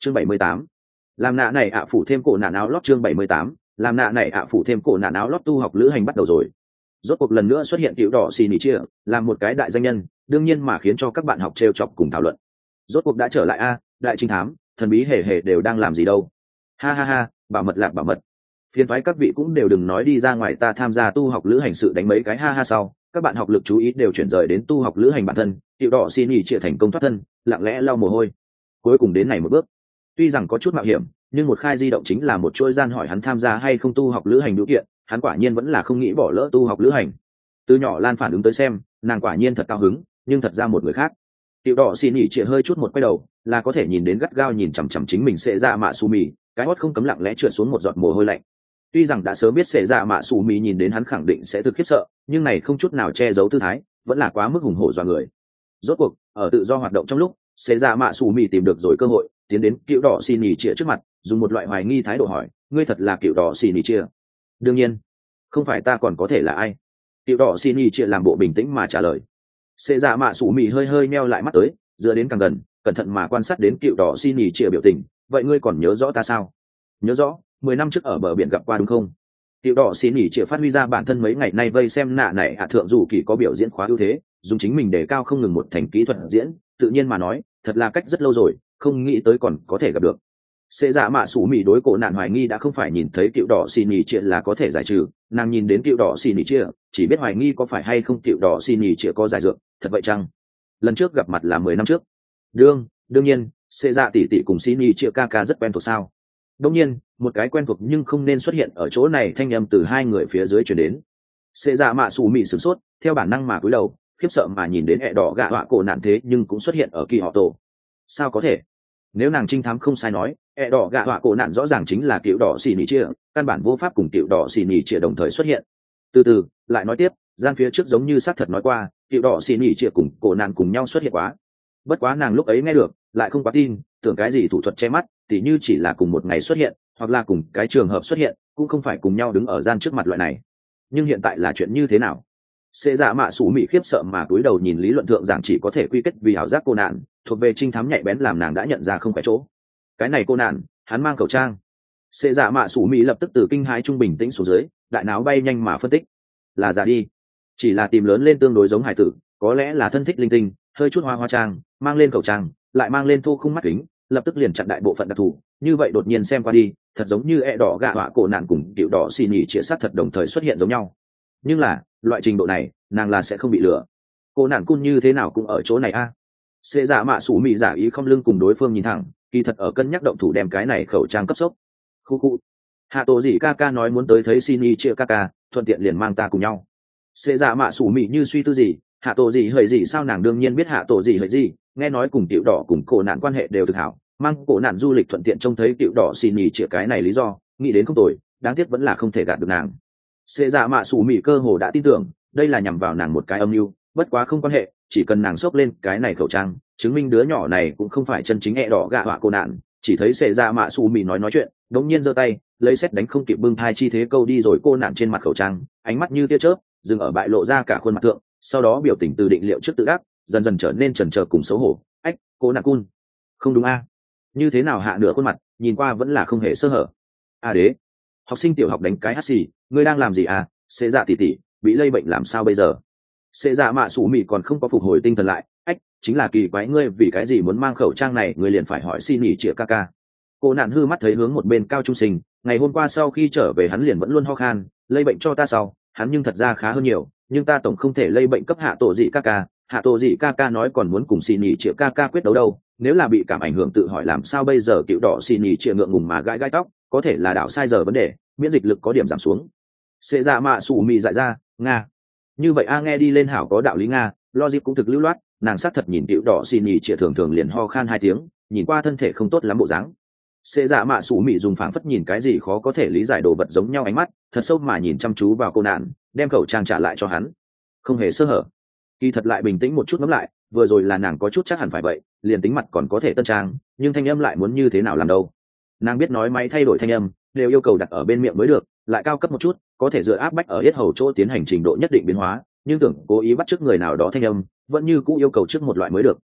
chương 78. Làm nạ này ạ phủ thêm cổ nạn áo lót. chương 78. Làm nạ này ạ phủ thêm cổ nạn áo lót. Tu học lữ hành bắt đầu rồi. Rốt cuộc lần nữa xuất hiện tiểu đỏ xì nỉ chia, làm một cái đại danh nhân, đương nhiên mà khiến cho các bạn học trêu chọc cùng thảo luận. Rốt cuộc đã trở lại a, đại trinh thám, thần bí hề hề đều đang làm gì đâu? Ha ha ha, bảo mật lạc bảo mật. Phiền toái các vị cũng đều đừng nói đi ra ngoài, ta tham gia tu học lữ hành sự đánh mấy cái ha ha sau, các bạn học lực chú ý đều chuyển rời đến tu học lữ hành bản thân, tiểu đỏ xì nỉ chia thành công thoát thân, lặng lẽ lau mồ hôi. Cuối cùng đến này một bước. Tuy rằng có chút mạo hiểm, nhưng một khai di động chính là một chuỗi gian hỏi hắn tham gia hay không tu học lữ hành điều kiện, hắn quả nhiên vẫn là không nghĩ bỏ lỡ tu học lữ hành. Từ nhỏ Lan phản ứng tới xem, nàng quả nhiên thật cao hứng, nhưng thật ra một người khác. Tiểu đỏ xì nỉ chia hơi chút một quay đầu, là có thể nhìn đến gắt gao nhìn chằm chằm chính mình sẽ ra mạ su mì, cái hót không cấm lặng lẽ trượt xuống một giọt mồ hôi lạnh. Tuy rằng đã sớm biết sẽ ra mạ su mì nhìn đến hắn khẳng định sẽ thực khiếp sợ, nhưng này không chút nào che giấu tư thái, vẫn là quá mức hùng hổ dọa người. Rốt cuộc ở tự do hoạt động trong lúc, sẽ ra mạ su mì tìm được rồi cơ hội, tiến đến cựu đỏ xì nỉ chia trước mặt, dùng một loại hoài nghi thái độ hỏi, ngươi thật là cựu đỏ xì nỉ chia? Đương nhiên, không phải ta còn có thể là ai? Cựu đỏ xì nỉ chia làm bộ bình tĩnh mà trả lời. Sẽ ra mạ su mì hơi hơi meo lại mắt tới, dựa đến càng gần, cẩn thận mà quan sát đến cựu đỏ xì nỉ chia biểu tình. Vậy ngươi còn nhớ rõ ta sao? Nhớ rõ, 10 năm trước ở bờ biển gặp qua đúng không? Cựu đỏ xì nỉ chia phát huy ra bản thân mấy ngày nay vây xem nạ này hạ thượng dù kỳ có biểu diễn khóa ưu thế, dùng chính mình để cao không ngừng một thành kỹ thuật diễn, tự nhiên mà nói, thật là cách rất lâu rồi, không nghĩ tới còn có thể gặp được. Sẽ dạ mạ sủ mì đối cổ nạn hoài nghi đã không phải nhìn thấy cựu đỏ xì nỉ chia là có thể giải trừ, nàng nhìn đến cựu đỏ xì nỉ chia, chỉ biết hoài nghi có phải hay không cựu đỏ xì nỉ chia có giải dược, thật vậy chăng? Lần trước gặp mặt là 10 năm trước. Đương nhiên, sẽ dạ tỷ tỷ cùng xì nỉ chia ca ca rất quen thuộc sao? Đương nhiên, một cái quen thuộc nhưng không nên xuất hiện ở chỗ này thanh âm từ hai người phía dưới truyền đến. Sẽ dạ mạ sủ mì sửng sốt, theo bản năng mà cúi đầu, khiếp sợ mà nhìn đến ẹ đỏ gạ họa cổ nạn thế nhưng cũng xuất hiện ở kỳ họ tổ. Sao có thể? Nếu nàng trinh thám không sai nói, ẹ đỏ gạ họa cổ nạn rõ ràng chính là cựu đỏ xì nỉ chia, căn bản vô pháp cùng cựu đỏ xì nỉ chia đồng thời xuất hiện. Từ từ lại nói tiếp, gian phía trước giống như xác thật nói qua, cựu đỏ xì nỉ chia cùng cổ nạn cùng nhau xuất hiện quá. Bất quá nàng lúc ấy nghe được, lại không quá tin, tưởng cái gì thủ thuật che mắt, tỉ như chỉ là cùng một ngày xuất hiện, hoặc là cùng cái trường hợp xuất hiện, cũng không phải cùng nhau đứng ở gian trước mặt loại này. Nhưng hiện tại là chuyện như thế nào? Sẽ dạ mạ sủ mị khiếp sợ mà cúi đầu nhìn lý luận thượng giảng chỉ có thể quy kết vì ảo giác cô nạn, thuộc về trinh thám nhạy bén làm nàng đã nhận ra không phải chỗ. Cái này cô nạn, hắn mang khẩu trang. Sẽ dạ mạ sủ mị lập tức từ kinh hãi trung bình tĩnh xuống dưới, đại não bay nhanh mà phân tích. Là giả đi, chỉ là tìm lớn lên tương đối giống hải tử, có lẽ là thân thích linh tinh, hơi chút hoa trang, mang lên khẩu trang, lại mang lên thô khung mắt kính, lập tức liền chặn đại bộ phận đặc thù. Như vậy đột nhiên xem qua đi, thật giống như ẹ đỏ gạ họa cổ nạn cùng tiểu đỏ xì nhì chia sát thật đồng thời xuất hiện giống nhau. Nhưng là loại trình độ này nàng là sẽ không bị lừa. Cô nạn cun như thế nào cũng ở chỗ này a. Sẽ giả mạ sủ mị giả ý không lưng cùng đối phương nhìn thẳng, kỳ thật ở cân nhắc động thủ đem cái này khẩu trang cấp sốc. Khu hạ tổ gì ca ca nói muốn tới thấy xin y chia ca ca, thuận tiện liền mang ta cùng nhau. Sẽ giả mạ sủ mị như suy tư gì, hạ tổ gì hời gì sao nàng đương nhiên biết hạ tổ gì hời gì, nghe nói cùng tiểu đỏ cùng cổ nạn quan hệ đều thực hảo, mang cổ nạn du lịch thuận tiện trông thấy tiểu đỏ xin y chia cái này lý do, nghĩ đến không tồi, đáng tiếc vẫn là không thể gạt được nàng. Sẽ dạ mạ sủ mị cơ hồ đã tin tưởng đây là nhằm vào nàng một cái âm mưu, bất quá không quan hệ, chỉ cần nàng xốc lên cái này khẩu trang, chứng minh đứa nhỏ này cũng không phải chân chính ẹ đỏ gạ họa cô nạn. Chỉ thấy sẽ dạ mạ sủ mị nói chuyện, đống nhiên giơ tay lấy xét đánh không kịp bưng thai chi thế câu đi rồi cô nạn trên mặt khẩu trang, ánh mắt như tia chớp dừng ở bại lộ ra cả khuôn mặt thượng, sau đó biểu tình từ định liệu trước tự đắc dần dần trở nên chần chờ cùng xấu hổ. Ách, cô nạn cun, không đúng a? Như thế nào hạ nửa khuôn mặt nhìn qua vẫn là không hề sơ hở. Đế, học sinh tiểu học đánh cái hắt xì, ngươi đang làm gì à? Sẽ dạ tỉ tỉ bị lây bệnh làm sao bây giờ? Sẽ dạ mạ sủ mị còn không có phục hồi tinh thần lại. Ách, chính là kỳ quái, ngươi vì cái gì muốn mang khẩu trang này? Ngươi liền phải hỏi xin nghỉ chĩa ca ca. Cô nạn hư mắt thấy hướng một bên cao trung sinh, ngày hôm qua sau khi trở về hắn liền vẫn luôn ho khan, lây bệnh cho ta sau, hắn nhưng thật ra khá hơn nhiều, nhưng ta tổng không thể lây bệnh cấp hạ tổ dị ca ca. Hạ tổ dị ca ca nói còn muốn cùng xin nghỉ chĩa ca ca quyết đấu đâu, nếu là bị cảm ảnh hưởng tự hỏi làm sao bây giờ? Cựu đỏ xin nghỉ chĩa ngượng ngùng mà gãi tóc, có thể là đảo sai giờ vấn đề, miễn dịch lực có điểm giảm xuống. Sẽ dạ mạ sủ mị dại ra, nga như vậy nghe đi lên hảo có đạo lý nga, logic cũng thực lưu loát, nàng xác thật nhìn tiểu đỏ xin nhì chĩa thường thường liền ho khan 2 tiếng, nhìn qua thân thể không tốt lắm bộ dáng. Sẽ dạ mạ sủ mị dùng phảng phất nhìn cái gì khó có thể lý giải đồ vật giống nhau ánh mắt, thật sâu mà nhìn chăm chú vào cô nạn, đem khẩu trang trả lại cho hắn, không hề sơ hở. Kỳ thật lại bình tĩnh một chút ngẫm lại, vừa rồi là nàng có chút chắc hẳn phải vậy, liền tính mặt còn có thể tân trang, nhưng thanh âm lại muốn như thế nào làm đâu. Nàng biết nói máy thay đổi thanh âm đều yêu cầu đặt ở bên miệng mới được, lại cao cấp một chút, có thể dựa áp bách ở yết hầu chỗ tiến hành trình độ nhất định biến hóa, nhưng tưởng cố ý bắt chước người nào đó thanh âm vẫn như cũ yêu cầu trước một loại mới được.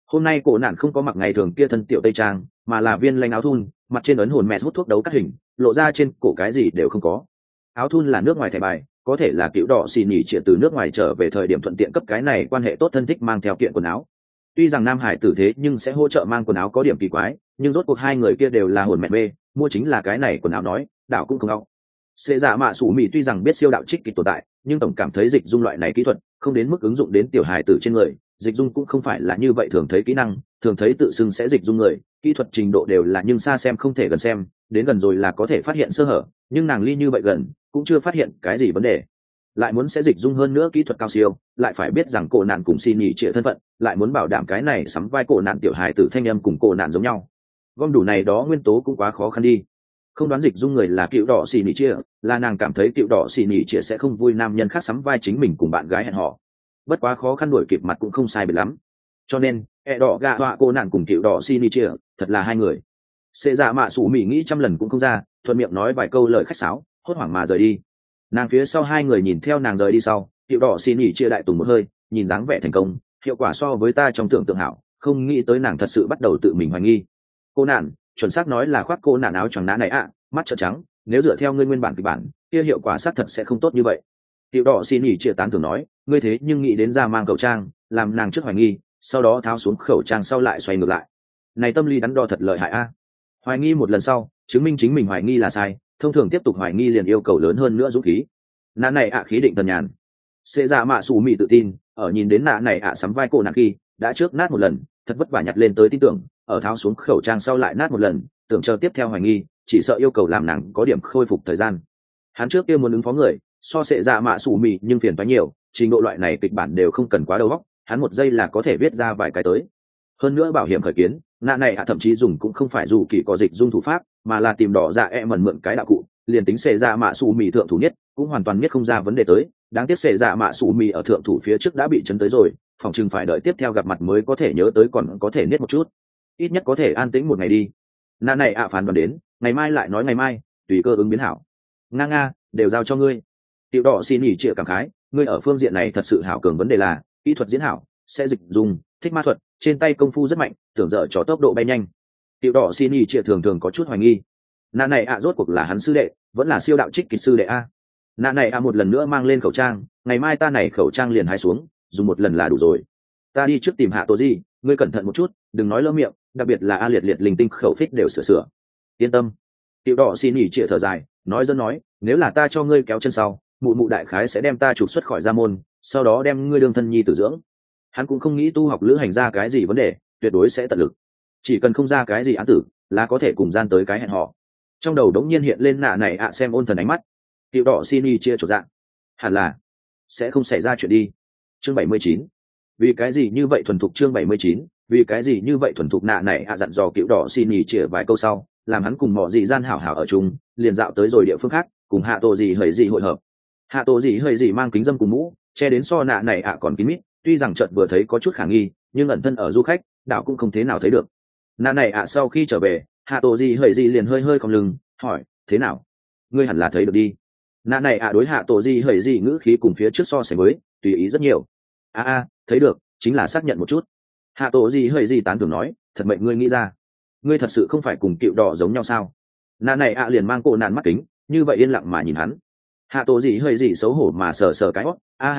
Hôm nay cổ nạn không có mặc ngày thường kia thân tiểu tây trang, mà là viên lanh áo thun, mặt trên ấn hồn mẹ hút thuốc đấu cắt hình, lộ ra trên cổ cái gì đều không có. Áo thun là nước ngoài thẻ bài, có thể là cựu đỏ xì nhỉ trịa từ nước ngoài trở về thời điểm thuận tiện cấp cái này quan hệ tốt thân thích mang theo kiện quần áo. Tuy rằng nam hải tử thế nhưng sẽ hỗ trợ mang quần áo có điểm kỳ quái, nhưng rốt cuộc hai người kia đều là hồn mẹ mê, mua chính là cái này quần áo nói, đảo cũng không áo. Xê dạ mạ sủ mị tuy rằng biết siêu đạo trích kịch tồn tại, nhưng tổng cảm thấy dịch dung loại này kỹ thuật không đến mức ứng dụng đến tiểu hài tử trên người. Dịch dung cũng không phải là như vậy, thường thấy kỹ năng, thường thấy tự xưng sẽ dịch dung người, kỹ thuật trình độ đều là nhưng xa xem không thể gần xem, đến gần rồi là có thể phát hiện sơ hở, nhưng nàng ly như vậy gần cũng chưa phát hiện cái gì vấn đề. Lại muốn sẽ dịch dung hơn nữa kỹ thuật cao siêu, lại phải biết rằng cổ nạn cùng xin nhị trịa thân phận, lại muốn bảo đảm cái này sắm vai cổ nạn tiểu hài tử thanh âm cùng cổ nạn giống nhau, gom đủ này đó nguyên tố cũng quá khó khăn đi. Không đoán dịch dung người là cựu đỏ xì nỉ chia, là nàng cảm thấy cựu đỏ xì nỉ chia sẽ không vui nam nhân khác sắm vai chính mình cùng bạn gái hẹn hò. Bất quá khó khăn đuổi kịp mặt cũng không sai biệt lắm, cho nên đỏ gạ họa cô nạn cùng cựu đỏ xì nỉ chia thật là hai người. Xê dạ mạ sủ mỉ nghĩ trăm lần cũng không ra, thuận miệng nói vài câu lời khách sáo, hốt hoảng mà rời đi. Nàng phía sau hai người nhìn theo nàng rời đi sau, cựu đỏ xì nỉ chia đại tùng một hơi, nhìn dáng vẻ thành công, hiệu quả so với ta trong tưởng tượng hảo, không nghĩ tới nàng thật sự bắt đầu tự mình hoài nghi. Cô nạn, chuẩn xác nói là khoác cô nạn áo choàng ná này ạ, mắt trợn trắng, nếu dựa theo ngươi nguyên bản kịch bản kia hiệu quả xác thật sẽ không tốt như vậy. Tiểu đỏ xin nghỉ chia tán tưởng nói, ngươi thế nhưng nghĩ đến ra mang khẩu trang làm nàng trước hoài nghi, sau đó tháo xuống khẩu trang sau lại xoay ngược lại, này tâm lý đắn đo thật lợi hại a. Hoài nghi một lần sau chứng minh chính mình hoài nghi là sai, thông thường tiếp tục hoài nghi liền yêu cầu lớn hơn nữa dũng khí. Nã này ạ khí định thần nhàn. Xê ra mạ xù mị tự tin ở nhìn đến nã này ạ sắm vai cổ nàng khi đã trước nát một lần, thật vất vả nhặt lên tới tin tưởng, ở tháo xuống khẩu trang sau lại nát một lần, tưởng chờ tiếp theo hoài nghi chỉ sợ yêu cầu làm nàng có điểm khôi phục thời gian. Hắn trước kia muốn ứng phó người so sệ dạ mạ sủ mị nhưng phiền toái nhiều, trình độ loại này kịch bản đều không cần quá đầu óc, hắn một giây là có thể viết ra vài cái tới. Hơn nữa bảo hiểm khởi kiến nạ này thậm chí dùng cũng không phải dù kỳ có dịch dung thủ pháp, mà là tìm đỏ dạ mượn cái đạo cụ, liền tính sệ dạ mạ sủ mị thượng thủ nhất cũng hoàn toàn biết không ra vấn đề tới. Đáng tiếc sệ dạ mạ sủ mị ở thượng thủ phía trước đã bị chấn tới rồi, phòng chừng phải đợi tiếp theo gặp mặt mới có thể nhớ tới, còn có thể niết một chút, ít nhất có thể an tĩnh một ngày đi. Nạ này phán đoán đến ngày mai lại nói ngày mai, tùy cơ ứng biến hảo. Nga đều giao cho ngươi. Tiểu đỏ xin nghỉ trịa cảm khái, ngươi ở phương diện này thật sự hảo cường, vấn đề là kỹ thuật diễn hảo, sẽ dịch dùng, thích ma thuật, trên tay công phu rất mạnh, tưởng dở trò tốc độ bay nhanh. Tiểu đỏ xin nghỉ trịa thường có chút hoài nghi, nạ này rốt cuộc là hắn sư đệ vẫn là siêu đạo trích kịch sư đệ a. Nạ này một lần nữa mang lên khẩu trang, ngày mai ta này khẩu trang liền hái xuống, dùng một lần là đủ rồi. Ta đi trước tìm hạ tổ gì, ngươi cẩn thận một chút, đừng nói lỡ miệng, đặc biệt là a liệt linh tinh khẩu phích đều sửa. Yên tâm. Tiểu đỏ xin nghỉ trịa thở dài, nói dân nói, nếu là ta cho ngươi kéo chân sau, mụ đại khái sẽ đem ta trục xuất khỏi gia môn, sau đó đem ngươi đương thân nhi tử dưỡng. Hắn cũng không nghĩ tu học lữ hành ra cái gì vấn đề, tuyệt đối sẽ tận lực, chỉ cần không ra cái gì án tử là có thể cùng gian tới cái hẹn hò. Trong đầu đống nhiên hiện lên nạ này xem ôn thần ánh mắt. Tiểu đỏ xin nghỉ chia chột dạng, hẳn là sẽ không xảy ra chuyện đi. Chương 79. Vì cái gì như vậy thuần thục. Chương 79. Vì cái gì như vậy thuần thục. Nạ này dặn dò Tiểu đỏ xin nghỉ chia vài câu sau, làm hắn cùng mọi dị gian hảo ở chung, liền dạo tới rồi địa phương khác, cùng hạ tổ gì hời gì hội hợp. Hạ tổ gì hời gì mang kính dâm cùng mũ, che đến so nạ này còn kín mít, tuy rằng chợt vừa thấy có chút khả nghi, nhưng ẩn thân ở du khách đảo cũng không thế nào thấy được. Nạ này sau khi trở về, hạ tổ gì hời gì liền hơi cong lưng, hỏi, thế nào, ngươi hẳn là thấy được đi. Nạ này đối hạ tổ gì hời gì ngữ khí cùng phía trước so sánh với tùy ý rất nhiều. Thấy được, chính là xác nhận một chút. Hạ tổ gì hời gì tán thưởng nói, thật mệnh ngươi nghĩ ra, ngươi thật sự không phải cùng Cựu đỏ giống nhau sao? Nạ này liền mang cổ nạn mắt kính, như vậy yên lặng mà nhìn hắn. Hạ tổ gì hơi gì xấu hổ mà sờ cái hót,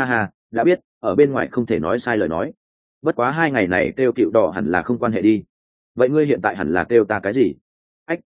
đã biết, ở bên ngoài không thể nói sai lời nói. Bất quá 2 ngày này kêu Cựu đỏ hẳn là không quan hệ đi. Vậy ngươi hiện tại hẳn là kêu ta cái gì? Ách,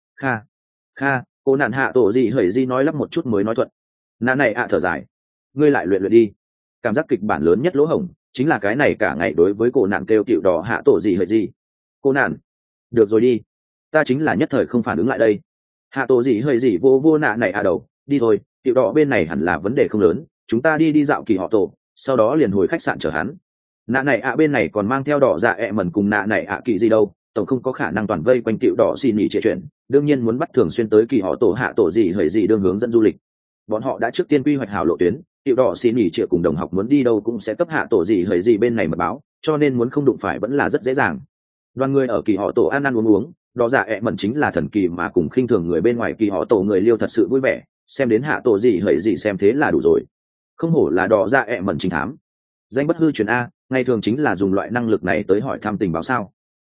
kha, cô nạn hạ tổ gì hơi gì nói lắp một chút mới nói thuận. Nạ này thở dài, ngươi lại luyện đi. Cảm giác kịch bản lớn nhất lỗ hổng chính là cái này, cả ngày đối với cô nạn kêu Cựu đỏ hạ tổ gì hơi gì. Cô nạn, được rồi đi, ta chính là nhất thời không phản ứng lại đây. Hạ tổ gì hơi gì vô nạ này đầu, đi thôi, Tiểu đỏ bên này hẳn là vấn đề không lớn, chúng ta đi dạo kỳ họ tổ, sau đó liền hồi khách sạn chờ hắn. Nạ này bên này còn mang theo đỏ dạ mẩn cùng nạ này kỳ gì đâu, tổng không có khả năng toàn vây quanh Tiểu đỏ xin nghỉ trễ chuyện, đương nhiên muốn bắt thường xuyên tới kỳ họ tổ hạ tổ gì hơi gì đương hướng dẫn du lịch. Bọn họ đã trước tiên quy hoạch hảo lộ tuyến, Tiểu đỏ xin nghỉ trễ cùng đồng học muốn đi đâu cũng sẽ cấp hạ tổ gì hơi gì bên này mà báo, cho nên muốn không đụng phải vẫn là rất dễ dàng. Đoàn người ở kỳ họ tổ ăn uống, đó dạ mẩn chính là thần kỳ mà cùng khinh thường người bên ngoài kỳ họ tổ người liêu thật sự vui vẻ, xem đến hạ tổ gì hỡi gì xem thế là đủ rồi. Không hổ là đỏ dạ mẩn chính thám, danh bất hư truyền a, ngày thường chính là dùng loại năng lực này tới hỏi thăm tình báo sao.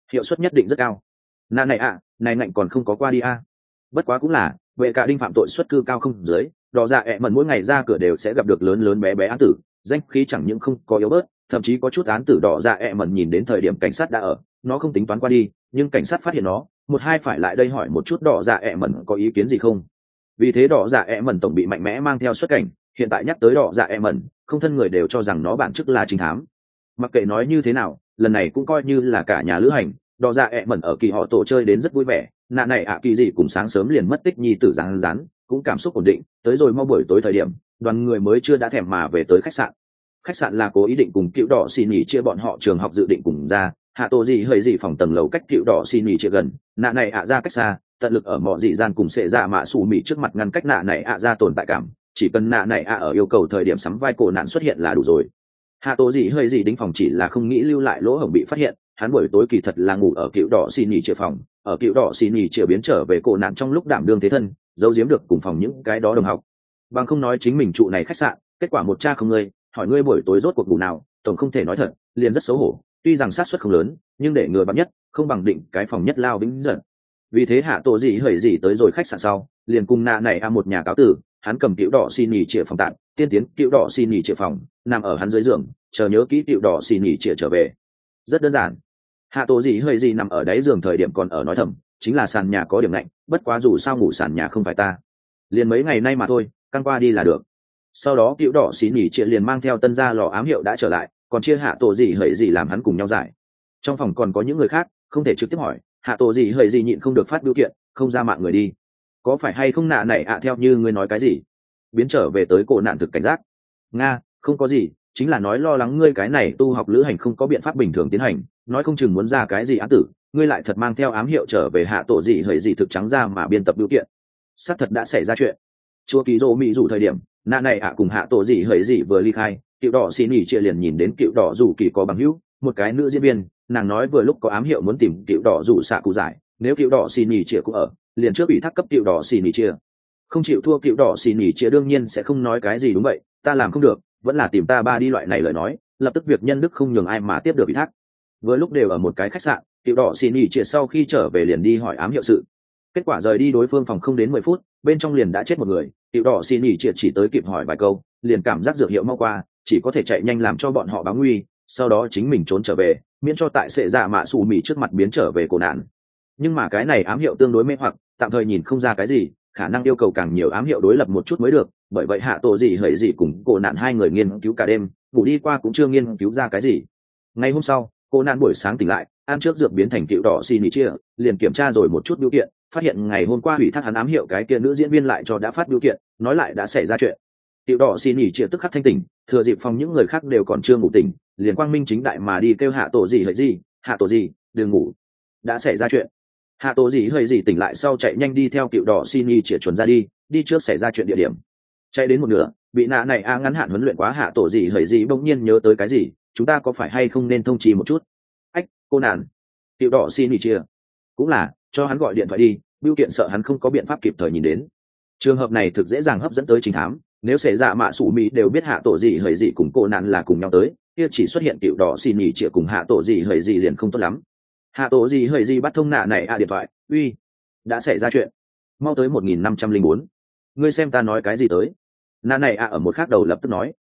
hiệu suất nhất định rất cao. Nạ này này ngạnh còn không có qua đi bất quá cũng là vệ cả đinh phạm tội suất cư cao không dưới, đỏ dạ ẹ mẩn mỗi ngày ra cửa đều sẽ gặp được lớn lớn bé bé án tử, danh khí chẳng những không có yếu bớt, thậm chí có chút án tử đỏ dạ ẹ mẩn nhìn đến thời điểm cảnh sát đã ở, nó không tính toán qua đi, nhưng cảnh sát phát hiện nó, một hai phải lại đây hỏi một chút đỏ dạ ẹ mẩn có ý kiến gì không. Vì thế đỏ dạ ẹ mẩn tổng bị mạnh mẽ mang theo xuất cảnh, hiện tại nhắc tới đỏ dạ ẹ mẩn, không thân người đều cho rằng nó bản chức là trinh thám. Mặc kệ nói như thế nào, lần này cũng coi như là cả nhà lữ hành, đỏ dạ ẹ mẩn ở kỳ họ tổ chơi đến rất vui vẻ. Nạ này kỳ gì cùng sáng sớm liền mất tích nhi tử rán rán, cũng cảm xúc ổn định, tới rồi mau buổi tối thời điểm, đoàn người mới chưa đã thèm mà về tới khách sạn. Khách sạn là cố ý định cùng cựu đỏ xì nhỉ chia bọn họ trường học dự định cùng ra, hạ tổ gì hơi gì phòng tầng lầu cách cựu đỏ xì nhỉ chia gần, nạ này ra cách xa, tận lực ở mọi dị gian cùng sệ dạ mạ xù mị trước mặt ngăn cách nạ này ra tồn tại cảm, chỉ cần nạ này ở yêu cầu thời điểm sắm vai cổ nạn xuất hiện là đủ rồi. Hạ tổ gì hơi gì đính phòng chỉ là không nghĩ lưu lại lỗ hổng bị phát hiện, hắn buổi tối kỳ thật là ngủ ở cựu đỏ xì nhỉ chia phòng, ở cựu đỏ xì nhỉ chia biến trở về cổ nạn trong lúc đảm đương thế thân, giấu giếm được cùng phòng những cái đó đồng học. Bằng không nói chính mình trụ này khách sạn, kết quả một cha không ngươi, hỏi ngươi buổi tối rốt cuộc ngủ nào, tổng không thể nói thật, liền rất xấu hổ. Tuy rằng xác suất không lớn, nhưng để ngừa bắn nhất, không bằng định cái phòng nhất lao vĩnh giận. Vì thế hạ tổ gì hởi gì tới rồi khách sạn sau, liền cùng nạ này một nhà cáo tử, hắn cầm cựu đỏ xì nhỉ chìa phòng tạm, tiên tiến cựu đỏ xì nhỉ chìa phòng, nằm ở hắn dưới giường, chờ nhớ kỹ cựu đỏ xì nhỉ chìa trở về. Rất đơn giản. Hạ tổ gì hởi gì nằm ở đáy giường thời điểm còn ở nói thầm, chính là sàn nhà có điểm lạnh, bất quá dù sao ngủ sàn nhà không phải ta. Liền mấy ngày nay mà thôi, căng qua đi là được. Sau đó cựu đỏ xí nhỉ chia liền mang theo tân gia lò ám hiệu đã trở lại, còn chia hạ tổ gì hởi gì làm hắn cùng nhau giải. Trong phòng còn có những người khác, không thể trực tiếp hỏi, hạ tổ gì hởi gì nhịn không được phát biểu kiện, không ra mạng người đi. Có phải hay không nạ này theo như ngươi nói cái gì? Biến trở về tới cổ nạn thực cảnh giác. Nga, không có gì, chính là nói lo lắng ngươi cái này tu học lữ hành không có biện pháp bình thường tiến hành, nói không chừng muốn ra cái gì án tử, ngươi lại thật mang theo ám hiệu trở về hạ tổ gì hởi gì thực trắng ra mà biên tập biểu kiện. Xác thật đã xảy ra chuyện. Chùa Kỳ Dô Mỹ dù thời điểm, nạ này cùng hạ tổ gì hởi gì vừa ly khai, cựu đỏ xì nhỉ chia liền nhìn đến cựu đỏ dù kỳ có bằng hữu, một cái nữ diễn viên, nàng nói vừa lúc có ám hiệu muốn tìm cựu đỏ dù xạ cụ giải, nếu cựu đỏ xì nhỉ chia cũng ở, liền trước ủy thác cấp cựu đỏ xì nhỉ chia. Không chịu thua cựu đỏ xì nhỉ chia đương nhiên sẽ không nói cái gì đúng vậy, ta làm không được, vẫn là tìm ta ba đi loại này lời nói, lập tức việc nhân đức không nhường ai mà tiếp được ủy thác. Vừa lúc đều ở một cái khách sạn, cựu đỏ xì nhỉ chia sau khi trở về liền đi hỏi ám hiệu sự. Kết quả rời đi đối phương phòng không đến 10 phút, bên trong liền đã chết một người, tiểu đỏ xin nhỉ triệt chỉ tới kịp hỏi vài câu, liền cảm giác dược hiệu mau qua, chỉ có thể chạy nhanh làm cho bọn họ báo nguy, sau đó chính mình trốn trở về, miễn cho tại sệ dạ mạ xù mị trước mặt biến trở về cổ nạn. Nhưng mà cái này ám hiệu tương đối mê hoặc, tạm thời nhìn không ra cái gì, khả năng yêu cầu càng nhiều ám hiệu đối lập một chút mới được, bởi vậy hạ tổ gì hởi gì cùng cổ nạn hai người nghiên cứu cả đêm, ngủ đi qua cũng chưa nghiên cứu ra cái gì. Ngày hôm sau, cô nạn buổi sáng tỉnh lại, ăn trước dược biến thành tiểu đỏ xin nhỉ chia, liền kiểm tra rồi một chút biểu kiện, phát hiện ngày hôm qua ủy thác hắn ám hiệu cái kia nữ diễn viên lại cho đã phát biểu kiện, nói lại đã xảy ra chuyện. Tiểu đỏ xin nhỉ chia tức khắc thanh tỉnh, thừa dịp phòng những người khác đều còn chưa ngủ tỉnh, liền quang minh chính đại mà đi kêu hạ tổ gì hởi gì, hạ tổ gì, đừng ngủ, đã xảy ra chuyện. Hạ tổ gì hởi gì tỉnh lại sau chạy nhanh đi theo tiểu đỏ xin nhỉ chia chuẩn ra đi trước xảy ra chuyện địa điểm. Chạy đến một nửa, bị nạ này ngắn hạn huấn luyện quá hạ tổ gì hởi gì bỗng nhiên nhớ tới cái gì, chúng ta có phải hay không nên thông trì một chút? Ách, cô nạn. Tiểu đỏ xin nhỉ chia, cũng là cho hắn gọi điện thoại đi, bưu kiện sợ hắn không có biện pháp kịp thời nhìn đến. Trường hợp này thực dễ dàng hấp dẫn tới chính thám, nếu xảy ra mạ sủ mỹ đều biết hạ tổ gì hởi gì cùng cô nạn là cùng nhau tới, kia chỉ xuất hiện tiểu đỏ xin nhỉ chia cùng hạ tổ gì hởi gì liền không tốt lắm. Hạ tổ gì hởi gì bắt thông nạ này điện thoại, uy, đã xảy ra chuyện, mau tới 1504. Ngươi xem ta nói cái gì tới? Nạ này ở một khác đầu lập tức nói,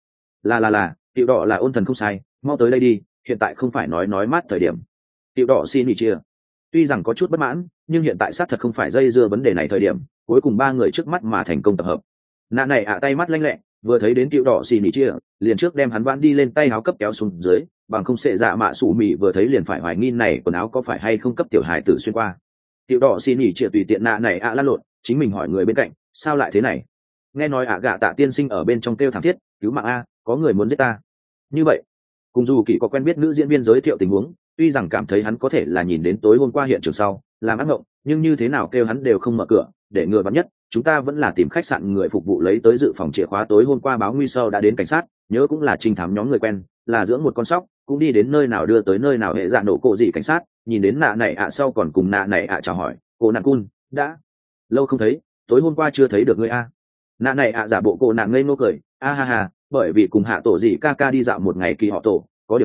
là tiểu đỏ là ôn thần không sai, mau tới đây đi, hiện tại không phải nói mát thời điểm. Tiểu đỏ xin nhỉ chia tuy rằng có chút bất mãn, nhưng hiện tại xác thật không phải dây dưa vấn đề này thời điểm, cuối cùng ba người trước mắt mà thành công tập hợp. Nạ này tay mắt lanh lẹ, vừa thấy đến tiểu đỏ xì nỉ chia, liền trước đem hắn vãn đi lên tay áo cấp kéo xuống dưới, bằng không sệ dạ mạ sủ mị vừa thấy liền phải hoài nghi này quần áo có phải hay không cấp tiểu hài tử xuyên qua. Tiểu đỏ xì nỉ chia tùy tiện nạ này lăn lộn, chính mình hỏi người bên cạnh, sao lại thế này? Nghe nói gạ tạ tiên sinh ở bên trong kêu thảm thiết, cứu mạng có người muốn giết ta. Như vậy, cùng dù kỳ có quen biết nữ diễn viên giới thiệu tình huống, tuy rằng cảm thấy hắn có thể là nhìn đến tối hôm qua hiện trường sau làm ác mộng, nhưng như thế nào kêu hắn đều không mở cửa, để ngừa vắn nhất chúng ta vẫn là tìm khách sạn người phục vụ lấy tới dự phòng chìa khóa tối hôm qua báo nguy sau đã đến cảnh sát, nhớ cũng là trinh thám nhóm người quen, là dưỡng một con sóc cũng đi đến nơi nào đưa tới nơi nào, hệ dạ nổ cổ gì cảnh sát nhìn đến nạ này sau còn cùng nạ này chào hỏi, cô nạn cun đã lâu không thấy, tối hôm qua chưa thấy được ngươi nạ này giả bộ cô nạn ngây ngô cười, ha ha, bởi vì cùng hạ tổ gì ca ca đi dạo một ngày kỳ họ tổ có điểm mệnh,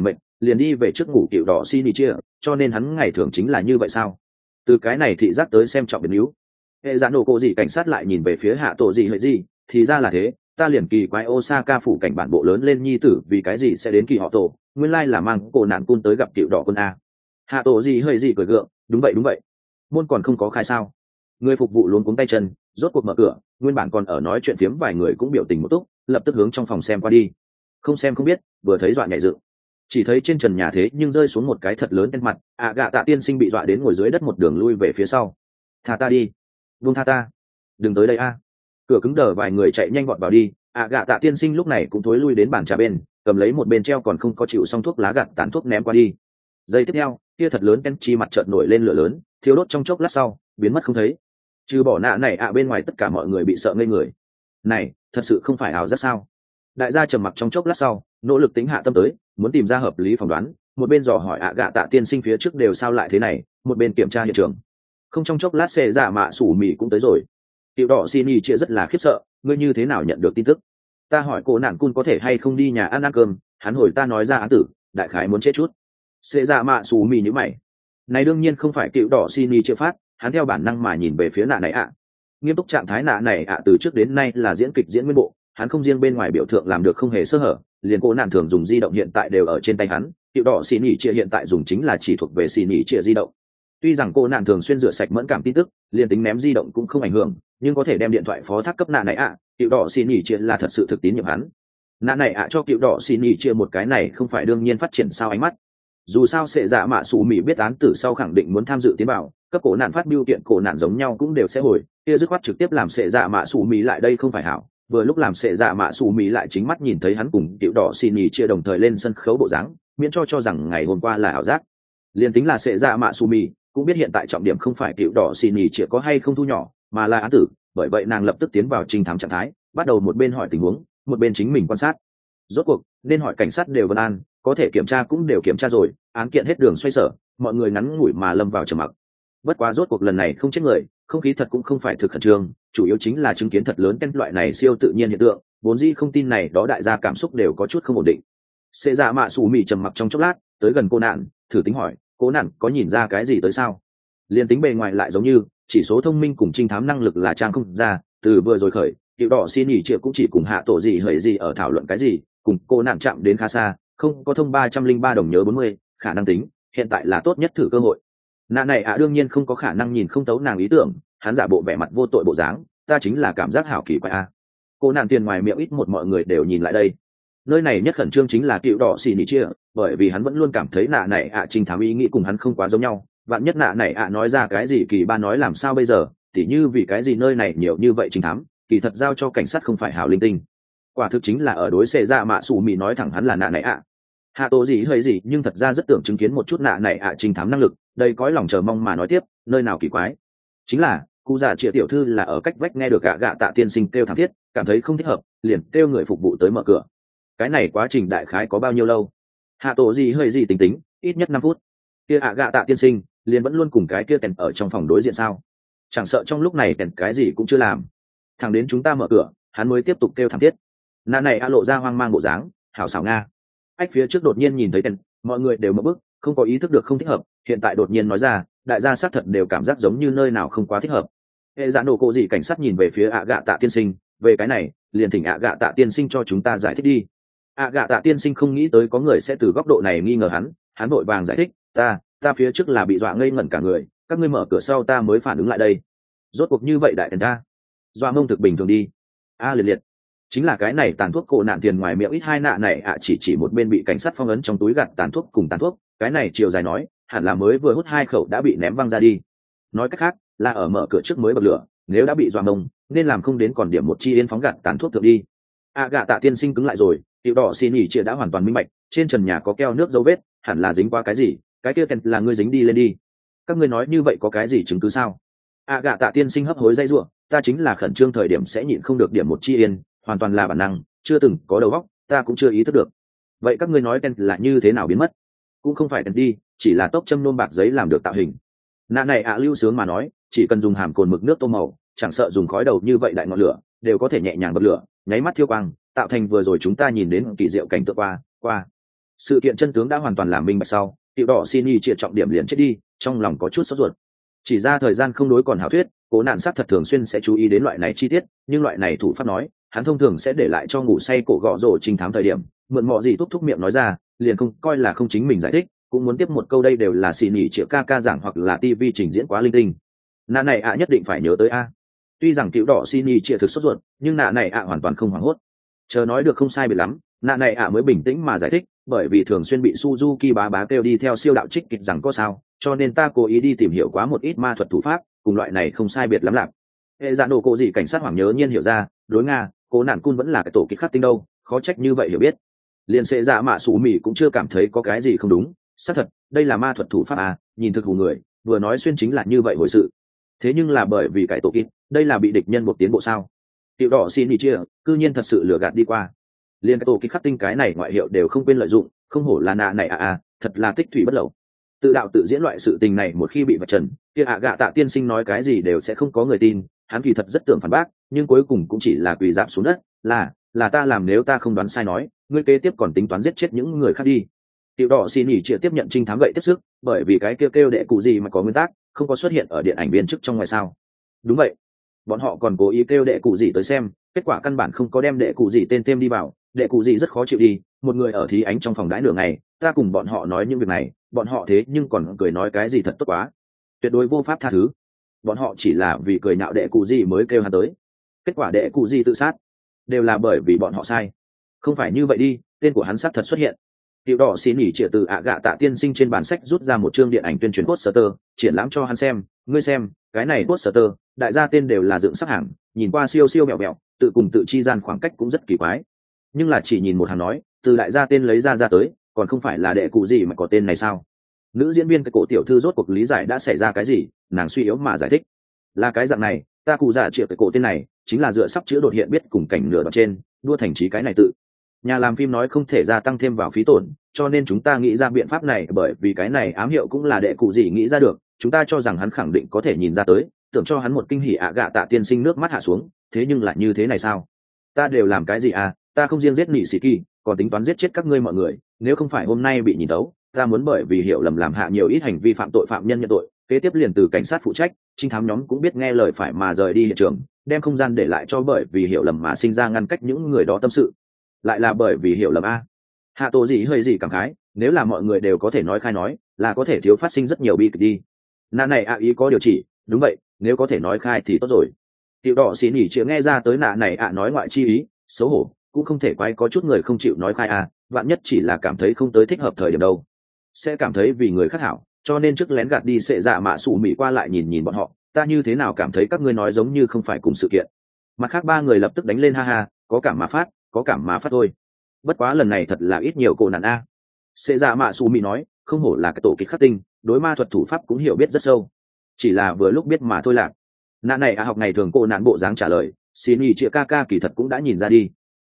liền đi về trước ngủ cựu đỏ xin chia, cho nên hắn ngày thường chính là như vậy sao? Từ cái này thị giác tới xem trọng biệt níu. Hệ dạ nổ cổ gì cảnh sát lại nhìn về phía hạ tổ gì hệ gì, thì ra là thế, ta liền kỳ quái Osaka phủ cảnh bản bộ lớn lên nhi tử vì cái gì sẽ đến kỳ họ tổ, nguyên lai là mang cổ nạn cun tới gặp cựu đỏ quân a. Hạ tổ gì hơi gì cười gượng, đúng vậy, môn còn không có khai sao? Người phục vụ luống cuống tay chân, rốt cuộc mở cửa, nguyên bản còn ở nói chuyện phiếm vài người cũng biểu tình một túc, lập tức hướng trong phòng xem qua đi. Không xem không biết, vừa thấy dọa nhảy dựng. Chỉ thấy trên trần nhà thế nhưng rơi xuống một cái thật lớn trên mặt, gạ tạ tiên sinh bị dọa đến ngồi dưới đất một đường lui về phía sau. Tha ta đi, buông tha ta, đừng tới đây a. Cửa cứng đờ, vài người chạy nhanh vọt vào đi. Gạ tạ tiên sinh lúc này cũng thối lui đến bàn trà bên, cầm lấy một bên treo còn không có chịu xong thuốc lá gạt tàn thuốc ném qua đi. Giây tiếp theo, kia thật lớn ken chi mặt chợt nổi lên lửa lớn, thiêu đốt trong chốc lát sau biến mất không thấy. Trừ bỏ nạ này bên ngoài tất cả mọi người bị sợ ngây người. Này thật sự không phải ảo giác sao? Đại gia trầm mặc trong chốc lát sau, nỗ lực tính hạ tâm tới, muốn tìm ra hợp lý phỏng đoán, một bên dò hỏi gạ tạ tiên sinh phía trước đều sao lại thế này, một bên kiểm tra hiện trường. Không trong chốc lát xe giả mạ sủ mì cũng tới rồi. Tiểu đỏ xin y chia rất là khiếp sợ, ngươi như thế nào nhận được tin tức? Ta hỏi cô nạn cun có thể hay không đi nhà ăn cơm, hắn hồi ta nói ra án tử, đại khái muốn chết chút. Xe giả mạ sủ mì như mày. Này đương nhiên không phải tiểu đỏ xin y chia phát, hắn theo bản năng mà nhìn về phía nạ này nghiêm túc trạng thái nạ này từ trước đến nay là diễn kịch diễn nguyên bộ, hắn không riêng bên ngoài biểu tượng làm được không hề sơ hở, liền cô nạn thường dùng di động hiện tại đều ở trên tay hắn. Tiểu đỏ xin y chia hiện tại dùng chính là chỉ thuộc về xin y chia di động. Tuy rằng cô nạn thường xuyên rửa sạch mẫn cảm tin tức, liền tính ném di động cũng không ảnh hưởng, nhưng có thể đem điện thoại phó thác cấp nạ này tiểu đỏ xin y chia là thật sự thực tín nhiệm hắn. Nạ này cho tiểu đỏ xin y chia một cái này không phải đương nhiên phát triển sao ánh mắt. Dù sao sẽ giả mạ sủ mì biết án tử sau khẳng định muốn tham dự tiến bảo, cấp cổ nạn phát biểu kiện cổ nạn giống nhau cũng đều sẽ hồi, kia dứt khoát trực tiếp làm sẽ giả mạ sủ mì lại đây không phải hảo. Vừa lúc làm sẽ giả mạ sủ mì lại chính mắt nhìn thấy hắn cùng tiểu đỏ xin y chia đồng thời lên sân khấu bộ dáng, miễn cho rằng ngày hôm qua là ảo giác. Liên tính là sẽ giả mạ sủ mì cũng biết hiện tại trọng điểm không phải tiểu đỏ xin y chia có hay không thu nhỏ, mà là án tử, bởi vậy nàng lập tức tiến vào trinh thám trạng thái, bắt đầu một bên hỏi tình huống, một bên chính mình quan sát. Rốt cuộc nên hỏi cảnh sát đều vân an, có thể kiểm tra cũng đều kiểm tra rồi, án kiện hết đường xoay sở, mọi người ngắn ngủi mà lâm vào trầm mặc. Bất quá rốt cuộc lần này không chết người, không khí thật cũng không phải thực khẩn trương, chủ yếu chính là chứng kiến thật lớn loại này siêu tự nhiên hiện tượng, vốn dĩ không tin này đó đại gia cảm xúc đều có chút không ổn định. Xê dạ mạ sủ mì trầm mặc trong chốc lát, tới gần cô nạn, thử tính hỏi, cô nạn có nhìn ra cái gì tới sao? Liên tính bề ngoài lại giống như chỉ số thông minh cùng trinh thám năng lực là trang không ra, từ vừa rồi khởi, tiểu đỏ xin nghỉ triệu cũng chỉ cùng hạ tổ gì hởi gì ở thảo luận cái gì, cùng cô nạn chạm đến khá xa, không có thông 303 đồng nhớ 40, khả năng tính hiện tại là tốt nhất thử cơ hội. Nạ này đương nhiên không có khả năng nhìn không thấu nàng ý tưởng, hắn giả bộ vẻ mặt vô tội bộ dáng, ta chính là cảm giác hảo kỳ quái cô nạn tiền ngoài miệng ít một mọi người đều nhìn lại đây. Nơi này nhất khẩn trương chính là cựu đỏ xì nỉ chia, bởi vì hắn vẫn luôn cảm thấy nạ này trinh thám ý nghĩ cùng hắn không quá giống nhau, vạn nhất nạ này nói ra cái gì kỳ ba nói làm sao bây giờ, tỉ như vì cái gì nơi này nhiều như vậy trinh thám, kỳ thật giao cho cảnh sát không phải hảo linh tinh. Quả thực chính là ở đối xệ ra mạ xù mì nói thẳng hắn là nạ này hạ tổ gì hơi gì nhưng thật ra rất tưởng chứng kiến một chút nạ này trinh thám năng lực, đây cõi lòng chờ mong mà nói tiếp, nơi nào kỳ quái chính là cụ già triệu tiểu thư là ở cách vách nghe được gạ tạ tiên sinh kêu thảm thiết, cảm thấy không thích hợp, liền kêu người phục vụ tới mở cửa. Cái này quá trình đại khái có bao nhiêu lâu? Hạ tổ gì hơi gì tính ít nhất 5 phút. Kia gạ tạ tiên sinh liền vẫn luôn cùng cái kia kèn ở trong phòng đối diện sao? Chẳng sợ trong lúc này kèn cái gì cũng chưa làm, thằng đến chúng ta mở cửa hắn mới tiếp tục kêu thảm thiết. Nạ này lộ ra hoang mang bộ dáng, hảo xảo nga. Ách phía trước đột nhiên nhìn thấy kèn, mọi người đều mở bức, không có ý thức được không thích hợp, hiện tại đột nhiên nói ra, đại gia xác thật đều cảm giác giống như nơi nào không quá thích hợp. Hệ dạ nổ cổ gì cảnh sát nhìn về phía gạ tạ tiên sinh, về cái này liền thỉnh gạ tạ tiên sinh cho chúng ta giải thích đi. Gạ tạ tiên sinh không nghĩ tới có người sẽ từ góc độ này nghi ngờ hắn vội vàng giải thích, ta phía trước là bị dọa ngây ngẩn cả người, các ngươi mở cửa sau ta mới phản ứng lại đây. Rốt cuộc như vậy đại thần ta dọa mông thực bình thường đi. Liệt chính là cái này tàn thuốc cổ nạn tiền ngoài miệng ít hai nạ này chỉ một bên bị cảnh sát phong ấn trong túi gặt tàn thuốc cùng tàn thuốc, cái này chiều dài nói hẳn là mới vừa hút 2 khẩu đã bị ném văng ra đi. Nói cách khác là ở mở cửa trước mới bật lửa, nếu đã bị dọa mông nên làm không đến còn điểm một chi yên phóng gặt tàn thuốc thượng đi. Gạ tạ tiên sinh cứng lại rồi, tiểu đỏ xin nghỉ chia đã hoàn toàn minh bạch, trên trần nhà có keo nước dấu vết, hẳn là dính qua cái gì, cái kia kèn là ngươi dính đi lên đi. Các ngươi nói như vậy có cái gì chứng cứ sao? Gạ tạ tiên sinh hấp hối dây ruộng, ta chính là khẩn trương thời điểm sẽ nhịn không được điểm một chi yên, hoàn toàn là bản năng, chưa từng có đầu óc, ta cũng chưa ý thức được. Vậy các ngươi nói kèn là như thế nào biến mất? Cũng không phải kèn đi, chỉ là tốc châm nôm bạc giấy làm được tạo hình. Nạ này lưu sướng mà nói, chỉ cần dùng hàm cồn mực nước tô màu, chẳng sợ dùng khói đầu như vậy đại ngọn lửa, đều có thể nhẹ nhàng bật lửa, nháy mắt thiêu quang, tạo thành vừa rồi chúng ta nhìn đến kỳ diệu cảnh tượng qua. Sự kiện chân tướng đã hoàn toàn làm minh bạch sau, tiểu đỏ xin y chia trọng điểm liền chết đi, trong lòng có chút sốt ruột. Chỉ ra thời gian không đối còn hảo thuyết, cố nạn sát thật thường xuyên sẽ chú ý đến loại này chi tiết, nhưng loại này thủ pháp nói hắn thông thường sẽ để lại cho ngủ say cổ gọ rổ trình thám thời điểm, mượn mọ gì thúc miệng nói ra, liền không coi là không chính mình giải thích, cũng muốn tiếp một câu đây đều là xì nhỉ triệu ca ca giảng hoặc là TV trình diễn quá linh tinh. Nạ này ạ nhất định phải nhớ tới a. Tuy rằng tiểu đỏ xì nhỉ triệu thực sốt ruột, nhưng nạ này ạ hoàn toàn không hoảng hốt. Chờ nói được không sai biệt lắm, nạ này ạ mới bình tĩnh mà giải thích, bởi vì thường xuyên bị Suzuki bá bá kêu đi theo siêu đạo trích kịch rằng có sao, cho nên ta cố ý đi tìm hiểu quá một ít ma thuật thủ pháp, cùng loại này không sai biệt lắm lạc. Hệ dạ nổ cổ gì cảnh sát hoảng nhớ nhiên hiểu ra, đối Nga, cố nạn cun vẫn là cái tổ kịch khắc tinh đâu, khó trách như vậy hiểu biết. Liền sẽ dạ mạ sủ mỉ cũng chưa cảm thấy có cái gì không đúng, xác thật, đây là ma thuật thủ pháp à, nhìn thực hù người, vừa nói xuyên chính là như vậy hồi sự. Thế nhưng là bởi vì cái tổ kịch, đây là bị địch nhân buộc tiến bộ sao? Tiểu đỏ xin đi chia, cư nhiên thật sự lừa gạt đi qua. Liên cái tổ kịch khắc tinh cái này ngoại hiệu đều không quên lợi dụng, không hổ là nạ này thật là tích thủy bất lậu. Tự đạo tự diễn loại sự tình này một khi bị vạch trần, kia gạ tạ tiên sinh nói cái gì đều sẽ không có người tin, hắn kỳ thật rất tưởng phản bác, nhưng cuối cùng cũng chỉ là quỳ dạp xuống đất, là ta làm, nếu ta không đoán sai nói, ngươi kế tiếp còn tính toán giết chết những người khác đi. Tiểu đỏ xin nghỉ chia tiếp nhận trinh thám gậy tiếp sức, bởi vì cái kêu đệ cụ gì mà có nguyên tắc, không có xuất hiện ở điện ảnh biên chức trong ngoài sao? Đúng vậy, bọn họ còn cố ý kêu đệ cụ gì tới xem, kết quả căn bản không có đem đệ cụ gì tên thêm đi vào, đệ cụ gì rất khó chịu đi, một người ở thí ánh trong phòng đãi nửa ngày, ta cùng bọn họ nói những việc này, bọn họ thế nhưng còn cười nói cái gì thật tốt quá, tuyệt đối vô pháp tha thứ. Bọn họ chỉ là vì cười nhạo đệ cụ gì mới kêu hắn tới, kết quả đệ cụ gì tự sát, đều là bởi vì bọn họ sai. Không phải như vậy đi, tên của hắn xác thật xuất hiện. Tiểu đỏ xin nghỉ trịa từ gạ tạ tiên sinh trên bản sách rút ra một chương điện ảnh tuyên truyền poster, triển lãm cho hắn xem, ngươi xem, cái này poster, đại gia tên đều là dựng sắc hàng, nhìn qua siêu siêu mẹo mẹo, tự cùng tự chi gian khoảng cách cũng rất kỳ quái. Nhưng là chỉ nhìn một hàng nói, từ đại gia tên lấy ra tới, còn không phải là đệ cụ gì mà có tên này sao? Nữ diễn viên cái cổ tiểu thư rốt cuộc lý giải đã xảy ra cái gì, nàng suy yếu mà giải thích, là cái dạng này, ta cụ giả triệu cái cổ tên này chính là dựa sắp chữa đột hiện biết cùng cảnh nửa đoạn trên đua thành trí cái này tự nhà làm phim nói không thể gia tăng thêm vào phí tổn, cho nên chúng ta nghĩ ra biện pháp này, bởi vì cái này ám hiệu cũng là đệ cụ gì nghĩ ra được, chúng ta cho rằng hắn khẳng định có thể nhìn ra tới, tưởng cho hắn một kinh hỉ. Gạ tạ tiên sinh nước mắt hạ xuống, thế nhưng lại như thế này sao? Ta đều làm cái gì ta không riêng giết nị sĩ kỳ, còn tính toán giết chết các ngươi mọi người, nếu không phải hôm nay bị nhìn tấu, ta muốn bởi vì hiểu lầm làm hạ nhiều ít hành vi phạm tội phạm nhân nhận tội, kế tiếp liền từ cảnh sát phụ trách, trinh thám nhóm cũng biết nghe lời phải mà rời đi hiện trường, đem không gian để lại cho bởi vì hiểu lầm mà sinh ra ngăn cách những người đó tâm sự. Lại là bởi vì hiểu lầm hạ tổ gì hơi gì cảm khái, nếu là mọi người đều có thể nói khai nói, là có thể thiếu phát sinh rất nhiều bi kịch đi. Nạ này ý có điều chỉ, đúng vậy, nếu có thể nói khai thì tốt rồi. Tiểu đỏ xì nhỉ chịu nghe ra tới nạ này nói ngoại chi ý, xấu hổ, cũng không thể quay có chút người không chịu nói khai vạn nhất chỉ là cảm thấy không tới thích hợp thời điểm đâu, sẽ cảm thấy vì người khác hảo, cho nên trước lén gạt đi sệ dạ mạ sủ mị qua lại nhìn bọn họ, ta như thế nào cảm thấy các ngươi nói giống như không phải cùng sự kiện. Mặt khác ba người lập tức đánh lên ha ha, có cảm mà phát thôi. Bất quá lần này thật là ít nhiều cổ nạn sệ dạ mạ sủ mị nói, không hổ là cái tổ kịch khắc tinh, đối ma thuật thủ pháp cũng hiểu biết rất sâu, chỉ là vừa lúc biết mà thôi lạc. Nạn này học ngày thường cô nạn bộ dáng trả lời, xin ý chia ca ca kỳ thật cũng đã nhìn ra đi.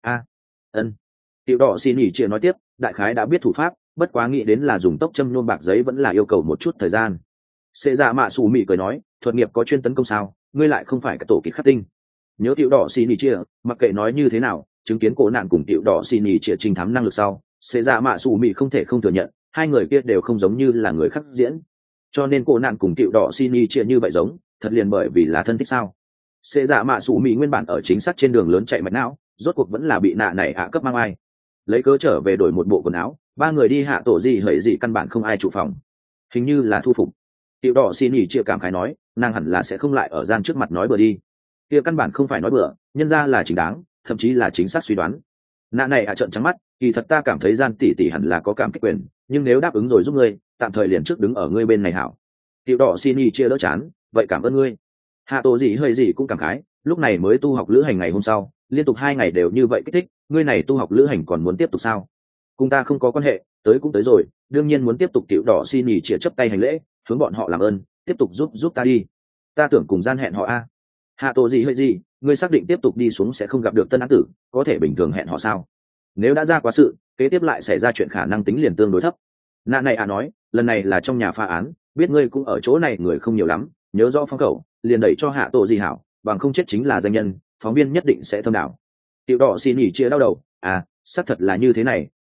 Ân. Tiểu đỏ xin ý chia nói tiếp, đại khái đã biết thủ pháp, bất quá nghĩ đến là dùng tốc châm nôn bạc giấy vẫn là yêu cầu một chút thời gian. Sệ dạ mạ sủ mị cười nói, thuật nghiệp có chuyên tấn công sao, ngươi lại không phải cái tổ kịch khắc tinh. Nhớ tiểu đỏ xin ý chia, mặc kệ nói như thế nào, chứng kiến cổ nạn cùng tiểu đỏ xin ý chia trình thám năng lực sau, sệ dạ mạ sủ mị không thể không thừa nhận, hai người kia đều không giống như là người khác diễn, cho nên cổ nạn cùng tiểu đỏ xin ý chia như vậy giống, thật liền bởi vì là thân thích sao? Sệ dạ mạ sủ mị nguyên bản ở chính xác trên đường lớn chạy mạch não, rốt cuộc vẫn là bị nạ này cấp mang ai, lấy cớ trở về đổi một bộ quần áo, ba người đi hạ tổ gì hỡi gì căn bản không ai trụ phòng, hình như là thu phục. Tiểu đỏ xin nghỉ chia cảm khái nói, nàng hẳn là sẽ không lại ở gian trước mặt nói bừa đi, kia căn bản không phải nói bừa, nhân ra là chính đáng, thậm chí là chính xác suy đoán. Nạ này trợn trắng mắt, kỳ thật ta cảm thấy gian tỷ tỷ hẳn là có cảm kích quyền, nhưng nếu đáp ứng rồi giúp ngươi, tạm thời liền trước đứng ở ngươi bên này hảo. Tiểu đỏ xin nghỉ chia đỡ chán, vậy cảm ơn ngươi. Hạ tổ gì hơi gì cũng cảm khái, lúc này mới tu học lữ hành ngày hôm sau, liên tục 2 ngày đều như vậy kích thích, ngươi này tu học lữ hành còn muốn tiếp tục sao? Cùng ta không có quan hệ, tới cũng tới rồi, đương nhiên muốn tiếp tục. Tiểu đỏ xin nhỉ chĩa chấp tay hành lễ, hướng bọn họ làm ơn, tiếp tục giúp ta đi. Ta tưởng cùng gian hẹn họ Hạ tổ gì hơi gì, ngươi xác định tiếp tục đi xuống sẽ không gặp được tân án tử, có thể bình thường hẹn họ sao? Nếu đã ra quá sự, kế tiếp lại xảy ra chuyện khả năng tính liền tương đối thấp. Nạ này nói, lần này là trong nhà phá án, biết ngươi cũng ở chỗ này người không nhiều lắm, nhớ rõ phong khẩu, liền đẩy cho hạ tổ gì hảo, bằng không chết chính là danh nhân, phóng viên nhất định sẽ thâm đảo. Tiểu đỏ xin nhỉ chia đau đầu, xác thật là như thế này,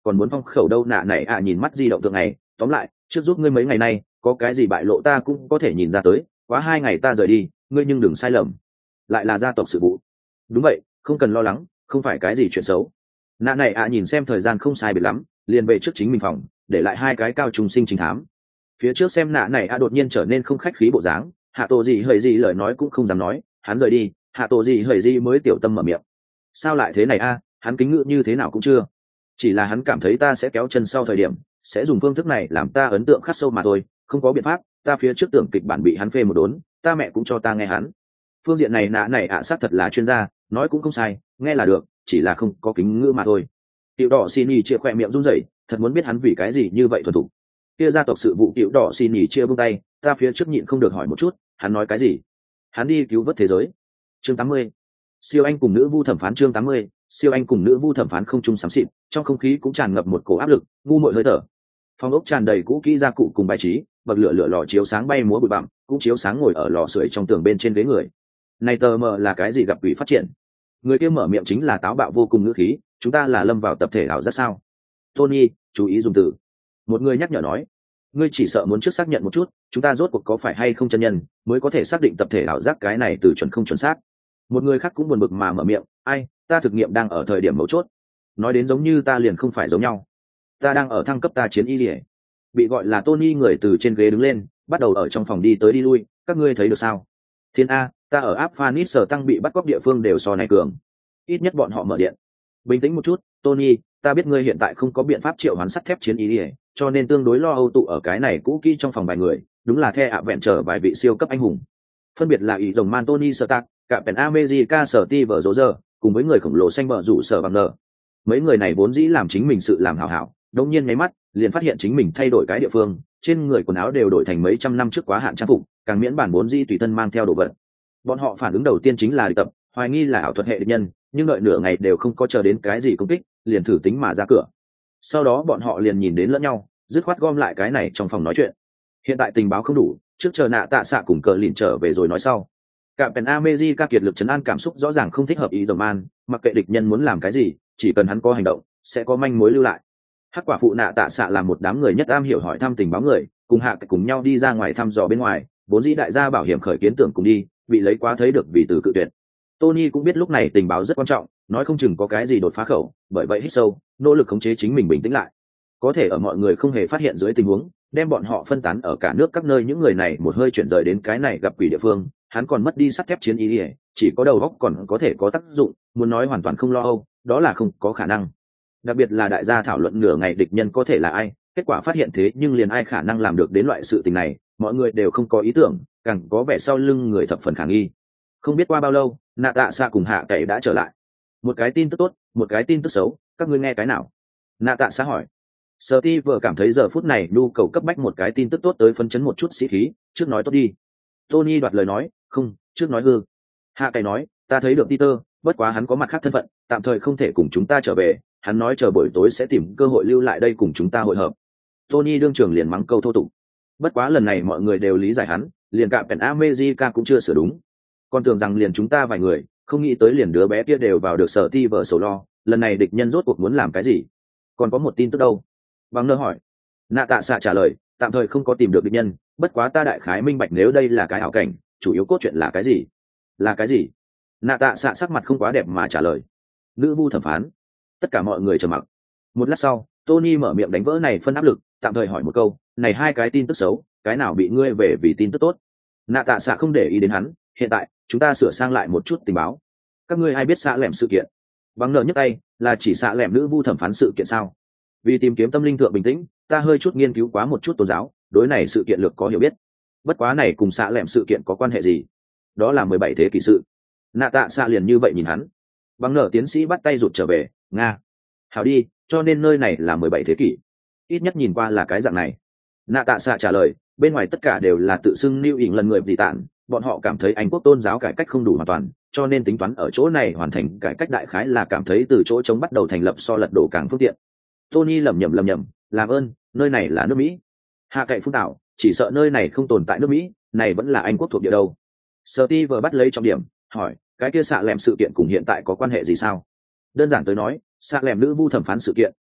còn muốn phong khẩu đâu nạ này nhìn mắt di động tượng này, tóm lại trước giúp ngươi mấy ngày nay có cái gì bại lộ ta cũng có thể nhìn ra tới, quá 2 ngày ta rời đi ngươi nhưng đừng sai lầm. Lại là gia tộc sự vụ. Đúng vậy, không cần lo lắng, không phải cái gì chuyện xấu. Nạ này nhìn xem thời gian không sai biệt lắm, liền về trước chính mình phòng, để lại 2 cái cao trung sinh chính thám. Phía trước xem nạ này đột nhiên trở nên không khách khí bộ dáng, hạ tổ gì hời gì lời nói cũng không dám nói, hắn rời đi, hạ tổ gì hời gì mới tiểu tâm mở miệng. Sao lại thế này hắn kính ngự như thế nào cũng chưa, chỉ là hắn cảm thấy ta sẽ kéo chân sau thời điểm sẽ dùng phương thức này làm ta ấn tượng khắc sâu mà thôi, không có biện pháp, ta phía trước tưởng kịch bản bị hắn phê một đốn, ta mẹ cũng cho ta nghe hắn. Phương diện này nạ này xác thật là chuyên gia, nói cũng không sai, nghe là được, chỉ là không có kính ngữ mà thôi. Tiểu đỏ xin nhì chia khỏe miệng run rẩy, thật muốn biết hắn vì cái gì như vậy thuần thục. Kia gia tộc sự vụ tiểu đỏ xin nhì chia buông tay, ta phía trước nhịn không được hỏi một chút, hắn nói cái gì? Hắn đi cứu vớt thế giới. Chương 80. Siêu anh cùng nữ vu thẩm phán. Chương 80. Siêu anh cùng nữ vu thẩm phán. Không trung xám xịt, trong không khí cũng tràn ngập một cổ áp lực, ngu muội hơi thở. Phòng ốc tràn đầy cũ kỹ gia cụ cùng bài trí, bậc lửa lò chiếu sáng bay múa bụi bặm, cũng chiếu sáng ngồi ở lò sưởi trong tường bên trên ghế người. Này tờ mờ là cái gì gặp quỷ phát triển? Người kia mở miệng chính là táo bạo vô cùng ngữ khí, chúng ta là lâm vào tập thể ảo giác sao? Tony, chú ý dùng từ. Một người nhắc nhở nói, ngươi chỉ sợ muốn trước xác nhận một chút, chúng ta rốt cuộc có phải hay không chân nhân, mới có thể xác định tập thể ảo giác cái này từ chuẩn không chuẩn xác. Một người khác cũng buồn bực mà mở miệng, ai, ta thực nghiệm đang ở thời điểm mấu chốt. Nói đến giống như ta liền không phải giống nhau. Ta đang ở thăng cấp ta chiến y liễu. Bị gọi là Tony người từ trên ghế đứng lên, bắt đầu ở trong phòng đi tới đi lui, các ngươi thấy được sao? Thiên A, ta ở áp Phanis sở tăng bị bắt cóc địa phương đều so này cường. Ít nhất bọn họ mở điện. Bình tĩnh một chút, Tony, ta biết ngươi hiện tại không có biện pháp triệu hoán sắt thép chiến ý ỉa, cho nên tương đối lo âu tụ ở cái này cũ kỹ trong phòng vài người, đúng là the ạ vẹn trở vài vị siêu cấp anh hùng. Phân biệt là ý rồng man Tony Stark, cả Pen America sở ti vở rỗ giờ, cùng với người khổng lồ xanh bờ rủ sở bằng nở. Mấy người này vốn dĩ làm chính mình sự làm hảo hảo, đột nhiên nháy mắt, liền phát hiện chính mình thay đổi cái địa phương, trên người quần áo đều đổi thành mấy trăm năm trước quá hạn trang phục, càng miễn bản vốn dĩ tùy thân mang theo đồ vật. Bọn họ phản ứng đầu tiên chính là địch tập, hoài nghi là ảo thuật hệ địch nhân, nhưng đợi nửa ngày đều không có chờ đến cái gì công kích, liền thử tính mà ra cửa. Sau đó bọn họ liền nhìn đến lẫn nhau, dứt khoát gom lại cái này trong phòng nói chuyện. Hiện tại tình báo không đủ, trước chờ nạ tạ xạ cùng cờ lìn trở về rồi nói sau. Cả Pen America kiệt lực trấn an cảm xúc rõ ràng không thích hợp ý đồng man, mặc kệ địch nhân muốn làm cái gì, chỉ cần hắn có hành động, sẽ có manh mối lưu lại. Hắc quả phụ nạ tạ xạ là một đám người nhất am hiểu hỏi thăm tình báo người, cùng hạ cùng nhau đi ra ngoài thăm dò bên ngoài, vốn dĩ đại gia bảo hiểm khởi kiến tưởng cùng đi, bị lấy quá thấy được vì từ cự tuyệt. Tony cũng biết lúc này tình báo rất quan trọng, nói không chừng có cái gì đột phá khẩu, bởi vậy hít sâu, nỗ lực khống chế chính mình bình tĩnh lại. Có thể ở mọi người không hề phát hiện dưới tình huống, đem bọn họ phân tán ở cả nước các nơi, những người này một hơi chuyển rời đến cái này gặp quỷ địa phương, hắn còn mất đi sắt thép chiến ý, chỉ có đầu óc còn có thể có tác dụng, muốn nói hoàn toàn không lo âu, đó là không có khả năng. Đặc biệt là đại gia thảo luận nửa ngày địch nhân có thể là ai, kết quả phát hiện thế nhưng liền ai khả năng làm được đến loại sự tình này, mọi người đều không có ý tưởng, càng có vẻ sau lưng người thập phần khả nghi. Không biết qua bao lâu, nạ tạ xạ cùng hạ cậy đã trở lại. Một cái tin tức tốt, một cái tin tức xấu, các ngươi nghe cái nào? Nạ tạ xạ hỏi. Sở Ti vừa cảm thấy giờ phút này nhu cầu cấp bách một cái tin tức tốt tới phấn chấn một chút sĩ khí, trước nói tốt đi. Tony đoạt lời nói, không, trước nói hư. Hạ cậy nói, ta thấy được Peter, bất quá hắn có mặt khác thân phận, tạm thời không thể cùng chúng ta trở về, hắn nói chờ buổi tối sẽ tìm cơ hội lưu lại đây cùng chúng ta hội hợp. Tony đương trường liền mắng câu thô tục. Bất quá lần này mọi người đều lý giải hắn, liền cả Pen America cũng chưa sửa đúng. Còn tưởng rằng liền chúng ta vài người, không nghĩ tới liền đứa bé kia đều vào được Sở Ti vợ sầu lo, lần này địch nhân rốt cuộc muốn làm cái gì? Còn có một tin tức đâu? Bằng nơ hỏi. Nạ tạ xạ trả lời, tạm thời không có tìm được địch nhân, bất quá ta đại khái minh bạch nếu đây là cái ảo cảnh, chủ yếu cốt truyện là cái gì? Là cái gì? Nạ tạ xạ sắc mặt không quá đẹp mà trả lời. Nữ vu thẩm phán. Tất cả mọi người trầm mặc. Một lát sau, Tony mở miệng đánh vỡ này phân áp lực, tạm thời hỏi một câu, này hai cái tin tức xấu, cái nào bị ngươi về vì tin tức tốt? Nạ tạ xạ không để ý đến hắn, hiện tại chúng ta sửa sang lại một chút tình báo. Các ngươi ai biết xạ lẻm sự kiện? Bằng nợ nhấc tay, là chỉ xạ lẻm nữ vu thẩm phán sự kiện sao? Vì tìm kiếm tâm linh thượng bình tĩnh, ta hơi chút nghiên cứu quá một chút tôn giáo, đối này sự kiện lược có hiểu biết. Bất quá này cùng xạ lẻm sự kiện có quan hệ gì? Đó là 17 thế kỷ sự. Nạ tạ xạ liền như vậy nhìn hắn. Bằng nợ tiến sĩ bắt tay rụt trở về, nga. Hảo đi, cho nên nơi này là 17 thế kỷ. Ít nhất nhìn qua là cái dạng này. Nạ tạ xạ trả lời, bên ngoài tất cả đều là tự xưng New England người dị tản, bọn họ cảm thấy Anh quốc tôn giáo cải cách không đủ hoàn toàn, cho nên tính toán ở chỗ này hoàn thành cải cách đại khái là cảm thấy từ chỗ trống bắt đầu thành lập so lật đổ càng phương tiện. Tony lẩm nhẩm, làm ơn, nơi này là nước Mỹ. Hạ cậy phun tạo, chỉ sợ nơi này không tồn tại nước Mỹ, này vẫn là Anh quốc thuộc địa đâu. Steve bắt lấy trọng điểm, hỏi, cái kia xạ lẻm sự kiện cùng hiện tại có quan hệ gì sao? Đơn giản tới nói, xạ lẻm nữ vu thẩm phán sự kiện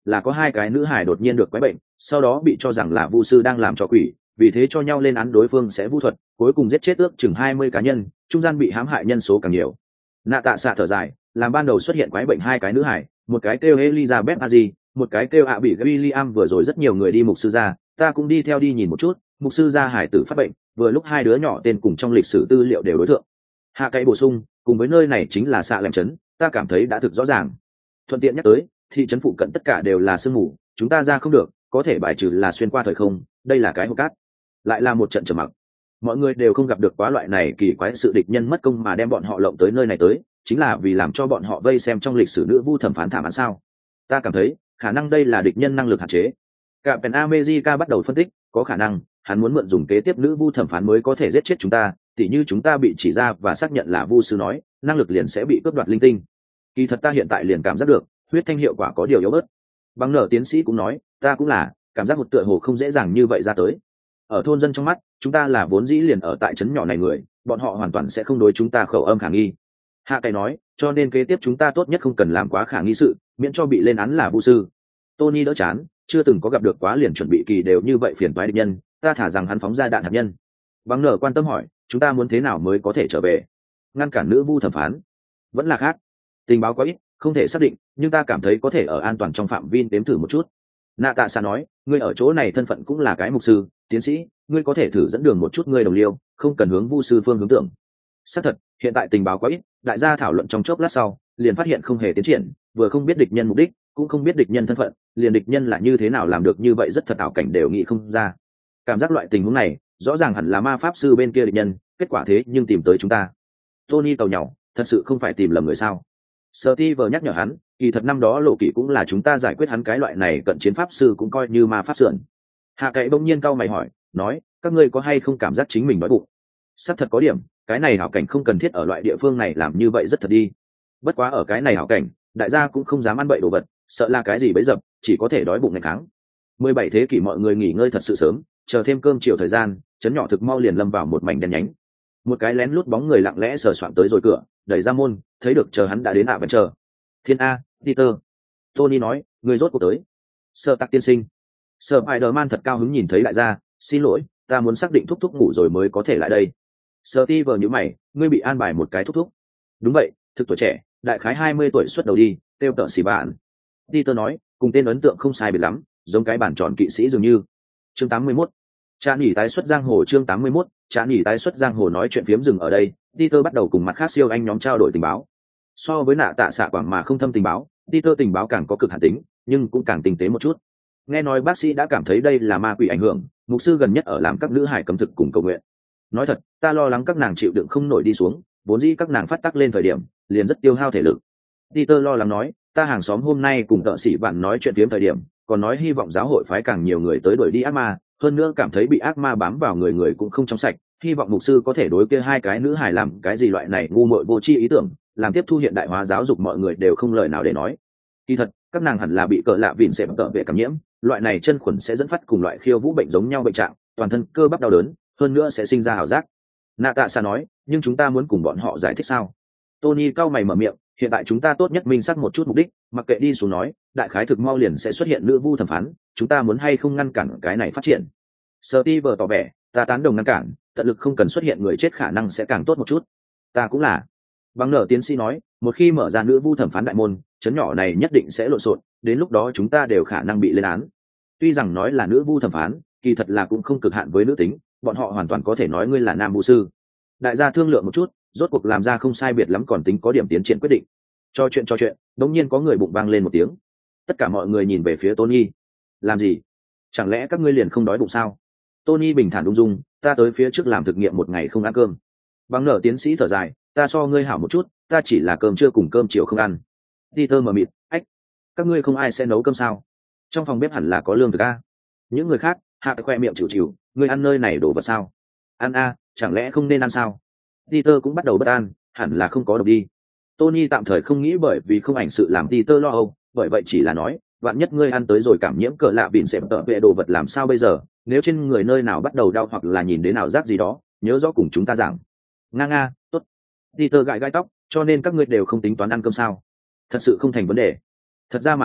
là có hai cái nữ hải đột nhiên được quái bệnh, sau đó bị cho rằng là vu sư đang làm trò quỷ, vì thế cho nhau lên án đối phương sẽ vu thuật, cuối cùng giết chết ước chừng 20 cá nhân, trung gian bị hãm hại nhân số càng nhiều. Nạ Tạ Xạ thở dài, làm ban đầu xuất hiện quái bệnh hai cái nữ hải, một cái kêu Elizabeth Aji, một cái kêu ạ bị William, vừa rồi rất nhiều người đi mục sư gia, ta cũng đi theo đi nhìn một chút, mục sư gia hải tử phát bệnh, vừa lúc hai đứa nhỏ tên cùng trong lịch sử tư liệu đều đối tượng. Hạ cái bổ sung, cùng với nơi này chính là xạ lẻm trấn, ta cảm thấy đã thực rõ ràng. Thuận tiện nhắc tới, thị trấn phụ cận tất cả đều là sương mù, chúng ta ra không được, có thể bài trừ là xuyên qua thời không, đây là cái hộp cát. Lại là một trận trầm mặc. Mọi người đều không gặp được quá loại này kỳ quái sự địch nhân mất công mà đem bọn họ lộng tới nơi này tới, chính là vì làm cho bọn họ vây xem trong lịch sử nữ vu thẩm phán thảm án sao? Ta cảm thấy, khả năng đây là địch nhân năng lực hạn chế. Cả Pen America bắt đầu phân tích, có khả năng hắn muốn mượn dùng kế tiếp nữ vu thẩm phán mới có thể giết chết chúng ta, tỉ như chúng ta bị chỉ ra và xác nhận là vu sư nói, năng lực liền sẽ bị cướp đoạt linh tinh. Kỳ thật ta hiện tại liền cảm giác được, huyết thanh hiệu quả có điều yếu bớt. Bằng nở tiến sĩ cũng nói, ta cũng là, cảm giác một tựa hồ không dễ dàng như vậy ra tới. Ở thôn dân trong mắt, chúng ta là vốn dĩ liền ở tại trấn nhỏ này người, bọn họ hoàn toàn sẽ không đối chúng ta khẩu âm khả nghi. Hạ cái nói, cho nên kế tiếp chúng ta tốt nhất không cần làm quá khả nghi sự, miễn cho bị lên án là vu sư. Tony đỡ chán, chưa từng có gặp được quá liền chuẩn bị kỳ đều như vậy phiền toái địch nhân, ta thả rằng hắn phóng ra đạn hạt nhân. Bằng nở quan tâm hỏi, chúng ta muốn thế nào mới có thể trở về? Ngăn cản nữ vu thẩm phán? Vẫn là khác. Tình báo quá ít, không thể xác định, nhưng ta cảm thấy có thể ở an toàn trong phạm vi đếm thử một chút. Nạ Tạ Xạ nói, ngươi ở chỗ này thân phận cũng là cái mục sư, tiến sĩ, ngươi có thể thử dẫn đường một chút ngươi đồng liêu, không cần hướng vu sư phương hướng tưởng. Xác thật, hiện tại tình báo quá ít, đại gia thảo luận trong chốc lát sau, liền phát hiện không hề tiến triển, vừa không biết địch nhân mục đích, cũng không biết địch nhân thân phận, liền địch nhân là như thế nào làm được như vậy rất thật ảo cảnh đều nghĩ không ra. Cảm giác loại tình huống này, rõ ràng hẳn là ma pháp sư bên kia địch nhân, kết quả thế nhưng tìm tới chúng ta. Tony tàu nhỏ, thật sự không phải tìm lầm người sao? Steve nhắc nhở hắn, kỳ thật năm đó lộ kỷ cũng là chúng ta giải quyết hắn cái loại này cận chiến pháp sư cũng coi như ma pháp sườn. Hạ cậy bỗng nhiên cau mày hỏi, nói, các ngươi có hay không cảm giác chính mình đói bụng? Sắp thật có điểm, cái này hảo cảnh không cần thiết ở loại địa phương này làm như vậy rất thật đi. Bất quá ở cái này hảo cảnh, đại gia cũng không dám ăn bậy đồ vật, sợ là cái gì bấy dập, chỉ có thể đói bụng ngày kháng. 17 thế kỷ mọi người nghỉ ngơi thật sự sớm, chờ thêm cơm chiều thời gian, trấn nhỏ thực mau liền lâm vào một mảnh đen nhánh. Một cái lén lút bóng người lặng lẽ sờ soạng tới rồi cửa, đẩy ra môn, thấy được chờ hắn đã đến vẫn chờ. Thiên A, Peter. Tony nói, người rốt cuộc tới. Sợ tặc tiên sinh. Spider-Man thật cao hứng nhìn thấy đại gia, xin lỗi, ta muốn xác định thúc thúc ngủ rồi mới có thể lại đây. Steve nhíu mày, ngươi bị an bài một cái thúc thúc. Đúng vậy, thực tuổi trẻ, đại khái 20 tuổi xuất đầu đi, tiêu tợ xì bạn. Peter nói, cùng tên ấn tượng không sai biệt lắm, giống cái bản tròn kỵ sĩ dường như. Chương 81. Trà nỉ tái xuất giang hồ chương 81, Trà nỉ tái xuất giang hồ nói chuyện phiếm dừng ở đây, Peter bắt đầu cùng mặt khác siêu anh nhóm trao đổi tình báo. So với Nạ Tạ Xạ quảng mà không thâm tình báo, Peter tình báo càng có cực hạn tính, nhưng cũng càng tinh tế một chút. Nghe nói bác sĩ đã cảm thấy đây là ma quỷ ảnh hưởng, mục sư gần nhất ở làm các nữ hải cấm thực cùng cầu nguyện. Nói thật, ta lo lắng các nàng chịu đựng không nổi đi xuống, vốn dĩ các nàng phát tác lên thời điểm, liền rất tiêu hao thể lực. Peter lo lắng nói, ta hàng xóm hôm nay cùng tợ sĩ bạn nói chuyện phiếm thời điểm, còn nói hy vọng giáo hội phái càng nhiều người tới đuổi đi ác ma, hơn nữa cảm thấy bị ác ma bám vào người người cũng không trong sạch, hy vọng mục sư có thể đối kia hai cái nữ hài làm cái gì loại này ngu muội vô tri ý tưởng, làm tiếp thu hiện đại hóa giáo dục mọi người đều không lời nào để nói. Kỳ thật, các nàng hẳn là bị cỡ lạ vịn xẹp tợ vệ cảm nhiễm, loại này chân khuẩn sẽ dẫn phát cùng loại khiêu vũ bệnh giống nhau bệnh trạng, toàn thân cơ bắp đau đớn, hơn nữa sẽ sinh ra ảo giác. Nạ Tạ Xạ nói, nhưng chúng ta muốn cùng bọn họ giải thích sao? Tony cau mày mở miệng, hiện tại chúng ta tốt nhất minh xác một chút mục đích, mặc kệ đi xuống nói, đại khái thực mau liền sẽ xuất hiện nữ vu thẩm phán, chúng ta muốn hay không ngăn cản cái này phát triển. Steve tỏ vẻ, ta tán đồng ngăn cản, tận lực không cần xuất hiện người chết khả năng sẽ càng tốt một chút. Ta cũng là. Bằng nở tiến sĩ nói, một khi mở ra nữ vu thẩm phán đại môn, chấn nhỏ này nhất định sẽ lộn xộn, đến lúc đó chúng ta đều khả năng bị lên án. Tuy rằng nói là nữ vu thẩm phán, kỳ thật là cũng không cực hạn với nữ tính, bọn họ hoàn toàn có thể nói ngươi là nam vu sư. Đại gia thương lượng một chút, rốt cuộc làm ra không sai biệt lắm còn tính có điểm tiến triển quyết định. Cho chuyện, đống nhiên có người bụng vang lên một tiếng. Tất cả mọi người nhìn về phía Tony. Làm gì? Chẳng lẽ các ngươi liền không đói bụng sao? Tony bình thản ung dung, ta tới phía trước làm thực nghiệm một ngày không ăn cơm. Bằng nở tiến sĩ thở dài, ta so ngươi hảo một chút, ta chỉ là cơm trưa cùng cơm chiều không ăn. Peter mờ mịt, ách, các ngươi không ai sẽ nấu cơm sao? Trong phòng bếp hẳn là có lương thực a. Những người khác, hạ khoe miệng chịu, ngươi ăn nơi này đổ vật sao? Ăn a, chẳng lẽ không nên ăn sao? Peter cũng bắt đầu bất an, hẳn là không có độc đi. Tony tạm thời không nghĩ bởi vì không ảnh sự làm Peter lo âu, bởi vậy chỉ là nói, vạn nhất ngươi ăn tới rồi cảm nhiễm cỡ lạ bỉn xẹp tợ vệ đồ vật làm sao bây giờ, nếu trên người nơi nào bắt đầu đau hoặc là nhìn đến nào rác gì đó, nhớ rõ cùng chúng ta giảng. Nga, tốt. Peter gãi tóc, cho nên các ngươi đều không tính toán ăn cơm sao? Thật sự không thành vấn đề. Thật ra mà nói,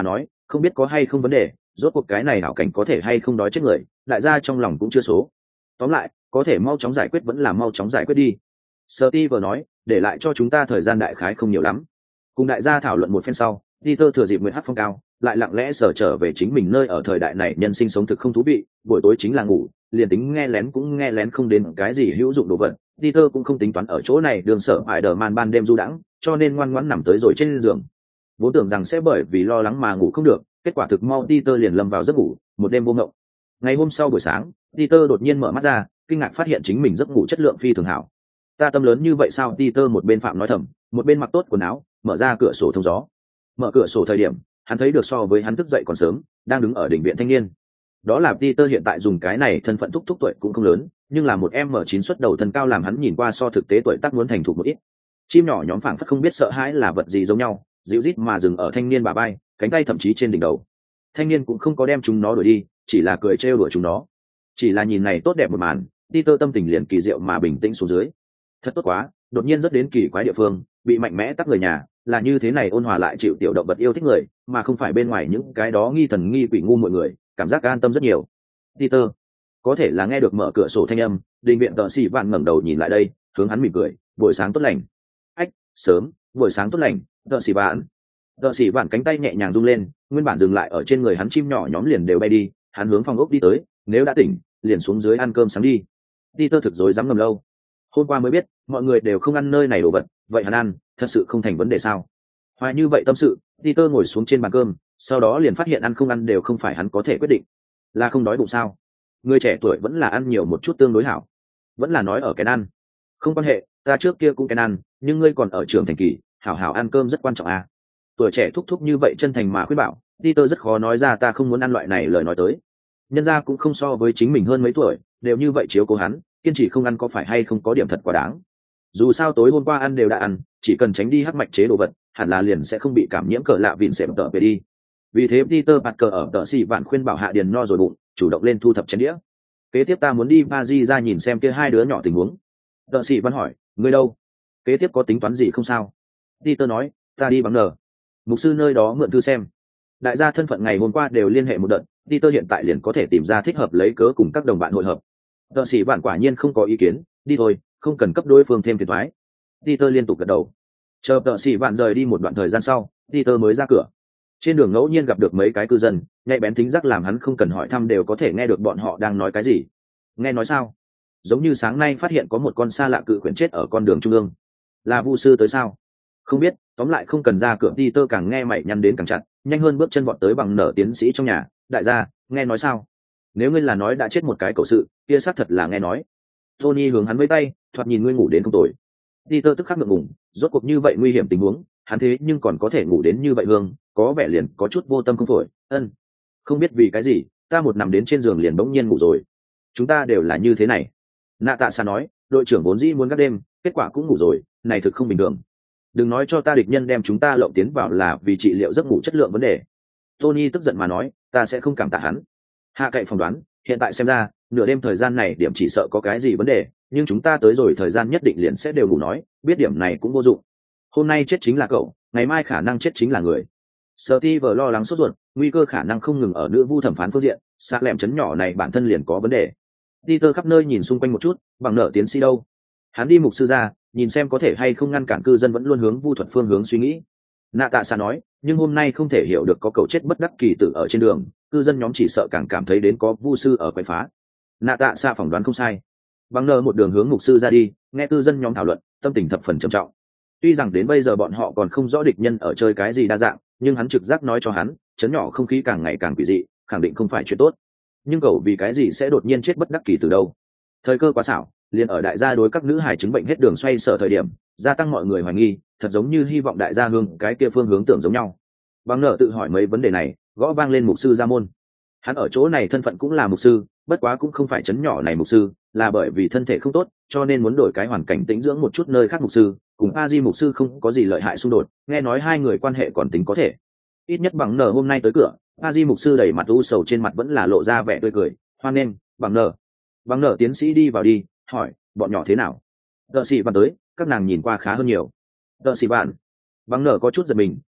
không biết có hay không vấn đề, rốt cuộc cái này ảo cảnh có thể hay không đói chết người, đại gia trong lòng cũng chưa số. Tóm lại, có thể mau chóng giải quyết vẫn là mau chóng giải quyết đi. Steve vừa nói, để lại cho chúng ta thời gian đại khái không nhiều lắm. Cùng đại gia thảo luận một phen sau, Peter thừa dịp nguyệt hắc phong cao, lại lặng lẽ sở trở về chính mình nơi ở thời đại này nhân sinh sống thực không thú vị, buổi tối chính là ngủ, liền tính nghe lén cũng nghe lén không đến cái gì hữu dụng đồ vật. Peter cũng không tính toán ở chỗ này đường sở Spider-Man ban đêm du đãng, cho nên ngoan ngoãn nằm tới rồi trên giường. Vốn tưởng rằng sẽ bởi vì lo lắng mà ngủ không được, kết quả thực mau Peter liền lâm vào giấc ngủ, một đêm vô ngộng. Ngày hôm sau buổi sáng, Peter đột nhiên mở mắt ra, kinh ngạc phát hiện chính mình giấc ngủ chất lượng phi thường hảo. Ta tâm lớn như vậy sao? Peter một bên phạm nói thầm, một bên mặc tốt quần áo, mở ra cửa sổ thông gió. Mở cửa sổ thời điểm, hắn thấy được so với hắn thức dậy còn sớm, đang đứng ở đỉnh viện thanh niên. Đó là Peter hiện tại dùng cái này thân phận thúc tuổi cũng không lớn, nhưng là một M9 xuất đầu thân cao làm hắn nhìn qua so thực tế tuổi tác muốn thành thục một ít. Chim nhỏ nhóm phảng phất không biết sợ hãi là vật gì giống nhau, dịu rít mà dừng ở thanh niên bả vai, cánh tay thậm chí trên đỉnh đầu. Thanh niên cũng không có đem chúng nó đuổi đi, chỉ là cười trêu đùa chúng nó. Chỉ là nhìn này tốt đẹp một màn, Peter tâm tình liền kỳ diệu mà bình tĩnh xuống dưới. Thật tốt quá, đột nhiên rất đến kỳ quái địa phương, bị mạnh mẽ tắc người nhà, là như thế này ôn hòa lại chịu tiểu động vật yêu thích người, mà không phải bên ngoài những cái đó nghi thần nghi quỷ ngu mọi người, cảm giác an tâm rất nhiều. Peter, có thể là nghe được mở cửa sổ thanh âm, đình viện tợ sĩ vạn ngẩng đầu nhìn lại đây, hướng hắn mỉm cười, buổi sáng tốt lành. Ách, sớm, buổi sáng tốt lành, tợ sĩ vạn. Tợ sĩ vạn cánh tay nhẹ nhàng rung lên, nguyên bản dừng lại ở trên người hắn chim nhỏ nhóm liền đều bay đi, hắn hướng phòng ốc đi tới, nếu đã tỉnh, liền xuống dưới ăn cơm sáng đi. Peter thực dối dám ngầm lâu. Hôm qua mới biết, mọi người đều không ăn nơi này đồ vật, vậy hắn ăn, thật sự không thành vấn đề sao? Hoài như vậy tâm sự, Peter ngồi xuống trên bàn cơm, sau đó liền phát hiện ăn không ăn đều không phải hắn có thể quyết định. Là không đói bụng sao? Người trẻ tuổi vẫn là ăn nhiều một chút tương đối hảo. Vẫn là nói ở cái ăn. Không quan hệ, ta trước kia cũng cái ăn, nhưng ngươi còn ở trường thành kỳ, hảo hảo ăn cơm rất quan trọng à? Tuổi trẻ thúc thúc như vậy chân thành mà khuyên bảo, Peter rất khó nói ra ta không muốn ăn loại này lời nói tới. Nhân gia cũng không so với chính mình hơn mấy tuổi, đều như vậy chiếu cố hắn, kiên trì không ăn có phải hay không có điểm thật quá đáng. Dù sao tối hôm qua ăn đều đã ăn, chỉ cần tránh đi hắc mạch chế đồ vật, hẳn là liền sẽ không bị cảm nhiễm cờ lạ vịn xệm tợ về đi. Vì thế Peter bạt cờ ở tợ xì vạn khuyên bảo hạ điền no rồi bụng, chủ động lên thu thập chén đĩa. Kế tiếp ta muốn đi Paris ra nhìn xem kia hai đứa nhỏ tình huống. Tợ xì vạn hỏi, ngươi đâu? Kế tiếp có tính toán gì không sao? Peter nói, ta đi bằng nở. Mục sư nơi đó mượn thư xem. Đại gia thân phận ngày hôm qua đều liên hệ một đợt, Peter hiện tại liền có thể tìm ra thích hợp lấy cớ cùng các đồng bạn hội hợp. Tợ sĩ bạn quả nhiên không có ý kiến, đi thôi, không cần cấp đối phương thêm phiền toái. Peter liên tục gật đầu. Chờ tợ sĩ bạn rời đi một đoạn thời gian sau, Peter mới ra cửa. Trên đường ngẫu nhiên gặp được mấy cái cư dân, nhạy bén thính giác làm hắn không cần hỏi thăm đều có thể nghe được bọn họ đang nói cái gì. Nghe nói sao? Giống như sáng nay phát hiện có một con xa lạ cự khuyển chết ở con đường trung ương. Là vu sư tới sao? Không biết, tóm lại không cần ra cửa. Peter càng nghe mày nhăn đến càng chặt, nhanh hơn bước chân vọt tới bằng nở tiến sĩ trong nhà. Đại gia, nghe nói sao? Nếu ngươi là nói đã chết một cái cậu sự, kia xác thật là nghe nói. Tony hướng hắn với tay, thoạt nhìn ngươi ngủ đến không tồi. Peter tức khắc ngượng ngùng, rốt cuộc như vậy nguy hiểm tình huống, hắn thế nhưng còn có thể ngủ đến như vậy hương, có vẻ liền có chút vô tâm không phổi. Không biết vì cái gì, ta một nằm đến trên giường liền bỗng nhiên ngủ rồi. Chúng ta đều là như thế này. Nạ Tạ Sa nói, đội trưởng vốn dĩ muốn gác đêm, kết quả cũng ngủ rồi, này thực không bình thường. Đừng nói cho ta địch nhân đem chúng ta lộng tiến vào là vì trị liệu giấc ngủ chất lượng vấn đề. Tony tức giận mà nói, ta sẽ không cảm tạ hắn. Hạ cậy phỏng đoán, hiện tại xem ra, nửa đêm thời gian này điểm chỉ sợ có cái gì vấn đề, nhưng chúng ta tới rồi thời gian nhất định liền sẽ đều ngủ nói, biết điểm này cũng vô dụng. Hôm nay chết chính là cậu, ngày mai khả năng chết chính là người. Steve lo lắng sốt ruột, nguy cơ khả năng không ngừng ở nữ vu thẩm phán phương diện, xạ lẹm chấn nhỏ này bản thân liền có vấn đề. Peter khắp nơi nhìn xung quanh một chút, bằng nợ tiến sĩ đâu? Hắn đi mục sư ra, nhìn xem có thể hay không ngăn cản cư dân vẫn luôn hướng vu thuật phương hướng suy nghĩ. Nạ Tạ Sa nói, nhưng hôm nay không thể hiểu được có cậu chết bất đắc kỳ tử ở trên đường, cư dân nhóm chỉ sợ càng cảm thấy đến có vu sư ở quậy phá. Nạ Tạ Sa phỏng đoán không sai. Bằng nợ một đường hướng mục sư ra đi, nghe cư dân nhóm thảo luận, tâm tình thập phần trầm trọng. Tuy rằng đến bây giờ bọn họ còn không rõ địch nhân ở chơi cái gì đa dạng, nhưng hắn trực giác nói cho hắn, chấn nhỏ không khí càng ngày càng quỷ dị, khẳng định không phải chuyện tốt. Nhưng cậu vì cái gì sẽ đột nhiên chết bất đắc kỳ từ đâu? Thời cơ quá xảo, liền ở đại gia đối các nữ hài chứng bệnh hết đường xoay sở thời điểm, gia tăng mọi người hoài nghi, thật giống như hy vọng đại gia hương cái kia phương hướng tưởng giống nhau. Bằng nợ tự hỏi mấy vấn đề này, gõ vang lên mục sư gia môn. Hắn ở chỗ này thân phận cũng là mục sư, bất quá cũng không phải chấn nhỏ này mục sư, là bởi vì thân thể không tốt, cho nên muốn đổi cái hoàn cảnh tĩnh dưỡng một chút nơi khác mục sư, cùng A Di mục sư không có gì lợi hại xung đột, nghe nói hai người quan hệ còn tính có thể. Ít nhất bằng nở hôm nay tới cửa, A Di mục sư đầy mặt u sầu trên mặt vẫn là lộ ra vẻ tươi cười, hoan nghênh, bằng nở tiến sĩ đi vào đi, hỏi, bọn nhỏ thế nào? Đợ sĩ bạn tới, các nàng nhìn qua khá hơn nhiều. Đợ sĩ bạn, bằng nở có chút giật mình,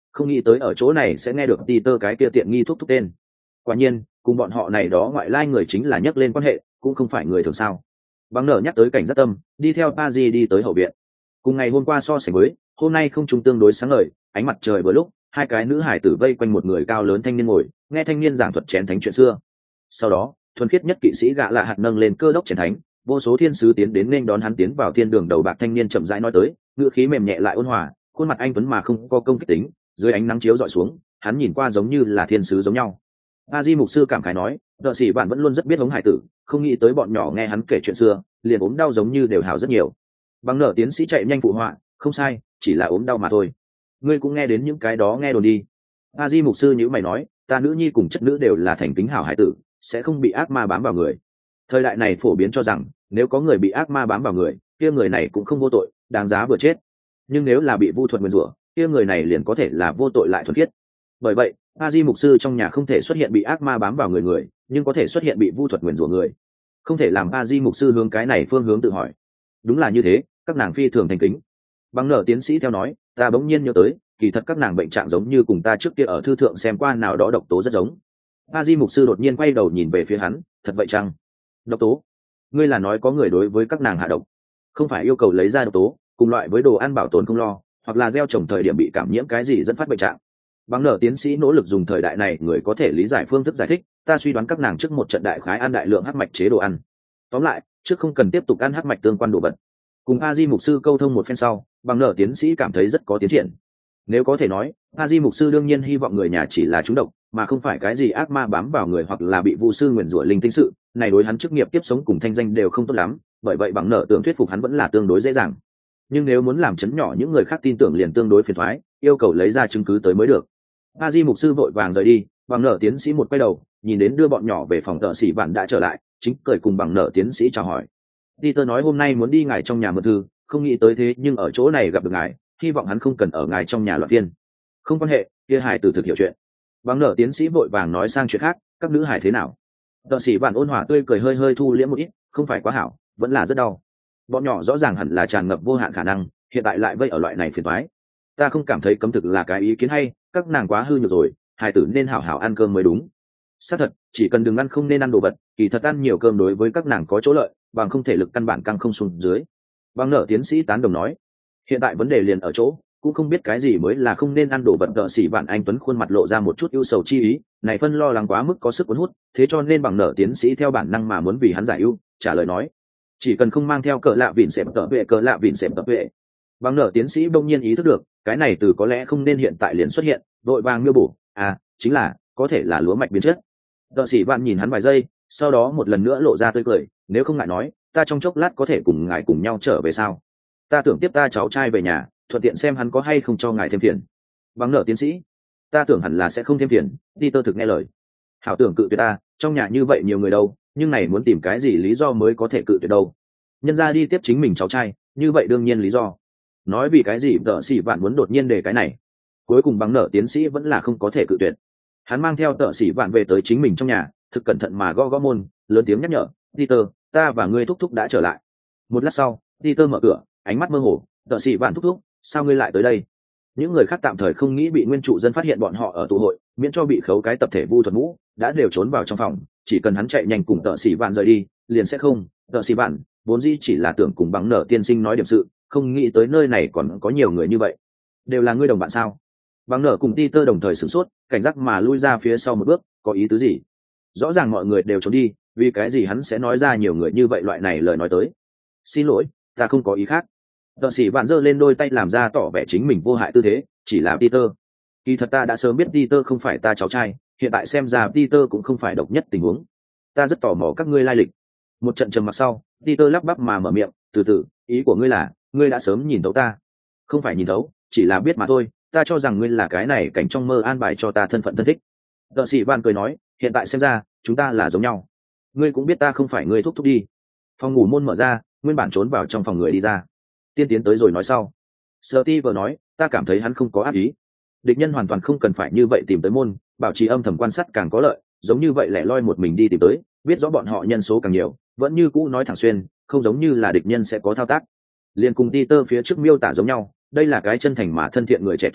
không nghĩ tới ở chỗ này sẽ nghe được Peter cái kia tiện nghi thúc thúc tên. Quả nhiên, cùng bọn họ này đó ngoại lai người chính là nhắc lên quan hệ, cũng không phải người thường sao. Bằng nở nhắc tới cảnh giác tâm, đi theo Pazi đi tới hậu viện. Cùng ngày hôm qua so sánh với, hôm nay không trung tương đối sáng ngời, ánh mặt trời vừa lúc, hai cái nữ hải tử vây quanh một người cao lớn thanh niên ngồi, nghe thanh niên giảng thuật chén thánh chuyện xưa. Sau đó, thuần khiết nhất kỵ sĩ gạ lạ hạt nâng lên cơ đốc chén thánh, vô số thiên sứ tiến đến nên đón hắn tiến vào thiên đường đầu bạc thanh niên chậm rãi nói tới, ngữ khí mềm nhẹ lại ôn hòa, khuôn mặt anh tuấn mà không có công kích tính, dưới ánh nắng chiếu dọi xuống, hắn nhìn qua giống như là thiên sứ giống nhau. A Di mục sư cảm khái nói, đợ sĩ bạn vẫn luôn rất biết hống hải tử, không nghĩ tới bọn nhỏ nghe hắn kể chuyện xưa, liền ốm đau giống như đều hảo rất nhiều. Bằng nở tiến sĩ chạy nhanh phụ họa, không sai, chỉ là ốm đau mà thôi. Ngươi cũng nghe đến những cái đó nghe đồn đi. A Di mục sư nhíu mày nói, ta nữ nhi cùng chất nữ đều là thành kính hảo hải tử, sẽ không bị ác ma bám vào người. Thời đại này phổ biến cho rằng, nếu có người bị ác ma bám vào người, kia người này cũng không vô tội, đáng giá vừa chết. Nhưng nếu là bị vu thuật nguyền rủa, kia người này liền có thể là vô tội lại thuần khiết. Bởi vậy, A Di mục sư trong nhà không thể xuất hiện bị ác ma bám vào người, nhưng có thể xuất hiện bị vu thuật nguyền rủa người. Không thể làm A Di mục sư hướng cái này phương hướng tự hỏi. Đúng là như thế, các nàng phi thường thành kính. Bằng nở tiến sĩ theo nói, ta bỗng nhiên nhớ tới, kỳ thật các nàng bệnh trạng giống như cùng ta trước kia ở thư thượng xem qua nào đó độc tố rất giống. A Di mục sư đột nhiên quay đầu nhìn về phía hắn, thật vậy chăng? Độc tố? Ngươi là nói có người đối với các nàng hạ độc? Không phải yêu cầu lấy ra độc tố, cùng loại với đồ ăn bảo tồn không lo, hoặc là gieo trồng thời điểm bị cảm nhiễm cái gì dẫn phát bệnh trạng. Bằng nở tiến sĩ nỗ lực dùng thời đại này người có thể lý giải phương thức giải thích, ta suy đoán các nàng trước một trận đại khái ăn đại lượng hắc mạch chế đồ ăn. Tóm lại, trước không cần tiếp tục ăn hắc mạch tương quan đồ vật. Cùng A Di mục sư câu thông một phen sau, bằng nở tiến sĩ cảm thấy rất có tiến triển. Nếu có thể nói, A Di mục sư đương nhiên hy vọng người nhà chỉ là trúng độc, mà không phải cái gì ác ma bám vào người hoặc là bị vu sư nguyền rủa linh tinh sự, này đối hắn chức nghiệp tiếp sống cùng thanh danh đều không tốt lắm, bởi vậy bằng nở tưởng thuyết phục hắn vẫn là tương đối dễ dàng. Nhưng nếu muốn làm chấn nhỏ những người khác tin tưởng liền tương đối phiền toái, yêu cầu lấy ra chứng cứ tới mới được. A Di mục sư vội vàng rời đi, bằng nở tiến sĩ một quay đầu, nhìn đến đưa bọn nhỏ về phòng tợ sĩ bạn đã trở lại, chính cười cùng bằng nở tiến sĩ chào hỏi. Peter nói hôm nay muốn đi ngài trong nhà mượn thư, không nghĩ tới thế nhưng ở chỗ này gặp được ngài, hy vọng hắn không cần ở ngài trong nhà loạn phiên. Không quan hệ, kia hài tử thực hiểu chuyện. Bằng nở tiến sĩ vội vàng nói sang chuyện khác, các nữ hài thế nào? Tợ sĩ bạn ôn hòa tươi cười hơi hơi thu liễm một ít, không phải quá hảo, vẫn là rất đau. Bọn nhỏ rõ ràng hẳn là tràn ngập vô hạn khả năng, hiện tại lại vây ở loại này phiền toái. Ta không cảm thấy cấm thực là cái ý kiến hay, các nàng quá hư nhược rồi, hài tử nên hảo hảo ăn cơm mới đúng. Xác thật, chỉ cần đừng ăn không nên ăn đồ vật, kỳ thật ăn nhiều cơm đối với các nàng có chỗ lợi, bằng không thể lực căn bản căng không xuống dưới. Bằng nở tiến sĩ tán đồng nói, hiện tại vấn đề liền ở chỗ, cũng không biết cái gì mới là không nên ăn đồ vật. Tợ sĩ bạn anh tuấn khuôn mặt lộ ra một chút ưu sầu chi ý, này phân lo lắng quá mức có sức cuốn hút, thế cho nên bằng nở tiến sĩ theo bản năng mà muốn vì hắn giải ưu, trả lời nói, chỉ cần không mang theo cỡ lạ vịn xệm tợ vệ cỡ lạ vịn xệm tợ vệ. Bằng nở tiến sĩ bỗng nhiên ý thức được, cái này từ có lẽ không nên hiện tại liền xuất hiện, vội vàng miêu bổ, chính là có thể là lúa mạch biến chất. Tợ sĩ bạn nhìn hắn vài giây, sau đó một lần nữa lộ ra tươi cười, nếu không ngại nói, ta trong chốc lát có thể cùng ngài cùng nhau trở về sao? Ta tưởng tiếp ta cháu trai về nhà, thuận tiện xem hắn có hay không cho ngài thêm phiền. Bằng nở tiến sĩ, ta tưởng hẳn là sẽ không thêm phiền. Peter thực nghe lời. Hảo tưởng cự tuyệt ta, trong nhà như vậy nhiều người đâu, nhưng này muốn tìm cái gì lý do mới có thể cự tuyệt đâu? Nhân ra đi tiếp chính mình cháu trai, như vậy đương nhiên lý do. Nói vì cái gì Tợ sĩ bạn muốn đột nhiên để cái này? Cuối cùng bằng nở tiến sĩ vẫn là không có thể cự tuyệt. Hắn mang theo Tợ sĩ bạn về tới chính mình trong nhà, thực cẩn thận mà gõ gõ môn, lớn tiếng nhắc nhở, Peter, ta và ngươi thúc thúc đã trở lại. Một lát sau, Peter mở cửa, ánh mắt mơ hồ, Tợ sĩ bạn thúc thúc, sao ngươi lại tới đây? Những người khác tạm thời không nghĩ bị nguyên trụ dân phát hiện bọn họ ở tụ hội, miễn cho bị khấu cái tập thể vu thuật mũ, đã đều trốn vào trong phòng, chỉ cần hắn chạy nhanh cùng Tợ sĩ bạn rời đi, liền sẽ không. Tợ sĩ bạn vốn dĩ chỉ là tưởng cùng bằng nở tiên sinh nói điểm sự, không nghĩ tới nơi này còn có nhiều người như vậy. Đều là ngươi đồng bạn sao? Bằng nở cùng Peter đồng thời sửng sốt, cảnh giác mà lui ra phía sau một bước, có ý tứ gì? Rõ ràng mọi người đều trốn đi, vì cái gì hắn sẽ nói ra nhiều người như vậy loại này lời nói tới? Xin lỗi, ta không có ý khác. Tợ sĩ bạn giơ lên đôi tay làm ra tỏ vẻ chính mình vô hại tư thế, chỉ là Peter. Kỳ thật ta đã sớm biết Peter không phải ta cháu trai, hiện tại xem ra Peter cũng không phải độc nhất tình huống. Ta rất tò mò các ngươi lai lịch. Một trận trầm mặc sau, Peter lắp bắp mà mở miệng, từ từ, ý của ngươi là, ngươi đã sớm nhìn thấu ta. Không phải nhìn thấu, chỉ là biết mà thôi, ta cho rằng ngươi là cái này cảnh trong mơ an bài cho ta thân phận thân thích. Tợ sĩ bạn cười nói, hiện tại xem ra, chúng ta là giống nhau. Ngươi cũng biết ta không phải ngươi thúc thúc đi. Phòng ngủ môn mở ra, nguyên bản trốn vào trong phòng người đi ra. Tiên tiến tới rồi nói sau. Steve nói, ta cảm thấy hắn không có ác ý. Địch nhân hoàn toàn không cần phải như vậy tìm tới môn, bảo trì âm thầm quan sát càng có lợi, giống như vậy lẻ loi một mình đi tìm tới, biết rõ bọn họ nhân số càng nhiều, vẫn như cũ nói thẳng xuyên, không giống như là địch nhân sẽ có thao tác. Liên cùng Peter phía trước miêu tả giống nhau, đây là cái chân thành mà thân thiện người trẻ tuổi,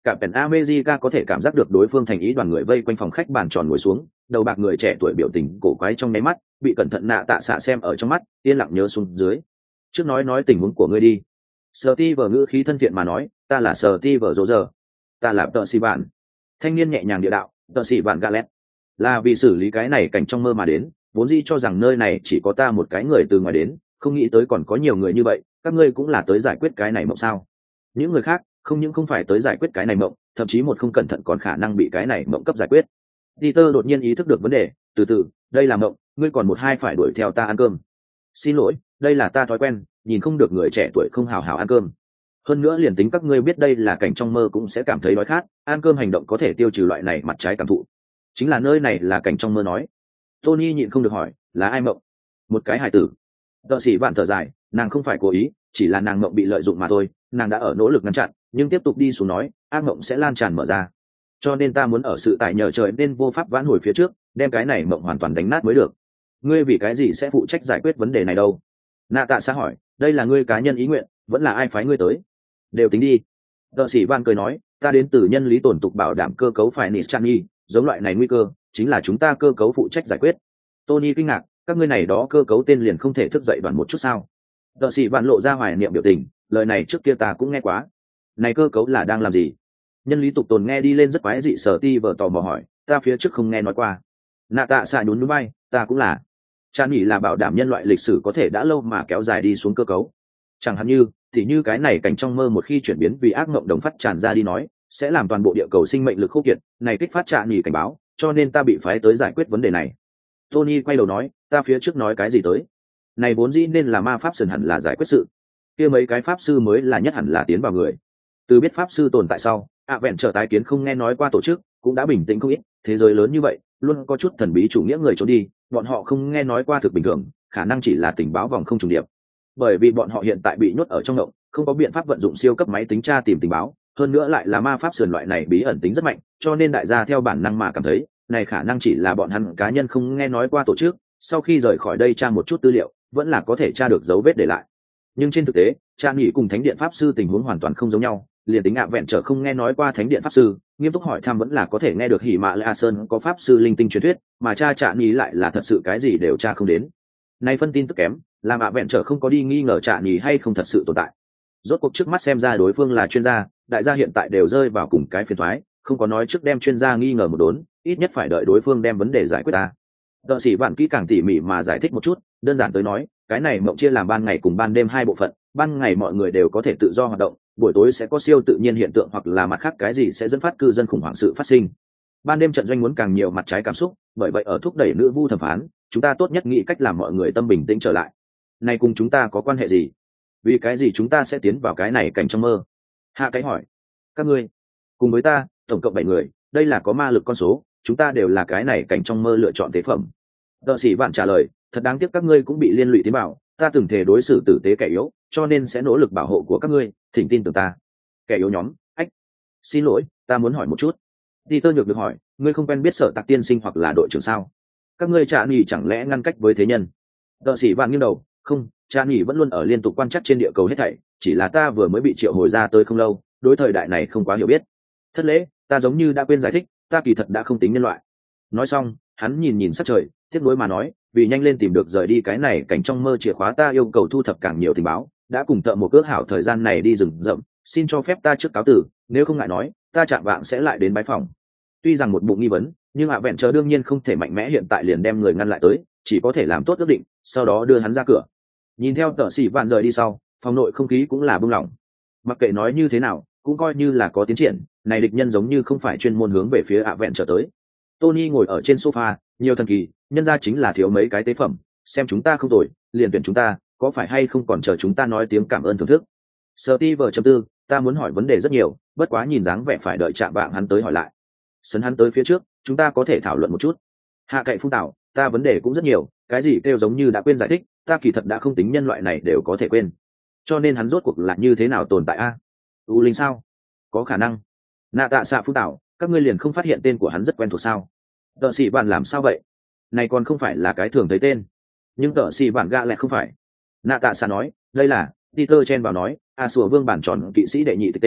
cả pèn America có thể cảm giác được đối phương thành ý, đoàn người vây quanh phòng khách bàn tròn ngồi xuống, đầu bạc người trẻ tuổi biểu tình cổ quái trong nháy mắt bị cẩn thận nạ tạ xạ xem ở trong mắt, yên lặng nhớ xuống dưới. Trước nói tình huống của ngươi đi. Steve ngữ khí thân thiện mà nói, ta là Steve Roger, ta là tợ sĩ bạn. Thanh niên nhẹ nhàng địa đạo, tợ sĩ bạn Galet, là vì xử lý cái này cảnh trong mơ mà đến, vốn dĩ cho rằng nơi này chỉ có ta một cái người từ ngoài đến, không nghĩ tới còn có nhiều người như vậy, các ngươi cũng là tới giải quyết cái này mộng sao? Những người khác không những không phải tới giải quyết cái này mộng, thậm chí một không cẩn thận còn khả năng bị cái này mộng cấp giải quyết. Peter đột nhiên ý thức được vấn đề, từ từ, đây là mộng, ngươi còn một hai phải đuổi theo ta ăn cơm. Xin lỗi, đây là ta thói quen, nhìn không được người trẻ tuổi không hào hào ăn cơm. Hơn nữa liền tính các ngươi biết đây là cảnh trong mơ cũng sẽ cảm thấy đói khát, ăn cơm hành động có thể tiêu trừ loại này mặt trái cảm thụ. Chính là nơi này là cảnh trong mơ nói. Tony nhịn không được hỏi, là ai mộng? Một cái hài tử. Tợ sĩ bạn thở dài, nàng không phải cố ý, chỉ là nàng mộng bị lợi dụng mà thôi, nàng đã ở nỗ lực ngăn chặn, nhưng tiếp tục đi xuống nói, ác mộng sẽ lan tràn mở ra. Cho nên ta muốn ở sự tại nhờ trời nên vô pháp vãn hồi phía trước, đem cái này mộng hoàn toàn đánh nát mới được. Ngươi vì cái gì sẽ phụ trách giải quyết vấn đề này đâu? Nạ tạ xã hỏi, đây là ngươi cá nhân ý nguyện, vẫn là ai phái ngươi tới? Đều tính đi. Tợ sĩ van cười nói, ta đến từ nhân lý tổn tục bảo đảm cơ cấu phải nịt chăn nghi, giống loại này nguy cơ chính là chúng ta cơ cấu phụ trách giải quyết. Tony kinh ngạc, các ngươi này đó cơ cấu tên liền không thể thức dậy đoàn một chút sao? Tợ sĩ van lộ ra hoài niệm biểu tình, lời này trước kia ta cũng nghe quá. Này cơ cấu là đang làm gì? Nhân lý tục tồn nghe đi lên rất quái dị, sở ti vợ tò mò hỏi, ta phía trước không nghe nói qua. Nạ tạ xạ nhún núi bay, ta cũng là. Cha nghĩ là bảo đảm nhân loại lịch sử có thể đã lâu mà kéo dài đi xuống cơ cấu. Chẳng hạn như, thì như cái này cảnh trong mơ một khi chuyển biến vì ác mộng đồng phát tràn ra đi nói, sẽ làm toàn bộ địa cầu sinh mệnh lực khô kiệt, này kích phát Cha nghĩ cảnh báo, cho nên ta bị phái tới giải quyết vấn đề này. Tony quay đầu nói, ta phía trước nói cái gì tới? Này vốn dĩ nên là ma pháp sần hẳn là giải quyết sự. Kia mấy cái pháp sư mới là nhất hẳn là tiến vào người. Từ biết pháp sư tồn tại sau, vẹn trở tái kiến không nghe nói qua tổ chức, cũng đã bình tĩnh không ít, thế giới lớn như vậy, luôn có chút thần bí chủ nghĩa người trốn đi, bọn họ không nghe nói qua thực bình thường, khả năng chỉ là tình báo vòng không trùng điệp. Bởi vì bọn họ hiện tại bị nhốt ở trong ngộng, không có biện pháp vận dụng siêu cấp máy tính tra tìm tình báo, hơn nữa lại là ma pháp sườn loại này bí ẩn tính rất mạnh, cho nên đại gia theo bản năng mà cảm thấy, này khả năng chỉ là bọn hắn cá nhân không nghe nói qua tổ chức, sau khi rời khỏi đây tra một chút tư liệu, vẫn là có thể tra được dấu vết để lại. Nhưng trên thực tế, Cha nghĩ cùng thánh điện pháp sư tình huống hoàn toàn không giống nhau, liền tính vẹn trở không nghe nói qua thánh điện pháp sư, nghiêm túc hỏi thăm vẫn là có thể nghe được Hỉ Mạ Lệ Sơn có pháp sư linh tinh truyền thuyết, mà Cha nghĩ lại là thật sự cái gì đều tra không đến. Nay phân tin tức kém, làm vẹn trở không có đi nghi ngờ Cha nghĩ hay không thật sự tồn tại. Rốt cuộc trước mắt xem ra đối phương là chuyên gia, đại gia hiện tại đều rơi vào cùng cái phiền toái, không có nói trước đem chuyên gia nghi ngờ một đốn, ít nhất phải đợi đối phương đem vấn đề giải quyết ta. Tợ sĩ bạn kỹ càng tỉ mỉ mà giải thích một chút, đơn giản tới nói, cái này mộng chia làm ban ngày cùng ban đêm hai bộ phận, ban ngày mọi người đều có thể tự do hoạt động, buổi tối sẽ có siêu tự nhiên hiện tượng hoặc là mặt khác cái gì sẽ dẫn phát cư dân khủng hoảng sự phát sinh. Ban đêm trận doanh muốn càng nhiều mặt trái cảm xúc, bởi vậy ở thúc đẩy nữ vu thẩm phán, chúng ta tốt nhất nghĩ cách làm mọi người tâm bình tĩnh trở lại. Này cùng chúng ta có quan hệ gì? Vì cái gì chúng ta sẽ tiến vào cái này cảnh trong mơ? Hạ cái hỏi. Các ngươi cùng với ta, tổng cộng 7 người, đây là có ma lực con số, chúng ta đều là cái này cảnh trong mơ lựa chọn tế phẩm. Tợ sĩ bạn trả lời, thật đáng tiếc các ngươi cũng bị liên lụy tiến bảo, ta từng thể đối xử tử tế kẻ yếu, cho nên sẽ nỗ lực bảo hộ của các ngươi, thỉnh tin tưởng ta. Kẻ yếu nhóm, ách, xin lỗi, ta muốn hỏi một chút. Peter nhược được hỏi, ngươi không quen biết Sở Tạc tiên sinh hoặc là đội trưởng sao? Các ngươi Cha nghĩ chẳng lẽ ngăn cách với thế nhân? Tợ sĩ bạn nghiêng đầu, không, Cha nghĩ vẫn luôn ở liên tục quan trắc trên địa cầu hết thảy, chỉ là ta vừa mới bị triệu hồi ra tới không lâu, đối thời đại này không quá hiểu biết. Thất lễ, ta giống như đã quên giải thích, ta kỳ thật đã không tính nhân loại. Nói xong, hắn nhìn sắc trời, tiếp nối mà nói, vì nhanh lên tìm được rời đi cái này cảnh trong mơ chìa khóa, ta yêu cầu thu thập càng nhiều tình báo, đã cùng Thợ một ước hảo thời gian này đi rừng rậm, xin cho phép ta trước cáo từ, nếu không ngại nói, ta chạm vạng sẽ lại đến bái phòng. Tuy rằng một bụng nghi vấn, nhưng vẹn chờ đương nhiên không thể mạnh mẽ hiện tại liền đem người ngăn lại tới, chỉ có thể làm tốt ước định, sau đó đưa hắn ra cửa. Nhìn theo Tợ sĩ Vạn rời đi sau, phòng nội không khí cũng là bưng lỏng. Mặc kệ nói như thế nào, cũng coi như là có tiến triển, này địch nhân giống như không phải chuyên môn hướng về phía vẹn trở tới. Tony ngồi ở trên sofa, nhiều thần kỳ, nhân ra chính là thiếu mấy cái tế phẩm, xem chúng ta không tồi, liền tuyển chúng ta, có phải hay không còn chờ chúng ta nói tiếng cảm ơn thưởng thức. Steve.4, ta muốn hỏi vấn đề rất nhiều, bất quá nhìn dáng vẻ phải đợi chạm bạn hắn tới hỏi lại. Sấn hắn tới phía trước, chúng ta có thể thảo luận một chút. Hạ cậy phung tảo, ta vấn đề cũng rất nhiều, cái gì kêu giống như đã quên giải thích, ta kỳ thật đã không tính nhân loại này đều có thể quên. Cho nên hắn rốt cuộc là như thế nào tồn tại a? U linh sao? Có khả năng. Nạ tạ xạ phung tảo, các ngươi liền không phát hiện tên của hắn rất quen thuộc sao? Tợ sĩ bạn làm sao vậy? Này còn không phải là cái thường thấy tên, nhưng tợ sĩ bạn gạ lại không phải. Nạ tạ xạ nói, đây là Peter chen vào nói, sủa vương bản tròn kỵ sĩ đệ nhị tên,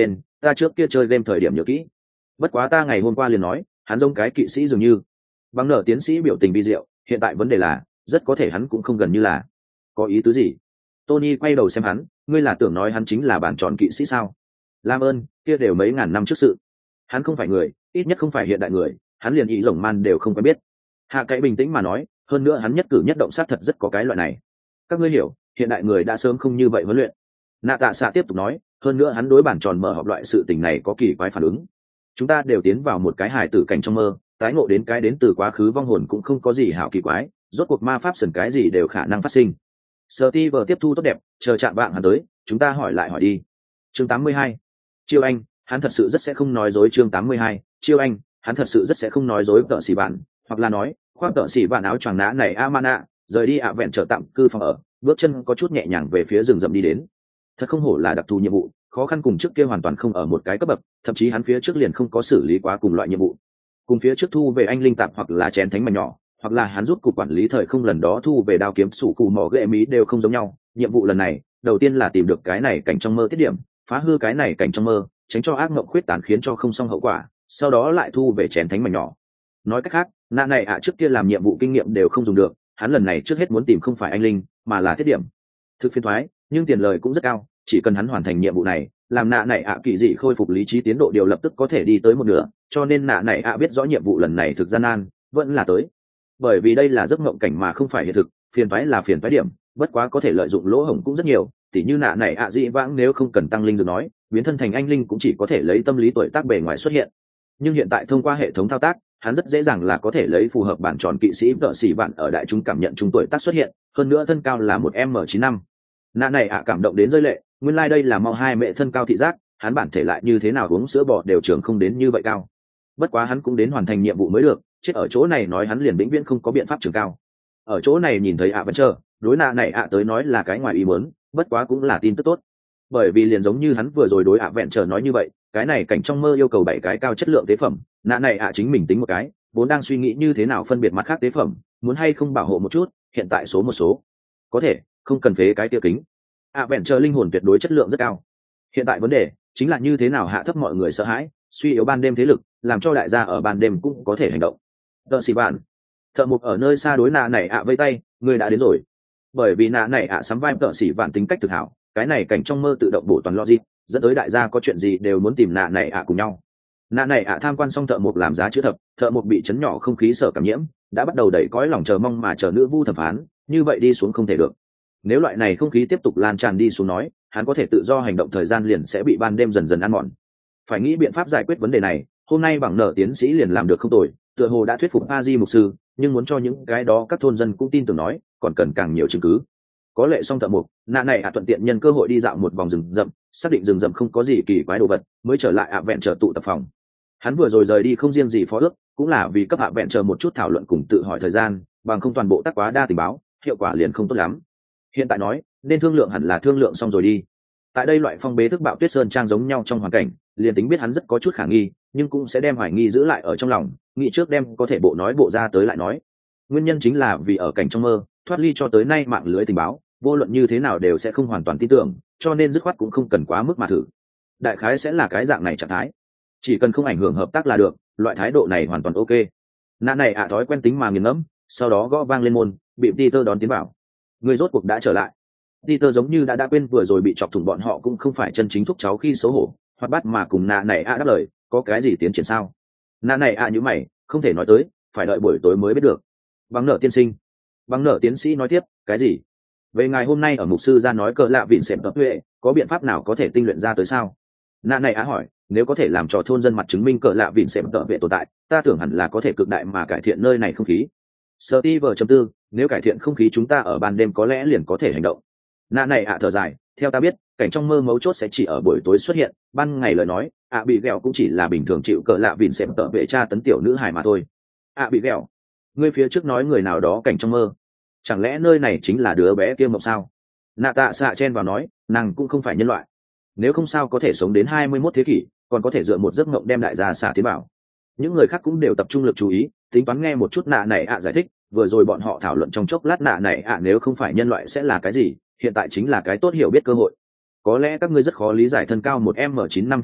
ta trước kia chơi game thời điểm nhớ kỹ. Bất quá ta ngày hôm qua liền nói hắn giống cái kỵ sĩ dường như. Bằng nở tiến sĩ biểu tình vi diệu, hiện tại vấn đề là rất có thể hắn cũng không gần như là. Có ý tứ gì? Tony quay đầu xem hắn, ngươi là tưởng nói hắn chính là bản tròn kỵ sĩ sao? Làm ơn, kia đều mấy ngàn năm trước sự. Hắn không phải người, ít nhất không phải hiện đại người, hắn liền ý rồng man đều không quen biết. Hạ Cậy bình tĩnh mà nói, hơn nữa hắn nhất cử nhất động sát thật rất có cái loại này. Các ngươi hiểu, hiện đại người đã sớm không như vậy huấn luyện. Nạ Tạ Xạ tiếp tục nói, hơn nữa hắn đối bản tròn mở họp loại sự tình này có kỳ quái phản ứng. Chúng ta đều tiến vào một cái hài tử cảnh trong mơ, tái ngộ đến cái đến từ quá khứ vong hồn cũng không có gì hảo kỳ quái, rốt cuộc ma pháp sần cái gì đều khả năng phát sinh. Steve tiếp thu tốt đẹp, chờ chạm bạn hắn tới, chúng ta hỏi lại hỏi đi. Chương 82. Chiêu Anh, hắn thật sự rất sẽ không nói dối. Chương 82. Chiêu Anh, hắn thật sự rất sẽ không nói dối. Tợ xỉ bạn, hoặc là nói, khoác tợ xỉ bạn áo choàng nã này Amana, rời đi ạ vẹn trở tạm cư phòng ở, bước chân có chút nhẹ nhàng về phía rừng rậm đi đến. Thật không hổ là đặc thù nhiệm vụ, khó khăn cùng trước kia hoàn toàn không ở một cái cấp bậc, thậm chí hắn phía trước liền không có xử lý quá cùng loại nhiệm vụ. Cùng phía trước thu về anh linh tạp hoặc là chén thánh mảnh nhỏ, hoặc là hắn rút cục quản lý thời không lần đó thu về đao kiếm sủ cù mỏ ghệ mí đều không giống nhau. Nhiệm vụ lần này đầu tiên là tìm được cái này cảnh trong mơ tiết điểm, phá hư cái này cảnh trong mơ, tránh cho ác mộng khuyết tán khiến cho không xong hậu quả, sau đó lại thu về chén thánh mảnh nhỏ. Nói cách khác, nạ này trước kia làm nhiệm vụ kinh nghiệm đều không dùng được, hắn lần này trước hết muốn tìm không phải anh linh mà là tiết điểm. Thực phiền thoái, nhưng tiền lời cũng rất cao, chỉ cần hắn hoàn thành nhiệm vụ này, làm nạ này kỳ dị khôi phục lý trí tiến độ điều lập tức có thể đi tới một nửa, cho nên nạ này biết rõ nhiệm vụ lần này thực gian nan vẫn là tới. Bởi vì đây là giấc mộng cảnh mà không phải hiện thực, phiền toái là phiền toái điểm, bất quá có thể lợi dụng lỗ hổng cũng rất nhiều, tỉ như nạ này dị vãng nếu không cần tăng linh được nói, biến thân thành anh linh cũng chỉ có thể lấy tâm lý tuổi tác bề ngoài xuất hiện. Nhưng hiện tại thông qua hệ thống thao tác, hắn rất dễ dàng là có thể lấy phù hợp bản tròn kỵ sĩ vợ xỉ bạn ở đại chúng cảm nhận trung tuổi tác xuất hiện, hơn nữa thân cao là một m95. Nạ này cảm động đến rơi lệ, nguyên lai đây là mau hai mẹ thân cao thị giác, hắn bản thể lại như thế nào uống sữa bò đều trưởng không đến như vậy cao. Bất quá hắn cũng đến hoàn thành nhiệm vụ mới được, chết ở chỗ này nói hắn liền vĩnh viễn không có biện pháp trưởng cao. Ở chỗ này nhìn thấy vẫn chờ, đối nạ này tới nói là cái ngoài ý muốn, bất quá cũng là tin tức tốt. Bởi vì liền giống như hắn vừa rồi đối vẹn chờ nói như vậy, cái này cảnh trong mơ yêu cầu 7 cái cao chất lượng tế phẩm, nạ này chính mình tính một cái, vốn đang suy nghĩ như thế nào phân biệt mặt khác tế phẩm, muốn hay không bảo hộ một chút, hiện tại số một số. Có thể, không cần phế cái tiêu kính. Vẹn chờ linh hồn tuyệt đối chất lượng rất cao. Hiện tại vấn đề chính là như thế nào hạ thấp mọi người sợ hãi, suy yếu ban đêm thế lực, làm cho đại gia ở ban đêm cũng có thể hành động. Tợ xỉ bạn, thợ mục ở nơi xa đối nạ này vây tay, người đã đến rồi. Bởi vì nạ này sắm vai tợ xỉ bạn tính cách thực hảo, cái này cảnh trong mơ tự động bổ toàn logic, dẫn tới đại gia có chuyện gì đều muốn tìm nạ này cùng nhau. Nạ này tham quan xong thợ mục làm giá chữ thập, thợ mục bị chấn nhỏ không khí sở cảm nhiễm, đã bắt đầu đẩy cõi lòng chờ mong mà chờ nữ vu thẩm phán, như vậy đi xuống không thể được. Nếu loại này không khí tiếp tục lan tràn đi xuống nói, hắn có thể tự do hành động thời gian liền sẽ bị ban đêm dần dần ăn mòn. Phải nghĩ biện pháp giải quyết vấn đề này, hôm nay bằng nở tiến sĩ liền làm được không tồi, tựa hồ đã thuyết phục a di mục sư, nhưng muốn cho những cái đó các thôn dân cũng tin tưởng nói, còn cần càng nhiều chứng cứ. Có lệ xong thợ mục, nạ này thuận tiện nhân cơ hội đi dạo một vòng rừng rậm, xác định rừng rậm không có gì kỳ quái đồ vật, mới trở lại vẹn chờ tụ tập phòng. Hắn vừa rồi rời đi không riêng gì phó ước, cũng là vì cấp vẹn chờ một chút thảo luận cùng tự hỏi thời gian, bằng không toàn bộ tác quá đa tình báo, hiệu quả liền không tốt lắm. Hiện tại nói, nên thương lượng hẳn là thương lượng xong rồi đi. Tại đây loại phong bế thức bạo tuyết sơn trang giống nhau trong hoàn cảnh, liền tính biết hắn rất có chút khả nghi, nhưng cũng sẽ đem hoài nghi giữ lại ở trong lòng, nghĩ trước đem có thể bộ nói bộ ra tới lại nói. Nguyên nhân chính là vì ở cảnh trong mơ, thoát ly cho tới nay mạng lưới tình báo, vô luận như thế nào đều sẽ không hoàn toàn tin tưởng, cho nên dứt khoát cũng không cần quá mức mà thử. Đại khái sẽ là cái dạng này trạng thái, chỉ cần không ảnh hưởng hợp tác là được, loại thái độ này hoàn toàn ok. Nạ này thói quen tính mà nghiền ngẫm, sau đó gõ vang lên môn, bị Peter đón tiến vào. Người rốt cuộc đã trở lại. Peter giống như đã quên vừa rồi bị chọc thủng bọn họ cũng không phải chân chính thúc cháu khi xấu hổ, hoặc bắt mà cùng nạ này đáp lời, có cái gì tiến triển sao? Nạ này như mày, không thể nói tới, phải đợi buổi tối mới biết được. Bằng nở tiên sinh. Bằng nở tiến sĩ nói tiếp, cái gì? Về ngày hôm nay ở mục sư ra nói cờ lạ vịn xệm tập huệ, có biện pháp nào có thể tinh luyện ra tới sao? Nạ này hỏi, nếu có thể làm cho thôn dân mặt chứng minh cờ lạ vịn xệm tập huệ tồn tại, ta tưởng hẳn là có thể cực đại mà cải thiện nơi này không khí. Steve.4, nếu cải thiện không khí chúng ta ở ban đêm có lẽ liền có thể hành động. Nạ này thở dài, theo ta biết, cảnh trong mơ mấu chốt sẽ chỉ ở buổi tối xuất hiện, ban ngày lời nói, bị ghẹo cũng chỉ là bình thường chịu cờ lạ vịn xệm tập vệ tra tấn tiểu nữ hài mà thôi. Bị ghẹo, ngươi phía trước nói người nào đó cảnh trong mơ, chẳng lẽ nơi này chính là đứa bé kia mộng sao? Nạ tạ xạ chen vào nói, nàng cũng không phải nhân loại, nếu không sao có thể sống đến 21 thế kỷ, còn có thể dựa một giấc mộng đem đại gia xạ tiến bảo. Những người khác cũng đều tập trung lực chú ý, tính toán nghe một chút nạ này giải thích. Vừa rồi bọn họ thảo luận trong chốc lát nạ này nếu không phải nhân loại sẽ là cái gì, hiện tại chính là cái tốt hiểu biết cơ hội. Có lẽ các ngươi rất khó lý giải thân cao một m 95 thanh niên,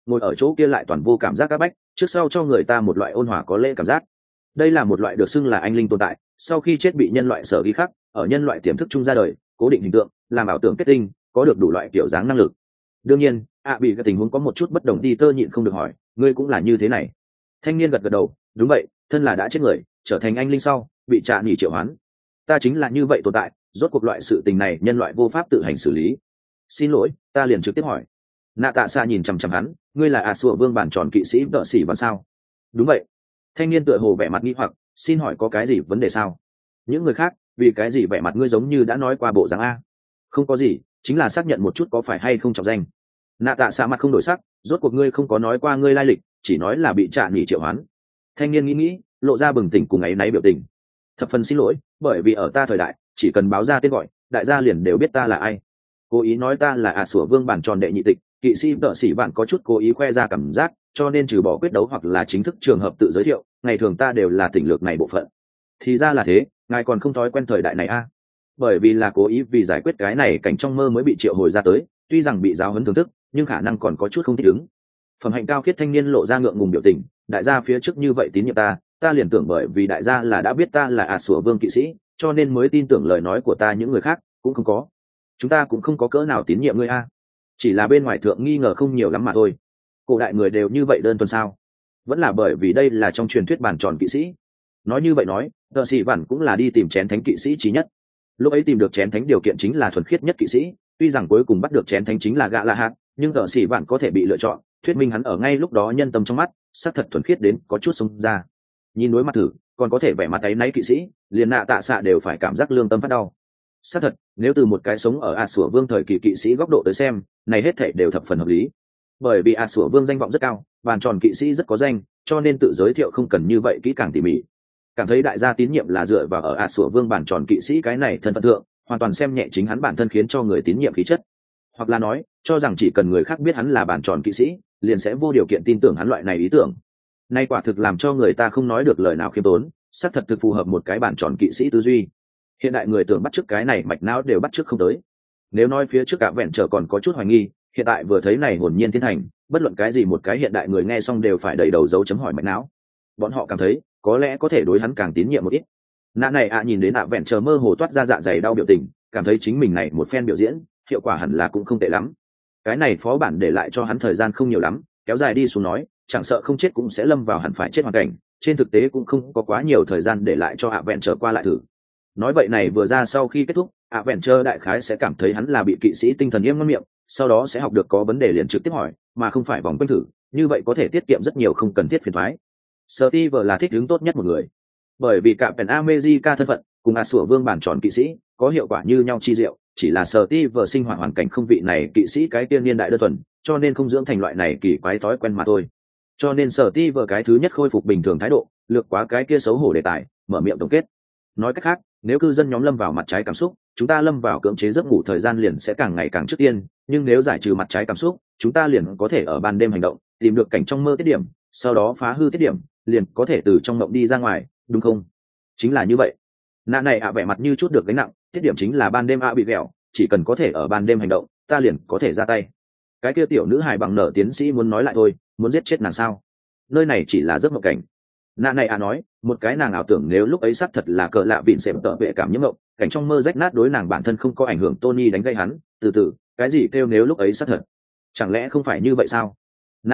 ngồi ở chỗ kia lại toàn vô cảm giác áp bách, trước sau cho người ta một loại ôn hòa có lễ cảm giác. Đây là một loại được xưng là anh linh tồn tại, sau khi chết bị nhân loại sở ghi khắc, ở nhân loại tiềm thức chung ra đời, cố định hình tượng, làm ảo tưởng kết tinh, có được đủ loại kiểu dáng năng lực. Đương nhiên, bị cái tình huống có một chút bất đồng, Peter nhịn không được hỏi, ngươi cũng là như thế này? Thanh niên gật gật đầu, đúng vậy, thân là đã chết người, trở thành anh linh sau, bị Trạ Nhỉ triệu hoán. Ta chính là như vậy tồn tại, rốt cuộc loại sự tình này nhân loại vô pháp tự hành xử lý. Xin lỗi, ta liền trực tiếp hỏi. Nạ Tạ Xạ nhìn chằm chằm hắn, ngươi là Sủa Vương bản tròn kỵ sĩ Đợ Sĩ Văn sao? Đúng vậy. Thanh niên tựa hồ vẻ mặt nghi hoặc, xin hỏi có cái gì vấn đề sao? Những người khác, vì cái gì vẻ mặt ngươi giống như đã nói qua bộ dáng a? Không có gì, chính là xác nhận một chút có phải hay không trọng danh. Nạ Tạ Xạ mặt không đổi sắc, rốt cuộc ngươi không có nói qua ngươi lai lịch, chỉ nói là bị Trạ Nhỉ triệu hoán. Thanh niên nghĩ, lộ ra bừng tỉnh cùng ấy náy biểu tình. Thập phần xin lỗi, bởi vì ở ta thời đại, chỉ cần báo ra tên gọi, đại gia liền đều biết ta là ai. Cố ý nói ta là Sủa Vương bản tròn đệ nhị tịch, kỵ sĩ Đợ Sĩ Vạn có chút cố ý khoe ra cảm giác, cho nên trừ bỏ quyết đấu hoặc là chính thức trường hợp tự giới thiệu, ngày thường ta đều là tỉnh lược này bộ phận. Thì ra là thế, ngài còn không thói quen thời đại này a? Bởi vì là cố ý vì giải quyết cái này cảnh trong mơ mới bị triệu hồi ra tới, tuy rằng bị giáo huấn thưởng thức, nhưng khả năng còn có chút không thích ứng. Phẩm hạnh cao khiết thanh niên lộ ra ngượng ngùng biểu tình, đại gia phía trước như vậy tín nhiệm ta liền tưởng bởi vì đại gia là đã biết ta là Sủa Vương kỵ sĩ, cho nên mới tin tưởng lời nói của ta, những người khác cũng không có. Chúng ta cũng không có cỡ nào tín nhiệm ngươi a, chỉ là bên ngoài thượng nghi ngờ không nhiều lắm mà thôi. Cổ đại người đều như vậy đơn thuần sao? Vẫn là bởi vì đây là trong truyền thuyết bản tròn kỵ sĩ. Nói như vậy nói, Đợ Sĩ Vạn cũng là đi tìm chén thánh kỵ sĩ trí nhất. Lúc ấy tìm được chén thánh điều kiện chính là thuần khiết nhất kỵ sĩ, tuy rằng cuối cùng bắt được chén thánh chính là Gã La Hạt, nhưng Đợ Sĩ Vạn có thể bị lựa chọn, thuyết minh hắn ở ngay lúc đó nhân tâm trong mắt xác thật thuần khiết đến có chút sống ra. Nhìn đối mặt thử, còn có thể vẻ mặt áy náy kỵ sĩ, liền Nạ Tạ Xạ đều phải cảm giác lương tâm phát đau. Xác thật, nếu từ một cái sống ở Sủa Vương thời kỳ kỵ sĩ góc độ tới xem, này hết thảy đều thập phần hợp lý. Bởi vì Sủa Vương danh vọng rất cao, bàn tròn kỵ sĩ rất có danh, cho nên tự giới thiệu không cần như vậy kỹ càng tỉ mỉ. Cảm thấy đại gia tín nhiệm là dựa vào ở Sủa Vương bàn tròn kỵ sĩ cái này thân phận thượng, hoàn toàn xem nhẹ chính hắn bản thân khiến cho người tín nhiệm khí chất. Hoặc là nói, cho rằng chỉ cần người khác biết hắn là bàn tròn kỵ sĩ, liền sẽ vô điều kiện tin tưởng hắn loại này ý tưởng. Nay quả thực làm cho người ta không nói được lời nào khiêm tốn, xác thật thực phù hợp một cái bàn tròn kỵ sĩ tư duy. Hiện đại người tưởng bắt chước cái này mạch não đều bắt chước không tới. Nếu nói phía trước cả vẹn trở còn có chút hoài nghi, hiện tại vừa thấy này hồn nhiên thiên hành, bất luận cái gì một cái hiện đại người nghe xong đều phải đầy đầu dấu chấm hỏi mạch não. Bọn họ cảm thấy có lẽ có thể đối hắn càng tín nhiệm một ít. Nã này nhìn đến vẹn trở mơ hồ toát ra dạ dày đau biểu tình, cảm thấy chính mình này một phen biểu diễn hiệu quả hẳn là cũng không tệ lắm. Cái này phó bản để lại cho hắn thời gian không nhiều lắm, kéo dài đi xuống nói, chẳng sợ không chết cũng sẽ lâm vào hẳn phải chết hoàn cảnh. Trên thực tế cũng không có quá nhiều thời gian để lại cho vẹn trở qua lại thử. Nói vậy này vừa ra sau khi kết thúc, vẹn trở đại khái sẽ cảm thấy hắn là bị kỵ sĩ tinh thần yếm ngon miệng, sau đó sẽ học được có vấn đề liền trực tiếp hỏi, mà không phải vòng quanh thử, như vậy có thể tiết kiệm rất nhiều không cần thiết phiền toái. Steve là thích ứng tốt nhất một người, bởi vì cả Pen America thân phận cùng Sủa Vương bản tròn kỵ sĩ có hiệu quả như nhau chi diệu, chỉ là Steve sinh hoạt hoàn cảnh không vị này kỵ sĩ cái tiên niên đại đơn thuần, cho nên không dưỡng thành loại này kỳ quái thói quen mà thôi. Cho nên Steve cái thứ nhất khôi phục bình thường thái độ, lược quá cái kia xấu hổ đề tài, mở miệng tổng kết. Nói cách khác, nếu cư dân nhóm lâm vào mặt trái cảm xúc, chúng ta lâm vào cưỡng chế giấc ngủ thời gian liền sẽ càng ngày càng trước tiên, nhưng nếu giải trừ mặt trái cảm xúc, chúng ta liền có thể ở ban đêm hành động, tìm được cảnh trong mơ tiết điểm, sau đó phá hư tiết điểm, liền có thể từ trong mộng đi ra ngoài, đúng không? Chính là như vậy. Nã này vẻ mặt như chút được gánh nặng, tiết điểm chính là ban đêm bị ghẹo, chỉ cần có thể ở ban đêm hành động, ta liền có thể ra tay. Cái kia tiểu nữ hài bằng nở tiến sĩ muốn nói lại thôi, muốn giết chết nàng sao? Nơi này chỉ là giấc mộng cảnh. Nã này nói, một cái nàng ảo tưởng nếu lúc ấy xác thật là cờ lạ vịn xem tợ vệ cảm nhiễm mộng, cảnh trong mơ rách nát đối nàng bản thân không có ảnh hưởng. Tony đánh gây hắn, từ từ, cái gì kêu nếu lúc ấy xác thật? Chẳng lẽ không phải như vậy sao? Nạ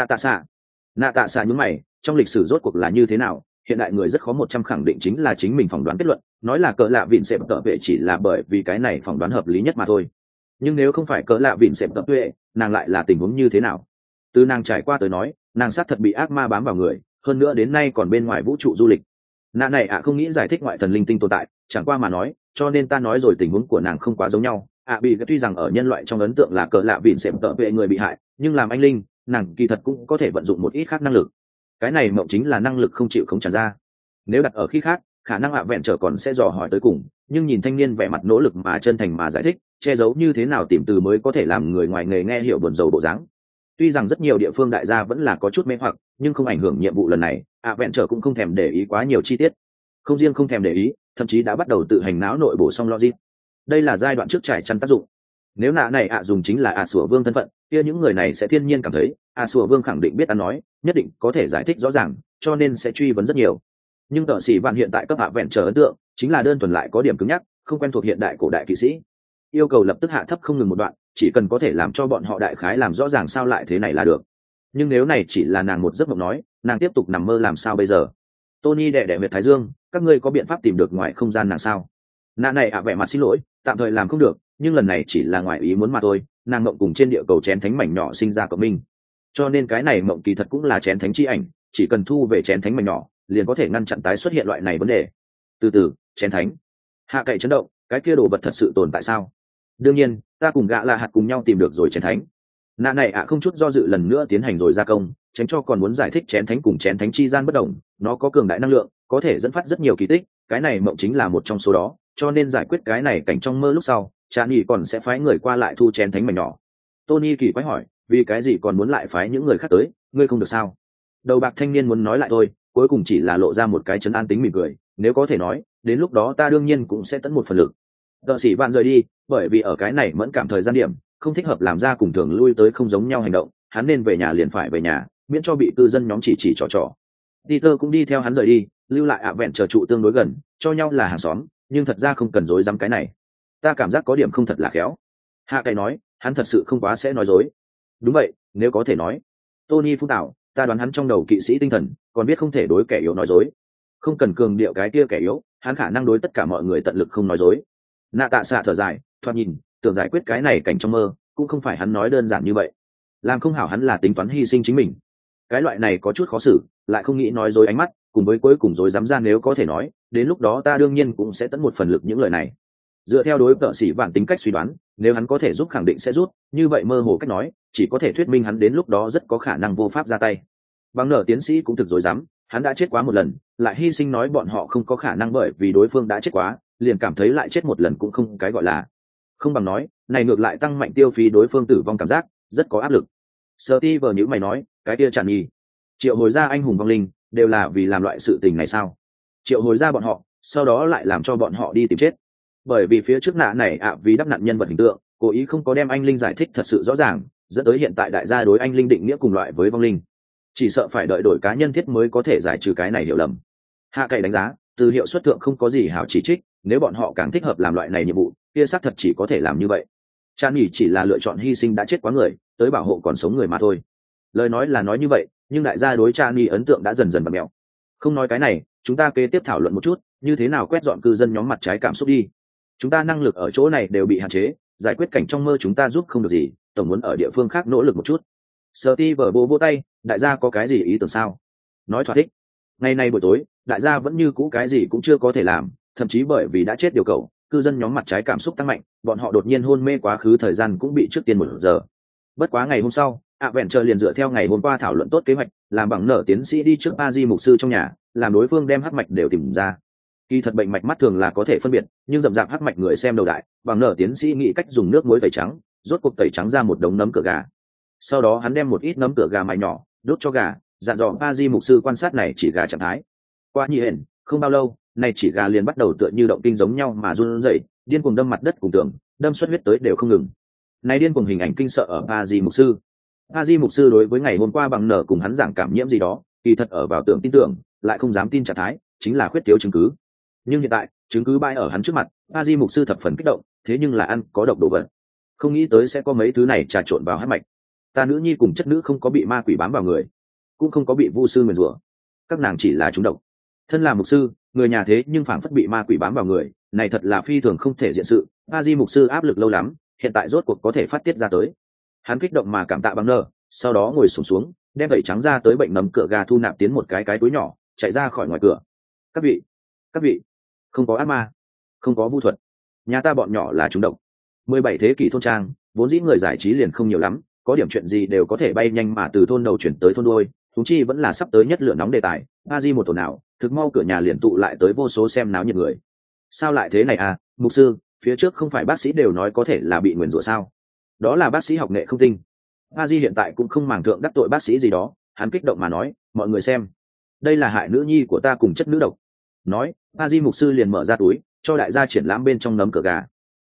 tạ xạ nhướng mày, trong lịch sử rốt cuộc là như thế nào? Hiện đại người rất khó 100 khẳng định chính là chính mình phỏng đoán kết luận, nói là cờ lạ vịn xem tợ vệ chỉ là bởi vì cái này phỏng đoán hợp lý nhất mà thôi. Nhưng nếu không phải cờ lạ vịn xem tợ vệ, nàng lại là tình huống như thế nào? Từ nàng trải qua tới nói, nàng xác thật bị ác ma bám vào người, hơn nữa đến nay còn bên ngoài vũ trụ du lịch. Nã này không nghĩ giải thích ngoại thần linh tinh tồn tại, chẳng qua mà nói, cho nên ta nói rồi tình huống của nàng không quá giống nhau. Bị tuy rằng ở nhân loại trong ấn tượng là cờ lạ vịn xem tợ vệ người bị hại, nhưng làm anh linh, nàng kỳ thật cũng có thể vận dụng một ít khác năng lực. Cái này mộng chính là năng lực không chịu khống tràn ra. Nếu đặt ở khi khác, khả năng vẹn trở còn sẽ dò hỏi tới cùng, nhưng nhìn thanh niên vẻ mặt nỗ lực mà chân thành mà giải thích, che giấu như thế nào tìm từ mới có thể làm người ngoài nghề nghe hiểu buồn rầu bộ dáng. Tuy rằng rất nhiều địa phương đại gia vẫn là có chút mê hoặc, nhưng không ảnh hưởng nhiệm vụ lần này, vẹn trở cũng không thèm để ý quá nhiều chi tiết. Không riêng không thèm để ý, thậm chí đã bắt đầu tự hành não nội bổ sung logic. Đây là giai đoạn trước trải chăn tác dụng. Nếu nạ này dùng chính là sủa vương thân phận, kia những người này sẽ thiên nhiên cảm thấy sủa vương khẳng định biết ăn nói, nhất định có thể giải thích rõ ràng, cho nên sẽ truy vấn rất nhiều. Nhưng tợ sĩ vạn hiện tại cấp hạ vẹn chờ ấn tượng chính là đơn thuần lại có điểm cứng nhắc, không quen thuộc hiện đại cổ đại kỵ sĩ, yêu cầu lập tức hạ thấp không ngừng một đoạn, chỉ cần có thể làm cho bọn họ đại khái làm rõ ràng sao lại thế này là được. Nhưng nếu này chỉ là nàng một giấc mộng nói, nàng tiếp tục nằm mơ làm sao bây giờ? Tony đẻ huyệt thái dương, các ngươi có biện pháp tìm được ngoài không gian nàng sao? Nạ này vẻ mặt xin lỗi, tạm thời làm không được, nhưng lần này chỉ là ngoài ý muốn mà thôi. Nàng mộng cùng trên địa cầu chén thánh mảnh nhỏ sinh ra cộng minh, cho nên cái này mộng kỳ thật cũng là chén thánh chi ảnh, chỉ cần thu về chén thánh mảnh nhỏ liền có thể ngăn chặn tái xuất hiện loại này vấn đề. Từ từ, chén thánh, hạ cậy chấn động, cái kia đồ vật thật sự tồn tại sao? Đương nhiên, ta cùng gã là hạt cùng nhau tìm được rồi chén thánh. Nạ này không chút do dự lần nữa tiến hành rồi gia công, tránh cho còn muốn giải thích chén thánh cùng chén thánh chi gian bất đồng. Nó có cường đại năng lượng, có thể dẫn phát rất nhiều kỳ tích, cái này mộng chính là một trong số đó. Cho nên giải quyết cái này cảnh trong mơ lúc sau, cha nghỉ còn sẽ phái người qua lại thu chén thánh mảnh nhỏ. Tony kỳ quái hỏi, vì cái gì còn muốn lại phái những người khác tới, ngươi không được sao? Đầu bạc thanh niên muốn nói lại thôi, cuối cùng chỉ là lộ ra một cái trấn an tính mỉm cười. Nếu có thể nói, đến lúc đó ta đương nhiên cũng sẽ tận một phần lực. Đợ sĩ bạn rời đi, bởi vì ở cái này mẫn cảm thời gian điểm, không thích hợp làm ra cùng thường lui tới không giống nhau hành động, hắn nên về nhà liền phải về nhà, miễn cho bị cư dân nhóm chỉ trò. Peter cũng đi theo hắn rời đi, lưu lại vẹn chờ trụ tương đối gần, cho nhau là hàng xóm, nhưng thật ra không cần dối dám cái này. Ta cảm giác có điểm không thật là khéo. Hạ cậy nói, hắn thật sự không quá sẽ nói dối. Đúng vậy, nếu có thể nói. Tony phun tạo, ta đoán hắn trong đầu kỵ sĩ tinh thần, còn biết không thể đối kẻ yếu nói dối. Không cần cường điệu cái kia kẻ yếu, hắn khả năng đối tất cả mọi người tận lực không nói dối. Nạ tạ xạ thở dài, thoạt nhìn tưởng giải quyết cái này cảnh trong mơ cũng không phải hắn nói đơn giản như vậy. Làm không hảo hắn là tính toán hy sinh chính mình. Cái loại này có chút khó xử, lại không nghĩ nói dối ánh mắt, cùng với cuối cùng dối dám ra nếu có thể nói, đến lúc đó ta đương nhiên cũng sẽ tận một phần lực những lời này. Dựa theo đối tợ sĩ vạn tính cách suy đoán, nếu hắn có thể giúp khẳng định sẽ giúp, như vậy mơ hồ cách nói chỉ có thể thuyết minh hắn đến lúc đó rất có khả năng vô pháp ra tay. Bằng nở tiến sĩ cũng thực dối dám, hắn đã chết quá một lần, lại hy sinh nói bọn họ không có khả năng bởi vì đối phương đã chết quá, liền cảm thấy lại chết một lần cũng không cái gọi là. Không bằng nói, này ngược lại tăng mạnh tiêu phí đối phương tử vong cảm giác, rất có áp lực. Steve như mày nói, cái kia tràn nghi. Triệu hồi ra anh hùng vong linh, đều là vì làm loại sự tình này sao? Triệu hồi ra bọn họ, sau đó lại làm cho bọn họ đi tìm chết. Bởi vì phía trước nạ này vì đắp nặn nhân vật hình tượng, cố ý không có đem anh linh giải thích thật sự rõ ràng, dẫn tới hiện tại đại gia đối anh linh định nghĩa cùng loại với vong linh. Chỉ sợ phải đợi đổi cá nhân thiết mới có thể giải trừ cái này hiểu lầm. Hạ cậy đánh giá, từ hiệu suất thượng không có gì hảo chỉ trích, nếu bọn họ càng thích hợp làm loại này nhiệm vụ, kia xác thật chỉ có thể làm như vậy. Chan nhỉ chỉ là lựa chọn hy sinh đã chết quá người, tới bảo hộ còn sống người mà thôi. Lời nói là nói như vậy, nhưng đại gia đối Chan nhỉ ấn tượng đã dần dần bật mèo. Không nói cái này, chúng ta kế tiếp thảo luận một chút, như thế nào quét dọn cư dân nhóm mặt trái cảm xúc đi. Chúng ta năng lực ở chỗ này đều bị hạn chế, giải quyết cảnh trong mơ chúng ta giúp không được gì, tổng muốn ở địa phương khác nỗ lực một chút. Steve vỗ tay, đại gia có cái gì ý tưởng sao? Nói thỏa thích. Ngày nay buổi tối, đại gia vẫn như cũ cái gì cũng chưa có thể làm, thậm chí bởi vì đã chết điều cầu, cư dân nhóm mặt trái cảm xúc tăng mạnh, bọn họ đột nhiên hôn mê quá khứ thời gian cũng bị trước tiên 1 giờ. Bất quá ngày hôm sau, vẹn chờ liền dựa theo ngày hôm qua thảo luận tốt kế hoạch, làm bằng nở tiến sĩ đi trước Aji mục sư trong nhà, làm đối phương đem hắc mạch đều tìm ra. Kỳ thật bệnh mạch mắt thường là có thể phân biệt, nhưng rậm rạp hắc mạch người xem đầu đại, bằng nở tiến sĩ nghĩ cách dùng nước muối tẩy trắng, rốt cuộc tẩy trắng ra một đống nấm cửa gà. Sau đó hắn đem một ít nấm cửa gà mài nhỏ, đốt cho gà, dặn dò Aji mục sư quan sát này chỉ gà trạng thái. Qua nhị hển, không bao lâu, này chỉ gà liền bắt đầu tựa như động kinh giống nhau mà run rẩy, điên cuồng đâm mặt đất cùng tường, đâm xuất huyết tới đều không ngừng. Này điên cuồng hình ảnh kinh sợ ở Aji mục sư. Aji mục sư đối với ngày hôm qua bằng nở cùng hắn giảng cảm nhiễm gì đó, kỳ thật ở vào tưởng tin tưởng, lại không dám tin trạng thái, chính là khuyết thiếu chứng cứ. Nhưng hiện tại, chứng cứ bày ở hắn trước mặt, Aji mục sư thập phần kích động, thế nhưng là ăn có độc đồ vật. Không nghĩ tới sẽ có mấy thứ này trà trộn vào hắc mạch. Ta nữ nhi cùng chất nữ không có bị ma quỷ bám vào người, cũng không có bị vu sư nguyền rủa, các nàng chỉ là trúng độc. Thân là mục sư, người nhà thế nhưng phảng phất bị ma quỷ bám vào người, này thật là phi thường không thể diện sự. Aji mục sư áp lực lâu lắm, hiện tại rốt cuộc có thể phát tiết ra tới. Hắn kích động mà cảm tạ bằng nở, sau đó ngồi xổm xuống, đem vẩy trắng ra tới bệnh nấm cửa gà thu nạp tiến một cái túi nhỏ, chạy ra khỏi ngoài cửa. Các vị, không có ác ma, không có vu thuật, nhà ta bọn nhỏ là trúng độc. 17 thế kỷ thôn trang, vốn dĩ người giải trí liền không nhiều lắm, có điểm chuyện gì đều có thể bay nhanh mà từ thôn đầu chuyển tới thôn đuôi, chúng chi vẫn là sắp tới nhất lửa nóng đề tài. Aji một tổ nào, thực mau cửa nhà liền tụ lại tới vô số xem náo nhiệt người. Sao lại thế này à, mục sư, phía trước không phải bác sĩ đều nói có thể là bị nguyền rủa sao? Đó là bác sĩ học nghệ không tinh. Aji hiện tại cũng không màng thượng đắc tội bác sĩ gì đó, hắn kích động mà nói, mọi người xem, đây là hại nữ nhi của ta cùng chất nữ độc. Nói, Aji mục sư liền mở ra túi, cho đại gia triển lãm bên trong nấm cửa gà.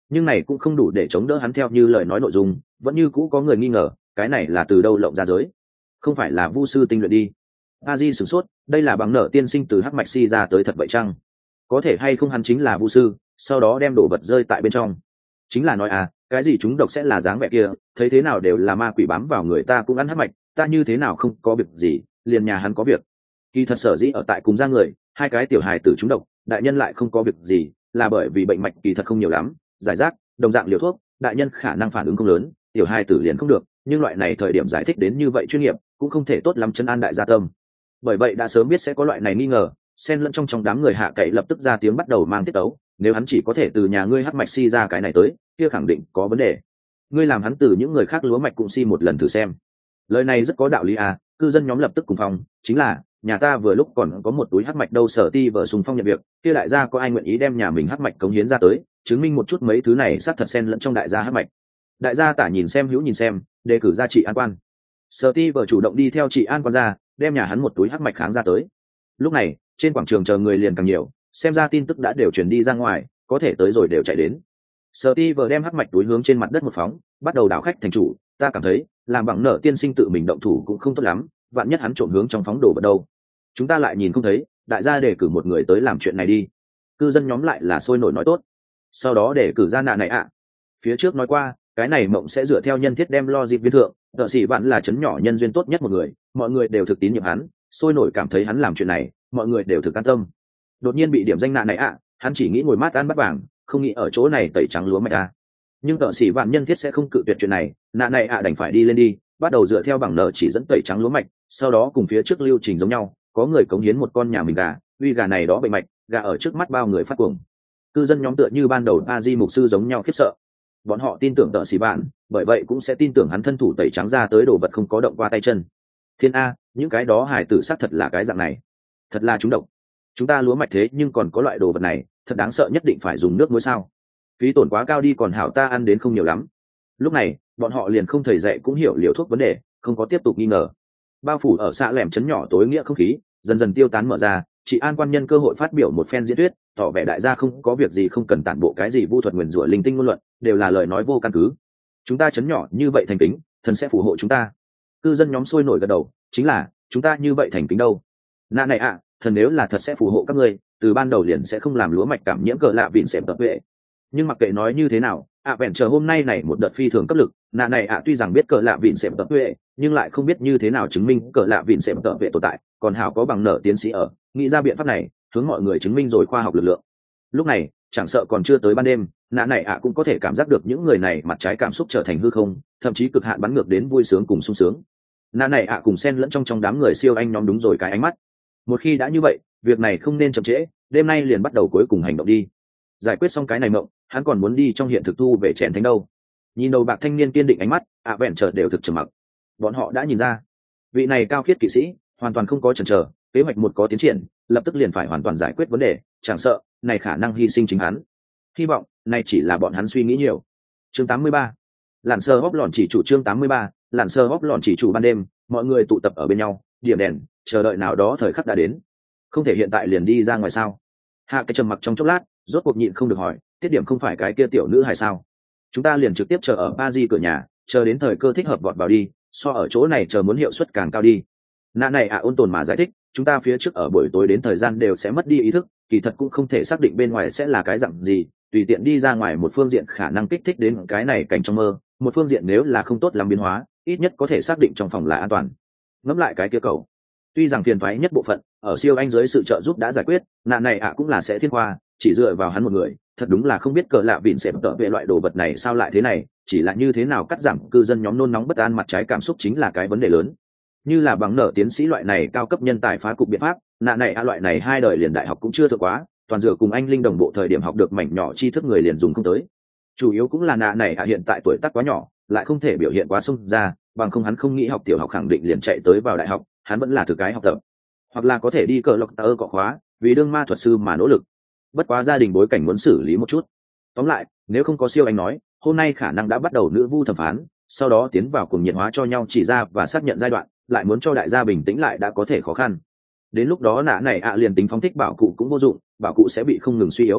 nhưng này cũng không đủ để chống đỡ hắn theo như lời nói nội dung, vẫn như cũ có người nghi ngờ cái này là từ đâu lộng ra giới, không phải là vu sư tinh luyện đi. A Di sửng sốt, đây là bằng nợ tiên sinh từ hắc mạch si ra tới thật vậy chăng? Có thể hay không hắn chính là vu sư, sau đó đem đồ vật rơi tại bên trong? Chính là nói cái gì chúng độc sẽ là dáng vẻ kia, thấy thế nào đều là ma quỷ bám vào người ta cũng ăn hắc mạch, ta như thế nào không có việc gì, liền nhà hắn có việc. Kỳ thật sở dĩ ở tại cùng ra người, hai cái tiểu hài tử chúng độc, đại nhân lại không có việc gì, là bởi vì bệnh mạch kỳ thật không nhiều lắm, giải rác, đồng dạng liều thuốc, đại nhân khả năng phản ứng không lớn, tiểu hài tử liền không được, nhưng loại này thời điểm giải thích đến như vậy chuyên nghiệp, cũng không thể tốt lắm chân an đại gia tâm. Bởi vậy đã sớm biết sẽ có loại này nghi ngờ, xen lẫn trong đám người hạ cậy lập tức ra tiếng bắt đầu mang tiết tấu, nếu hắn chỉ có thể từ nhà ngươi hắc mạch si ra cái này tới, kia khẳng định có vấn đề. Ngươi làm hắn từ những người khác lúa mạch cũng si một lần thử xem. Lời này rất có đạo lý cư dân nhóm lập tức cùng phòng, chính là nhà ta vừa lúc còn có một túi hắc mạch đâu, Sở Ti vợ sùng phong nhận việc, kia đại gia có ai nguyện ý đem nhà mình hắc mạch cống hiến ra tới, chứng minh một chút mấy thứ này xác thật xen lẫn trong đại gia hắc mạch. Đại gia tả nhìn xem hữu nhìn xem, đề cử ra chị an quan. Sở Ti vợ chủ động đi theo chị an quan ra, đem nhà hắn một túi hắc mạch kháng ra tới. Lúc này trên quảng trường chờ người liền càng nhiều, xem ra tin tức đã đều truyền đi ra ngoài, có thể tới rồi đều chạy đến. Sở Ti vợ đem hắc mạch túi hướng trên mặt đất một phóng, bắt đầu đảo khách thành chủ, ta cảm thấy làm bằng nợ tiên sinh tự mình động thủ cũng không tốt lắm, vạn nhất hắn trộm hướng trong phóng đồ vật đâu, chúng ta lại nhìn không thấy, đại gia đề cử một người tới làm chuyện này đi. Cư dân nhóm lại là sôi nổi nói tốt, sau đó đề cử ra nạ này phía trước nói qua cái này mộng sẽ dựa theo nhân thiết đem lo dịp viên thượng, tợ sĩ bạn là chấn nhỏ nhân duyên tốt nhất một người, mọi người đều thực tín nhiệm hắn, sôi nổi cảm thấy hắn làm chuyện này mọi người đều thực an tâm. Đột nhiên bị điểm danh nạ này hắn chỉ nghĩ ngồi mát ăn bát vàng, không nghĩ ở chỗ này tẩy trắng lúa mạch nhưng tợ sĩ bạn nhân thiết sẽ không cự tuyệt chuyện này, nạ này đành phải đi lên đi, bắt đầu dựa theo bảng nợ chỉ dẫn tẩy trắng lúa mạch, sau đó cùng phía trước lưu trình giống nhau, có người cống hiến một con nhà mình gà, uy gà này đó bệnh mạch, gà ở trước mắt bao người phát cuồng. Cư dân nhóm tựa như ban đầu A Di mục sư giống nhau khiếp sợ, bọn họ tin tưởng tợ sĩ bạn, bởi vậy cũng sẽ tin tưởng hắn thân thủ tẩy trắng ra tới đồ vật không có động qua tay chân. Thiên những cái đó hài tử xác thật là cái dạng này, thật là chúng độc. Chúng ta lúa mạch thế nhưng còn có loại đồ vật này, thật đáng sợ, nhất định phải dùng nước muối sao? Phí tổn quá cao đi, còn hảo ta ăn đến không nhiều lắm. Lúc này bọn họ liền không thầy dạy cũng hiểu liều thuốc vấn đề, không có tiếp tục nghi ngờ. Bao phủ ở xã lẻm chấn nhỏ tối nghĩa không khí dần dần tiêu tán mở ra, chị an quan nhân cơ hội phát biểu một phen diễn thuyết, tỏ vẻ đại gia không có việc gì không cần tản bộ cái gì vu thuật nguyền rủa linh tinh ngôn luận, đều là lời nói vô căn cứ. Chúng ta chấn nhỏ như vậy thành kính, thần sẽ phù hộ chúng ta. Cư dân nhóm sôi nổi gật đầu, chính là chúng ta như vậy thành kính đâu. Nạ này thần nếu là thật sẽ phù hộ các ngươi, từ ban đầu liền sẽ không làm lúa mạch cảm nhiễm cờ lạ vịn xẹp tập vệ. Nhưng mặc kệ nói như thế nào, vẹn chờ hôm nay này một đợt phi thường cấp lực, nạ này tuy rằng biết cờ lạ vịn xẹp tập vệ, nhưng lại không biết như thế nào chứng minh cờ lạ vịn xẹp tập vệ tồn tại, còn hảo có bằng nở tiến sĩ ở, nghĩ ra biện pháp này, hướng mọi người chứng minh rồi khoa học lực lượng. Lúc này chẳng sợ còn chưa tới ban đêm, nạ này cũng có thể cảm giác được những người này mặt trái cảm xúc trở thành hư không, thậm chí cực hạn bắn ngược đến vui sướng cùng sung sướng. Nạ này cùng xen lẫn trong đám người siêu anh nhóm đúng rồi cái ánh mắt. Một khi đã như vậy, việc này không nên chậm trễ, đêm nay liền bắt đầu cuối cùng hành động đi. Giải quyết xong cái này mộng, hắn còn muốn đi trong hiện thực thu về chèn thánh đâu. Nhìn đầu bạc thanh niên kiên định ánh mắt, vẹn chờ đều thực trầm mặc. Bọn họ đã nhìn ra, vị này cao khiết kỵ sĩ hoàn toàn không có chần chờ, kế hoạch một có tiến triển, lập tức liền phải hoàn toàn giải quyết vấn đề, chẳng sợ này khả năng hy sinh chính hắn. Hy vọng này chỉ là bọn hắn suy nghĩ nhiều. Chương 83. Lặn sơ hốc lọn chỉ chủ. Chương 83. Lặn sơ hốc lọn chỉ chủ. Ban đêm, mọi người tụ tập ở bên nhau, điểm đèn, chờ đợi nào đó thời khắc đã đến. Không thể hiện tại liền đi ra ngoài sao? Hạ cái trầm mặc trong chốc lát, rốt cuộc nhịn không được hỏi, tiết điểm không phải cái kia tiểu nữ hay sao? Chúng ta liền trực tiếp chờ ở Paris cửa nhà, chờ đến thời cơ thích hợp vọt vào đi, so ở chỗ này chờ muốn hiệu suất càng cao đi. Nạ này ôn tồn mà giải thích, chúng ta phía trước ở buổi tối đến thời gian đều sẽ mất đi ý thức, kỳ thật cũng không thể xác định bên ngoài sẽ là cái dạng gì, tùy tiện đi ra ngoài một phương diện khả năng kích thích đến cái này cảnh trong mơ, một phương diện nếu là không tốt làm biến hóa, ít nhất có thể xác định trong phòng là an toàn. Ngẫm lại cái kia cầu, tuy rằng phiền toái nhất bộ phận ở siêu anh dưới sự trợ giúp đã giải quyết, nạn này cũng là sẽ thiên khoa, chỉ dựa vào hắn một người thật đúng là không biết cờ lạ vịn sẽ tợ về loại đồ vật này sao lại thế này, chỉ là như thế nào cắt giảm cư dân nhóm nôn nóng bất an mặt trái cảm xúc chính là cái vấn đề lớn. Như là bằng nở tiến sĩ loại này cao cấp nhân tài phá cục biện pháp, nạn này loại này 2 đời liền đại học cũng chưa thượng quá, toàn dựa cùng anh linh đồng bộ thời điểm học được mảnh nhỏ tri thức người liền dùng không tới. Chủ yếu cũng là nạ này hiện tại tuổi tác quá nhỏ, lại không thể biểu hiện quá xông ra, bằng không hắn không nghĩ học tiểu học khẳng định liền chạy tới vào đại học, hắn vẫn là thực cái học tập, hoặc là có thể đi cờ lộc tơ cọ khóa, vì đương ma thuật sư mà nỗ lực. Bất quá gia đình bối cảnh muốn xử lý một chút. Tóm lại, nếu không có siêu anh nói, hôm nay khả năng đã bắt đầu nữ vu thẩm phán, sau đó tiến vào cùng nhiệt hóa cho nhau chỉ ra và xác nhận giai đoạn, lại muốn cho đại gia bình tĩnh lại đã có thể khó khăn. Đến lúc đó nạ này liền tính phóng thích bảo cụ cũng vô dụng, bảo cụ sẽ bị không ngừng suy yếu.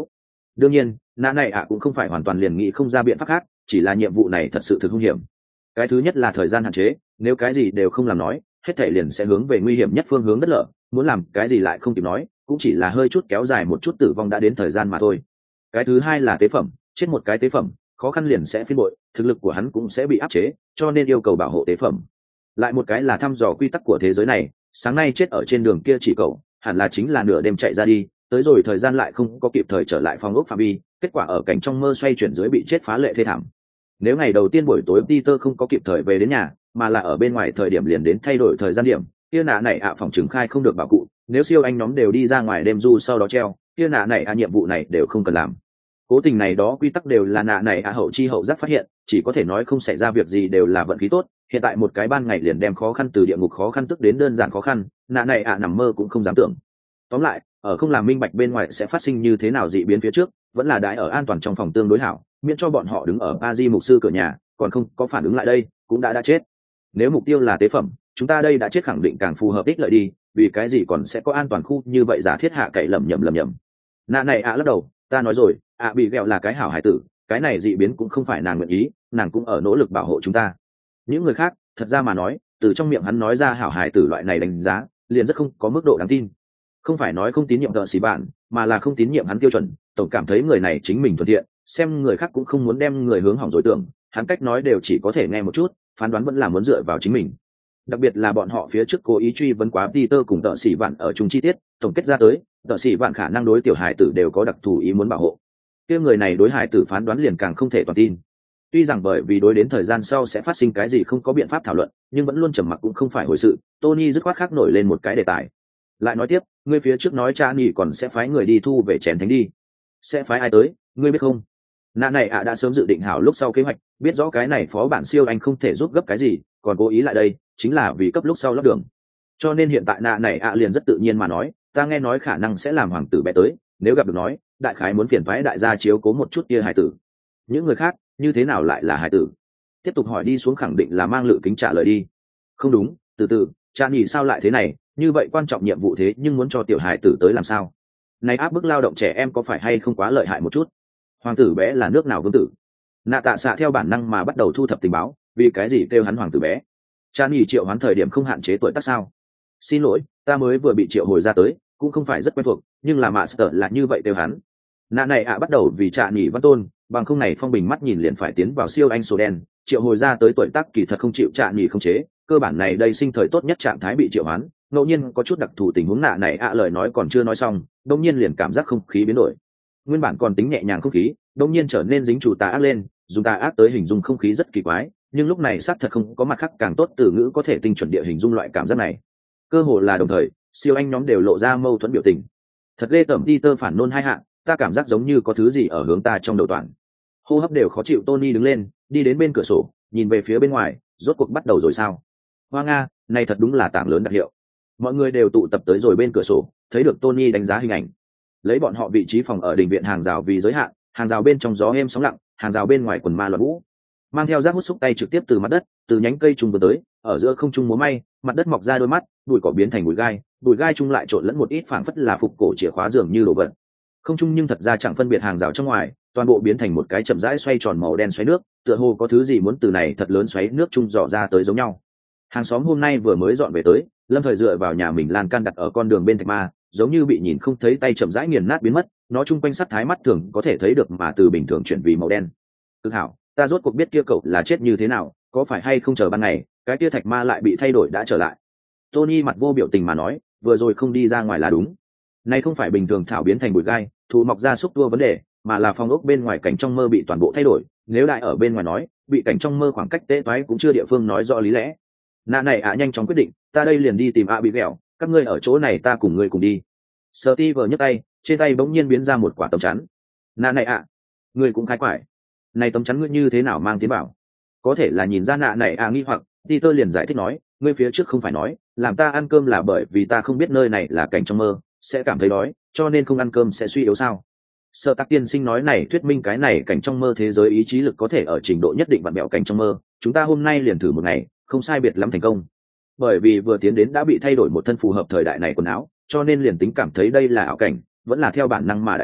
đương nhiên nạ này cũng không phải hoàn toàn liền nghĩ không ra biện pháp khác, chỉ là nhiệm vụ này thật sự thực hung hiểm. Cái thứ nhất là thời gian hạn chế, nếu cái gì đều không làm nói, hết thảy liền sẽ hướng về nguy hiểm nhất phương hướng đất lở, muốn làm cái gì lại không kịp nói, cũng chỉ là hơi chút kéo dài một chút tử vong đã đến thời gian mà thôi. Cái thứ hai là tế phẩm, chết một cái tế phẩm, khó khăn liền sẽ phiên bội, thực lực của hắn cũng sẽ bị áp chế, cho nên yêu cầu bảo hộ tế phẩm. Lại một cái là thăm dò quy tắc của thế giới này, sáng nay chết ở trên đường kia chỉ cậu, hẳn là chính là nửa đêm chạy ra đi, tới rồi thời gian lại không có kịp thời trở lại phòng ốc phạm vi, kết quả ở cảnh trong mơ xoay chuyển dưới bị chết phá lệ thê thảm. Nếu ngày đầu tiên buổi tối Peter không có kịp thời về đến nhà, mà là ở bên ngoài thời điểm liền đến thay đổi thời gian điểm, kia nạ này phòng trừng khai không được bảo cụ, nếu siêu anh nhóm đều đi ra ngoài đêm du sau đó treo, kia nạ này nhiệm vụ này đều không cần làm. Cố tình này đó quy tắc đều là nạ này hậu chi hậu giác phát hiện, chỉ có thể nói không xảy ra việc gì đều là vận khí tốt. Hiện tại một cái ban ngày liền đem khó khăn từ địa ngục khó khăn tức đến đơn giản khó khăn, nạ này nằm mơ cũng không dám tưởng. Tóm lại, ở không làm minh bạch bên ngoài sẽ phát sinh như thế nào dị biến phía trước, vẫn là đãi ở an toàn trong phòng tương đối hảo, miễn cho bọn họ đứng ở Paris mục sư cửa nhà, còn không có phản ứng lại đây, cũng đã chết. Nếu mục tiêu là tế phẩm, chúng ta đây đã chết khẳng định càng phù hợp ích lợi đi, vì cái gì còn sẽ có an toàn khu như vậy giả thiết hạ cậy lầm nhầm. Nạ này lắc đầu, ta nói rồi, bị ghẹo là cái hảo hải tử, cái này dị biến cũng không phải nàng nguyện ý, nàng cũng ở nỗ lực bảo hộ chúng ta. Những người khác, thật ra mà nói, từ trong miệng hắn nói ra hảo hải tử loại này đánh giá, liền rất không có mức độ đáng tin. Không phải nói không tín nhiệm tợ xì bạn, mà là không tín nhiệm hắn tiêu chuẩn, tổng cảm thấy người này chính mình thuận tiện, xem người khác cũng không muốn đem người hướng hỏng rồi tưởng, hắn cách nói đều chỉ có thể nghe một chút, phán đoán vẫn là muốn dựa vào chính mình. Đặc biệt là bọn họ phía trước cố ý truy vấn quá Peter cùng tợ xì bạn ở chung chi tiết, tổng kết ra tới, tợ xì bạn khả năng đối tiểu hải tử đều có đặc thù ý muốn bảo hộ. Kia người này đối hải tử phán đoán liền càng không thể toàn tin. Tuy rằng bởi vì đối đến thời gian sau sẽ phát sinh cái gì không có biện pháp thảo luận, nhưng vẫn luôn trầm mặc cũng không phải hồi sự. Tony dứt khoát khác nổi lên một cái đề tài. Lại nói tiếp, ngươi phía trước nói cha nghỉ còn sẽ phái người đi thu về chén thánh đi. Sẽ phái ai tới, ngươi biết không? Nạ này đã sớm dự định hảo lúc sau kế hoạch, biết rõ cái này phó bản siêu anh không thể giúp gấp cái gì, còn cố ý lại đây, chính là vì cấp lúc sau lót đường. Cho nên hiện tại nạ này liền rất tự nhiên mà nói, ta nghe nói khả năng sẽ làm hoàng tử bé tới, nếu gặp được nói, đại khái muốn phiền phái đại gia chiếu cố một chút kia hải tử. Những người khác, như thế nào lại là hải tử? Tiếp tục hỏi đi xuống khẳng định là mang lự kính trả lời đi. Không đúng, từ từ, cha nghỉ sao lại thế này, như vậy quan trọng nhiệm vụ thế nhưng muốn cho tiểu hải tử tới làm sao? Này áp bức lao động trẻ em có phải hay không quá lợi hại một chút? Hoàng tử bé là nước nào vương tử? Nạ tạ xạ theo bản năng mà bắt đầu thu thập tình báo, vì cái gì kêu hắn hoàng tử bé? Cha nghỉ triệu hoán thời điểm không hạn chế tuổi tác sao? Xin lỗi, ta mới vừa bị triệu hồi ra tới, cũng không phải rất quen thuộc, nhưng là master là như vậy kêu hắn. Nạ này bắt đầu vì cha nghỉ văn tôn, bằng không này phong bình mắt nhìn liền phải tiến vào siêu anh số đen, triệu hồi ra tới tuổi tác kỳ thật không chịu cha nghỉ không chế, cơ bản này đây sinh thời tốt nhất trạng thái bị triệu hoán. Ngẫu nhiên có chút đặc thù tình huống nạ này lời nói còn chưa nói xong, đông nhiên liền cảm giác không khí biến đổi. Nguyên bản còn tính nhẹ nhàng không khí, đông nhiên trở nên dính chủ tà ác lên, dùng tà ác tới hình dung không khí rất kỳ quái, nhưng lúc này xác thật không có mặt khác càng tốt từ ngữ có thể tinh chuẩn địa hình dung loại cảm giác này. Cơ hồ là đồng thời, siêu anh nhóm đều lộ ra mâu thuẫn biểu tình. Thật ghê tởm, Peter phản nôn hai hạng, ta cảm giác giống như có thứ gì ở hướng ta trong đầu toàn. Hô hấp đều khó chịu. Tony đứng lên, đi đến bên cửa sổ, nhìn về phía bên ngoài, rốt cuộc bắt đầu rồi sao? Hoa Nga, này thật đúng là tảng lớn đặc hiệu. Mọi người đều tụ tập tới rồi bên cửa sổ, thấy được Tony đánh giá hình ảnh. Lấy bọn họ vị trí phòng ở đình viện hàng rào vì giới hạn, hàng rào bên trong gió êm sóng lặng, hàng rào bên ngoài quần ma loạn vũ. Mang theo rác hút xúc tay trực tiếp từ mặt đất, từ nhánh cây trùng vừa tới, ở giữa không trung múa may, mặt đất mọc ra đôi mắt, bụi cỏ biến thành bụi gai chung lại trộn lẫn một ít phảng phất là phục cổ chìa khóa dường như đồ vật. Không trung nhưng thật ra chẳng phân biệt hàng rào trong ngoài, toàn bộ biến thành một cái chậm rãi xoay tròn màu đen xoáy nước, tựa hồ có thứ gì muốn từ này thật lớn xoáy nước trung dò ra tới giống nhau. Hàng xóm hôm nay vừa mới dọn về tới, Lâm Thời dựa vào nhà mình lan can đặt ở con đường bên thạch ma, giống như bị nhìn không thấy tay chậm rãi nghiền nát biến mất, nó chung quanh sắc thái mắt thường có thể thấy được mà từ bình thường chuyển vì màu đen. Cực hảo, ta rốt cuộc biết kia cậu là chết như thế nào, có phải hay không chờ ban ngày, cái kia thạch ma lại bị thay đổi đã trở lại. Tony mặt vô biểu tình mà nói, vừa rồi không đi ra ngoài là đúng. Này không phải bình thường thảo biến thành bụi gai, thụ mọc ra xúc tua vấn đề, mà là phong ốc bên ngoài cảnh trong mơ bị toàn bộ thay đổi, nếu đại ở bên ngoài nói, bị cảnh trong mơ khoảng cách tế toái cũng chưa địa phương nói rõ lý lẽ. Nạ này nhanh chóng quyết định, ta đây liền đi tìm bị ghẹo, các ngươi ở chỗ này ta cùng ngươi cùng đi. Steve nhấc tay, trên tay bỗng nhiên biến ra một quả tấm chắn. Nạ này ngươi cũng khai quải. Này tấm chắn ngươi như thế nào mang tiến bảo? Có thể là nhìn ra nạ này nghi hoặc, Peter liền giải thích nói, ngươi phía trước không phải nói, làm ta ăn cơm là bởi vì ta không biết nơi này là cảnh trong mơ, sẽ cảm thấy đói, cho nên không ăn cơm sẽ suy yếu sao? Sở Tắc tiên sinh nói này thuyết minh cái này cảnh trong mơ thế giới ý chí lực có thể ở trình độ nhất định vặn bẹo cảnh trong mơ, chúng ta hôm nay liền thử một ngày, không sai biệt lắm thành công. Bởi vì vừa tiến đến đã bị thay đổi một thân phù hợp thời đại này quần áo, cho nên liền tính cảm thấy đây là ảo cảnh, vẫn là theo bản năng mà đại nhập,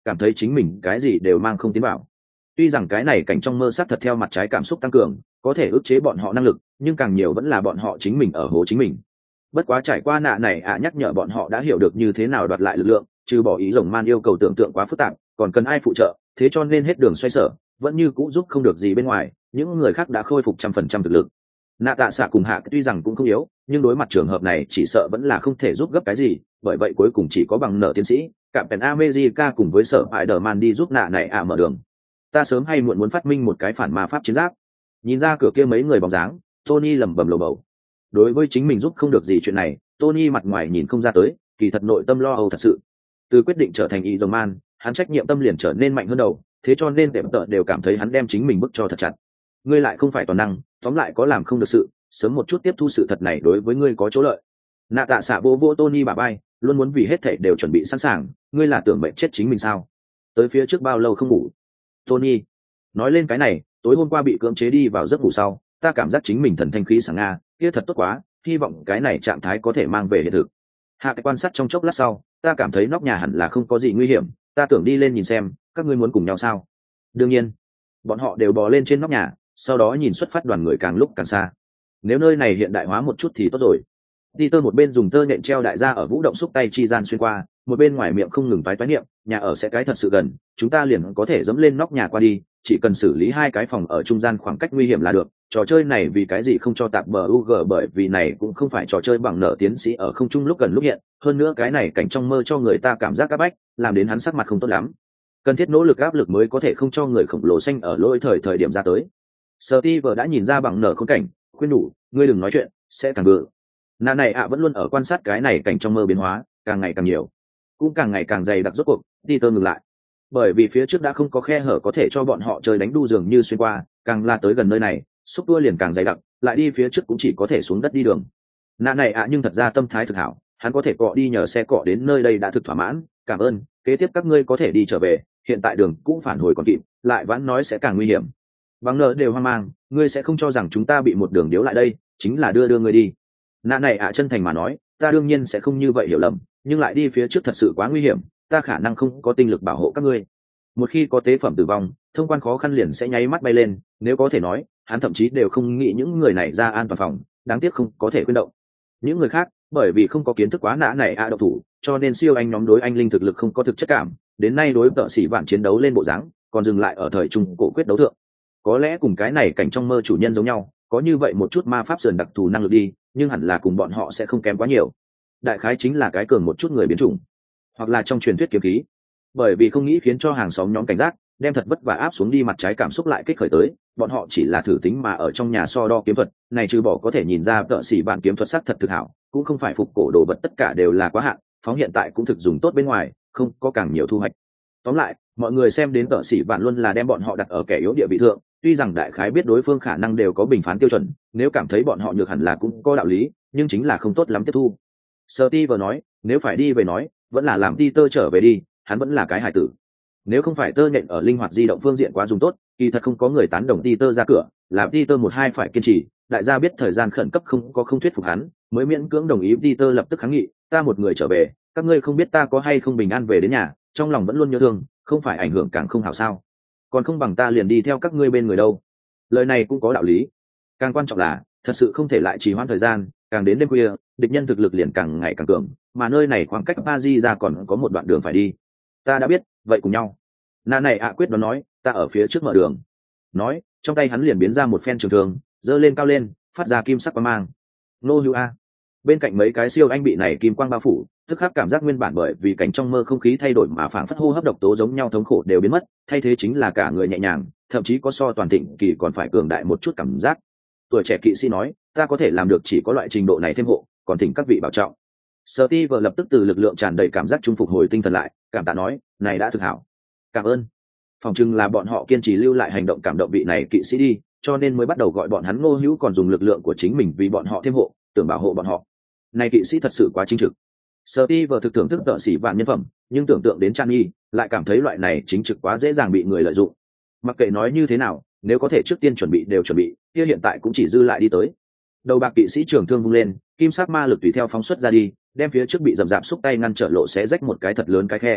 cảm thấy chính mình cái gì đều mang không tiến vào. Tuy rằng cái này cảnh trong mơ xác thật theo mặt trái cảm xúc tăng cường có thể ức chế bọn họ năng lực, nhưng càng nhiều vẫn là bọn họ chính mình ở hố chính mình. Bất quá trải qua nạ này nhắc nhở bọn họ đã hiểu được như thế nào đoạt lại lực lượng, trừ bỏ ý rồng man yêu cầu tưởng tượng quá phức tạp, còn cần ai phụ trợ, thế cho nên hết đường xoay sở vẫn như cũ giúp không được gì bên ngoài, những người khác đã khôi phục 100% thực lực. Nạ tạ xạ cùng hạ tuy rằng cũng không yếu, nhưng đối mặt trường hợp này chỉ sợ vẫn là không thể giúp gấp cái gì, bởi vậy cuối cùng chỉ có bằng nợ tiến sĩ cạm pèn America cùng với sở hại đờ man đi giúp nạ này mở đường. Ta sớm hay muộn muốn phát minh một cái phản ma pháp chiến giáp. Nhìn ra cửa kia mấy người bóng dáng, Tony lẩm bẩm lầu bầu. Đối với chính mình giúp không được gì chuyện này, Tony mặt ngoài nhìn không ra tới, kỳ thật nội tâm lo âu thật sự. Từ quyết định trở thành y dòng man, hắn trách nhiệm tâm liền trở nên mạnh hơn đầu, thế cho nên tệm tợ đều cảm thấy hắn đem chính mình bức cho thật chặt. Ngươi lại không phải toàn năng, tóm lại có làm không được sự, sớm một chút tiếp thu sự thật này đối với ngươi có chỗ lợi. Nạ tạ xạ vô Tony bà bay, luôn muốn vì hết thảy đều chuẩn bị sẵn sàng, ngươi là tưởng bệnh chết chính mình sao? Tới phía trước bao lâu không ngủ? Tony nói lên cái này, tối hôm qua bị cưỡng chế đi vào giấc ngủ sau, ta cảm giác chính mình thần thanh khí sáng nga, kia thật tốt quá, hy vọng cái này trạng thái có thể mang về hiện thực. Hạ cái quan sát trong chốc lát sau, ta cảm thấy nóc nhà hẳn là không có gì nguy hiểm, ta tưởng đi lên nhìn xem, các ngươi muốn cùng nhau sao? Đương nhiên. Bọn họ đều bò lên trên nóc nhà, sau đó nhìn xuất phát đoàn người càng lúc càng xa. Nếu nơi này hiện đại hóa một chút thì tốt rồi. Peter một bên dùng tơ nhện treo đại gia ở vũ động xúc tay chi gian xuyên qua, một bên ngoài miệng không ngừng toái niệm, nhà ở sẽ cái thật sự gần, chúng ta liền có thể dẫm lên nóc nhà qua đi, chỉ cần xử lý 2 cái phòng ở trung gian khoảng cách nguy hiểm là được. Trò chơi này vì cái gì không cho tạp bờ UG, bởi vì này cũng không phải trò chơi bằng nợ tiến sĩ ở không trung lúc gần lúc hiện, hơn nữa cái này cảnh trong mơ cho người ta cảm giác áp bách, làm đến hắn sắc mặt không tốt lắm. Cần thiết nỗ lực áp lực mới có thể không cho người khổng lồ xanh ở lỗi thời điểm ra tới. Steve đã nhìn ra bằng nợ khốn cảnh, khuyên đủ, ngươi đừng nói chuyện, sẽ càng bự. Nà này vẫn luôn ở quan sát cái này cảnh trong mơ biến hóa, càng ngày càng nhiều, cũng càng ngày càng dày đặc. Rốt cuộc Peter ngừng lại, bởi vì phía trước đã không có khe hở có thể cho bọn họ chơi đánh đu dường như xuyên qua, càng la tới gần nơi này, xúc tua liền càng dày đặc, lại đi phía trước cũng chỉ có thể xuống đất đi đường. Nà này nhưng thật ra tâm thái thực hảo, hắn có thể cọ đi nhờ xe cọ đến nơi đây đã thực thỏa mãn, cảm ơn, kế tiếp các ngươi có thể đi trở về, hiện tại đường cũng phản hồi còn kịp, lại vãn nói sẽ càng nguy hiểm. Bằng nợ đều hoang mang, ngươi sẽ không cho rằng chúng ta bị một đường điếu lại đây, chính là đưa ngươi đi. Nà này chân thành mà nói, ta đương nhiên sẽ không như vậy hiểu lầm, nhưng lại đi phía trước thật sự quá nguy hiểm, ta khả năng không có tinh lực bảo hộ các ngươi. Một khi có tế phẩm tử vong, thông quan khó khăn liền sẽ nháy mắt bay lên, nếu có thể nói, hắn thậm chí đều không nghĩ những người này ra an toàn phòng, đáng tiếc không có thể khuyên động. Những người khác, bởi vì không có kiến thức quá nã này độc thủ, cho nên siêu anh nhóm đối anh linh thực lực không có thực chất cảm, đến nay đối tợ sĩ vạn chiến đấu lên bộ dáng, còn dừng lại ở thời trung cổ quyết đấu thượng. Có lẽ cùng cái này cảnh trong mơ chủ nhân giống nhau, có như vậy một chút ma pháp sườn đặc thù năng lực đi, nhưng hẳn là cùng bọn họ sẽ không kém quá nhiều. Đại khái chính là cái cường một chút người biến chủng, hoặc là trong truyền thuyết kiếm khí. Bởi vì không nghĩ khiến cho hàng xóm nhóm cảnh giác, đem thật vất vả áp xuống đi mặt trái cảm xúc lại kích khởi tới, bọn họ chỉ là thử tính mà ở trong nhà so đo kiếm thuật, này trừ bỏ có thể nhìn ra tợ sĩ bạn kiếm thuật sắc thật thực hảo, cũng không phải phục cổ đồ vật tất cả đều là quá hạn, phóng hiện tại cũng thực dùng tốt bên ngoài, không có càng nhiều thu hoạch. Tóm lại, mọi người xem đến tợ sĩ bạn luôn là đem bọn họ đặt ở kẻ yếu địa vị thượng, tuy rằng đại khái biết đối phương khả năng đều có bình phán tiêu chuẩn, nếu cảm thấy bọn họ nhược hẳn là cũng có đạo lý, nhưng chính là không tốt lắm tiếp thu. Steve nói, nếu phải đi về nói, vẫn là làm Peter trở về đi, hắn vẫn là cái hài tử. Nếu không phải tơ nhện ở linh hoạt di động phương diện quá dùng tốt, kỳ thật không có người tán đồng Peter ra cửa, làm Peter một hai phải kiên trì, đại gia biết thời gian khẩn cấp không thuyết phục hắn, mới miễn cưỡng đồng ý. Peter lập tức kháng nghị, ta một người trở về, các ngươi không biết ta có hay không bình an về đến nhà, trong lòng vẫn luôn nhớ thương, không phải ảnh hưởng càng không hảo sao? Còn không bằng ta liền đi theo các ngươi bên người đâu. Lời này cũng có đạo lý. Càng quan trọng là, thật sự không thể lại trì hoãn thời gian, càng đến đêm khuya, địch nhân thực lực liền càng ngày càng cường, mà nơi này khoảng cách Paris ra còn có một đoạn đường phải đi. Ta đã biết, vậy cùng nhau. Nà này quyết đoán nói, ta ở phía trước mở đường. Nói, trong tay hắn liền biến ra một phen trường thương, giơ lên cao lên, phát ra kim sắc quang mang. Nô hữu a. Bên cạnh mấy cái siêu anh bị này kim quang bao phủ, tức khắc cảm giác nguyên bản bởi vì cảnh trong mơ không khí thay đổi mà phảng phất hô hấp độc tố giống nhau thống khổ đều biến mất, thay thế chính là cả người nhẹ nhàng, thậm chí có so toàn thịnh kỳ còn phải cường đại một chút cảm giác. Tuổi trẻ kỵ sĩ nói, ta có thể làm được chỉ có loại trình độ này thêm hộ, còn thỉnh các vị bảo trọng. Steve lập tức từ lực lượng tràn đầy cảm giác trung phục hồi tinh thần lại, cảm tạ nói, này đã thực hảo. Cảm ơn. Phòng chừng là bọn họ kiên trì lưu lại hành động cảm động vị này kỵ sĩ đi, cho nên mới bắt đầu gọi bọn hắn Ngô Hữu còn dùng lực lượng của chính mình vì bọn họ thêm hộ, tưởng bảo hộ bọn họ. Này kỵ sĩ thật sự quá chính trực. Steve thực thưởng thức tợ sĩ vạn nhân phẩm, nhưng tưởng tượng đến Trang Nhi, lại cảm thấy loại này chính trực quá dễ dàng bị người lợi dụng. Mặc kệ nói như thế nào, nếu có thể trước tiên chuẩn bị đều chuẩn bị, kia hiện tại cũng chỉ dư lại đi tới. Đầu bạc kỵ sĩ trường thương vung lên, kim sắc ma lực tùy theo phóng xuất ra đi, đem phía trước bị dầm dạp xúc tay ngăn trở lộ xé rách một cái thật lớn cái khe.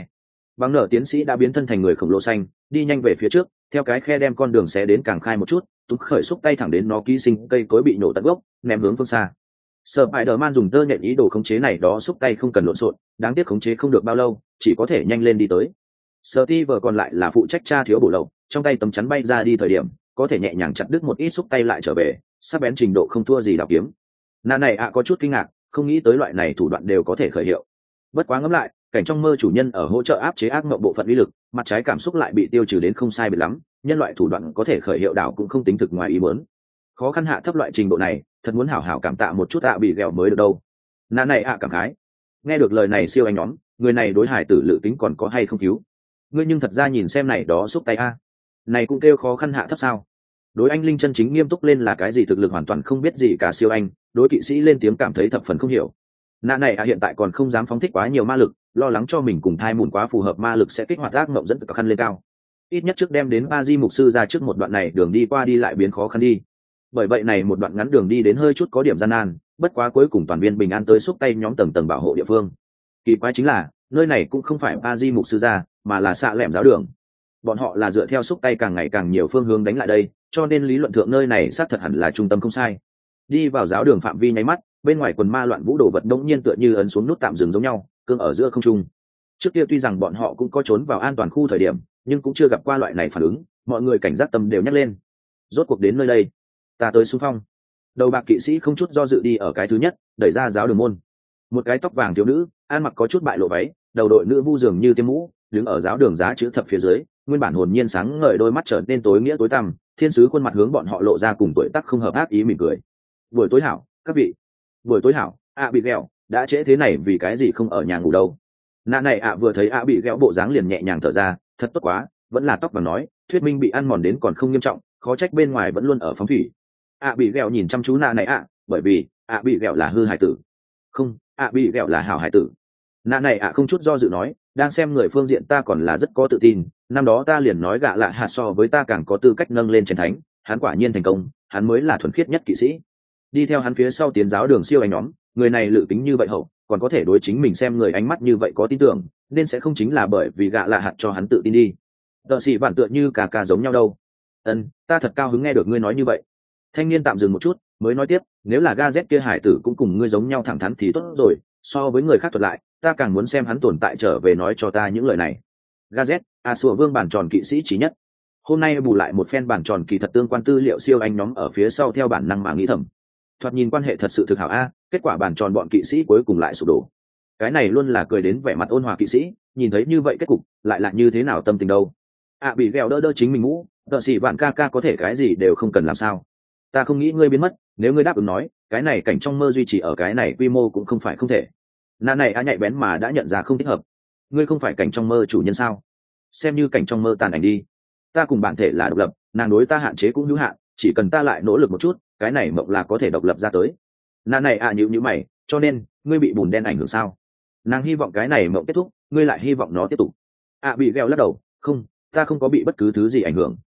Bằng nở tiến sĩ đã biến thân thành người khổng lồ xanh, đi nhanh về phía trước, theo cái khe đem con đường xé đến càng khai một chút, túm khởi xúc tay thẳng đến nó ký sinh cây cối bị nổ tận gốc, ném hướng phương xa. Spider-Man dùng tơ nhện ý đồ khống chế này đó xúc tay không cần lộn xộn, đáng tiếc khống chế không được bao lâu, chỉ có thể nhanh lên đi tới. Steve còn lại là phụ trách tra thiếu bổ lậu, trong tay tấm chắn bay ra đi thời điểm, có thể nhẹ nhàng chặt đứt một ít xúc tay lại trở về, sắc bén trình độ không thua gì đào kiếm. Nà này có chút kinh ngạc, không nghĩ tới loại này thủ đoạn đều có thể khởi hiệu. Bất quá ngẫm lại, cảnh trong mơ chủ nhân ở hỗ trợ áp chế ác mộng bộ phận uy lực, mặt trái cảm xúc lại bị tiêu trừ đến không sai biệt lắm, nhân loại thủ đoạn có thể khởi hiệu đảo cũng không tính thực ngoài ý muốn. Khó khăn hạ thấp loại trình độ này, thật muốn hảo hảo cảm tạ một chút bị ghẹo mới được đâu. Nà này cảm khái. Nghe được lời này siêu anh nhóm, người này đối hải tử lự tính còn có hay không cứu? Ngươi nhưng thật ra nhìn xem này đó xúc tay này cũng kêu khó khăn hạ thấp sao? Đối anh linh chân chính nghiêm túc lên là cái gì thực lực hoàn toàn không biết gì cả siêu anh, đối kỵ sĩ lên tiếng cảm thấy thập phần không hiểu. Nà này hiện tại còn không dám phóng thích quá nhiều ma lực, lo lắng cho mình cùng thai mùn quá phù hợp ma lực sẽ kích hoạt ác mộng dẫn cực khăn lên cao. Ít nhất trước đem đến ba di mục sư ra trước một đoạn này đường đi qua đi lại biến khó khăn đi. Bởi vậy này một đoạn ngắn đường đi đến hơi chút có điểm gian nan, bất quá cuối cùng toàn viên bình an tới xúc tay nhóm tầng tầng bảo hộ địa phương. Kỳ quái chính là nơi này cũng không phải ba di mục sư ra, mà là xạ lẻm giáo đường. Bọn họ là dựa theo xúc tay càng ngày càng nhiều phương hướng đánh lại đây, cho nên lý luận thượng nơi này xác thật hẳn là trung tâm không sai. Đi vào giáo đường phạm vi nháy mắt, bên ngoài quần ma loạn vũ đồ vật đống nhiên tựa như ấn xuống nút tạm dừng giống nhau, cương ở giữa không trung. Trước kia tuy rằng bọn họ cũng có trốn vào an toàn khu thời điểm, nhưng cũng chưa gặp qua loại này phản ứng, mọi người cảnh giác tâm đều nhắc lên. Rốt cuộc đến nơi đây, ta tới xung phong. Đầu bạc kỵ sĩ không chút do dự đi ở cái thứ nhất, đẩy ra giáo đường môn. Một cái tóc vàng thiếu nữ, ăn mặc có chút bại lộ váy, đầu đội nữ vu dường như tiêm mũ, đứng ở giáo đường giá chữ thập phía dưới, nguyên bản hồn nhiên sáng ngời đôi mắt trở nên tối nghĩa tối tăm, thiên sứ khuôn mặt hướng bọn họ lộ ra cùng tuổi tác không hợp ác ý mỉm cười. Buổi tối hảo, các vị. Buổi tối hảo, bị ghẹo, đã trễ thế này vì cái gì không ở nhà ngủ đâu? Nà này vừa thấy bị ghẹo bộ dáng liền nhẹ nhàng thở ra, thật tốt quá, vẫn là tóc vàng nói, thuyết minh bị ăn mòn đến còn không nghiêm trọng, khó trách bên ngoài vẫn luôn ở phóng thủy. Bị ghẹo nhìn chăm chú nà này bởi vì bị ghẹo là hư hải tử. Không, bị ghẹo là hảo hải tử. Nà này không chút do dự nói, đang xem người phương diện ta còn là rất có tự tin, năm đó ta liền nói gạ lạ hạt so với ta càng có tư cách nâng lên chiến thánh, hắn quả nhiên thành công, hắn mới là thuần khiết nhất kỵ sĩ. Đi theo hắn phía sau tiến giáo đường siêu anh nhóm, người này lự tính như vậy hậu, còn có thể đối chính mình xem người ánh mắt như vậy có tin tưởng, nên sẽ không chính là bởi vì gạ lạ hạt cho hắn tự tin đi. Tợ sĩ bản tựa như cả giống nhau đâu. Ta thật cao hứng nghe được ngươi nói như vậy. Thanh niên tạm dừng một chút, mới nói tiếp, nếu là Gazet kia hải tử cũng cùng ngươi giống nhau thẳng thắn thì tốt rồi, so với người khác thuật lại, ta càng muốn xem hắn tồn tại trở về nói cho ta những lời này. Gazet, sủa vương bản tròn kỵ sĩ trí nhất. Hôm nay bù lại một phen bản tròn kỳ thật tương quan tư liệu siêu anh nhóm ở phía sau theo bản năng mà nghĩ thầm. Thoạt nhìn quan hệ thật sự thực hảo kết quả bản tròn bọn kỵ sĩ cuối cùng lại sụp đổ. Cái này luôn là cười đến vẻ mặt ôn hòa kỵ sĩ, nhìn thấy như vậy kết cục, lại là như thế nào tâm tình đâu. Bị ghẹo đỡ chính mình mũ, tợ sĩ bạn ca có thể cái gì đều không cần làm sao. Ta không nghĩ ngươi biến mất, nếu ngươi đáp ứng nói, cái này cảnh trong mơ duy trì ở cái này quy mô cũng không phải không thể. Nà này nhạy bén mà đã nhận ra không thích hợp. Ngươi không phải cảnh trong mơ chủ nhân sao? Xem như cảnh trong mơ tàn ảnh đi. Ta cùng bản thể là độc lập, nàng đối ta hạn chế cũng hữu hạn, chỉ cần ta lại nỗ lực một chút, cái này mộng là có thể độc lập ra tới. Nà này nhíu mày, cho nên ngươi bị bùn đen ảnh hưởng sao? Nàng hy vọng cái này mộng kết thúc, ngươi lại hy vọng nó tiếp tục. Bị ghẹo lắc đầu, không, ta không có bị bất cứ thứ gì ảnh hưởng.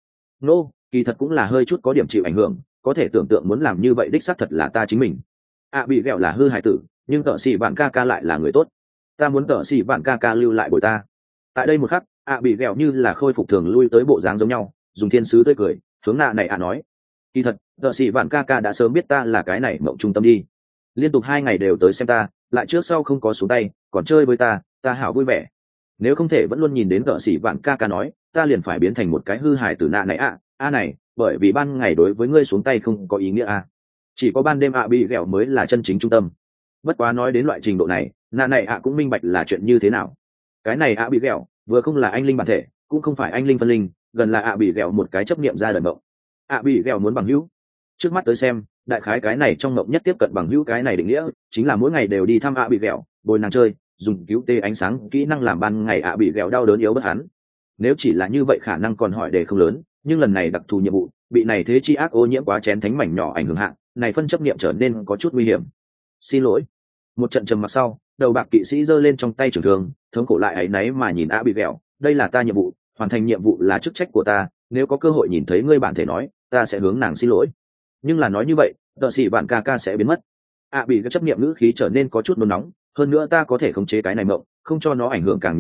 Kỳ thật cũng là hơi chút có điểm chịu ảnh hưởng, có thể tưởng tượng muốn làm như vậy đích xác thật là ta chính mình. Bị ghẹo là hư hài tử, nhưng tợ sĩ bạn ca lại là người tốt. Ta muốn tợ sĩ bạn ca lưu lại bồi ta. Tại đây một khắc, bị ghẹo như là khôi phục thường lui tới bộ dáng giống nhau, dùng thiên sứ tươi cười, hướng nà này nói. Kỳ thật, tợ sĩ bạn ca đã sớm biết ta là cái này mộng trung tâm đi. Liên tục 2 ngày đều tới xem ta, lại trước sau không có xuống tay, còn chơi với ta hảo vui vẻ. Nếu không thể vẫn luôn nhìn đến tợ sĩ bạn ca nói, ta liền phải biến thành một cái hư hài tử nà này này, bởi vì ban ngày đối với ngươi xuống tay không có ý nghĩa chỉ có ban đêm bị ghẹo mới là chân chính trung tâm. Bất quá nói đến loại trình độ này, nà này cũng minh bạch là chuyện như thế nào. Cái này bị ghẹo vừa không là anh linh bản thể, cũng không phải anh linh phân linh, gần là bị ghẹo một cái chấp niệm ra đời mộng. Bị ghẹo muốn bằng hữu. Trước mắt tới xem, đại khái cái này trong mộng nhất tiếp cận bằng hữu cái này định nghĩa chính là mỗi ngày đều đi thăm bị ghẹo, bồi nàng chơi, dùng cứu tê ánh sáng kỹ năng làm ban ngày bị ghẹo đau đớn yếu bất hắn. Nếu chỉ là như vậy khả năng còn hỏi đề không lớn, nhưng lần này đặc thù nhiệm vụ bị này thế chi ác ô nhiễm quá chén thánh mảnh nhỏ ảnh hưởng hạn, này phân chấp niệm trở nên có chút nguy hiểm. Xin lỗi. Một trận trầm mặc sau, đầu bạc kỵ sĩ giơ lên trong tay trường thương, thống khổ lại áy náy mà nhìn bị ghẹo, đây là ta nhiệm vụ, hoàn thành nhiệm vụ là chức trách của ta, nếu có cơ hội nhìn thấy ngươi bản thể nói, ta sẽ hướng nàng xin lỗi. Nhưng là nói như vậy, tợ sĩ bạn ca sẽ biến mất. Bị cái chấp niệm ngữ khí trở nên có chút nôn nóng, hơn nữa ta có thể khống chế cái này mộng, không cho nó ảnh hưởng càng nhiều người,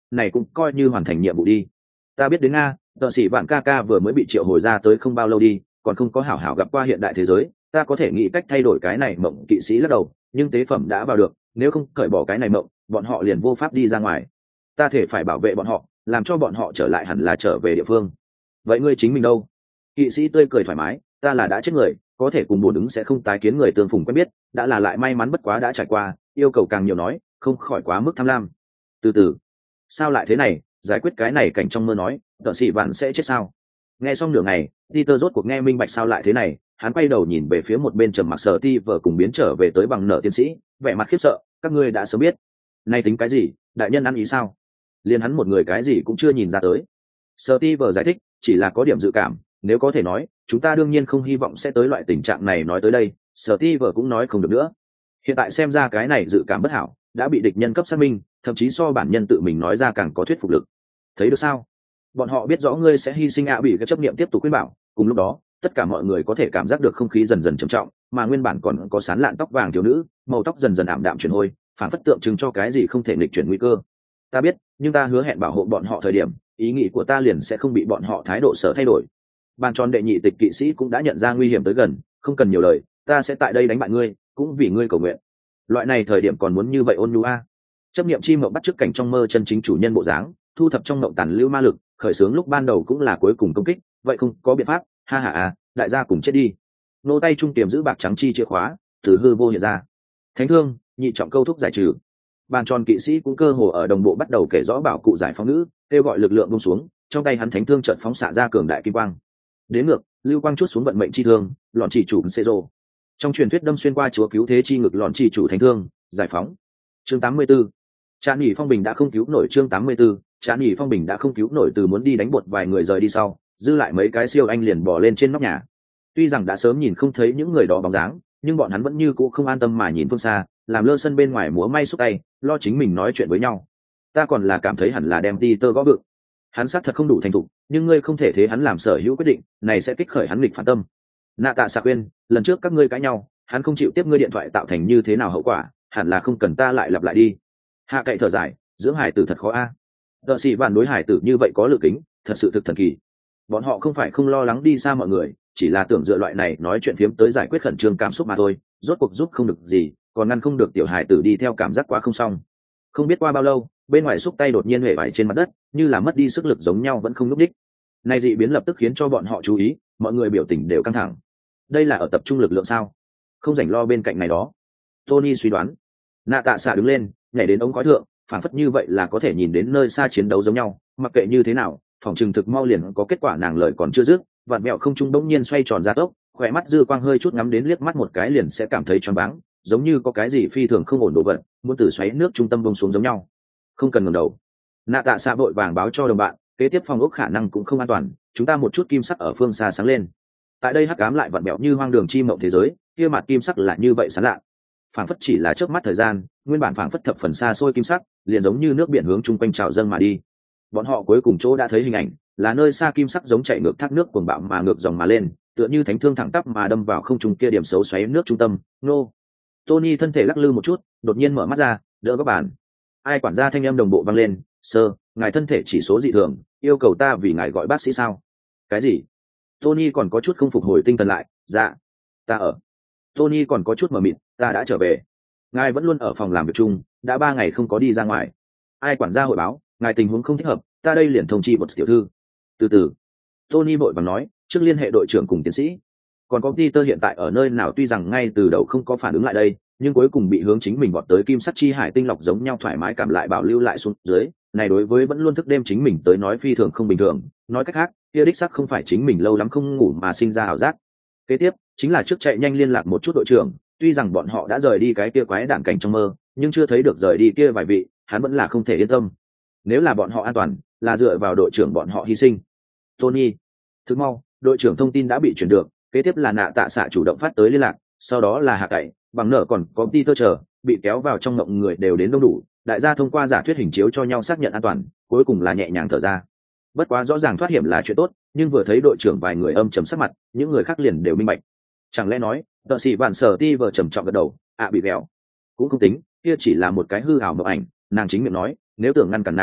này cũng coi như hoàn thành nhiệm vụ đi. Ta biết đến nga, tợ sĩ vạn ca ca vừa mới bị triệu hồi ra tới không bao lâu đi, còn không có hảo hảo gặp qua hiện đại thế giới. Ta có thể nghĩ cách thay đổi cái này mộng. Kỵ sĩ lắc đầu, nhưng tế phẩm đã vào được, nếu không cởi bỏ cái này mộng, bọn họ liền vô pháp đi ra ngoài. Ta thể phải bảo vệ bọn họ, làm cho bọn họ trở lại hẳn là trở về địa phương. Vậy ngươi chính mình đâu? Kỵ sĩ tươi cười thoải mái, ta là đã chết người, có thể cùng bổn ứng sẽ không tái kiến người tương phùng quen biết, đã là lại may mắn bất quá đã trải qua, yêu cầu càng nhiều nói, không khỏi quá mức tham lam. Từ từ, sao lại thế này, giải quyết cái này cảnh trong mơ nói, tợ sĩ vạn sẽ chết sao? Nghe xong nửa ngày, Peter rốt cuộc nghe minh bạch sao lại thế này, hắn quay đầu nhìn về phía một bên trầm mặc Sở Ti vợ cùng biến trở về tới bằng nợ tiến sĩ, vẻ mặt khiếp sợ, các ngươi đã sớm biết. Nay tính cái gì, đại nhân ăn ý sao? Liên hắn một người cái gì cũng chưa nhìn ra tới. Sở Ti vợ giải thích, chỉ là có điểm dự cảm, nếu có thể nói, chúng ta đương nhiên không hy vọng sẽ tới loại tình trạng này. Nói tới đây, Sở Ti vợ cũng nói không được nữa. Hiện tại xem ra cái này dự cảm bất hảo, đã bị địch nhân cấp xác minh, thậm chí so bản nhân tự mình nói ra càng có thuyết phục lực. Thấy được sao? Bọn họ biết rõ ngươi sẽ hy sinh bị cái chấp niệm tiếp tục khuyên bảo, cùng lúc đó tất cả mọi người có thể cảm giác được không khí dần dần trầm trọng, mà nguyên bản còn có sán lạn tóc vàng thiếu nữ, màu tóc dần dần ảm đạm chuyển hôi, phản phất tượng trưng cho cái gì không thể nghịch chuyển nguy cơ. Ta biết, nhưng ta hứa hẹn bảo hộ bọn họ thời điểm, ý nghĩ của ta liền sẽ không bị bọn họ thái độ sở thay đổi. Ban tròn đệ nhị tịch kỵ sĩ cũng đã nhận ra nguy hiểm tới gần, không cần nhiều lời, ta sẽ tại đây đánh bại ngươi, cũng vì ngươi cầu nguyện. Loại này thời điểm còn muốn như vậy ôn nhu a? Chấp niệm chi mộng bắt chước cảnh trong mơ chân chính chủ nhân bộ dáng, thu thập trong mộng tàn lưu ma lực, khởi xướng lúc ban đầu cũng là cuối cùng công kích, vậy không có biện pháp, ha ha à, đại gia cùng chết đi. Nô tay trung tiềm giữ bạc trắng chi chìa khóa, từ hư vô hiện ra. Thánh thương, nhị trọng câu thúc giải trừ. Bàn tròn kỵ sĩ cũng cơ hồ ở đồng bộ bắt đầu kể rõ bảo cụ giải phóng nữ, kêu gọi lực lượng buông xuống, trong tay hắn thánh thương chợt phóng xạ ra cường đại kim quang. Đến ngược, lưu quang chút xuống vận mệnh chi thương, lọn chỉ chủ Cero. Trong truyền thuyết đâm xuyên qua chúa cứu thế chi ngực lọn chỉ chủ thánh thương, giải phóng. Chương 84. Trán Nhỉ Phong Bình đã không cứu nổi. Chương 84. Trán Nhỉ Phong Bình đã không cứu nổi. Từ muốn đi đánh bột vài người rời đi sau, dư lại mấy cái siêu anh liền bò lên trên nóc nhà. Tuy rằng đã sớm nhìn không thấy những người đó bóng dáng, nhưng bọn hắn vẫn như cũ không an tâm mà nhìn phương xa, làm lơ sân bên ngoài múa may xúc tay, lo chính mình nói chuyện với nhau. Ta còn là cảm thấy hẳn là đem Peter gõ vựng. Hắn xác thật không đủ thành thục, nhưng ngươi không thể thế hắn làm sở hữu quyết định, này sẽ kích khởi hắn nghịch phản tâm. Nạ Tạ Xạ khuyên, lần trước các ngươi cãi nhau, hắn không chịu tiếp ngươi điện thoại tạo thành như thế nào hậu quả, hẳn là không cần ta lại lặp lại đi. Hạ cậy thở dài, dưỡng hải tử thật khó a. Đợ sĩ vạn đối hải tử như vậy có lựa kính, thật sự thực thần kỳ. Bọn họ không phải không lo lắng đi xa mọi người, chỉ là tưởng dựa loại này nói chuyện phiếm tới giải quyết khẩn trương cảm xúc mà thôi, rốt cuộc giúp không được gì, còn ngăn không được tiểu hải tử đi theo cảm giác quá không xong. Không biết qua bao lâu, bên ngoài xúc tay đột nhiên huệ vải trên mặt đất, như là mất đi sức lực giống nhau vẫn không nhúc đích. Này dị biến lập tức khiến cho bọn họ chú ý, mọi người biểu tình đều căng thẳng. Đây là ở tập trung lực lượng sao? Không rảnh lo bên cạnh này đó. Tony suy đoán. Nạ Tạ Xạ đứng lên, nhảy đến ống khói thượng, phản phất như vậy là có thể nhìn đến nơi xa chiến đấu giống nhau, mặc kệ như thế nào, phòng trường thực mau liền có kết quả. Nàng lời còn chưa dứt, vạt mẹo không trung bỗng nhiên xoay tròn ra tốc, khỏe mắt dư quang hơi chút ngắm đến liếc mắt một cái liền sẽ cảm thấy choáng váng, giống như có cái gì phi thường không ổn đồ vật, muốn từ xoáy nước trung tâm bông xuống giống nhau. Không cần ngẩng đầu. Nạ Tạ Xạ vội vàng báo cho đồng bạn, kế tiếp phòng ốc khả năng cũng không an toàn, chúng ta một chút kim sắc ở phương xa sáng lên. Tại đây hắc ám lại vặn bẹo như hoang đường chi mộng thế giới, kia mặt kim sắc là như vậy sáng lạ. Phảng phất chỉ là chớp mắt thời gian, nguyên bản phảng phất thập phần xa xôi kim sắc, liền giống như nước biển hướng chung quanh trào dâng mà đi. Bọn họ cuối cùng chỗ đã thấy hình ảnh, là nơi xa kim sắc giống chạy ngược thác nước cuồng bạo mà ngược dòng mà lên, tựa như thánh thương thẳng tắp mà đâm vào không trung kia điểm xấu xoáy nước trung tâm. Nô. Tony thân thể lắc lư một chút, đột nhiên mở mắt ra, đỡ các bạn. Ai quản gia thanh âm đồng bộ vang lên, "Sơ, ngài thân thể chỉ số dị thường, yêu cầu ta vì ngài gọi bác sĩ sao?" "Cái gì?" Tony còn có chút không phục hồi tinh thần lại, "Dạ, ta ở." Tony còn có chút mờ mịt, "Ta đã trở về." "Ngài vẫn luôn ở phòng làm việc chung, đã 3 ngày không có đi ra ngoài." "Ai quản gia hội báo, ngài tình huống không thích hợp, ta đây liền thông chi một tiểu thư." "Từ từ." Tony vội vàng nói, "Trước liên hệ đội trưởng cùng tiến sĩ." Còn có Peter hiện tại ở nơi nào, tuy rằng ngay từ đầu không có phản ứng lại đây, nhưng cuối cùng bị hướng chính mình vọt tới kim sắc chi hải tinh lọc giống nhau thoải mái cảm lại bảo lưu lại xuống dưới, này đối với vẫn luôn thức đêm chính mình tới nói phi thường không bình thường, nói cách khác, kia đích sắc không phải chính mình lâu lắm không ngủ mà sinh ra ảo giác. Kế tiếp, chính là trước chạy nhanh liên lạc một chút đội trưởng, tuy rằng bọn họ đã rời đi cái kia quái đản cảnh trong mơ, nhưng chưa thấy được rời đi kia vài vị, hắn vẫn là không thể yên tâm. Nếu là bọn họ an toàn, là dựa vào đội trưởng bọn họ hy sinh. Tony, thức mau, đội trưởng thông tin đã bị chuyển được, kế tiếp là Nạ Tạ Xạ chủ động phát tới liên lạc, sau đó là Hạ Cậy, bằng nở còn có Peter chờ, bị kéo vào trong mộng người đều đến đông đủ, đại gia thông qua giả thuyết hình chiếu cho nhau xác nhận an toàn, cuối cùng là nhẹ nhàng thở ra. Bất quá rõ ràng thoát hiểm là chuyện tốt, nhưng vừa thấy đội trưởng vài người âm trầm sắc mặt, những người khác liền đều minh bạch. Chẳng lẽ nói, tợ sĩ vạn Sở Ti vợ trầm trọng gật đầu, bị bèo. Cũng không tính, kia chỉ là một cái hư ảo mộng ảnh, nàng chính miệng nói, nếu tưởng ngăn cản nàng,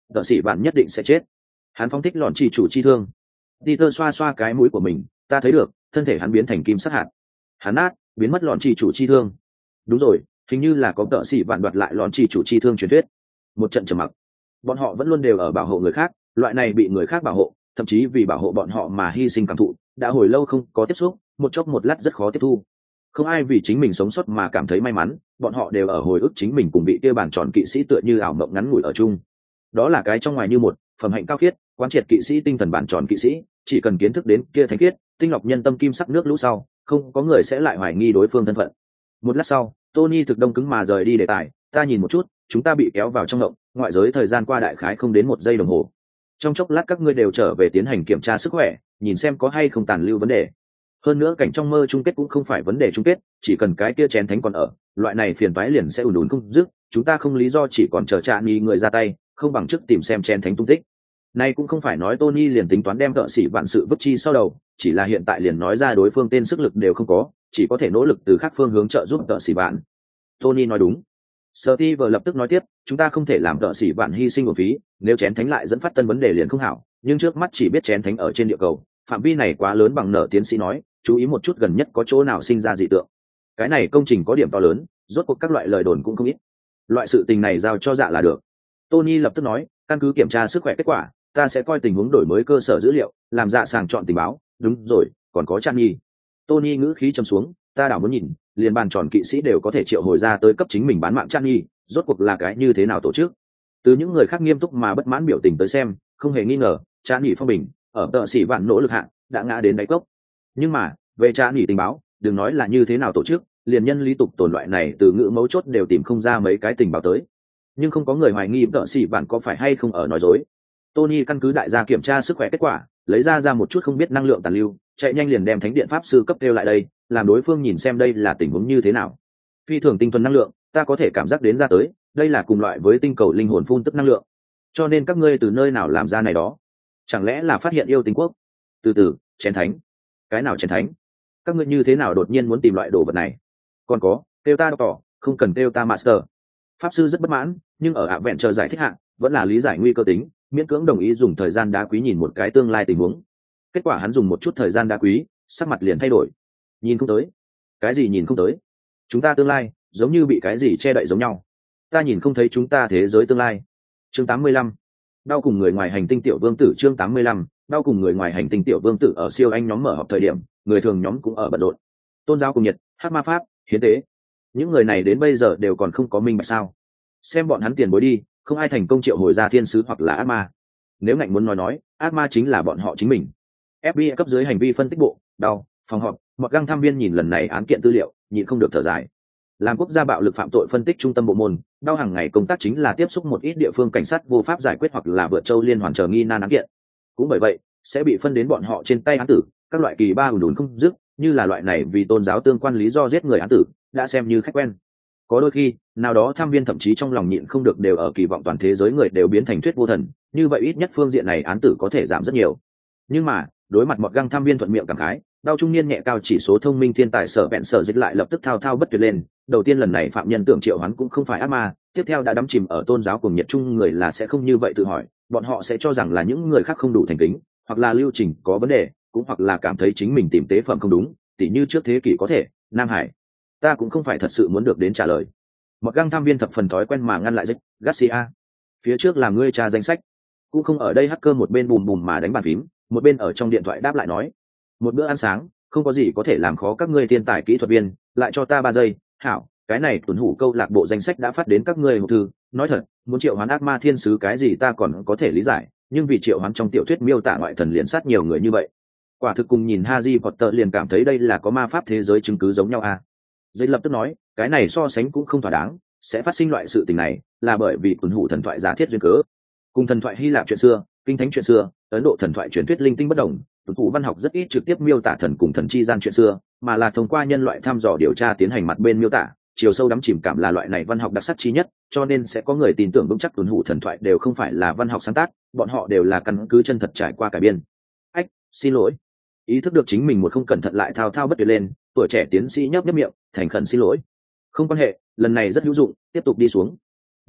tợ sĩ bạn nhất định sẽ chết. Hắn phóng thích lọn chỉ chủ chi thương. Peter xoa xoa cái mũi của mình, ta thấy được thân thể hắn biến thành kim sắc hạt. Hắn nát, biến mất lọn chỉ chủ chi thương. Đúng rồi, hình như là có tợ sĩ bạn đoạt lại lọn chỉ chủ chi thương truyền thuyết. Một trận trầm mặc. Bọn họ vẫn luôn đều ở bảo hộ người khác, loại này bị người khác bảo hộ, thậm chí vì bảo hộ bọn họ mà hy sinh cảm thụ, đã hồi lâu không có tiếp xúc, một chốc một lát rất khó tiếp thu. Không ai vì chính mình sống sót mà cảm thấy may mắn, bọn họ đều ở hồi ức chính mình cùng bị kia bàn tròn kỵ sĩ tựa như ảo mộng ngắn ngủi ở chung. Đó là cái trong ngoài như một, phẩm hạnh cao khiết, quán triệt kỵ sĩ tinh thần bàn tròn kỵ sĩ, chỉ cần kiến thức đến kia thánh khiết, tinh lọc nhân tâm kim sắc nước lũ sau, không có người sẽ lại hoài nghi đối phương thân phận. Một lát sau, Tony thực đông cứng mà rời đi đề tài, ta nhìn một chút, chúng ta bị kéo vào trong ngộng, ngoại giới thời gian qua đại khái không đến 1 giây đồng hồ. Trong chốc lát các ngươi đều trở về tiến hành kiểm tra sức khỏe, nhìn xem có hay không tàn lưu vấn đề. Hơn nữa cảnh trong mơ chung kết cũng không phải vấn đề chung kết, chỉ cần cái kia chén thánh còn ở, loại này phiền toái liền sẽ ùn ùn không dứt, chúng ta không lý do chỉ còn chờ Trạ Nghi người ra tay, không bằng trước tìm xem chén thánh tung tích. Nay cũng không phải nói Tony liền tính toán đem cỡ sĩ vạn sự vứt chi sau đầu, chỉ là hiện tại liền nói ra đối phương tên sức lực đều không có, chỉ có thể nỗ lực từ khác phương hướng trợ giúp cỡ sĩ vạn. Tony nói đúng. Steve lập tức nói tiếp, chúng ta không thể làm cỡ sĩ vạn hy sinh của phí, nếu chén thánh lại dẫn phát tân vấn đề liền không hảo, nhưng trước mắt chỉ biết chén thánh ở trên địa cầu, phạm vi này quá lớn bằng nở tiến sĩ nói, chú ý một chút gần nhất có chỗ nào sinh ra dị tượng. Cái này công trình có điểm to lớn, rốt cuộc các loại lời đồn cũng không ít. Loại sự tình này giao cho dạ là được. Tony lập tức nói, căn cứ kiểm tra sức khỏe kết quả, ta sẽ coi tình huống đổi mới cơ sở dữ liệu, làm dạ sàng chọn tình báo. Đúng rồi, còn có Chan Nhi. Tony ngữ khí trầm xuống, ta đảo muốn nhìn, liền bàn tròn kỵ sĩ đều có thể triệu hồi ra tới cấp chính mình bán mạng Chan Nhi, rốt cuộc là cái như thế nào tổ chức? Từ những người khác nghiêm túc mà bất mãn biểu tình tới xem, không hề nghi ngờ, Chan Nhi phong bình, ở tợ sĩ vạn nỗ lực hạng, đã ngã đến đáy cốc. Nhưng mà, về Chan Nhi tình báo, đừng nói là như thế nào tổ chức, liền nhân lý tục tồn loại này từ ngữ mấu chốt đều tìm không ra mấy cái tình báo tới. Nhưng không có người hoài nghi tợ sĩ vạn có phải hay không ở nói dối. Tony căn cứ đại gia kiểm tra sức khỏe kết quả, lấy ra một chút không biết năng lượng tàn lưu, chạy nhanh liền đem thánh điện pháp sư cấp kêu lại đây, làm đối phương nhìn xem đây là tình huống như thế nào. Phi thường tinh thuần năng lượng, ta có thể cảm giác đến ra tới, đây là cùng loại với tinh cầu linh hồn phun tức năng lượng. Cho nên các ngươi từ nơi nào làm ra này đó? Chẳng lẽ là phát hiện yêu tinh quốc? Từ từ, chén thánh. Cái nào chén thánh? Các ngươi như thế nào đột nhiên muốn tìm loại đồ vật này? Còn có, kêu ta tỏ, không cần kêu ta master. Pháp sư rất bất mãn, nhưng ở ạ vẹn chờ giải thích hạng, vẫn là lý giải nguy cơ tính, miễn cưỡng đồng ý dùng thời gian đá quý nhìn một cái tương lai tình huống. Kết quả hắn dùng một chút thời gian đá quý, sắc mặt liền thay đổi. Nhìn không tới. Cái gì nhìn không tới? Chúng ta tương lai giống như bị cái gì che đậy giống nhau. Ta nhìn không thấy chúng ta thế giới tương lai. Chương 85. Đau cùng người ngoài hành tinh tiểu vương tử. Chương 85. Đau cùng người ngoài hành tinh tiểu vương tử. Ở siêu anh nhóm mở họp thời điểm, người thường nhóm cũng ở bận rộn. Tôn giáo cùng Nhật, hát ma pháp, hiến tế. Những người này đến bây giờ đều còn không có minh bạch sao? Xem bọn hắn tiền bối đi, không ai thành công triệu hồi ra thiên sứ hoặc là ác ma. Nếu ngạnh muốn nói ác ma chính là bọn họ chính mình. FBI cấp dưới hành vi phân tích bộ, đau, phòng họp, một găng tham viên nhìn lần này án kiện tư liệu, nhịn không được thở dài. Làm quốc gia bạo lực phạm tội phân tích trung tâm bộ môn, đau hàng ngày công tác chính là tiếp xúc một ít địa phương cảnh sát vô pháp giải quyết hoặc là vượt châu liên hoàn chờ nghi nan án kiện. Cũng bởi vậy, sẽ bị phân đến bọn họ trên tay án tử, các loại kỳ ba ùn ùn không dứt, như là loại này vì tôn giáo tương quan lý do giết người án tử, đã xem như khách quen. Có đôi khi, nào đó tham viên thậm chí trong lòng nhịn không được đều ở kỳ vọng toàn thế giới người đều biến thành thuyết vô thần, như vậy ít nhất phương diện này án tử có thể giảm rất nhiều. Nhưng mà, đối mặt một găng tham viên thuận miệng cảm khái, đau trung niên nhẹ cao chỉ số thông minh thiên tài sở bẹn sở dịch lại lập tức thao thao bất tuyệt lên. Đầu tiên lần này phạm nhân tưởng triệu hoán cũng không phải ác ma, tiếp theo đã đắm chìm ở tôn giáo cùng Nhật Trung người là sẽ không như vậy tự hỏi, bọn họ sẽ cho rằng là những người khác không đủ thành kính, hoặc là lưu trình có vấn đề, cũng hoặc là cảm thấy chính mình tìm tế phẩm không đúng, tỉ như trước thế kỷ có thể, Nam Hải. Ta cũng không phải thật sự muốn được đến trả lời. Một găng tham viên thập phần thói quen mà ngăn lại Garcia. Phía trước là ngươi tra danh sách, cũng không ở đây hacker một bên bùm bùm mà đánh bàn phím, một bên ở trong điện thoại đáp lại nói, một bữa ăn sáng, không có gì có thể làm khó các ngươi thiên tài kỹ thuật viên, lại cho ta 3 giây, hảo, cái này tuần hủ câu lạc bộ danh sách đã phát đến các ngươi hộp thư, nói thật, muốn triệu hoán ác ma thiên sứ cái gì ta còn có thể lý giải, nhưng vì triệu hoán trong tiểu thuyết miêu tả ngoại thần liền sát nhiều người như vậy, quả thực cùng nhìn Harry Potter liền cảm thấy đây là có ma pháp thế giới chứng cứ giống nhau à. Dây lập tức nói, cái này so sánh cũng không thỏa đáng, sẽ phát sinh loại sự tình này là bởi vì tuần hủ thần thoại giả thiết duyên cớ, cùng thần thoại Hy Lạp chuyện xưa, kinh thánh chuyện xưa, Ấn Độ thần thoại truyền thuyết linh tinh bất đồng, tuần hủ văn học rất ít trực tiếp miêu tả thần cùng thần chi gian chuyện xưa, mà là thông qua nhân loại thăm dò điều tra tiến hành mặt bên miêu tả, chiều sâu đắm chìm cảm là loại này văn học đặc sắc chi nhất, cho nên sẽ có người tin tưởng vững chắc tuần hủ thần thoại đều không phải là văn học sáng tác, bọn họ đều là căn cứ chân thật trải qua cải biên. Ách, xin lỗi. Ý thức được chính mình một không cẩn thận lại thao thao bất tuyệt lên, tuổi trẻ tiến sĩ nhấp nhấp miệng, thành khẩn xin lỗi. Không quan hệ, lần này rất hữu dụng, tiếp tục đi xuống.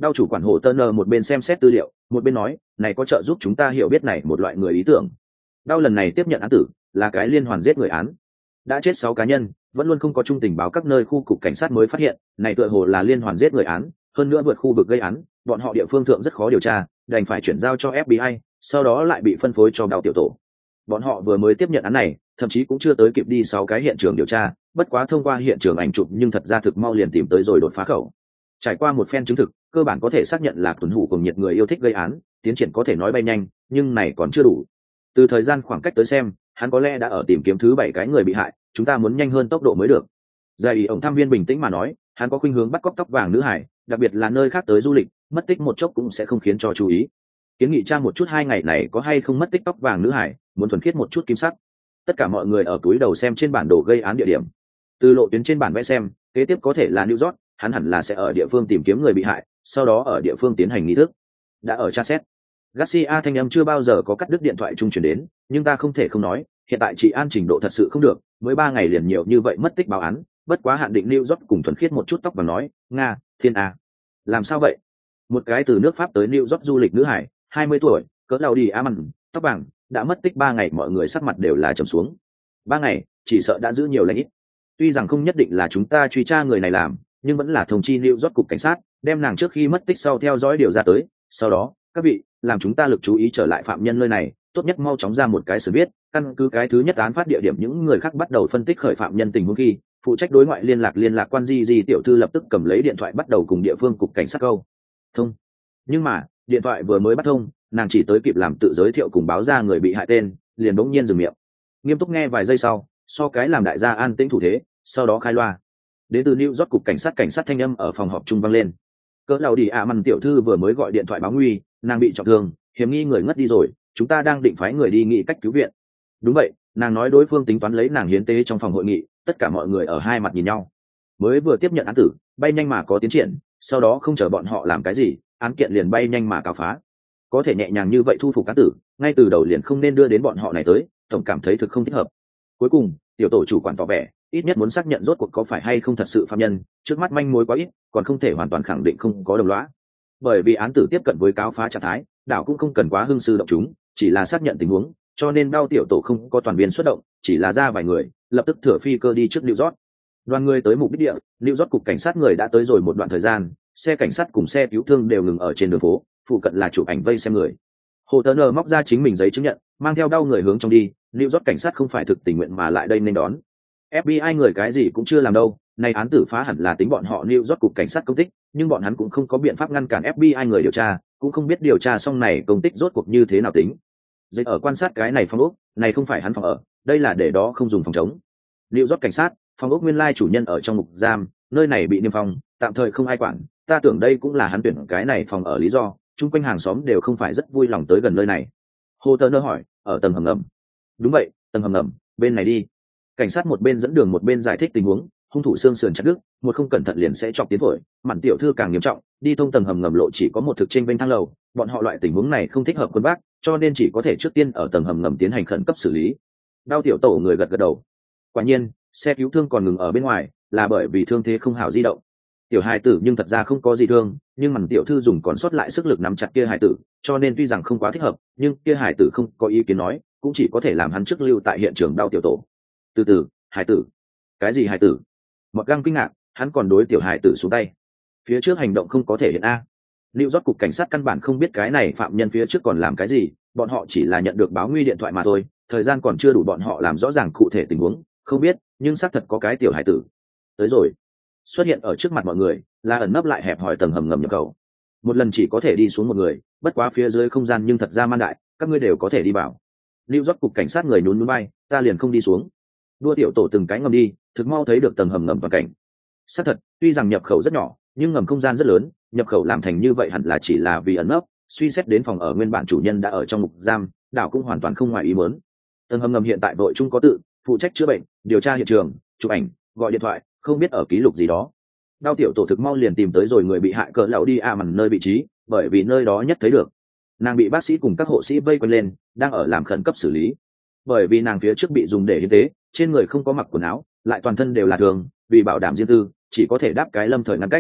Đao chủ quản Hồ Tơ Nơ một bên xem xét tư liệu, một bên nói, này có trợ giúp chúng ta hiểu biết này một loại người ý tưởng. Đao lần này tiếp nhận án tử là cái liên hoàn giết người án, đã chết 6 cá nhân, vẫn luôn không có trung tình báo các nơi khu cục cảnh sát mới phát hiện, này tựa hồ là liên hoàn giết người án, hơn nữa vượt khu vực gây án, bọn họ địa phương thượng rất khó điều tra, đành phải chuyển giao cho FBI, sau đó lại bị phân phối cho Đao tiểu tổ. Bọn họ vừa mới tiếp nhận án này, thậm chí cũng chưa tới kịp đi 6 cái hiện trường điều tra, bất quá thông qua hiện trường ảnh chụp nhưng thật ra thực mau liền tìm tới rồi đột phá khẩu. Trải qua một phen chứng thực, cơ bản có thể xác nhận là tuần hủ cùng nhiệt người yêu thích gây án, tiến triển có thể nói bay nhanh, nhưng này còn chưa đủ. Từ thời gian khoảng cách tới xem, hắn có lẽ đã ở tìm kiếm thứ 7 cái người bị hại, chúng ta muốn nhanh hơn tốc độ mới được. Giải ý ổng tham viên bình tĩnh mà nói, hắn có khuynh hướng bắt cóc tóc vàng nữ hải, đặc biệt là nơi khác tới du lịch, mất tích một chốc cũng sẽ không khiến cho chú ý. Kiến nghị tra một chút 2 ngày này có hay không mất tích tóc vàng nữ hải, muốn thuần khiết một chút kim sắc. Tất cả mọi người ở túi đầu xem trên bản đồ gây án địa điểm. Từ lộ tuyến trên bản vẽ xem, kế tiếp có thể là New York, hắn hẳn là sẽ ở địa phương tìm kiếm người bị hại, sau đó ở địa phương tiến hành nghi thức. Đã ở tra xét. Garcia thanh âm chưa bao giờ có cắt đứt điện thoại trung truyền đến, nhưng ta không thể không nói, hiện tại trị an trình độ thật sự không được, mới 3 ngày liền nhiều như vậy mất tích báo án, bất quá hạn định New York cùng thuần khiết một chút tóc và nói, Nga, thiên a. Làm sao vậy? Một cái từ nước Pháp tới New York du lịch nữ hải, 20 tuổi, cỡ đầu đi Aman, tóc vàng, đã mất tích 3 ngày, mọi người sắc mặt đều là trầm xuống. 3 ngày, chỉ sợ đã giữ nhiều lành ít. Tuy rằng không nhất định là chúng ta truy tra người này làm, nhưng vẫn là thông chi New York cục cảnh sát, đem nàng trước khi mất tích sau theo dõi điều ra tới, sau đó, các vị, làm chúng ta lực chú ý trở lại phạm nhân nơi này, tốt nhất mau chóng ra một cái xử biết, căn cứ cái thứ nhất án phát địa điểm những người khác bắt đầu phân tích khởi phạm nhân tình huống khi, phụ trách đối ngoại liên lạc quan Di tiểu thư lập tức cầm lấy điện thoại bắt đầu cùng địa phương cục cảnh sát câu thông. Nhưng mà, điện thoại vừa mới bắt thông, nàng chỉ tới kịp làm tự giới thiệu cùng báo ra người bị hại tên, liền bỗng nhiên dừng miệng. Nghiêm túc nghe vài giây sau, so cái làm đại gia an tĩnh thủ thế, sau đó khai loa. Đến từ New York cục cảnh sát thanh âm ở phòng họp trung vang lên. Cỡ lão đi mằn tiểu thư vừa mới gọi điện thoại báo nguy, nàng bị trọng thương, hiểm nghi người ngất đi rồi, chúng ta đang định phái người đi nghị cách cứu viện. Đúng vậy, nàng nói đối phương tính toán lấy nàng hiến tế trong phòng hội nghị, tất cả mọi người ở hai mặt nhìn nhau. Mới vừa tiếp nhận án tử, bay nhanh mà có tiến triển, sau đó không chờ bọn họ làm cái gì, án kiện liền bay nhanh mà cáo phá. Có thể nhẹ nhàng như vậy thu phục án tử, ngay từ đầu liền không nên đưa đến bọn họ này tới, tổng cảm thấy thực không thích hợp. Cuối cùng, tiểu tổ chủ quản tỏ vẻ, ít nhất muốn xác nhận rốt cuộc có phải hay không thật sự phạm nhân, trước mắt manh mối quá ít, còn không thể hoàn toàn khẳng định không có đồng lõa. Bởi vì án tử tiếp cận với cáo phá trạng thái, đảo cũng không cần quá hưng sư động chúng, chỉ là xác nhận tình huống, cho nên đao tiểu tổ không có toàn viên xuất động, chỉ là ra vài người, lập tức thừa phi cơ đi trước New York. Đoàn người tới mục đích địa, New York cục cảnh sát người đã tới rồi một đoạn thời gian, xe cảnh sát cùng xe cứu thương đều ngừng ở trên đường phố, phụ cận là chụp ảnh vây xem người. Hồ Tơ Nơ móc ra chính mình giấy chứng nhận, mang theo đau người hướng trong đi, New York cảnh sát không phải thực tình nguyện mà lại đây nên đón. FBI người cái gì cũng chưa làm đâu, này án tử phá hẳn là tính bọn họ New York cục cảnh sát công tích, nhưng bọn hắn cũng không có biện pháp ngăn cản FBI người điều tra, cũng không biết điều tra xong này công tích rốt cuộc như thế nào tính. Dây ở quan sát cái này phòng ốc, này không phải hắn phòng ở, đây là để đó không dùng phòng chống. New York cảnh sát, phòng ốc nguyên lai chủ nhân ở trong ngục giam, nơi này bị niêm phong, tạm thời không ai quản, ta tưởng đây cũng là hắn tuyển cái này phòng ở lý do, chung quanh hàng xóm đều không phải rất vui lòng tới gần nơi này. Hồ Tơ Nơ hỏi, ở tầng hầm ngầm. Đúng vậy, tầng hầm ngầm, bên này đi. Cảnh sát một bên dẫn đường một bên giải thích tình huống, hung thủ xương sườn chặt đứt, một không cẩn thận liền sẽ chọc tiến phổi, mặn tiểu thư càng nghiêm trọng, đi thông tầng hầm ngầm lộ chỉ có một thực trên bên thang lầu, bọn họ loại tình huống này không thích hợp quân bác, cho nên chỉ có thể trước tiên ở tầng hầm ngầm tiến hành khẩn cấp xử lý. Đao tiểu tổ người gật gật đầu. Quả nhiên, xe cứu thương còn ngừng ở bên ngoài, là bởi vì thương thế không hảo di động. Tiểu hài tử nhưng thật ra không có gì thương, nhưng mặn tiểu thư dùng còn sót lại sức lực nắm chặt kia hài tử, cho nên tuy rằng không quá thích hợp, nhưng kia hài tử không có ý kiến nói, cũng chỉ có thể làm hắn trước lưu tại hiện trường. Đao tiểu tổ. Từ từ, hài tử. Cái gì hài tử? Mọt Găng kinh ngạc, hắn còn đối tiểu hài tử xuống tay. Phía trước hành động không có thể hiện a. New York cục cảnh sát căn bản không biết cái này phạm nhân phía trước còn làm cái gì, bọn họ chỉ là nhận được báo nguy điện thoại mà thôi, thời gian còn chưa đủ bọn họ làm rõ ràng cụ thể tình huống, không biết, nhưng xác thật có cái tiểu hài tử. Tới rồi. Xuất hiện ở trước mặt mọi người, là ẩn nấp lại hẹp hòi tầng hầm ngầm nhập khẩu. Một lần chỉ có thể đi xuống một người, bất quá phía dưới không gian nhưng thật ra man đại, các ngươi đều có thể đi vào. New York cục cảnh sát người nhún nhún bay, ta liền không đi xuống. Đua tiểu tổ từng cái ngầm đi, thực mau thấy được tầng hầm ngầm toàn cảnh. Xác thật, tuy rằng nhập khẩu rất nhỏ, nhưng ngầm không gian rất lớn, nhập khẩu làm thành như vậy hẳn là chỉ là vì ẩn nấp, suy xét đến phòng ở nguyên bản chủ nhân đã ở trong ngục giam, đảo cũng hoàn toàn không ngoài ý muốn. Tầng hầm ngầm hiện tại vội chung có tự, phụ trách chữa bệnh, điều tra hiện trường, chụp ảnh, gọi điện thoại, không biết ở ký lục gì đó. Đao tiểu tổ thực mau liền tìm tới rồi người bị hại cỡ lão đi mằn nơi vị trí, bởi vì nơi đó nhất thấy được. Nàng bị bác sĩ cùng các hộ sĩ vây quanh lên, đang ở làm khẩn cấp xử lý. Bởi vì nàng phía trước bị dùng để hiến tế, trên người không có mặc quần áo, lại toàn thân đều là thương, vì bảo đảm riêng tư, chỉ có thể đáp cái lâm thời ngăn cách.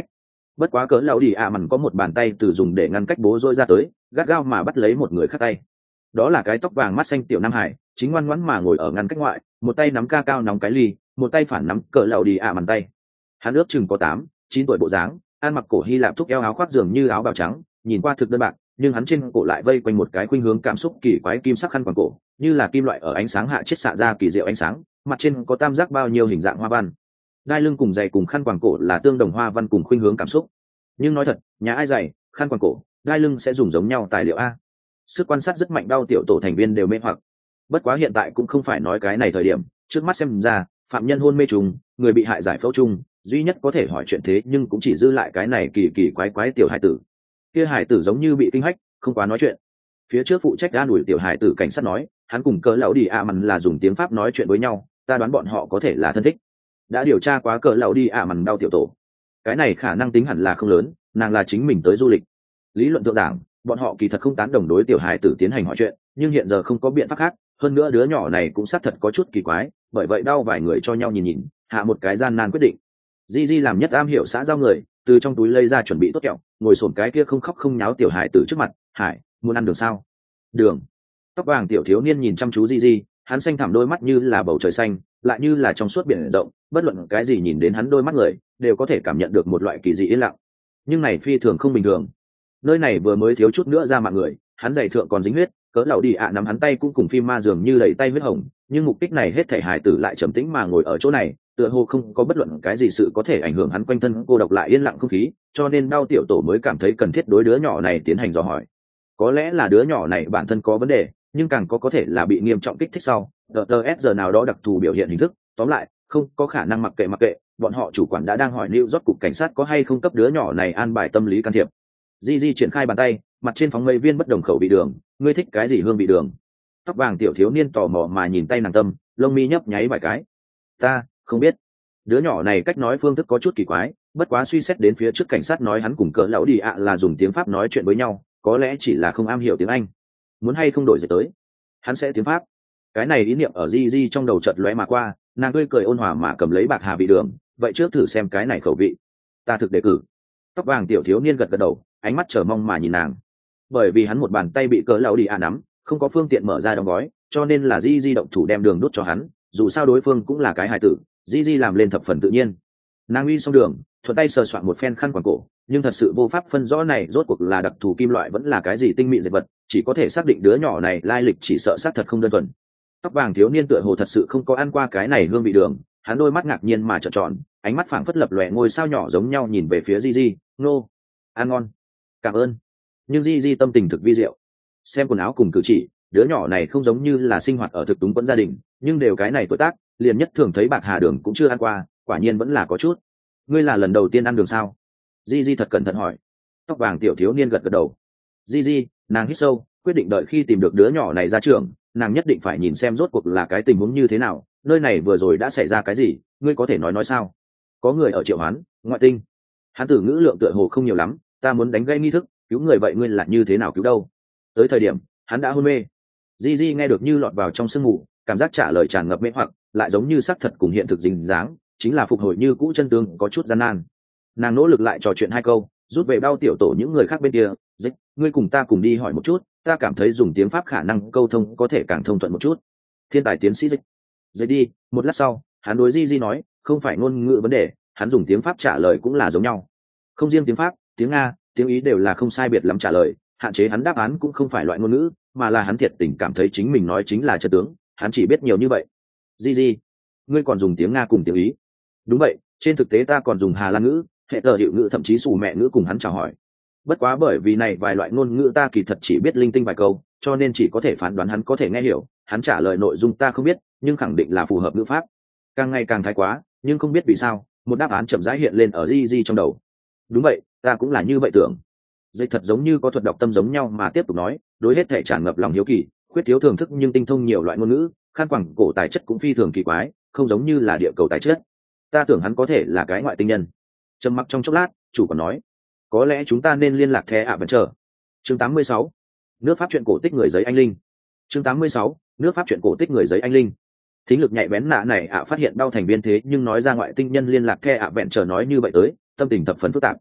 bất quá cỡ lão đi ạ mằn có một bàn tay từ dùng để ngăn cách bố rôi ra tới, gắt gao mà bắt lấy một người khác tay. Đó là cái tóc vàng mắt xanh tiểu nam hải, chính ngoan ngoãn mà ngồi ở ngăn cách ngoại, một tay nắm ca cao nóng cái ly, một tay phản nắm cỡ lão đi ạ mằn tay. Hắn ước chừng có 8-9 tuổi bộ dáng, ăn mặc cổ Hy Lạp thúc eo áo khoác dường như áo bào trắng, nhìn qua thực đơn bạc, nhưng hắn trên cổ lại vây quanh một cái khuynh hướng cảm xúc kỳ quái kim sắc khăn quàng cổ, như là kim loại ở ánh sáng hạ chiết xạ ra kỳ diệu ánh sáng, mặt trên có tam giác bao nhiêu hình dạng hoa văn. Đai lưng cùng giày cùng khăn quàng cổ là tương đồng hoa văn cùng khuynh hướng cảm xúc. Nhưng nói thật, nhà ai giày, khăn quàng cổ, đai lưng sẽ dùng giống nhau tài liệu a. Sức quan sát rất mạnh, đau tiểu tổ thành viên đều mê hoặc. Bất quá hiện tại cũng không phải nói cái này thời điểm, trước mắt xem ra, phạm nhân hôn mê trùng, người bị hại giải phẫu chung, duy nhất có thể hỏi chuyện thế nhưng cũng chỉ dư lại cái này kỳ kỳ quái quái tiểu hải tử. Kia hải tử giống như bị kinh hách, không quá nói chuyện. Phía trước phụ trách an ủi tiểu hải tử cảnh sát nói, hắn cùng cỡ lão đi ạ mằn là dùng tiếng Pháp nói chuyện với nhau, ta đoán bọn họ có thể là thân thích. Đã điều tra quá cỡ lão đi ạ mằn đau tiểu tổ, cái này khả năng tính hẳn là không lớn, nàng là chính mình tới du lịch. Lý luận thượng giảng, bọn họ kỳ thật không tán đồng đối tiểu hải tử tiến hành hỏi chuyện, nhưng hiện giờ không có biện pháp khác, hơn nữa đứa nhỏ này cũng xác thật có chút kỳ quái, bởi vậy đau vài người cho nhau nhìn nhìn, hạ một cái gian nan quyết định. Di làm nhất am hiểu xã giao người, từ trong túi lấy ra chuẩn bị tốt kẹo, ngồi xổm cái kia không khóc không nháo tiểu hải tử trước mặt, "Hải, muốn ăn đường sao?" "Đường." Tóc vàng tiểu thiếu niên nhìn chăm chú Di, hắn xanh thẳm đôi mắt như là bầu trời xanh, lại như là trong suốt biển rộng, bất luận cái gì nhìn đến hắn đôi mắt người, đều có thể cảm nhận được một loại kỳ dị yên lặng. Nhưng này phi thường không bình thường. Nơi này vừa mới thiếu chút nữa ra mạng người, hắn giày thượng còn dính huyết, cỡ lão đi ạ nắm hắn tay cũng cùng phim ma dường như lầy tay huyết hồng, nhưng mục đích này hết thảy hải tử lại trầm tĩnh mà ngồi ở chỗ này, tựa hồ không có bất luận cái gì sự có thể ảnh hưởng hắn quanh thân cô độc lại yên lặng không khí, cho nên đau tiểu tổ mới cảm thấy cần thiết đối đứa nhỏ này tiến hành dò hỏi. Có lẽ là đứa nhỏ này bản thân có vấn đề, nhưng càng có thể là bị nghiêm trọng kích thích sau, giờ nào đó đặc thù biểu hiện hình thức, tóm lại, không có khả năng mặc kệ, bọn họ chủ quản đã đang hỏi New York cục cảnh sát có hay không cấp đứa nhỏ này an bài tâm lý can thiệp. Di triển khai bàn tay, mặt trên phóng mây viên bất đồng khẩu vị đường, ngươi thích cái gì hương vị đường? Tóc vàng tiểu thiếu niên tò mò mà nhìn tay nàng tâm, lông mi nhấp nháy vài cái. Ta không biết. Đứa nhỏ này cách nói phương thức có chút kỳ quái, bất quá suy xét đến phía trước cảnh sát nói hắn cùng cỡ lão đi ạ là dùng tiếng Pháp nói chuyện với nhau, có lẽ chỉ là không am hiểu tiếng Anh. Muốn hay không đổi dịch tới? Hắn sẽ tiếng Pháp. Cái này ý niệm ở Di trong đầu chợt lóe mà qua, nàng tươi cười ôn hòa mà cầm lấy bạc hà vị đường, vậy trước thử xem cái này khẩu vị. Ta thực đề cử. Tóc vàng tiểu thiếu niên gật đầu, ánh mắt chờ mong mà nhìn nàng. Bởi vì hắn một bàn tay bị cỡ lão đi ạ nắm, không có phương tiện mở ra đóng gói, cho nên là Di động thủ đem đường đút cho hắn, dù sao đối phương cũng là cái hài tử, Di làm lên thập phần tự nhiên. Nàng uy xong đường, thuận tay sờ soạn một phen khăn quàng cổ, nhưng thật sự vô pháp phân rõ này rốt cuộc là đặc thù kim loại vẫn là cái gì tinh mịn dệt vật, chỉ có thể xác định đứa nhỏ này lai lịch chỉ sợ xác thật không đơn thuần. Tóc vàng thiếu niên tựa hồ thật sự không có ăn qua cái này hương vị đường, hắn đôi mắt ngạc nhiên mà trợn tròn, ánh mắt phảng phất lập lòe ngôi sao nhỏ giống nhau nhìn về phía Di, "Nô, ăn ngon." "Cảm ơn." Nhưng Di tâm tình thực vi diệu. Xem quần áo cùng cử chỉ, đứa nhỏ này không giống như là sinh hoạt ở thực túng quẫn gia đình, nhưng đều cái này tuổi tác, liền nhất thường thấy bạc hà đường cũng chưa ăn qua, quả nhiên vẫn là có chút. "Ngươi là lần đầu tiên ăn đường sao?" Di thật cẩn thận hỏi. Tóc vàng tiểu thiếu niên gật đầu. Di, nàng hít sâu, quyết định đợi khi tìm được đứa nhỏ này ra trường, nàng nhất định phải nhìn xem rốt cuộc là cái tình huống như thế nào, nơi này vừa rồi đã xảy ra cái gì, ngươi có thể nói sao? Có người ở triệu hoán, ngoại tinh. Hắn tử ngữ lượng tựa hồ không nhiều lắm, ta muốn đánh gây nghi thức, cứu người vậy ngươi là như thế nào cứu đâu? Tới thời điểm, hắn đã hôn mê. Di nghe được như lọt vào trong sương mù, cảm giác trả lời tràn ngập mê hoặc, lại giống như xác thật cùng hiện thực dính dáng, chính là phục hồi như cũ chân tương có chút gian nan. Nàng nỗ lực lại trò chuyện hai câu, rút về đau tiểu tổ những người khác bên kia, "Dịch, ngươi cùng ta cùng đi hỏi một chút, ta cảm thấy dùng tiếng Pháp khả năng câu thông có thể càng thông thuận một chút." Thiên tài tiến sĩ Dịch. Dịch đi, một lát sau, hắn đối Di nói, không phải ngôn ngữ vấn đề, hắn dùng tiếng Pháp trả lời cũng là giống nhau. Không riêng tiếng Pháp, tiếng Nga, tiếng Ý đều là không sai biệt lắm trả lời, hạn chế hắn đáp án cũng không phải loại ngôn ngữ, mà là hắn thiệt tình cảm thấy chính mình nói chính là chân tướng, hắn chỉ biết nhiều như vậy. Di, ngươi còn dùng tiếng Nga cùng tiếng Ý? Đúng vậy, trên thực tế ta còn dùng Hà Lan ngữ, hệ tờ hiệu ngữ thậm chí xù mẹ ngữ cùng hắn chào hỏi. Bất quá bởi vì này vài loại ngôn ngữ ta kỳ thật chỉ biết linh tinh vài câu, cho nên chỉ có thể phán đoán hắn có thể nghe hiểu, hắn trả lời nội dung ta không biết, nhưng khẳng định là phù hợp ngữ pháp. Càng ngày càng thái quá, nhưng không biết vì sao, một đáp án chậm rãi hiện lên ở Di trong đầu. Đúng vậy, ta cũng là như vậy tưởng. Dịch thật giống như có thuật đọc tâm giống nhau mà tiếp tục nói, đối hết thể tràn ngập lòng hiếu kỳ, khuyết thiếu thưởng thức nhưng tinh thông nhiều loại ngôn ngữ, khăn quàng cổ tài chất cũng phi thường kỳ quái, không giống như là địa cầu tài chất. Ta tưởng hắn có thể là cái ngoại tinh nhân. Trầm mặc trong chốc lát, chủ còn nói, có lẽ chúng ta nên liên lạc The Adventure. Chương 86. Nước Pháp truyện cổ tích người giấy anh linh. Chương 86. Nước Pháp truyện cổ tích người giấy anh linh. Thính lực nhạy bén nạ này phát hiện đau thành viên thế nhưng nói ra ngoại tinh nhân liên lạc The Adventure nói như vậy tới, tâm tình thập phần phức tạp.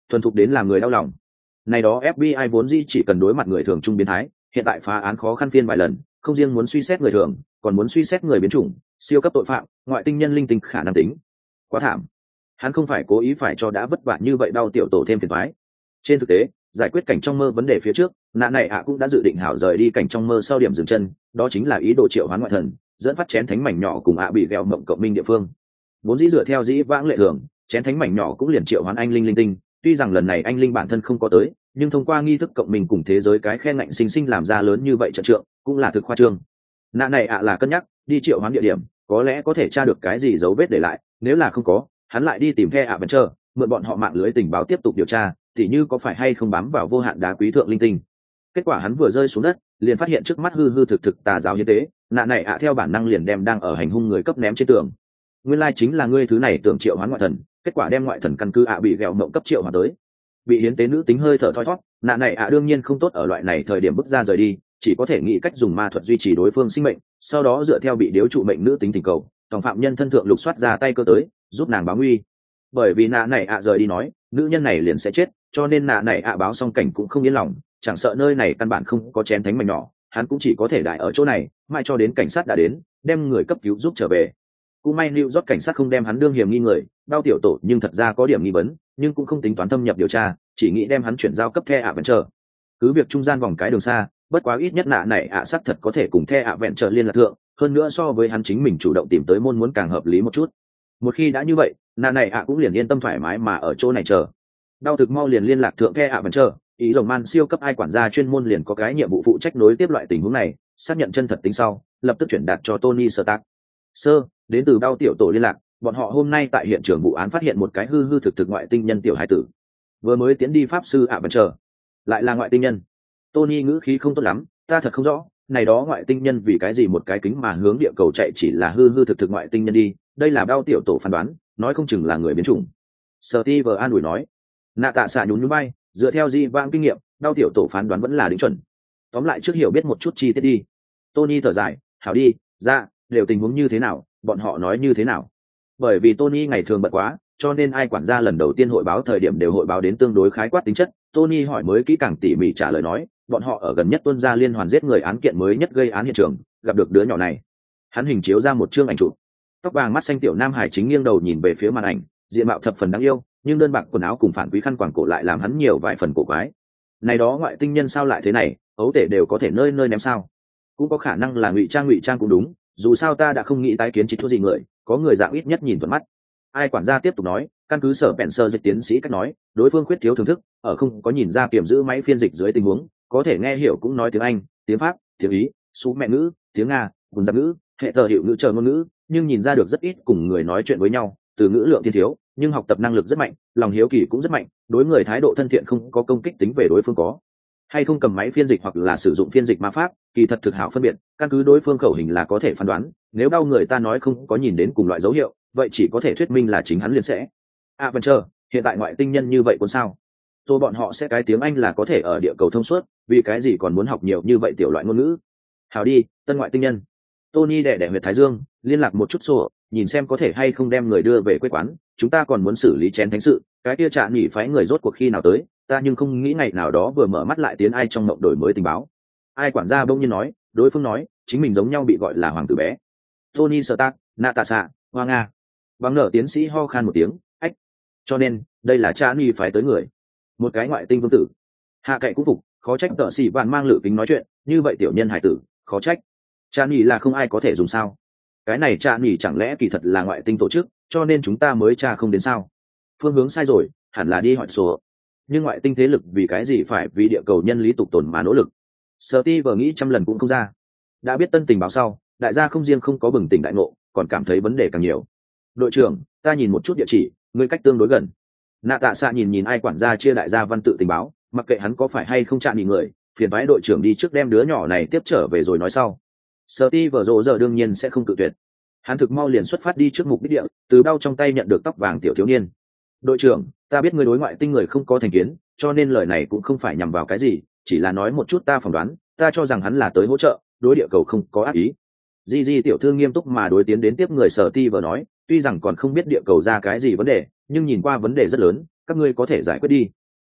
thuần thục đến làm người đau lòng. Này đó FBI vốn dĩ chỉ cần đối mặt người thường trung biến thái, hiện tại phá án khó khăn phiên vài lần, không riêng muốn suy xét người thường, còn muốn suy xét người biến chủng, siêu cấp tội phạm, ngoại tinh nhân linh tinh khả năng tính. Quá thảm. Hắn không phải cố ý phải cho đã vất vả như vậy đau tiểu tổ thêm phiền toái. Trên thực tế, giải quyết cảnh trong mơ vấn đề phía trước, nạ này cũng đã dự định hảo rời đi cảnh trong mơ sau điểm dừng chân, đó chính là ý đồ triệu hoán ngoại thần, dẫn phát chén thánh mảnh nhỏ cùng bị ghẹo mộng cộng minh địa phương. Vốn dĩ dựa theo dĩ vãng lệ thường, chén thánh mảnh nhỏ cũng liền triệu hoán anh linh linh tinh, tuy rằng lần này anh linh bản thân không có tới, nhưng thông qua nghi thức cộng minh cùng thế giới cái khen ngạnh sinh sinh làm ra lớn như vậy trận trượng, cũng là thực khoa trương. Nạ này là cân nhắc đi triệu hoán địa điểm, có lẽ có thể tra được cái gì dấu vết để lại, nếu là không có, hắn lại đi tìm The Avenger, mượn bọn họ mạng lưới tình báo tiếp tục điều tra, tỉ như có phải hay không bám vào vô hạn đá quý thượng linh tinh. Kết quả hắn vừa rơi xuống đất, liền phát hiện trước mắt hư hư thực thực tà giáo như thế, nạ này theo bản năng liền đem đang ở hành hung người cấp ném trên tường. Nguyên lai chính là ngươi thứ này tưởng triệu hoán ngoại thần, kết quả đem ngoại thần căn cứ bị ghẹo mộng cấp triệu hoán tới. Bị hiến tế nữ tính hơi thở thoi thoát, nạ này đương nhiên không tốt ở loại này thời điểm bước ra rời đi, chỉ có thể nghĩ cách dùng ma thuật duy trì đối phương sinh mệnh, sau đó dựa theo bị điếu trụ mệnh nữ tính tình cầu, tổng phạm nhân thân thượng lục soát ra tay cơ tới, giúp nàng báo nguy. Bởi vì nạ này rời đi nói, nữ nhân này liền sẽ chết, cho nên nạ này báo xong cảnh cũng không yên lòng, chẳng sợ nơi này căn bản không có chén thánh mảnh nhỏ, hắn cũng chỉ có thể đại ở chỗ này, mãi cho đến cảnh sát đã đến, đem người cấp cứu giúp trở về. Cũng may New York cảnh sát không đem hắn đương hiểm nghi người, đau tiểu tổ nhưng thật ra có điểm nghi vấn, nhưng cũng không tính toán thâm nhập điều tra, chỉ nghĩ đem hắn chuyển giao cấp The Avenger. Cứ việc trung gian vòng cái đường xa, bất quá ít nhất nạ này xác thật có thể cùng The Avenger liên lạc thượng, hơn nữa so với hắn chính mình chủ động tìm tới môn muốn càng hợp lý một chút. Một khi đã như vậy, nạ này cũng liền yên tâm thoải mái mà ở chỗ này chờ. Đau thực mau liền liên lạc thượng The Avenger, ý rồng man siêu cấp ai quản gia chuyên môn liền có cái nhiệm vụ phụ trách nối tiếp loại tình huống này, xác nhận chân thật tính sau, lập tức chuyển đạt cho Tony Stark. Sơ, đến từ đau tiểu tổ liên lạc, bọn họ hôm nay tại hiện trường vụ án phát hiện một cái hư hư thực thực ngoại tinh nhân tiểu hải tử. Vừa mới tiến đi pháp sư Avenger, lại là ngoại tinh nhân. Tony ngữ khí không tốt lắm, ta thật không rõ, này đó ngoại tinh nhân vì cái gì một cái kính mà hướng địa cầu chạy chỉ là hư hư thực thực ngoại tinh nhân đi, đây là đau tiểu tổ phán đoán, nói không chừng là người biến chủng. Steve an ủi nói. Nạ tạ xạ nhún nhún bay, dựa theo di vãng kinh nghiệm, đau tiểu tổ phán đoán vẫn là đính chuẩn. Tóm lại trước hiểu biết một chút chi tiết đi. Tony thở dài, hảo đi, ra, đều tình huống như thế nào, bọn họ nói như thế nào. Bởi vì Tony ngày thường bận quá, cho nên ai quản gia lần đầu tiên hội báo thời điểm đều hội báo đến tương đối khái quát tính chất. Tony hỏi mới kỹ càng tỉ mỉ trả lời nói, bọn họ ở gần nhất tuân ra liên hoàn giết người án kiện mới nhất gây án hiện trường, gặp được đứa nhỏ này. Hắn hình chiếu ra một chương ảnh chụp. Tóc vàng mắt xanh tiểu nam hải chính nghiêng đầu nhìn về phía màn ảnh, diện mạo thập phần đáng yêu, nhưng đơn bạc quần áo cùng phản quý khăn quàng cổ lại làm hắn nhiều vài phần cổ quái. Này đó ngoại tinh nhân sao lại thế này, ấu tể đều có thể nơi nơi ném sao? Cũng có khả năng là ngụy trang cũng đúng, dù sao ta đã không nghĩ tái kiến chỉ thuốc gì người, có người dạng ít nhất nhìn thuận mắt. Ai quản gia tiếp tục nói, căn cứ sở bèn sơ dịch tiến sĩ cách nói, đối phương khuyết thiếu thưởng thức, ở không có nhìn ra kiểm giữ máy phiên dịch dưới tình huống, có thể nghe hiểu cũng nói tiếng Anh, tiếng Pháp, tiếng Ý, số mẹ ngữ, tiếng Nga, cùng giáp ngữ, hệ tờ hiệu ngữ chờ ngôn ngữ, nhưng nhìn ra được rất ít cùng người nói chuyện với nhau, từ ngữ lượng thiên thiếu, nhưng học tập năng lực rất mạnh, lòng hiếu kỳ cũng rất mạnh, đối người thái độ thân thiện không có công kích tính về đối phương có hay không cầm máy phiên dịch hoặc là sử dụng phiên dịch ma pháp, kỳ thật thực hảo phân biệt, căn cứ đối phương khẩu hình là có thể phán đoán, nếu đau người ta nói không có nhìn đến cùng loại dấu hiệu, vậy chỉ có thể thuyết minh là chính hắn liền sẽ. Avenger, hiện tại ngoại tinh nhân như vậy cuốn sao? Rồi bọn họ sẽ cái tiếng Anh là có thể ở địa cầu thông suốt, vì cái gì còn muốn học nhiều như vậy tiểu loại ngôn ngữ? Hảo đi, tân ngoại tinh nhân. Tony đẻ huyệt thái dương, liên lạc một chút sổ, nhìn xem có thể hay không đem người đưa về quê quán, chúng ta còn muốn xử lý chén thánh sự, cái kia Trạ nghỉ phái người rốt cuộc khi nào tới, ta nhưng không nghĩ ngày nào đó vừa mở mắt lại tiến ai trong mộng đổi mới tình báo. Ai quản gia bỗng nhiên nói, đối phương nói, chính mình giống nhau bị gọi là hoàng tử bé. Tony Stark, Natasha, Hoa Nga. Bằng nở tiến sĩ ho khan một tiếng, ách. Cho nên, đây là Trạ nghỉ phái tới người. Một cái ngoại tinh vương tử. Hạ cậy cũng phục, khó trách tợ sĩ vạn mang lự kính nói chuyện, như vậy tiểu nhân hải tử, khó trách. Trạ nghỉ là không ai có thể dùng sao? Cái này Trạ nghỉ chẳng lẽ kỳ thật là ngoại tinh tổ chức, cho nên chúng ta mới tra không đến sao? Phương hướng sai rồi, hẳn là đi hỏi số. Nhưng ngoại tinh thế lực vì cái gì phải vì địa cầu nhân lý tục tồn mà nỗ lực? Steve nghĩ trăm lần cũng không ra. Đã biết tân tình báo sau, đại gia không riêng không có bừng tỉnh đại ngộ, còn cảm thấy vấn đề càng nhiều. Đội trưởng, ta nhìn một chút địa chỉ, người cách tương đối gần. Nạ tạ xạ nhìn ai quản gia chia đại gia văn tự tình báo, mặc kệ hắn có phải hay không chạm nghỉ người, phiền phái đội trưởng đi trước đem đứa nhỏ này tiếp trở về rồi nói sau. Steve giờ đương nhiên sẽ không cự tuyệt. Hắn thực mau liền xuất phát đi trước mục đích địa, từ đau trong tay nhận được tóc vàng tiểu thiếu niên. Đội trưởng, ta biết người đối ngoại tinh người không có thành kiến, cho nên lời này cũng không phải nhằm vào cái gì, chỉ là nói một chút ta phỏng đoán, ta cho rằng hắn là tới hỗ trợ, đối địa cầu không có ác ý. Di tiểu thư nghiêm túc mà đối tiến đến tiếp người Steve nói, tuy rằng còn không biết địa cầu ra cái gì vấn đề, nhưng nhìn qua vấn đề rất lớn, các ngươi có thể giải quyết đi.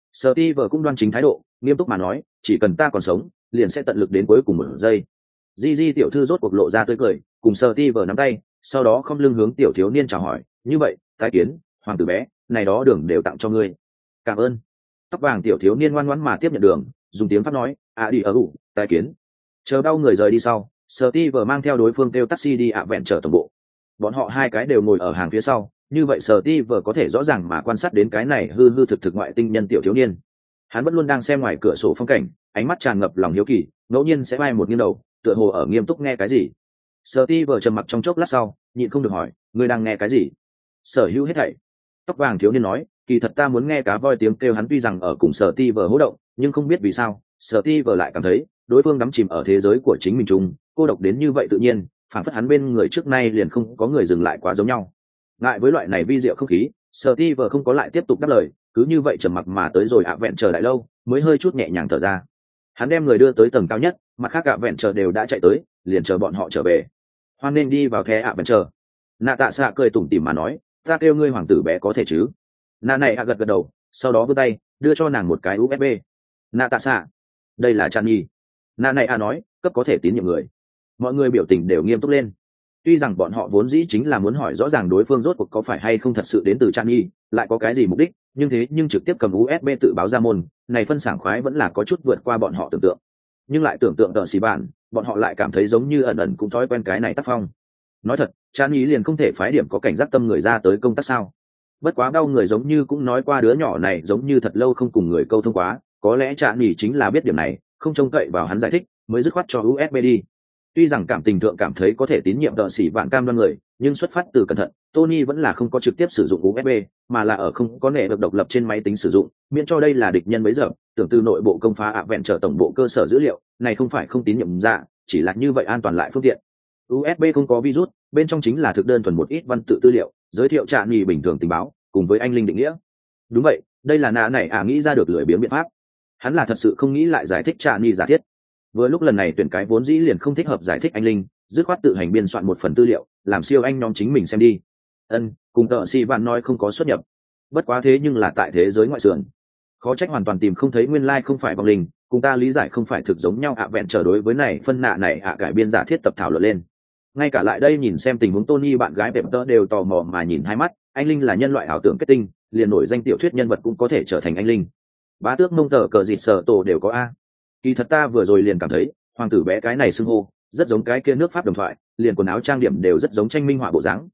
Steve cũng đoan chính thái độ, nghiêm túc mà nói, chỉ cần ta còn sống, liền sẽ tận lực đến cuối cùng một giây. Gigi tiểu thư rốt cuộc lộ ra tươi cười, cùng Steve nắm tay, sau đó không lưng hướng tiểu thiếu niên chào hỏi, như vậy, tái kiến, hoàng tử bé, này đó đường đều tặng cho ngươi. Cảm ơn. Tóc vàng tiểu thiếu niên ngoan ngoãn mà tiếp nhận đường, dùng tiếng Pháp nói, đi ở ủ, tái kiến. Chờ đau người rời đi sau, Steve mang theo đối phương kêu taxi đi ạ vẹn trở tổng bộ. Bọn họ hai cái đều ngồi ở hàng phía sau, như vậy Steve có thể rõ ràng mà quan sát đến cái này hư hư thực thực ngoại tinh nhân tiểu thiếu niên. Hắn vẫn luôn đang xem ngoài cửa sổ phong cảnh, ánh mắt tràn ngập lòng hiếu kỳ, ngẫu nhiên sẽ bay một nghiêng đầu, tựa hồ ở nghiêm túc nghe cái gì. Steve trầm mặc trong chốc lát sau, nhịn không được hỏi, ngươi đang nghe cái gì? Sở hữu hết thảy. Tóc vàng thiếu niên nói, kỳ thật ta muốn nghe cá voi tiếng kêu. Hắn tuy rằng ở cùng Steve hô động, nhưng không biết vì sao, Steve lại cảm thấy đối phương đắm chìm ở thế giới của chính mình chung, cô độc đến như vậy tự nhiên, phản phất hắn bên người trước nay liền không có người dừng lại quá giống nhau. Ngại với loại này vi diệu không khí, Steve không có lại tiếp tục đáp lời, cứ như vậy trầm mặc mà tới rồi ạ vẹn chờ đại lâu, mới hơi chút nhẹ nhàng thở ra. Hắn đem người đưa tới tầng cao nhất, mặt khác ạ vẹn chờ đều đã chạy tới, liền chờ bọn họ trở về. Hoan nên đi vào the ạ vẹn chờ. Nạ Tạ Xạ cười tủm tỉm mà nói, ta kêu ngươi hoàng tử bé có thể chứ? Nạ này gật gật đầu, sau đó vươn tay đưa cho nàng một cái USB. Nạ Tạ Xạ, đây là Chan Nhi. Nạ này nói, cấp có thể tín nhiệm người. Mọi người biểu tình đều nghiêm túc lên. Tuy rằng bọn họ vốn dĩ chính là muốn hỏi rõ ràng đối phương rốt cuộc có phải hay không thật sự đến từ Chan Nhi, lại có cái gì mục đích, nhưng trực tiếp cầm USB tự báo ra môn, này phân sảng khoái vẫn là có chút vượt qua bọn họ tưởng tượng. Nhưng lại tưởng tượng tờ xì bản, bọn họ lại cảm thấy giống như ẩn ẩn cũng thói quen cái này tác phong. Nói thật, Chan Nhi liền không thể phái điểm có cảnh giác tâm người ra tới công tác sao? Bất quá đau người giống như cũng nói qua đứa nhỏ này giống như thật lâu không cùng người câu thông quá, có lẽ Chan Nhi chính là biết điểm này, không trông cậy vào hắn giải thích, mới dứt khoát cho USB đi. Tuy rằng cảm tình thượng cảm thấy có thể tín nhiệm tợ sĩ vạn cam đoan người, nhưng xuất phát từ cẩn thận, Tony vẫn là không có trực tiếp sử dụng USB, mà là ở không có nệ được độc lập trên máy tính sử dụng, miễn cho đây là địch nhân bấy giờ, tưởng từ nội bộ công phá ạ vẹn trở tổng bộ cơ sở dữ liệu, này không phải không tín nhiệm ra, chỉ là như vậy an toàn lại phương tiện. USB không có virus, bên trong chính là thực đơn thuần một ít văn tự tư liệu, giới thiệu Trạm Nhì bình thường tình báo, cùng với anh linh định nghĩa. Đúng vậy, đây là nã này nghĩ ra được lười biếng biện pháp. Hắn là thật sự không nghĩ lại giải thích Trạm Nhì giả thiết. Vừa lúc lần này tuyển cái vốn dĩ liền không thích hợp giải thích anh linh, dứt khoát tự hành biên soạn một phần tư liệu, làm siêu anh nhóm chính mình xem đi. Cùng tợ sĩ bạn nói không có xuất nhập. Bất quá thế nhưng là tại thế giới ngoại sườn, khó trách hoàn toàn tìm không thấy nguyên lai không phải vong linh, cùng ta lý giải không phải thực giống nhau vẹn trở đối với này phân nạ này cải biên giả thiết tập thảo luận lên. Ngay cả lại đây nhìn xem tình huống Tony bạn gái đẹp tớ đều tò mò mà nhìn hai mắt, anh linh là nhân loại ảo tưởng kết tinh, liền nổi danh tiểu thuyết nhân vật cũng có thể trở thành anh linh. Bá tước mông tờ cờ dịt sở tổ đều có a. Kỳ thật ta vừa rồi liền cảm thấy hoàng tử bé cái này xưng hô rất giống cái kia nước Pháp đồng thoại, liền quần áo trang điểm đều rất giống tranh minh họa bộ dáng.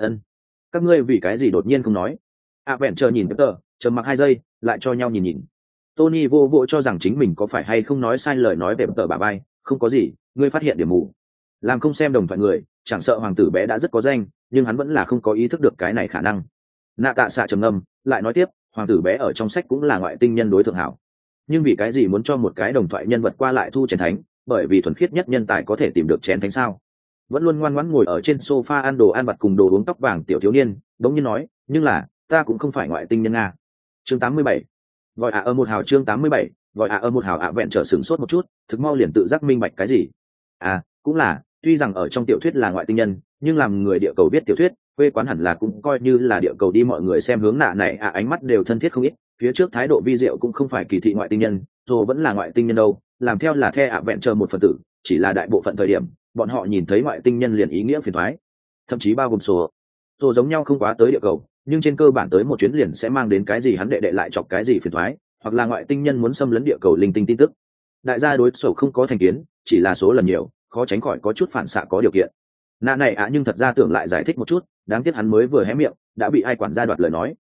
Các ngươi vì cái gì đột nhiên không nói? Vẹn chờ nhìn Peter, trầm mặc 2 giây, lại cho nhau nhìn. Tony vô vỗ cho rằng chính mình có phải hay không nói sai lời nói về Peter bà bay, không có gì, ngươi phát hiện điểm mù. Làm không xem đồng thoại người, chẳng sợ hoàng tử bé đã rất có danh, nhưng hắn vẫn là không có ý thức được cái này khả năng. Nạ Tạ Xạ trầm ngâm, lại nói tiếp, hoàng tử bé ở trong sách cũng là ngoại tinh nhân đối thượng hảo. Nhưng vì cái gì muốn cho một cái đồng thoại nhân vật qua lại thu chén thánh, bởi vì thuần khiết nhất nhân tài có thể tìm được chén thánh sao? Vẫn luôn ngoan ngoãn ngồi ở trên sofa ăn đồ ăn vặt cùng đồ uống tóc vàng tiểu thiếu niên, đống nhiên nói, nhưng là, ta cũng không phải ngoại tinh nhân Nga. Chương 87. Gọi ở một hào chương 87, gọi ở một hào vẹn trở sửng sốt một chút, thực mau liền tự giác minh bạch cái gì. Cũng là, tuy rằng ở trong tiểu thuyết là ngoại tinh nhân, nhưng làm người địa cầu viết tiểu thuyết, quê quán hẳn là cũng coi như là địa cầu đi, mọi người xem hướng nạ này ánh mắt đều thân thiết không ít, phía trước thái độ vi diệu cũng không phải kỳ thị ngoại tinh nhân, rồi vẫn là ngoại tinh nhân đâu, làm theo là the vẹn chờ một phần tử, chỉ là đại bộ phận thời điểm, bọn họ nhìn thấy ngoại tinh nhân liền ý nghĩa phiền toái, thậm chí bao gồm số giống nhau không quá tới địa cầu, nhưng trên cơ bản tới một chuyến liền sẽ mang đến cái gì hắn đệ lại chọc cái gì phiền toái, hoặc là ngoại tinh nhân muốn xâm lấn địa cầu linh tinh tin tức. Đại gia đối sổ không có thành kiến, chỉ là số lần nhiều, khó tránh khỏi có chút phản xạ có điều kiện. Nạ này nhưng thật ra tưởng lại giải thích một chút, đáng tiếc hắn mới vừa hé miệng, đã bị ai quản gia đoạt lời nói.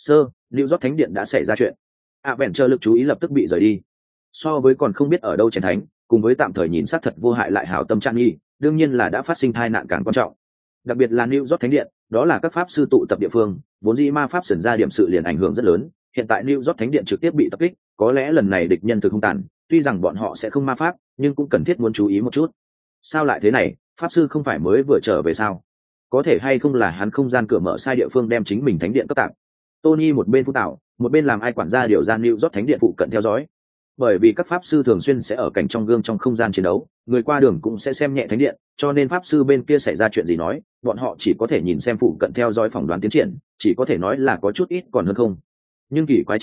New York Thánh Điện đã xảy ra chuyện. Vẹn chờ lực chú ý lập tức bị rời đi. So với còn không biết ở đâu chén thánh, cùng với tạm thời nhìn sát thật vô hại lại hảo tâm trạng nghi, đương nhiên là đã phát sinh tai nạn càng quan trọng. Đặc biệt là New York Thánh Điện, đó là các pháp sư tụ tập địa phương, vốn dĩ ma pháp sẩn ra điểm sự liền ảnh hưởng rất lớn. Hiện tại New York Thánh Điện trực tiếp bị tập kích, có lẽ lần này địch nhân thực không tàn, tuy rằng bọn họ sẽ không ma pháp, nhưng cũng cần thiết muốn chú ý một chút. Sao lại thế này, pháp sư không phải mới vừa trở về sao? Có thể hay không là hắn không gian cửa mở sai địa phương đem chính mình thánh điện cấp tạp? Tony một bên phút tạo, một bên làm ai quản gia điều ra New York Thánh Điện phụ cận theo dõi. Bởi vì các pháp sư thường xuyên sẽ ở cảnh trong gương trong không gian chiến đấu, người qua đường cũng sẽ xem nhẹ thánh điện, cho nên pháp sư bên kia xảy ra chuyện gì nói, bọn họ chỉ có thể nhìn xem phụ cận theo dõi phỏng đoán tiến triển, chỉ có thể nói là có chút ít còn hơn không. Nhưng kỳ quái chính là,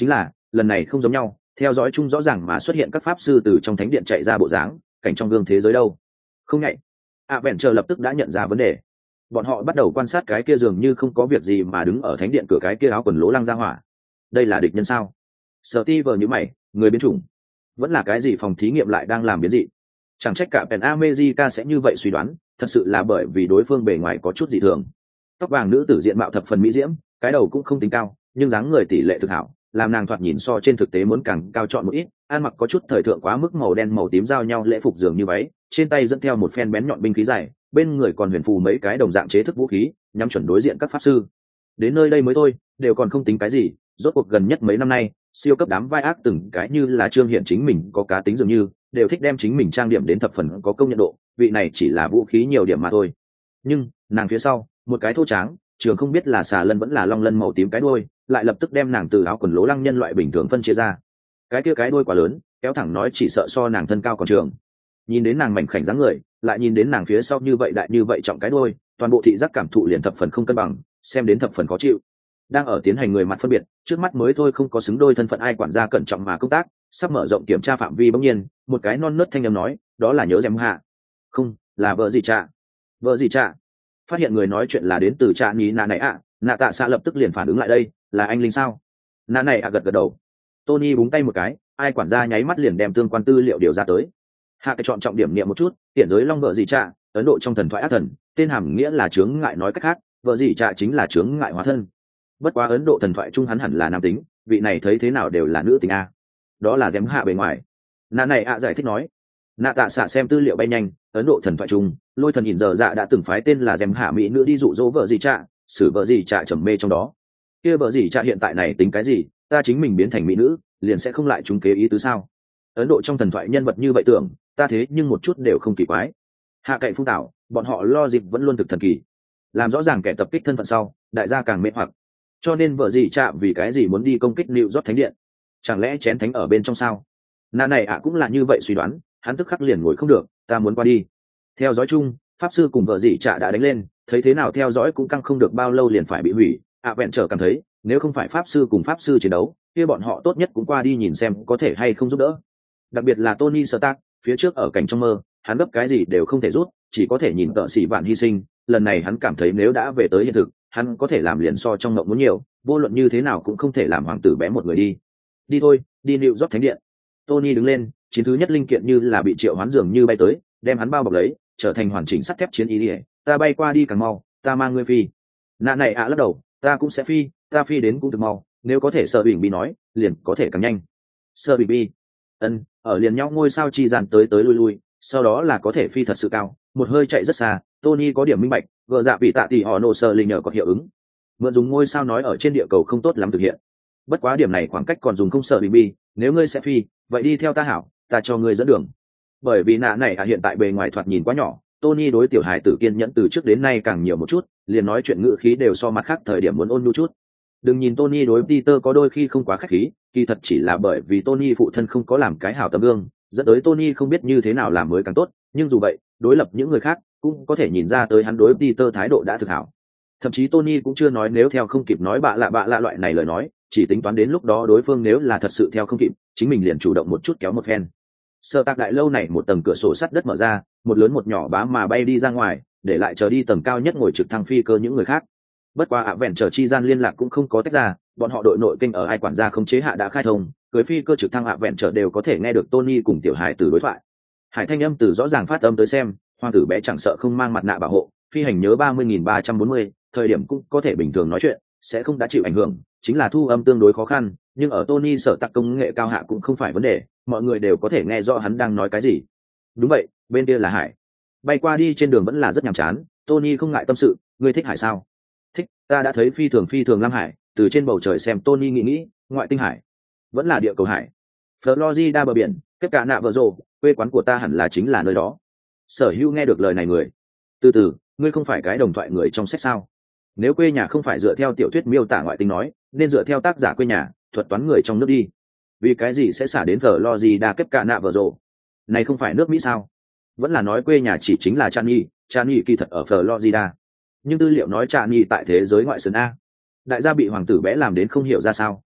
lần này không giống nhau, theo dõi chung rõ ràng mà xuất hiện các pháp sư từ trong thánh điện chạy ra bộ dáng, cảnh trong gương thế giới đâu không nhạy. Vẹn chờ lập tức đã nhận ra vấn đề. Bọn họ bắt đầu quan sát cái kia dường như không có việc gì mà đứng ở thánh điện cửa cái kia áo quần lố lăng ra hỏa. Đây là địch nhân sao? Sở ti vờ như mày, người biến chủng, vẫn là cái gì phòng thí nghiệm lại đang làm biến dị? Chẳng trách cả Pen America sẽ như vậy suy đoán, thật sự là bởi vì đối phương bề ngoài có chút dị thường. Tóc vàng nữ tử diện mạo thập phần mỹ diễm, cái đầu cũng không tính cao, nhưng dáng người tỷ lệ thực hảo, làm nàng thoạt nhìn so trên thực tế muốn càng cao chọn một ít. Ăn mặc có chút thời thượng quá mức màu đen màu tím giao nhau lễ phục dường như váy, trên tay dẫn theo một phen bén nhọn binh khí dài, bên người còn huyền phù mấy cái đồng dạng chế thức vũ khí, nhắm chuẩn đối diện các pháp sư. Đến nơi đây mới thôi, đều còn không tính cái gì, rốt cuộc gần nhất mấy năm nay, siêu cấp đám vai ác từng cái như là trương hiện chính mình có cá tính dường như, đều thích đem chính mình trang điểm đến thập phần có công nhận độ, vị này chỉ là vũ khí nhiều điểm mà thôi. Nhưng nàng phía sau, một cái thô tráng, trường không biết là xà lân vẫn là long lân màu tím cái đuôi, lại lập tức đem nàng từ áo quần lố lăng nhân loại bình thường phân chia ra. Cái kia cái đuôi quá lớn, kéo thẳng nói chỉ sợ so nàng thân cao còn trường. Nhìn đến nàng mảnh khảnh dáng người, lại nhìn đến nàng phía sau như vậy đại như vậy trọng cái đuôi, toàn bộ thị giác cảm thụ liền thập phần không cân bằng, xem đến thập phần khó chịu. Đang ở tiến hành người mặt phân biệt, trước mắt mới thôi không có xứng đôi thân phận ai quản gia cẩn trọng mà công tác, sắp mở rộng kiểm tra phạm vi bỗng nhiên, một cái non nớt thanh âm nói, đó là nhớ dèm hạ. Không, là vợ gì cha. Vợ gì cha? Phát hiện người nói chuyện là đến từ cha ní nà này ạ, nà tạ xạ lập tức liền phản ứng lại đây, là anh linh sao? Nà này ạ gật gật đầu. Tony búng tay một cái, ai quản gia nháy mắt liền đem tương quan tư liệu điều ra tới. Hạ cái chọn trọng điểm niệm một chút, tiện giới long vợ gì cha, Ấn Độ trong thần thoại ác thần, tên hàm nghĩa là chướng ngại, nói cách khác, vợ gì cha chính là chướng ngại hóa thân. Bất quá Ấn Độ thần thoại trung hắn hẳn là nam tính, vị này thấy thế nào đều là nữ tính a. Đó là dém hạ bề ngoài. Nà này ạ giải thích nói. Nà tạ xạ xem tư liệu bay nhanh, Ấn Độ thần thoại trung, lôi thần nhìn giờ dạ đã từng phái tên là dém hạ mỹ nữ đi dụ dỗ vợ gì cha, xử vợ gì cha trầm mê trong đó. Kia vợ gì cha hiện tại này tính cái gì, ta chính mình biến thành mỹ nữ, liền sẽ không lại trúng kế ý tứ sao? Ấn Độ trong thần thoại nhân vật như vậy tưởng, ta thế nhưng một chút đều không kỳ quái. Hạ cậy phung tạo, bọn họ lo dịp vẫn luôn thực thần kỳ. Làm rõ ràng kẻ tập kích thân phận sau, đại gia càng mê hoặc. Cho nên vợ gì chạm vì cái gì muốn đi công kích New York thánh điện? Chẳng lẽ chén thánh ở bên trong sao? Nà này ạ cũng là như vậy suy đoán, hắn tức khắc liền ngồi không được, ta muốn qua đi. Theo dõi chung, pháp sư cùng vợ gì chạ đã đánh lên, thấy thế nào theo dõi cũng căng không được bao lâu liền phải bị hủy. Vẹn trở cảm thấy, nếu không phải pháp sư cùng pháp sư chiến đấu, kia bọn họ tốt nhất cũng qua đi nhìn xem có thể hay không giúp đỡ. Đặc biệt là Tony Stark, phía trước ở cảnh trong mơ, hắn gấp cái gì đều không thể rút, chỉ có thể nhìn tợ sĩ vạn hy sinh. Lần này hắn cảm thấy nếu đã về tới hiện thực, hắn có thể làm liền so trong mộng muốn nhiều, vô luận như thế nào cũng không thể làm hoàng tử bé một người đi. Đi thôi, đi New York thánh điện. Tony đứng lên, chiến thứ nhất linh kiện như là bị triệu hoán dường như bay tới, đem hắn bao bọc lấy, trở thành hoàn chỉnh sắt thép chiến ý. Ta bay qua đi càng mau, ta mang ngươi phi. Nạ này lắc đầu, ta cũng sẽ phi, ta phi đến cũng thực mau, nếu có thể sợ bình bị nói, liền có thể càng nhanh. Sợ bình bi, ở liền nhau ngôi sao chi dàn tới tới lui lui, sau đó là có thể phi thật sự cao, một hơi chạy rất xa. Tony có điểm minh bạch, gờ dạ bị tạ tỷ họ nổ sơ linh nhờ có hiệu ứng. Mượn dùng ngôi sao nói ở trên địa cầu không tốt lắm thực hiện. Bất quá điểm này khoảng cách còn dùng không sợ bình bi, nếu ngươi sẽ phi, vậy đi theo ta hảo, ta cho ngươi dẫn đường. Bởi vì nạ này hiện tại bề ngoài thoạt nhìn quá nhỏ, Tony đối tiểu hài tử kiên nhẫn từ trước đến nay càng nhiều một chút, liền nói chuyện ngữ khí đều so mặt khác thời điểm muốn ôn nhu chút. Đừng nhìn Tony đối Peter có đôi khi không quá khách khí, kỳ thật chỉ là bởi vì Tony phụ thân không có làm cái hảo tấm gương, dẫn tới Tony không biết như thế nào làm mới càng tốt, nhưng dù vậy, đối lập những người khác, cũng có thể nhìn ra tới hắn đối Peter thái độ đã thực hảo. Thậm chí Tony cũng chưa nói nếu theo không kịp nói bạ lạ loại này lời nói, chỉ tính toán đến lúc đó đối phương nếu là thật sự theo không kịp, chính mình liền chủ động một chút kéo một phen. Sở Tạc đại lâu này một tầng cửa sổ sắt đất mở ra, một lớn một nhỏ bá mà bay đi ra ngoài, để lại chờ đi tầng cao nhất ngồi trực thăng phi cơ những người khác. Bất quá vẹn trở chi gian liên lạc cũng không có tách ra, bọn họ đội nội kinh ở ai quản gia không chế hạ đã khai thông, cưới phi cơ trực thăng vẹn trở đều có thể nghe được Tony cùng tiểu hải tử đối thoại. Hải thanh âm từ rõ ràng phát âm tới xem, hoàng tử bé chẳng sợ không mang mặt nạ bảo hộ, phi hành nhớ 30.340, thời điểm cũng có thể bình thường nói chuyện, sẽ không đã chịu ảnh hưởng, chính là thu âm tương đối khó khăn, nhưng ở Tony sở tạc công nghệ cao hạ cũng không phải vấn đề, mọi người đều có thể nghe rõ hắn đang nói cái gì. Đúng vậy, bên kia là hải. Bay qua đi trên đường vẫn là rất nhàm chán, Tony không ngại tâm sự, ngươi thích hải sao? Thích, ta đã thấy phi thường lam hải, từ trên bầu trời xem Tony nghĩ, ngoại tinh hải, vẫn là địa cầu hải. Florida bờ biển, kết cả nạ vợ rồ, quê quán của ta hẳn là chính là nơi đó. Sở Hữu nghe được lời này người. Từ từ, ngươi không phải cái đồng thoại người trong sách sao? Nếu quê nhà không phải dựa theo tiểu thuyết miêu tả ngoại tinh nói, nên dựa theo tác giả quê nhà, thuật toán người trong nước đi. Vì cái gì sẽ xả đến Florida kết cả nạ vợ rồ? Này không phải nước Mỹ sao? Vẫn là nói quê nhà chỉ chính là Chani kỳ thật ở Florida. Nhưng tư liệu nói Chani tại thế giới ngoại sân A. Đại gia bị hoàng tử bé làm đến không hiểu ra sao,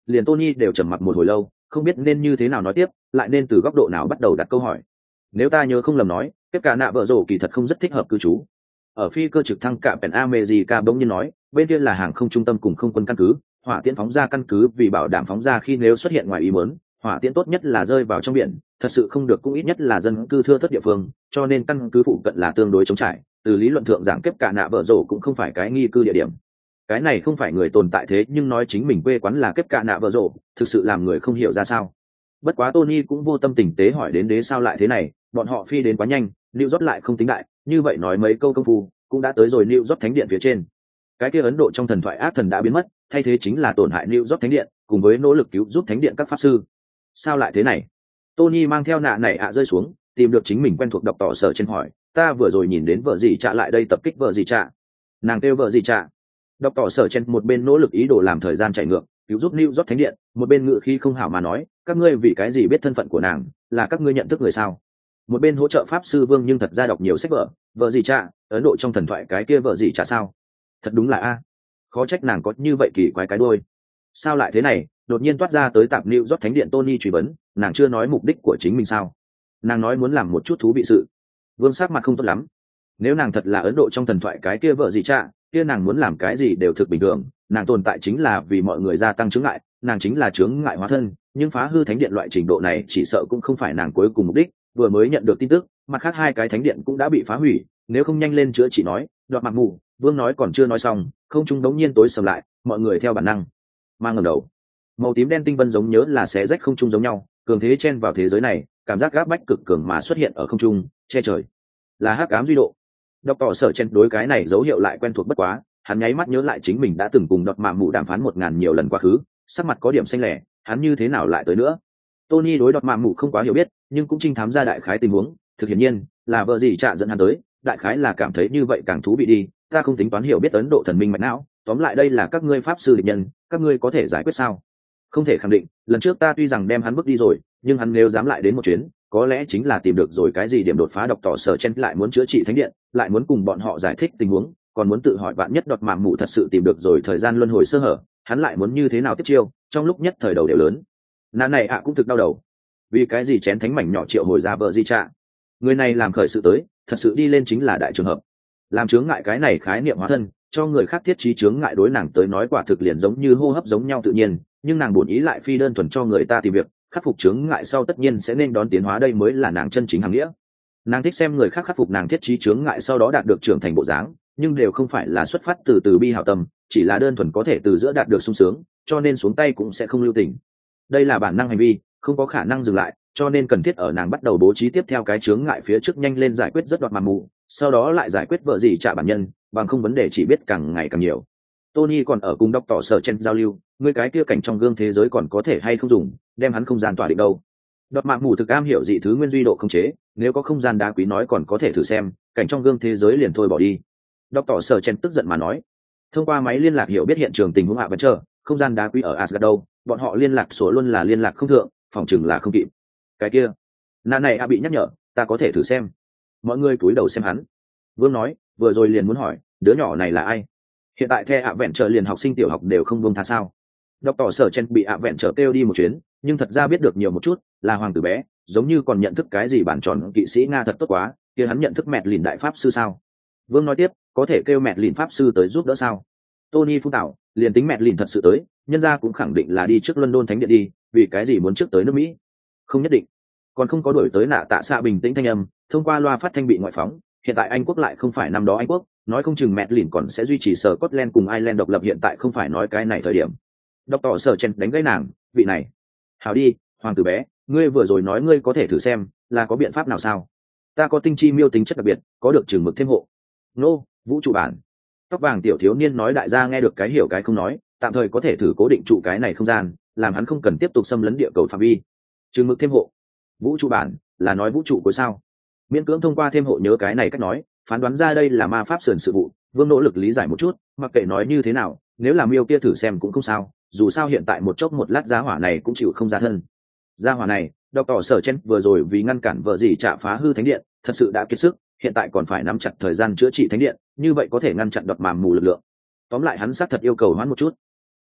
liền Tony đều trầm mặc một hồi lâu, không biết nên như thế nào nói tiếp, lại nên từ góc độ nào bắt đầu đặt câu hỏi. Nếu ta nhớ không lầm nói, Pep cả nạ vợ rổ kỳ thật không rất thích hợp cư trú. Ở phi cơ trực thăng cạm Pen America bỗng nhiên nói, bên kia là hàng không trung tâm cùng không quân căn cứ, hỏa tiễn phóng ra căn cứ vì bảo đảm phóng ra khi nếu xuất hiện ngoài ý muốn, hỏa tiễn tốt nhất là rơi vào trong biển, thật sự không được cũng ít nhất là dân cư thưa thớt địa phương, cho nên căn cứ phụ cận là tương đối trống trải, từ lý luận thượng giảng Pep cả nạ vợ rổ cũng không phải cái nghi cư địa điểm. Cái này không phải người tồn tại thế nhưng nói chính mình quê quán là Pep cả nạ vợ rổ, thực sự làm người không hiểu ra sao. Bất quá Tony cũng vô tâm tình tế hỏi đến đế sao lại thế này, bọn họ phi đến quá nhanh, New York lại không tính đại, như vậy nói mấy câu công phu, cũng đã tới rồi New York thánh điện phía trên. Cái kia Ấn Độ trong thần thoại ác thần đã biến mất, thay thế chính là tổn hại New York thánh điện, cùng với nỗ lực cứu giúp thánh điện các pháp sư. Sao lại thế này? Tony mang theo nạ này rơi xuống, tìm được chính mình quen thuộc đọc tỏ sở trên hỏi, ta vừa rồi nhìn đến vợ gì trả lại đây tập kích vợ gì trả. Nàng kêu vợ gì trả. Đọc tỏ sở trên một bên nỗ lực ý đồ làm thời gian chạy ngược, cứu giúp New York thánh điện, một bên ngự khí không hảo mà nói, các ngươi vì cái gì biết thân phận của nàng, là các ngươi nhận thức người sao? Một bên hỗ trợ pháp sư Vương nhưng thật ra đọc nhiều sách vợ gì trả, Ấn Độ trong thần thoại cái kia vợ gì trả sao? Thật đúng là a, khó trách nàng có như vậy kỳ quái cái đôi. Sao lại thế này? Đột nhiên toát ra tới tạp New York thánh điện Tony truy vấn, nàng chưa nói mục đích của chính mình sao? Nàng nói muốn làm một chút thú vị sự. Vương sắc mặt không tốt lắm. Nếu nàng thật là Ấn Độ trong thần thoại cái kia vợ gì trả, kia nàng muốn làm cái gì đều thực bình thường, nàng tồn tại chính là vì mọi người gia tăng chướng ngại, nàng chính là chướng ngại hóa thân, nhưng phá hư thánh điện loại trình độ này chỉ sợ cũng không phải nàng cuối cùng mục đích. Vừa mới nhận được tin tức, mặt khác hai cái thánh điện cũng đã bị phá hủy, nếu không nhanh lên chữa trị nói, đoạt mặt mù. Vương nói còn chưa nói xong, không trung đống nhiên tối sầm lại, mọi người theo bản năng mang ngẩng đầu. Màu tím đen tinh vân giống nhớ là xé rách không trung giống nhau, cường thế chen vào thế giới này, cảm giác gáp bách cực cường mà xuất hiện ở không trung, che trời. Là hắc ám duy độ. Đọc tỏ sở chen đối cái này dấu hiệu lại quen thuộc bất quá, hắn nháy mắt nhớ lại chính mình đã từng cùng đọt mạ mụ đàm phán 1000 nhiều lần quá khứ, sắc mặt có điểm xanh lẻ, hắn như thế nào lại tới nữa? Tony đối đọt mạ mụ không quá hiểu biết, nhưng cũng trinh thám ra đại khái tình huống, thực hiển nhiên là vợ gì trả dẫn hắn tới, đại khái là cảm thấy như vậy càng thú vị đi, ta không tính toán hiểu biết Ấn Độ thần minh mạch não, tóm lại đây là các ngươi pháp sư địch nhân, các ngươi có thể giải quyết sao? Không thể khẳng định, lần trước ta tuy rằng đem hắn bước đi rồi, nhưng hắn nếu dám lại đến một chuyến, có lẽ chính là tìm được rồi cái gì điểm đột phá. Đọc tỏ sở chen lại muốn chữa trị thánh điện, lại muốn cùng bọn họ giải thích tình huống, còn muốn tự hỏi vạn nhất đọt mạm mụ thật sự tìm được rồi thời gian luân hồi sơ hở, hắn lại muốn như thế nào tiếp chiêu, trong lúc nhất thời đầu đều lớn. Nạn này cũng thực đau đầu, vì cái gì chén thánh mảnh nhỏ triệu hồi ra vợ di trạ, người này làm khởi sự tới, thật sự đi lên chính là đại trường hợp, làm chướng ngại cái này khái niệm hóa thân, cho người khác thiết trí chướng ngại đối nàng tới nói quả thực liền giống như hô hấp giống nhau tự nhiên, nhưng nàng buồn ý lại phi đơn thuần cho người ta tìm việc, khắc phục chướng ngại sau tất nhiên sẽ nên đón tiến hóa, đây mới là nàng chân chính hàng nghĩa. Nàng thích xem người khác khắc phục nàng thiết trí chướng ngại sau đó đạt được trưởng thành bộ dáng, nhưng đều không phải là xuất phát từ bi hảo tâm, chỉ là đơn thuần có thể từ giữa đạt được sung sướng, cho nên xuống tay cũng sẽ không lưu tình. Đây là bản năng hành vi, không có khả năng dừng lại, cho nên cần thiết ở nàng bắt đầu bố trí tiếp theo cái chướng ngại phía trước nhanh lên giải quyết rất đoạt màn mù, sau đó lại giải quyết vợ gì trả bản nhân, bằng không vấn đề chỉ biết càng ngày càng nhiều. Tony còn ở cùng đọc tỏ sở chen giao lưu, người cái kia cảnh trong gương thế giới còn có thể hay không dùng, đem hắn không gian tỏa định đâu. Đọt mạc mù thực am hiểu dị thứ nguyên duy độ không chế, nếu có không gian đá quý nói còn có thể thử xem, cảnh trong gương thế giới liền thôi bỏ đi. Đọc tỏ sở chen tức giận mà nói, thông qua máy liên lạc hiểu biết hiện trường tình huống vẫn chờ, không gian đá quý ở Asgard đâu, bọn họ liên lạc số luôn là liên lạc không thượng, phòng chừng là không kịp. Cái kia, nạn này bị nhắc nhở, ta có thể thử xem. Mọi người cúi đầu xem hắn. Vương nói, vừa rồi liền muốn hỏi, đứa nhỏ này là ai? Hiện tại The vẹn trở liền học sinh tiểu học đều không buông tha sao? Đọc tỏ sở chen bị vẹn trở kêu đi một chuyến, nhưng thật ra biết được nhiều một chút, là hoàng tử bé, giống như còn nhận thức cái gì bản tròn kỵ sĩ Nga thật tốt quá, kia hắn nhận thức mẹ lìn đại pháp sư sao? Vương nói tiếp, có thể kêu mẹ lìn pháp sư tới giúp đỡ sao? Tony phun tạo, liền tính mẹ lìn thật sự tới, nhân gia cũng khẳng định là đi trước London thánh điện đi, vì cái gì muốn trước tới nước Mỹ? Không nhất định. Còn không có đổi tới nạ tạ xạ bình tĩnh thanh âm, thông qua loa phát thanh bị ngoại phóng, hiện tại Anh quốc lại không phải năm đó Anh quốc, nói không chừng mẹ lìn còn sẽ duy trì sở Scotland cùng Ireland độc lập, hiện tại không phải nói cái này thời điểm. Đọc tỏ sở chen đánh gãy nàng, vị này. Hảo đi, hoàng tử bé, ngươi vừa rồi nói ngươi có thể thử xem, là có biện pháp nào sao? Ta có tinh chi miêu tính chất đặc biệt, có được chừng mực thêm hộ. Nô, vũ trụ bản. Tóc vàng tiểu thiếu niên nói đại gia nghe được cái hiểu cái không nói, tạm thời có thể thử cố định trụ cái này không gian, làm hắn không cần tiếp tục xâm lấn địa cầu phạm vi. Chừng mực thêm hộ. Vũ trụ bản là nói vũ trụ cuối sao? Miễn cưỡng thông qua thêm hộ nhớ cái này cách nói, phán đoán ra đây là ma pháp sườn sự vụ. Vương nỗ lực lý giải một chút, mặc kệ nói như thế nào, nếu là miêu kia thử xem cũng không sao, dù sao hiện tại một chốc một lát giá hỏa này cũng chịu không ra thân. Gia hỏa này, đọc tỏ sở chen vừa rồi vì ngăn cản vợ gì trả phá hư thánh điện, thật sự đã kiệt sức, hiện tại còn phải nắm chặt thời gian chữa trị thánh điện, như vậy có thể ngăn chặn đọt màm mù lực lượng. Tóm lại hắn xác thật yêu cầu hoãn một chút.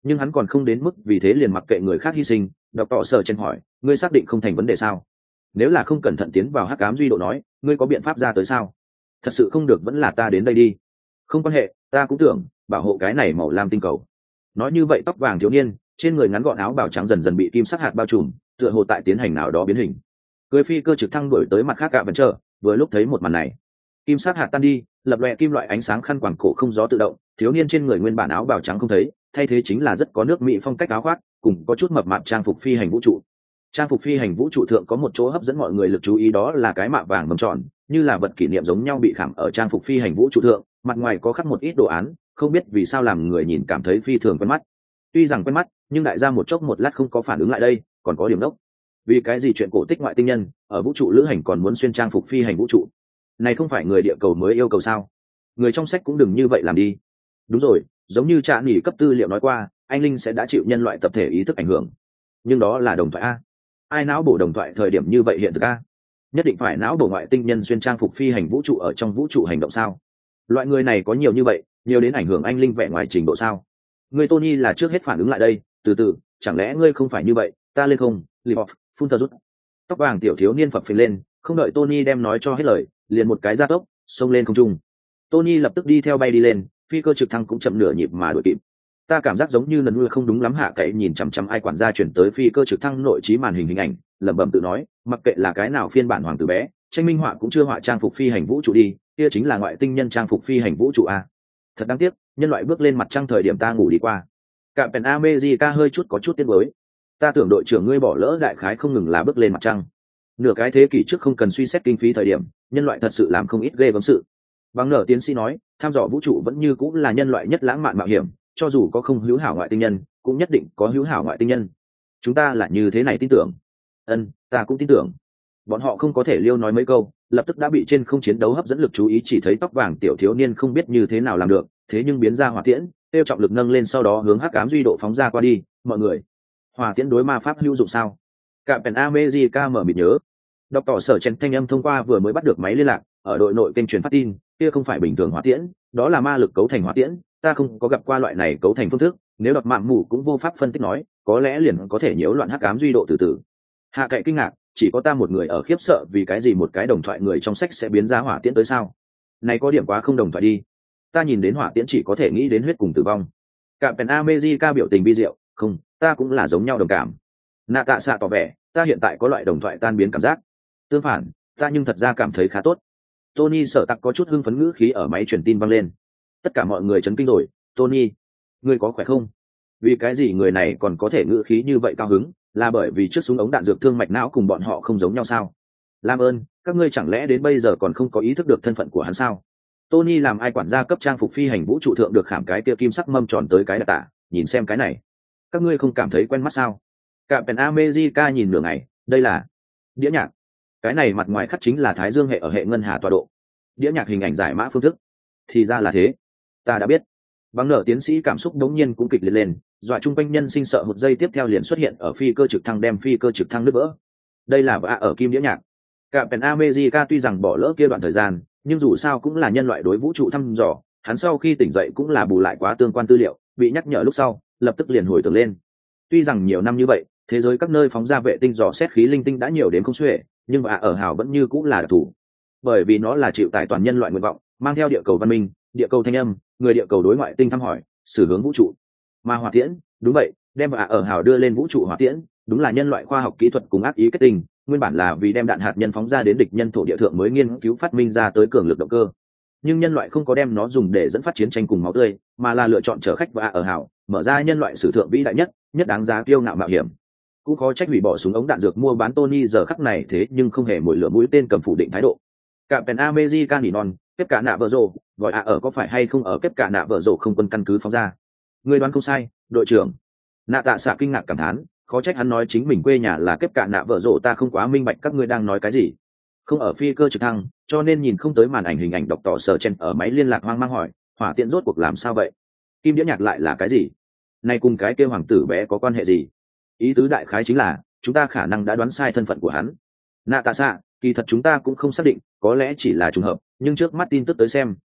nhưng hắn còn không đến mức vì thế liền mặc kệ người khác hy sinh. Đọc tỏ sở chen hỏi, ngươi xác định không thành vấn đề sao? Nếu là không cẩn thận tiến vào hắc ám duy độ nói, ngươi có biện pháp ra tới sao? Thật sự không được vẫn là ta đến đây đi. Không quan hệ, ta cũng tưởng bảo hộ cái này màu lam tinh cầu. Nói như vậy tóc vàng thiếu niên trên người ngắn gọn áo bào trắng dần dần bị kim sắc hạt bao trùm, tựa hồ tại tiến hành nào đó biến hình. Cưới phi cơ trực thăng đuổi tới mặt khác cả vẫn chờ, vừa lúc thấy một màn này, kim sắc hạt tan đi, lập lòe kim loại ánh sáng khăn quàng cổ không gió tự động, thiếu niên trên người nguyên bản áo bào trắng không thấy, thay thế chính là rất có nước mỹ phong cách áo khoác, cùng có chút mập mạp trang phục phi hành vũ trụ. Trang phục phi hành vũ trụ thượng có một chỗ hấp dẫn mọi người lực chú ý, đó là cái mạ vàng mầm tròn, như là vật kỷ niệm giống nhau bị khảm ở trang phục phi hành vũ trụ thượng, mặt ngoài có khắc một ít đồ án, không biết vì sao làm người nhìn cảm thấy phi thường quen mắt. Tuy rằng quen mắt, nhưng đại gia một chốc một lát không có phản ứng lại đây, còn có điểm đốc. Vì cái gì chuyện cổ tích ngoại tinh nhân ở vũ trụ lữ hành còn muốn xuyên trang phục phi hành vũ trụ? Này không phải người địa cầu mới yêu cầu sao? Người trong sách cũng đừng như vậy làm đi. Đúng rồi, giống như Trạ Nỉ cấp tư liệu nói qua, anh linh sẽ đã chịu nhân loại tập thể ý thức ảnh hưởng. Nhưng đó là đồng thoại a. Ai não bổ đồng thoại thời điểm như vậy hiện thực a? Nhất định phải não bổ ngoại tinh nhân xuyên trang phục phi hành vũ trụ ở trong vũ trụ hành động sao? Loại người này có nhiều như vậy, nhiều đến ảnh hưởng anh linh vẻ ngoài trình độ sao? Người Tony là trước hết phản ứng lại đây, từ từ, chẳng lẽ ngươi không phải như vậy? Ta lên không, Livoff, phun tờ rút. Tóc vàng tiểu thiếu niên phập phình lên, không đợi Tony đem nói cho hết lời, liền một cái gia tốc, xông lên không trung. Tony lập tức đi theo bay đi lên, phi cơ trực thăng cũng chậm nửa nhịp mà đuổi kịp. Ta cảm giác giống như lần mưa không đúng lắm, hạ cậy nhìn chằm chằm ai quản gia chuyển tới phi cơ trực thăng nội trí màn hình hình ảnh, lẩm bẩm tự nói, mặc kệ là cái nào phiên bản hoàng tử bé, tranh minh họa cũng chưa họa trang phục phi hành vũ trụ đi, kia chính là ngoại tinh nhân trang phục phi hành vũ trụ a. Thật đáng tiếc, nhân loại bước lên mặt trăng thời điểm ta ngủ đi qua. Cạm Penn America hơi chút có chút tiếc nuối. Ta tưởng đội trưởng ngươi bỏ lỡ đại khái không ngừng là bước lên mặt trăng. Nửa cái thế kỷ trước không cần suy xét kinh phí thời điểm, nhân loại thật sự làm không ít ghê gớm sự. Bằng nở tiến sĩ nói, tham dò vũ trụ vẫn như cũng là nhân loại nhất lãng mạn mạo hiểm, cho dù có không hữu hảo ngoại tinh nhân, cũng nhất định có hữu hảo ngoại tinh nhân. Chúng ta là như thế này tin tưởng. Ta cũng tin tưởng. Bọn họ không có thể liêu nói mấy câu, lập tức đã bị trên không chiến đấu hấp dẫn lực chú ý, chỉ thấy tóc vàng tiểu thiếu niên không biết như thế nào làm được, thế nhưng biến ra hỏa tiễn, tiêu trọng lực nâng lên sau đó hướng hắc ám duy độ phóng ra qua đi. Mọi người, hỏa tiễn đối ma pháp hữu dụng sao? Cạm Penn America mở mịt nhớ. Đọc tỏ sở chen thanh âm thông qua vừa mới bắt được máy liên lạc, ở đội nội kênh truyền phát tin, kia không phải bình thường hỏa tiễn, đó là ma lực cấu thành hỏa tiễn, ta không có gặp qua loại này cấu thành phương thức, nếu đọc mạng mù cũng vô pháp phân tích nói, có lẽ liền có thể nhiễu loạn hắc ám duy độ từ từ. Hạ cậy kinh ngạc, chỉ có ta một người ở khiếp sợ vì cái gì một cái đồng thoại người trong sách sẽ biến ra hỏa tiễn tới sao? Này có điểm quá không đồng thoại đi. Ta nhìn đến hỏa tiễn chỉ có thể nghĩ đến huyết cùng tử vong. Cạm Penn America biểu tình bi diệu, không, ta cũng là giống nhau đồng cảm. Nạ Tạ Xạ tỏ vẻ, ta hiện tại có loại đồng thoại tan biến cảm giác. Tương phản, ta nhưng thật ra cảm thấy khá tốt. Tony sở tặc có chút hưng phấn, ngữ khí ở máy truyền tin vang lên. Tất cả mọi người chấn kinh rồi. Tony, ngươi có khỏe không? Vì cái gì người này còn có thể ngữ khí như vậy cao hứng? Là bởi vì trước súng ống đạn dược thương mạch não cùng bọn họ không giống nhau sao? Làm ơn, các ngươi chẳng lẽ đến bây giờ còn không có ý thức được thân phận của hắn sao? Tony làm ai quản gia cấp trang phục phi hành vũ trụ thượng được khảm cái kia kim sắc mâm tròn tới cái đặc tả, nhìn xem cái này, các ngươi không cảm thấy quen mắt sao? Cạm Penn America nhìn nửa ngày, đây là đĩa nhạc. Cái này mặt ngoài khắc chính là Thái Dương hệ ở hệ ngân hà tọa độ. Đĩa nhạc hình ảnh giải mã phương thức. Thì ra là thế, ta đã biết. Bằng nở tiến sĩ cảm xúc đống nhiên cũng kịch liệt lên, dọa chung quanh nhân sinh sợ, một giây tiếp theo liền xuất hiện ở phi cơ trực thăng, đem phi cơ trực thăng nứt vỡ. Đây là vã ở kim đĩa nhạc. Cạm Penn America tuy rằng bỏ lỡ kia đoạn thời gian, nhưng dù sao cũng là nhân loại đối vũ trụ thăm dò, hắn sau khi tỉnh dậy cũng là bù lại quá tương quan tư liệu, bị nhắc nhở lúc sau, lập tức liền hồi tưởng lên. Tuy rằng nhiều năm như vậy, thế giới các nơi phóng ra vệ tinh dò xét khí linh tinh đã nhiều đến không xuể, nhưng vã ở hào vẫn như cũng là đặc thù, bởi vì nó là chịu tải toàn nhân loại nguyện vọng, mang theo địa cầu văn minh, địa cầu thanh âm, người địa cầu đối ngoại tinh thăm hỏi, xử hướng vũ trụ. Mà hỏa tiễn, đúng vậy, đem vã ở hào đưa lên vũ trụ hỏa tiễn, đúng là nhân loại khoa học kỹ thuật cùng ác ý kết tình, nguyên bản là vì đem đạn hạt nhân phóng ra đến địch nhân thổ địa thượng mới nghiên cứu phát minh ra tới cường lực động cơ. Nhưng nhân loại không có đem nó dùng để dẫn phát chiến tranh cùng máu tươi, mà là lựa chọn chở khách vã ở hào, mở ra nhân loại sử thượng vĩ đại nhất, nhất đáng giá kiêu ngạo mạo hiểm. Cũng khó trách hủy bỏ súng ống đạn dược mua bán Tony giờ khắc này thế nhưng không hề mồi lửa mũi tên cầm phủ định thái độ. Cạm Penn America nỉ non, kép cả nạ vợ rồ, gọi ở có phải hay không ở kép cả nạ vợ rồ không quân căn cứ phóng ra. Người đoán không sai, đội trưởng. Nạ Tạ Xạ kinh ngạc cảm thán, khó trách hắn nói chính mình quê nhà là kép cả nạ vợ rồ, ta không quá minh bạch các ngươi đang nói cái gì. Không ở phi cơ trực thăng, cho nên nhìn không tới màn ảnh hình ảnh. Đọc tỏ sở chen ở máy liên lạc hoang mang hỏi, hỏa tiện rốt cuộc làm sao vậy? Kim đĩa nhạc lại là cái gì? Này cùng cái kêu hoàng tử bé có quan hệ gì? Ý tứ đại khái chính là chúng ta khả năng đã đoán sai thân phận của hắn. Nạ Tạ Xạ, kỳ thật chúng ta cũng không xác định, có lẽ chỉ là trùng hợp, nhưng trước mắt tin tức tới xem,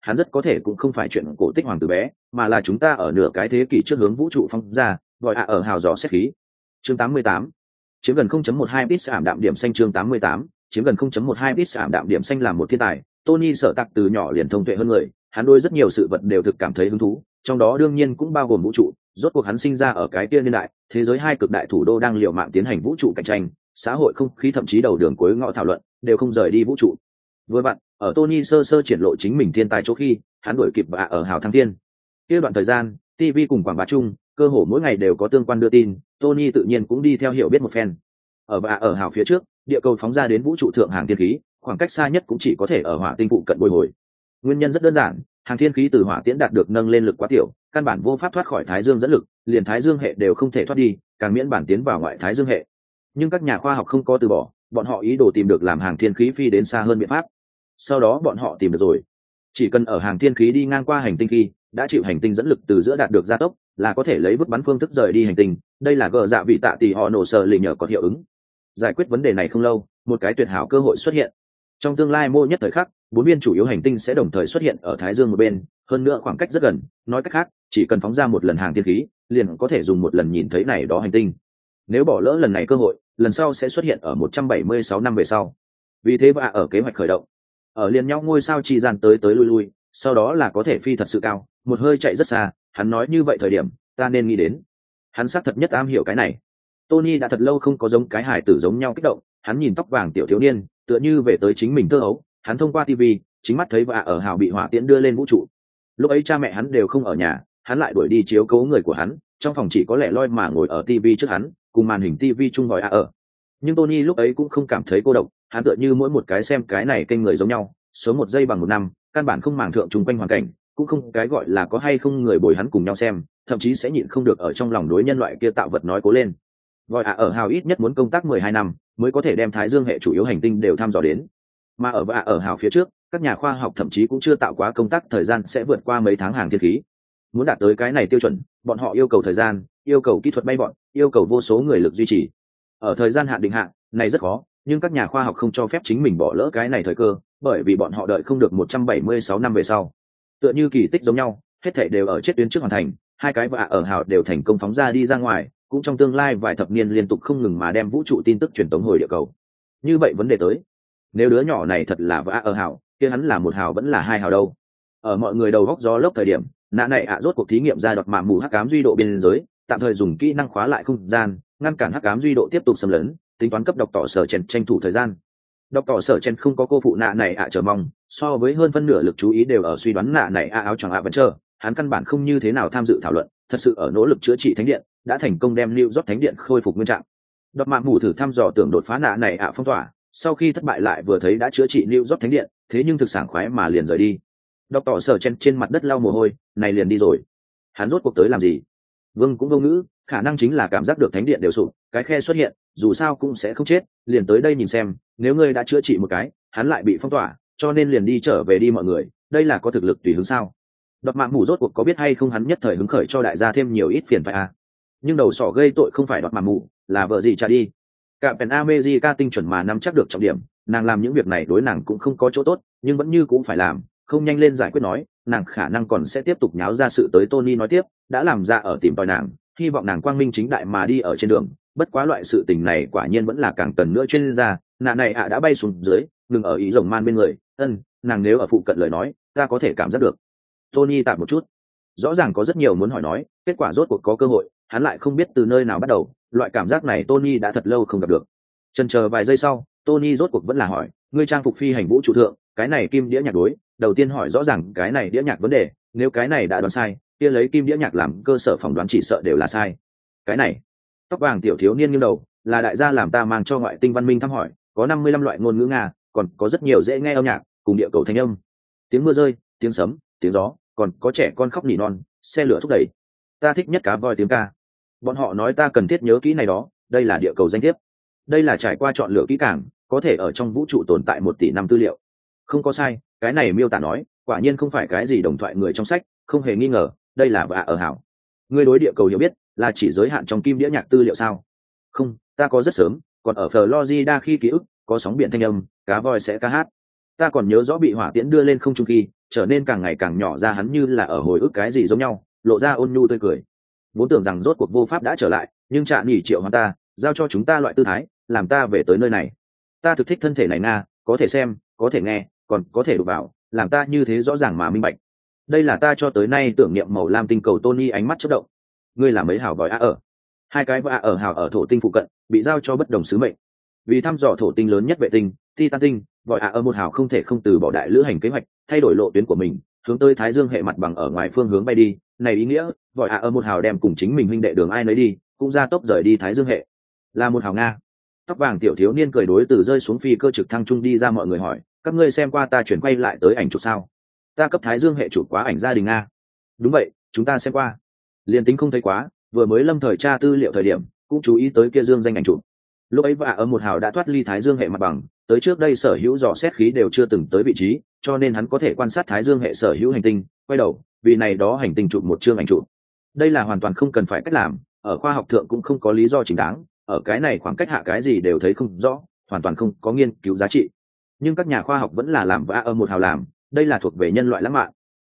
hắn rất có thể cũng không phải chuyện cổ tích hoàng tử bé, mà là chúng ta ở nửa cái thế kỷ trước hướng vũ trụ phong ra, gọi ở hào dò xét khí. Chương 88. Chiếm gần 0.12 bit ảm đạm điểm xanh. Chương 88. Chiếm gần 0.12 bit ảm đạm điểm xanh. Là một thiên tài, Tony Sở Tạc từ nhỏ liền thông tuệ hơn người, hắn đối rất nhiều sự vật đều thực cảm thấy hứng thú, trong đó đương nhiên cũng bao gồm vũ trụ. Rốt cuộc hắn sinh ra ở cái kia niên đại, thế giới hai cực đại thủ đô đang liều mạng tiến hành vũ trụ cạnh tranh, xã hội không khí thậm chí đầu đường cuối ngõ thảo luận đều không rời đi vũ trụ. Vừa bạn, ở Tony sơ sơ triển lộ chính mình thiên tài chỗ khi, hắn đuổi kịp và ở hào thăng thiên. Kia đoạn thời gian, TV cùng quảng bá chung, cơ hồ mỗi ngày đều có tương quan đưa tin, Tony tự nhiên cũng đi theo hiểu biết một phen. Ở và ở hào phía trước, địa cầu phóng ra đến vũ trụ thượng hàng thiên khí, khoảng cách xa nhất cũng chỉ có thể ở hỏa tinh phụ cận bồi hồi. Nguyên nhân rất đơn giản, hàng thiên khí từ hỏa tiễn đạt được nâng lên lực quá tiểu, căn bản vô pháp thoát khỏi thái dương dẫn lực, liền thái dương hệ đều không thể thoát đi, càng miễn bản tiến vào ngoại thái dương hệ. Nhưng các nhà khoa học không có từ bỏ, bọn họ ý đồ tìm được làm hàng thiên khí phi đến xa hơn biện pháp. Sau đó bọn họ tìm được rồi, chỉ cần ở hàng thiên khí đi ngang qua hành tinh khi đã chịu hành tinh dẫn lực từ giữa đạt được gia tốc, là có thể lấy vứt bắn phương thức rời đi hành tinh. Đây là gờ dạ vị tạ tỷ họ nổ sờ lì nhờ có hiệu ứng. Giải quyết vấn đề này không lâu, một cái tuyệt hảo cơ hội xuất hiện. Trong tương lai mô nhất thời khắc, bốn viên chủ yếu hành tinh sẽ đồng thời xuất hiện ở thái dương một bên, hơn nữa khoảng cách rất gần. Nói cách khác, chỉ cần phóng ra một lần hàng thiên khí, liền có thể dùng một lần nhìn thấy này đó hành tinh. Nếu bỏ lỡ lần này cơ hội, lần sau sẽ xuất hiện ở 176 năm về sau. Vì thế và ở kế hoạch khởi động, ở liền nhau ngôi sao chi gian tới tới lui lui, sau đó là có thể phi thật sự cao, một hơi chạy rất xa. Hắn nói như vậy thời điểm, ta nên nghĩ đến, hắn xác thật nhất am hiểu cái này. Tony đã thật lâu không có giống cái hài tử giống nhau kích động, hắn nhìn tóc vàng tiểu thiếu niên, tựa như về tới chính mình thơ ấu. Hắn thông qua TV, chính mắt thấy và ở hào bị hỏa tiễn đưa lên vũ trụ. Lúc ấy cha mẹ hắn đều không ở nhà, hắn lại đuổi đi chiếu cố người của hắn, trong phòng chỉ có lẻ loi mà ngồi ở TV trước hắn, cùng màn hình TV chung vòi ở. Nhưng Tony lúc ấy cũng không cảm thấy cô độc, hắn tựa như mỗi một cái xem cái này kênh người giống nhau, sống một giây bằng một năm, căn bản không màng thượng chung quanh hoàn cảnh, cũng không cái gọi là có hay không người bồi hắn cùng nhau xem, thậm chí sẽ nhịn không được ở trong lòng đối nhân loại kia tạo vật nói cố lên. Vòi ở hào ít nhất muốn công tác 12 năm mới có thể đem thái dương hệ chủ yếu hành tinh đều thăm dò đến, mà ở và ở hào phía trước, các nhà khoa học thậm chí cũng chưa tạo quá công tác thời gian sẽ vượt qua mấy tháng hàng thiên khí. Muốn đạt tới cái này tiêu chuẩn, bọn họ yêu cầu thời gian, yêu cầu kỹ thuật bay bọn, yêu cầu vô số người lực duy trì. Ở thời gian hạn định hạn, này rất khó, nhưng các nhà khoa học không cho phép chính mình bỏ lỡ cái này thời cơ, bởi vì bọn họ đợi không được 176 năm về sau. Tựa như kỳ tích giống nhau, hết thảy đều ở chết tuyến trước hoàn thành, hai cái và ở hào đều thành công phóng ra đi ra ngoài, cũng trong tương lai vài thập niên liên tục không ngừng mà đem vũ trụ tin tức truyền tống hồi địa cầu. Như vậy vấn đề tới, nếu đứa nhỏ này thật là và ở hào, kia hắn là một hào vẫn là hai hào đâu? Ở mọi người đầu góc gió lốc thời điểm, nã này rốt cuộc thí nghiệm ra đọt mạng mù hắc ám duy độ biên giới, tạm thời dùng kỹ năng khóa lại không gian, ngăn cản hắc ám duy độ tiếp tục xâm lấn, tính toán cấp độc tỏ sở chèn tranh thủ thời gian. Độc tỏ sở chèn không có cô phụ nã này chờ mong, so với hơn phân nửa lực chú ý đều ở suy đoán nã này áo choàng vẫn chờ, hắn căn bản không như thế nào tham dự thảo luận, thật sự ở nỗ lực chữa trị thánh điện, đã thành công đem New York thánh điện khôi phục nguyên trạng. Độc mạng mù thử thăm dò tưởng đột phá nã này phong tỏa, sau khi thất bại lại vừa thấy đã chữa trị New York thánh điện, thế nhưng thực sảng khoái mà liền rời đi. Độc tỏ sở trên mặt đất lau mồ hôi, này liền đi rồi. Hắn rốt cuộc tới làm gì? Vương cũng vô ngữ, khả năng chính là cảm giác được thánh điện đều sụp, cái khe xuất hiện, dù sao cũng sẽ không chết, liền tới đây nhìn xem, nếu ngươi đã chữa trị một cái, hắn lại bị phong tỏa, cho nên liền đi trở về đi mọi người, đây là có thực lực tùy hứng sao? Độc mạng mù rốt cuộc có biết hay không hắn nhất thời hứng khởi cho đại gia thêm nhiều ít phiền phải à? Nhưng đầu sỏ gây tội không phải độc mạng mù, là vợ gì trả đi. Cả Pen America tinh chuẩn mà nắm chắc được trọng điểm, nàng làm những việc này đối nàng cũng không có chỗ tốt, nhưng vẫn như cũng phải làm, không nhanh lên giải quyết nói, nàng khả năng còn sẽ tiếp tục nháo ra sự tới. Tony nói tiếp, đã làm ra ở tìm tòi nàng, hy vọng nàng quang minh chính đại mà đi ở trên đường, bất quá loại sự tình này quả nhiên vẫn là càng cần nữa chuyên gia. Nạ này đã bay xuống dưới, ngừng ở ý rồng man bên người, nàng nếu ở phụ cận lời nói, ta có thể cảm giác được. Tony tạm một chút, rõ ràng có rất nhiều muốn hỏi nói, kết quả rốt cuộc có cơ hội, hắn lại không biết từ nơi nào bắt đầu, loại cảm giác này Tony đã thật lâu không gặp được. Chần chờ vài giây sau, Tony rốt cuộc vẫn là hỏi, ngươi trang phục phi hành vũ trụ thượng, cái này kim đĩa nhạc đối, đầu tiên hỏi rõ ràng cái này đĩa nhạc vấn đề, nếu cái này đã đoán sai, kia lấy kim đĩa nhạc làm cơ sở phỏng đoán chỉ sợ đều là sai. Cái này, tóc vàng tiểu thiếu niên nghiêng đầu, là đại gia làm ta mang cho ngoại tinh văn minh thăm hỏi, có 55 loại ngôn ngữ Nga, còn có rất nhiều dễ nghe âm nhạc, cùng địa cầu thanh âm, tiếng mưa rơi, tiếng sấm, tiếng gió, còn có trẻ con khóc nỉ non, xe lửa thúc đẩy. Ta thích nhất cá voi tiếng ca. Bọn họ nói ta cần thiết nhớ kỹ này đó, đây là địa cầu danh thiếp. Đây là trải qua chọn lựa kỹ càng, có thể ở trong vũ trụ tồn tại 1 tỷ năm tư liệu. Không có sai, cái này miêu tả nói, quả nhiên không phải cái gì đồng thoại người trong sách, không hề nghi ngờ, đây là và ở hảo. Ngươi đối địa cầu hiểu biết, là chỉ giới hạn trong kim đĩa nhạc tư liệu sao? Không, ta có rất sớm, còn ở Florida khi ký ức, có sóng biển thanh âm, cá voi sẽ ca hát. Ta còn nhớ rõ bị hỏa tiễn đưa lên không trung khi, trở nên càng ngày càng nhỏ ra, hắn như là ở hồi ức cái gì giống nhau, lộ ra ôn nhu tươi cười. Vốn tưởng rằng rốt cuộc vô pháp đã trở lại, nhưng Trạ Nhỉ triệu hoán ta, giao cho chúng ta loại tư thái, làm ta về tới nơi này. Ta thực thích thân thể này nga, có thể xem, có thể nghe, còn có thể đụng vào, làm ta như thế rõ ràng mà minh bạch. Đây là ta cho tới nay tưởng niệm màu lam tinh cầu. Tony ánh mắt chớp động. Ngươi là mấy hào vòi ở? Hai cái vòi ở hào ở thổ tinh phụ cận, bị giao cho bất đồng sứ mệnh. Vì thăm dò thổ tinh lớn nhất vệ tinh, Titan tinh, vòi ở một hào không thể không từ bỏ đại lữ hành kế hoạch, thay đổi lộ tuyến của mình, hướng tới Thái Dương hệ mặt bằng ở ngoài phương hướng bay đi. Này ý nghĩa, vòi ở một hào đem cùng chính mình huynh đệ đường ai nấy đi, cũng ra tốc rời đi Thái Dương hệ. Là một hào nga. Tóc vàng tiểu thiếu niên cười đối từ rơi xuống phi cơ trực thăng trung đi ra, mọi người hỏi, các ngươi xem qua ta chuyển quay lại tới ảnh chụp sao? Ta cấp Thái Dương hệ chụp quá ảnh gia đình nga. Đúng vậy, chúng ta xem qua. Liên tính không thấy quá, vừa mới lâm thời tra tư liệu thời điểm, cũng chú ý tới kia dương danh ảnh chụp. Lúc ấy và ở một hào đã thoát ly Thái Dương hệ mặt bằng, tới trước đây sở hữu dò xét khí đều chưa từng tới vị trí, cho nên hắn có thể quan sát Thái Dương hệ sở hữu hành tinh, quay đầu, vì này đó hành tinh chụp một chương ảnh chụp. Đây là hoàn toàn không cần phải cách làm, ở khoa học thượng cũng không có lý do chính đáng, ở cái này khoảng cách hạ cái gì đều thấy không rõ, hoàn toàn không có nghiên cứu giá trị. Nhưng các nhà khoa học vẫn là làm và ở một hào làm, đây là thuộc về nhân loại lãng mạn.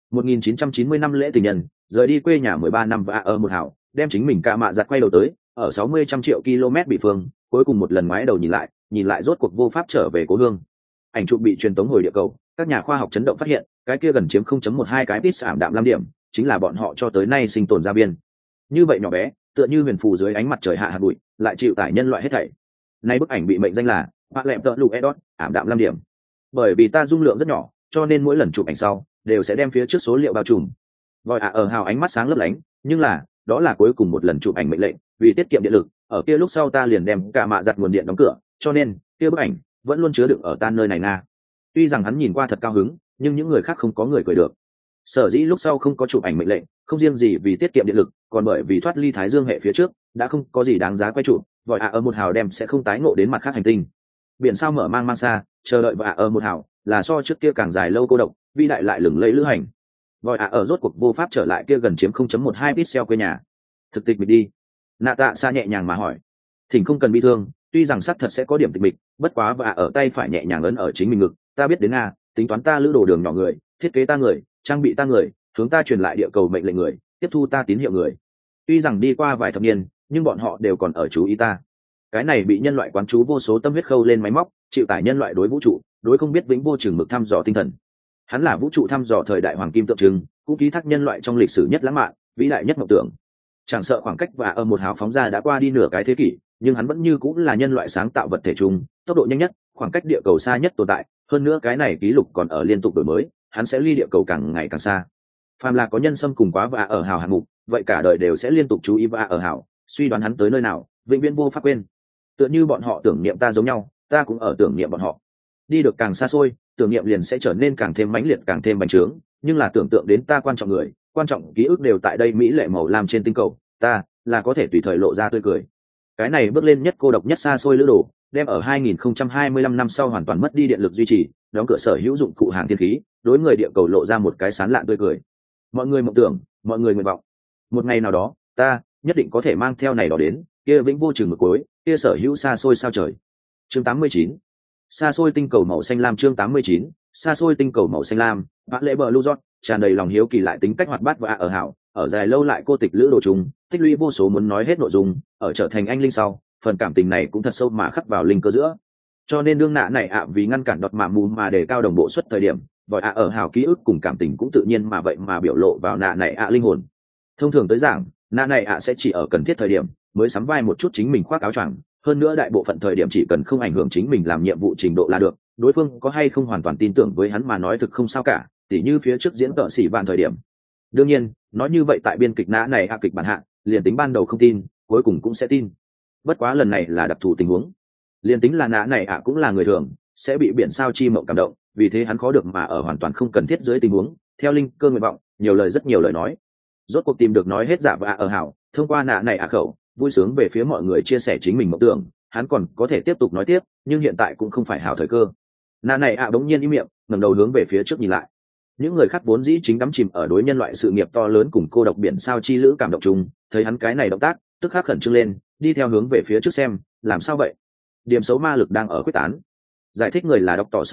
1990 năm lễ tình nhân, rời đi quê nhà 13 năm và ở một hào, đem chính mình cả mạ giặt quay đầu tới, ở 60 trăm triệu km bị phương, cuối cùng một lần ngoái đầu nhìn lại rốt cuộc vô pháp trở về cố hương. Ảnh chụp bị truyền tống hồi địa cầu, các nhà khoa học chấn động phát hiện, cái kia gần chiếm 0.12 cái pít ảm đạm lam điểm, chính là bọn họ cho tới nay sinh tồn ra biên. Như vậy nhỏ bé, tựa như huyền phù dưới ánh mặt trời hạ hạt bụi, lại chịu tải nhân loại hết thảy. Nay bức ảnh bị mệnh danh là "Bạc lẹm tợ lù edot", ảm đạm lam điểm. Bởi vì ta dung lượng rất nhỏ, cho nên mỗi lần chụp ảnh sau đều sẽ đem phía trước số liệu bao trùm. Vòi ở hào ánh mắt sáng lấp lánh, nhưng đó là cuối cùng một lần chụp ảnh mệnh lệnh, vì tiết kiệm điện lực, ở kia lúc sau ta liền đem cả mạ giặt nguồn điện đóng cửa, cho nên kia bức ảnh vẫn luôn chứa đựng ở tan nơi này nga. Tuy rằng hắn nhìn qua thật cao hứng, nhưng những người khác không có người cười được. Sở dĩ lúc sau không có chụp ảnh mệnh lệnh, không riêng gì vì tiết kiệm điện lực, còn bởi vì thoát ly Thái Dương hệ phía trước đã không có gì đáng giá quay chụp, vòi ở một hào đem sẽ không tái ngộ đến mặt khác hành tinh. Biển sao mở mang xa, chờ đợi và ở một hào là so trước kia càng dài lâu cô độc, vĩ đại lại lừng lẫy lữ hành. Vòi ở rốt cuộc vô pháp trở lại kia gần chiếm 0.12 pixel quê nhà. Thực tịch mịch đi. Nạ Tạ Xa nhẹ nhàng mà hỏi. Thỉnh không cần bi thương, tuy rằng xác thật sẽ có điểm tịch mịch, bất quá và ở tay phải nhẹ nhàng ấn ở chính mình ngực, ta biết đến nga, tính toán ta lữ đồ đường nhỏ người, thiết kế ta người, trang bị ta người, hướng ta truyền lại địa cầu mệnh lệnh người, tiếp thu ta tín hiệu người. Tuy rằng đi qua vài thập niên, nhưng bọn họ đều còn ở chú ý ta. Cái này bị nhân loại quán chú vô số tâm huyết khâu lên máy móc, chịu tải nhân loại đối vũ trụ, đối không biết vĩnh vô chừng mực thăm dò tinh thần. Hắn là vũ trụ thăm dò thời đại hoàng kim tượng trưng, cũng ký thác nhân loại trong lịch sử nhất lãng mạn, vĩ đại nhất mộng tưởng. Chẳng sợ khoảng cách và ở một hào phóng ra đã qua đi nửa cái thế kỷ, nhưng hắn vẫn như cũng là nhân loại sáng tạo vật thể chung, tốc độ nhanh nhất, khoảng cách địa cầu xa nhất tồn tại. Hơn nữa cái này kỷ lục còn ở liên tục đổi mới, hắn sẽ ly địa cầu càng ngày càng xa. Phàm là có nhân xâm cùng quá và ở hào hạng mục, vậy cả đời đều sẽ liên tục chú ý và ở hào, suy đoán hắn tới nơi nào, vĩnh viễn vô pháp quên. Tựa như bọn họ tưởng niệm ta giống nhau, ta cũng ở tưởng niệm bọn họ. Đi được càng xa xôi, tưởng niệm liền sẽ trở nên càng thêm mãnh liệt, càng thêm bành trướng. Nhưng là tưởng tượng đến ta quan trọng người, quan trọng ký ức đều tại đây mỹ lệ màu lam trên tinh cầu, ta là có thể tùy thời lộ ra tươi cười. Cái này bước lên nhất cô độc nhất xa xôi lữ đồ, đem ở 2025 năm sau hoàn toàn mất đi điện lực duy trì, đóng cửa sở hữu dụng cụ hàng thiên khí, đối người địa cầu lộ ra một cái sán lạn tươi cười. Mọi người mộng tưởng, mọi người nguyện vọng, một ngày nào đó, ta nhất định có thể mang theo này đó đến, kia vĩnh vô chừng mực cuối, kia sở hữu xa xôi sao trời. Chương 89. Xa xôi tinh cầu màu xanh lam. Chương 89. Xa xôi tinh cầu màu xanh lam. Bác lễ bờ Luzot tràn đầy lòng hiếu kỳ lại tính cách hoạt bát và ở hảo, ở dài lâu lại cô tịch lữ đồ chúng, tích lũy vô số muốn nói hết nội dung, ở trở thành anh linh sau, phần cảm tình này cũng thật sâu mà khắc vào linh cơ giữa. Cho nên đương nạ này vì ngăn cản đọt mạ mù mà đề cao đồng bộ suất thời điểm, vòi ở hảo ký ức cùng cảm tình cũng tự nhiên mà vậy mà biểu lộ vào nạ này linh hồn. Thông thường tới giảng, nạ này sẽ chỉ ở cần thiết thời điểm mới sắm vai một chút chính mình khoác áo choàng, hơn nữa đại bộ phận thời điểm chỉ cần không ảnh hưởng chính mình làm nhiệm vụ trình độ là được, đối phương có hay không hoàn toàn tin tưởng với hắn mà nói thực không sao cả, tỉ như phía trước diễn cỡ xỉ vạn thời điểm. Đương nhiên, nói như vậy tại biên kịch nã này kịch bản hạ, liền tính ban đầu không tin, cuối cùng cũng sẽ tin. Bất quá lần này là đặc thù tình huống, liền tính là nã này cũng là người thường, sẽ bị biển sao chi mộng cảm động, vì thế hắn khó được mà ở hoàn toàn không cần thiết dưới tình huống, theo linh cơ nguyện vọng, rất nhiều lời nói. Rốt cuộc tìm được nói hết giả và ở hảo, thông qua nã này khẩu, vui sướng về phía mọi người chia sẻ chính mình mộng tưởng, hắn còn có thể tiếp tục nói tiếp, nhưng hiện tại cũng không phải hảo thời cơ. Nã này đống nhiên im miệng, ngẩng đầu hướng về phía trước nhìn lại. Những người khác vốn dĩ chính đắm chìm ở đối nhân loại sự nghiệp to lớn cùng cô độc biển sao chi lữ cảm động chung, thấy hắn cái này động tác, tức khắc khẩn trương lên, đi theo hướng về phía trước xem, làm sao vậy? Điểm xấu ma lực đang ở quyết tán. Giải thích người là Dr. Sergeant,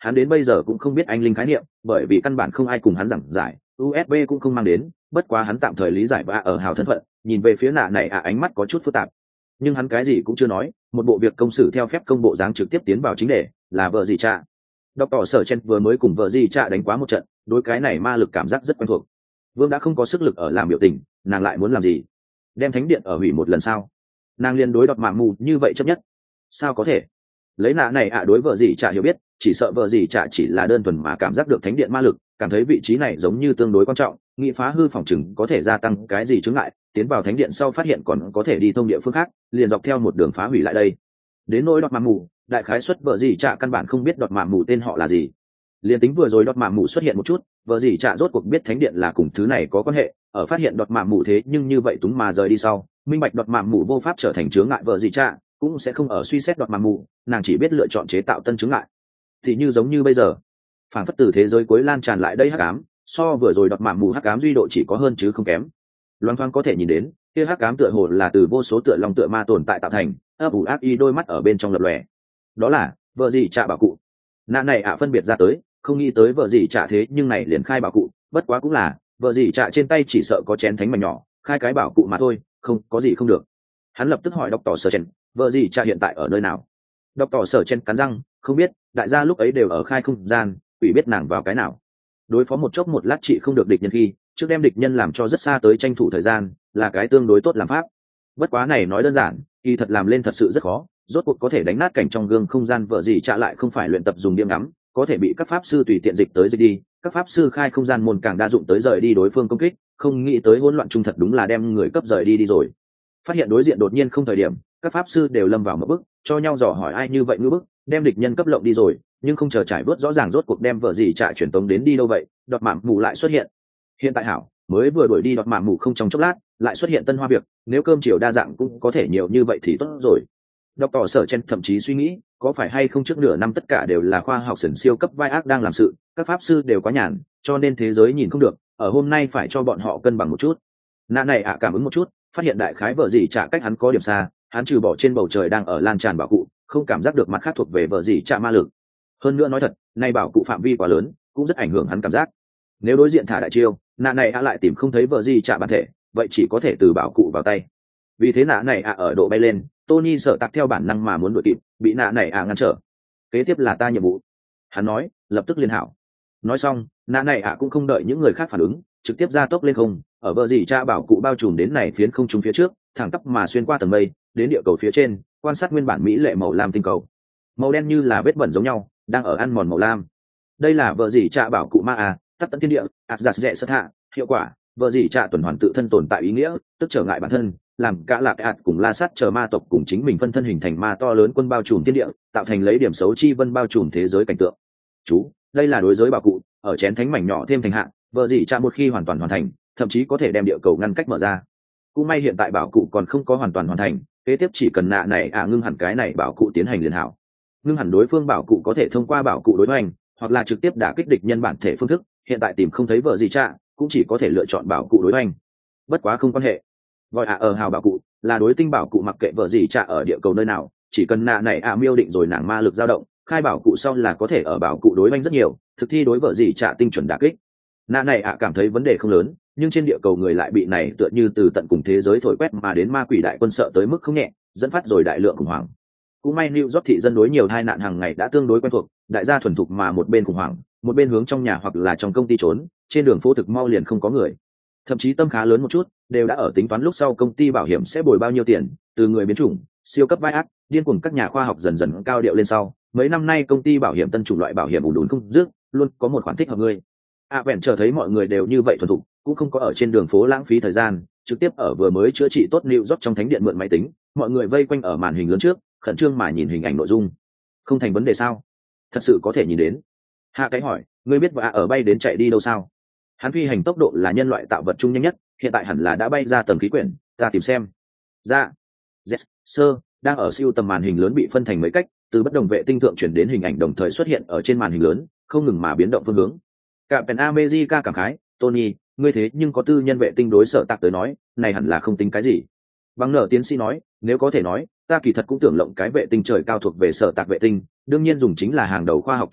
hắn đến bây giờ cũng không biết anh linh khái niệm, bởi vì căn bản không ai cùng hắn giảng giải, USB cũng không mang đến, bất quá hắn tạm thời lý giải và ở hào thân phận, nhìn về phía nạ này ánh mắt có chút phức tạp. Nhưng hắn cái gì cũng chưa nói, một bộ việc công xử theo phép công bộ dáng trực tiếp tiến vào chính đề, là vợ gì cha. Dr. Sở Chen vừa mới cùng vợ gì cha đánh quá một trận, đối cái này ma lực cảm giác rất quen thuộc. Vương đã không có sức lực ở làm biểu tình, nàng lại muốn làm gì? Đem thánh điện ở hủy một lần sao? Nàng liên đối đọt mạng mù như vậy chấp nhất? Sao có thể? Lấy nạ này đối vợ gì cha hiểu biết, chỉ sợ vợ gì cha chỉ là đơn thuần mà cảm giác được thánh điện ma lực, cảm thấy vị trí này giống như tương đối quan trọng, nghĩ phá hư phòng chừng có thể gia tăng cái gì chướng ngại, tiến vào thánh điện sau phát hiện còn có thể đi thông địa phương khác, liền dọc theo một đường phá hủy lại đây. Đến nỗi đọt mạng mù, đại khái xuất vợ gì cha căn bản không biết đọt mạng mù tên họ là gì. Liên tính vừa rồi đọt mạng mù xuất hiện một chút, vợ gì cha rốt cuộc biết thánh điện là cùng thứ này có quan hệ, ở phát hiện đọt mạng mù thế nhưng như vậy túng mà rời đi sau, minh bạch đọt mạng mù vô pháp trở thành chướng ngại vợ gì cha, cũng sẽ không ở suy xét đọt mạng mù, nàng chỉ biết lựa chọn chế tạo tân chướng ngại. Thì như giống như bây giờ, phản phất từ thế giới cuối lan tràn lại đây hắc ám, so vừa rồi đọt mạng mù hắc ám duy độ chỉ có hơn chứ không kém. Loan thoáng có thể nhìn đến, kia hắc ám tựa hồ là từ vô số tựa long tựa ma tồn tại tạo thành, ấp ủ ác y đôi mắt ở bên trong lập lòe. Đó là vợ gì trả bảo cụ. Nạ này phân biệt ra tới, không nghĩ tới vợ gì trả thế nhưng này liền khai bảo cụ, bất quá cũng là vợ gì trả trên tay chỉ sợ có chén thánh mảnh nhỏ, khai cái bảo cụ mà thôi, không có gì không được. Hắn lập tức hỏi Dr. Sở Chen, vợ gì trả hiện tại ở nơi nào? Dr. Sở Chen cắn răng, không biết, đại gia lúc ấy đều ở khai không gian, quỷ biết nàng vào cái nào. Đối phó một chốc một lát chị không được địch nhân khi, trước đem địch nhân làm cho rất xa tới tranh thủ thời gian, là cái tương đối tốt làm pháp. Bất quá này nói đơn giản, kỳ thật làm lên thật sự rất khó, rốt cuộc có thể đánh nát cảnh trong gương không gian vợ gì trả lại không phải luyện tập dùng điểm ngắm, có thể bị các pháp sư tùy tiện dịch tới dịch đi, các pháp sư khai không gian môn càng đa dụng tới rời đi đối phương công kích, không nghĩ tới hỗn loạn trung thật đúng là đem người cấp rời đi rồi. Phát hiện đối diện đột nhiên không thời điểm, các pháp sư đều lâm vào một bức, cho nhau dò hỏi ai như vậy ngư bức, đem địch nhân cấp lộng đi rồi, nhưng không chờ trải bớt rõ ràng rốt cuộc đem vợ gì trả chuyển tống đến đi đâu vậy, đọt mạng mù lại xuất hiện. Hiện tại hảo, mới vừa đuổi đi đọt mạng mù không trong chốc lát, lại xuất hiện tân hoa việc, nếu cơm chiều đa dạng cũng có thể nhiều như vậy thì tốt rồi. Dr. Sở Chen thậm chí suy nghĩ, có phải hay không trước nửa năm tất cả đều là khoa học sẩn siêu cấp vai ác đang làm sự, các pháp sư đều quá nhàn, cho nên thế giới nhìn không được, ở hôm nay phải cho bọn họ cân bằng một chút. Nạ này cảm ứng một chút, phát hiện đại khái vợ gì trả cách hắn có điểm xa, hắn trừ bỏ trên bầu trời đang ở lan tràn bảo cụ, không cảm giác được mặt khác thuộc về vợ gì trả ma lực. Hơn nữa nói thật, nay bảo cụ phạm vi quá lớn, cũng rất ảnh hưởng hắn cảm giác. Nếu đối diện thả đại chiêu, nạ này lại tìm không thấy vợ gì trả bản thể, vậy chỉ có thể từ bảo cụ vào tay. Vì thế nạ này ở độ bay lên, Tony sợ tặc theo bản năng mà muốn đuổi kịp, bị nạ này ngăn trở. Kế tiếp là ta nhiệm vụ, hắn nói, lập tức liên hảo. Nói xong, nạ này cũng không đợi những người khác phản ứng, trực tiếp ra tốc lên không, ở vợ gì cha bảo cụ bao trùm đến này phiến không trung phía trước, thẳng tắp mà xuyên qua tầng mây, đến địa cầu phía trên, quan sát nguyên bản mỹ lệ màu lam tinh cầu. Màu đen như là vết bẩn giống nhau, đang ở ăn mòn màu lam. Đây là vợ gì cha bảo cụ ma tắt tận thiên địa, giặt rẻ sơ hạ, hiệu quả, vợ gì cha tuần hoàn tự thân tồn tại ý nghĩa, tức trở ngại bản thân, làm cả lạc cùng la sát chờ ma tộc cùng chính mình phân thân hình thành ma to lớn quân bao trùm thiên địa, tạo thành lấy điểm xấu chi vân bao trùm thế giới cảnh tượng. Chú, đây là đối giới bảo cụ, ở chén thánh mảnh nhỏ thêm thành hạng, vợ gì cha một khi hoàn toàn hoàn thành, thậm chí có thể đem địa cầu ngăn cách mở ra. Cũng may hiện tại bảo cụ còn không có hoàn toàn hoàn thành, kế tiếp chỉ cần nạ này ngưng hẳn cái này bảo cụ tiến hành liền hảo. Ngưng hẳn đối phương bảo cụ có thể thông qua bảo cụ đối hoành, hoặc là trực tiếp đả kích địch nhân bản thể phương thức, hiện tại tìm không thấy vợ gì cha, cũng chỉ có thể lựa chọn bảo cụ đối hoành. Bất quá không quan hệ. Gọi ở hào bảo cụ là đối tinh bảo cụ, mặc kệ vợ gì cha ở địa cầu nơi nào, chỉ cần nạ này miêu định rồi nàng ma lực dao động, khai bảo cụ sau là có thể ở bảo cụ đối hoành rất nhiều, thực thi đối vợ gì cha tinh chuẩn đả kích. Nạ này cảm thấy vấn đề không lớn, nhưng trên địa cầu người lại bị này tựa như từ tận cùng thế giới thổi quét mà đến ma quỷ đại quân sợ tới mức không nhẹ, dẫn phát rồi đại lượng khủng hoảng. Cũng may New York thị dân đối nhiều tai nạn hàng ngày đã tương đối quen thuộc, đại gia thuần thục mà một bên khủng hoảng, một bên hướng trong nhà hoặc là trong công ty trốn, trên đường phố thực mau liền không có người. Thậm chí tâm khá lớn một chút, đều đã ở tính toán lúc sau công ty bảo hiểm sẽ bồi bao nhiêu tiền, từ người biến chủng, siêu cấp vai ác, điên cuồng các nhà khoa học dần dần cao điệu lên sau, mấy năm nay công ty bảo hiểm tân chủng loại bảo hiểm ùn không dứt, luôn có một khoản thích hợp người. Vẹn chờ thấy mọi người đều như vậy thuần thục, cũng không có ở trên đường phố lãng phí thời gian, trực tiếp ở vừa mới chữa trị tốt New York trong thánh điện mượn máy tính, mọi người vây quanh ở màn hình lớn trước, khẩn trương mà nhìn hình ảnh nội dung. Không thành vấn đề sao? Thật sự có thể nhìn đến. Hạ cái hỏi, ngươi biết vạ ở bay đến chạy đi đâu sao? Hắn phi hành tốc độ là nhân loại tạo vật chung nhanh nhất, hiện tại hẳn là đã bay ra tầng khí quyển, ta tìm xem. Dạ. Yes, sir, đang ở siêu tầm màn hình lớn bị phân thành mấy cách, từ bất đồng vệ tinh thượng chuyển đến hình ảnh đồng thời xuất hiện ở trên màn hình lớn, không ngừng mà biến động phương hướng. Captain America cảm khái, Tony, ngươi thế nhưng có tư nhân vệ tinh đối sở tạc tới nói, này hẳn là không tính cái gì. Bằng nở tiến sĩ nói, nếu có thể nói, ta kỳ thật cũng tưởng lộng cái vệ tinh trời cao thuộc về sở tạc vệ tinh, đương nhiên dùng chính là hàng đầu khoa học kỹ thuật,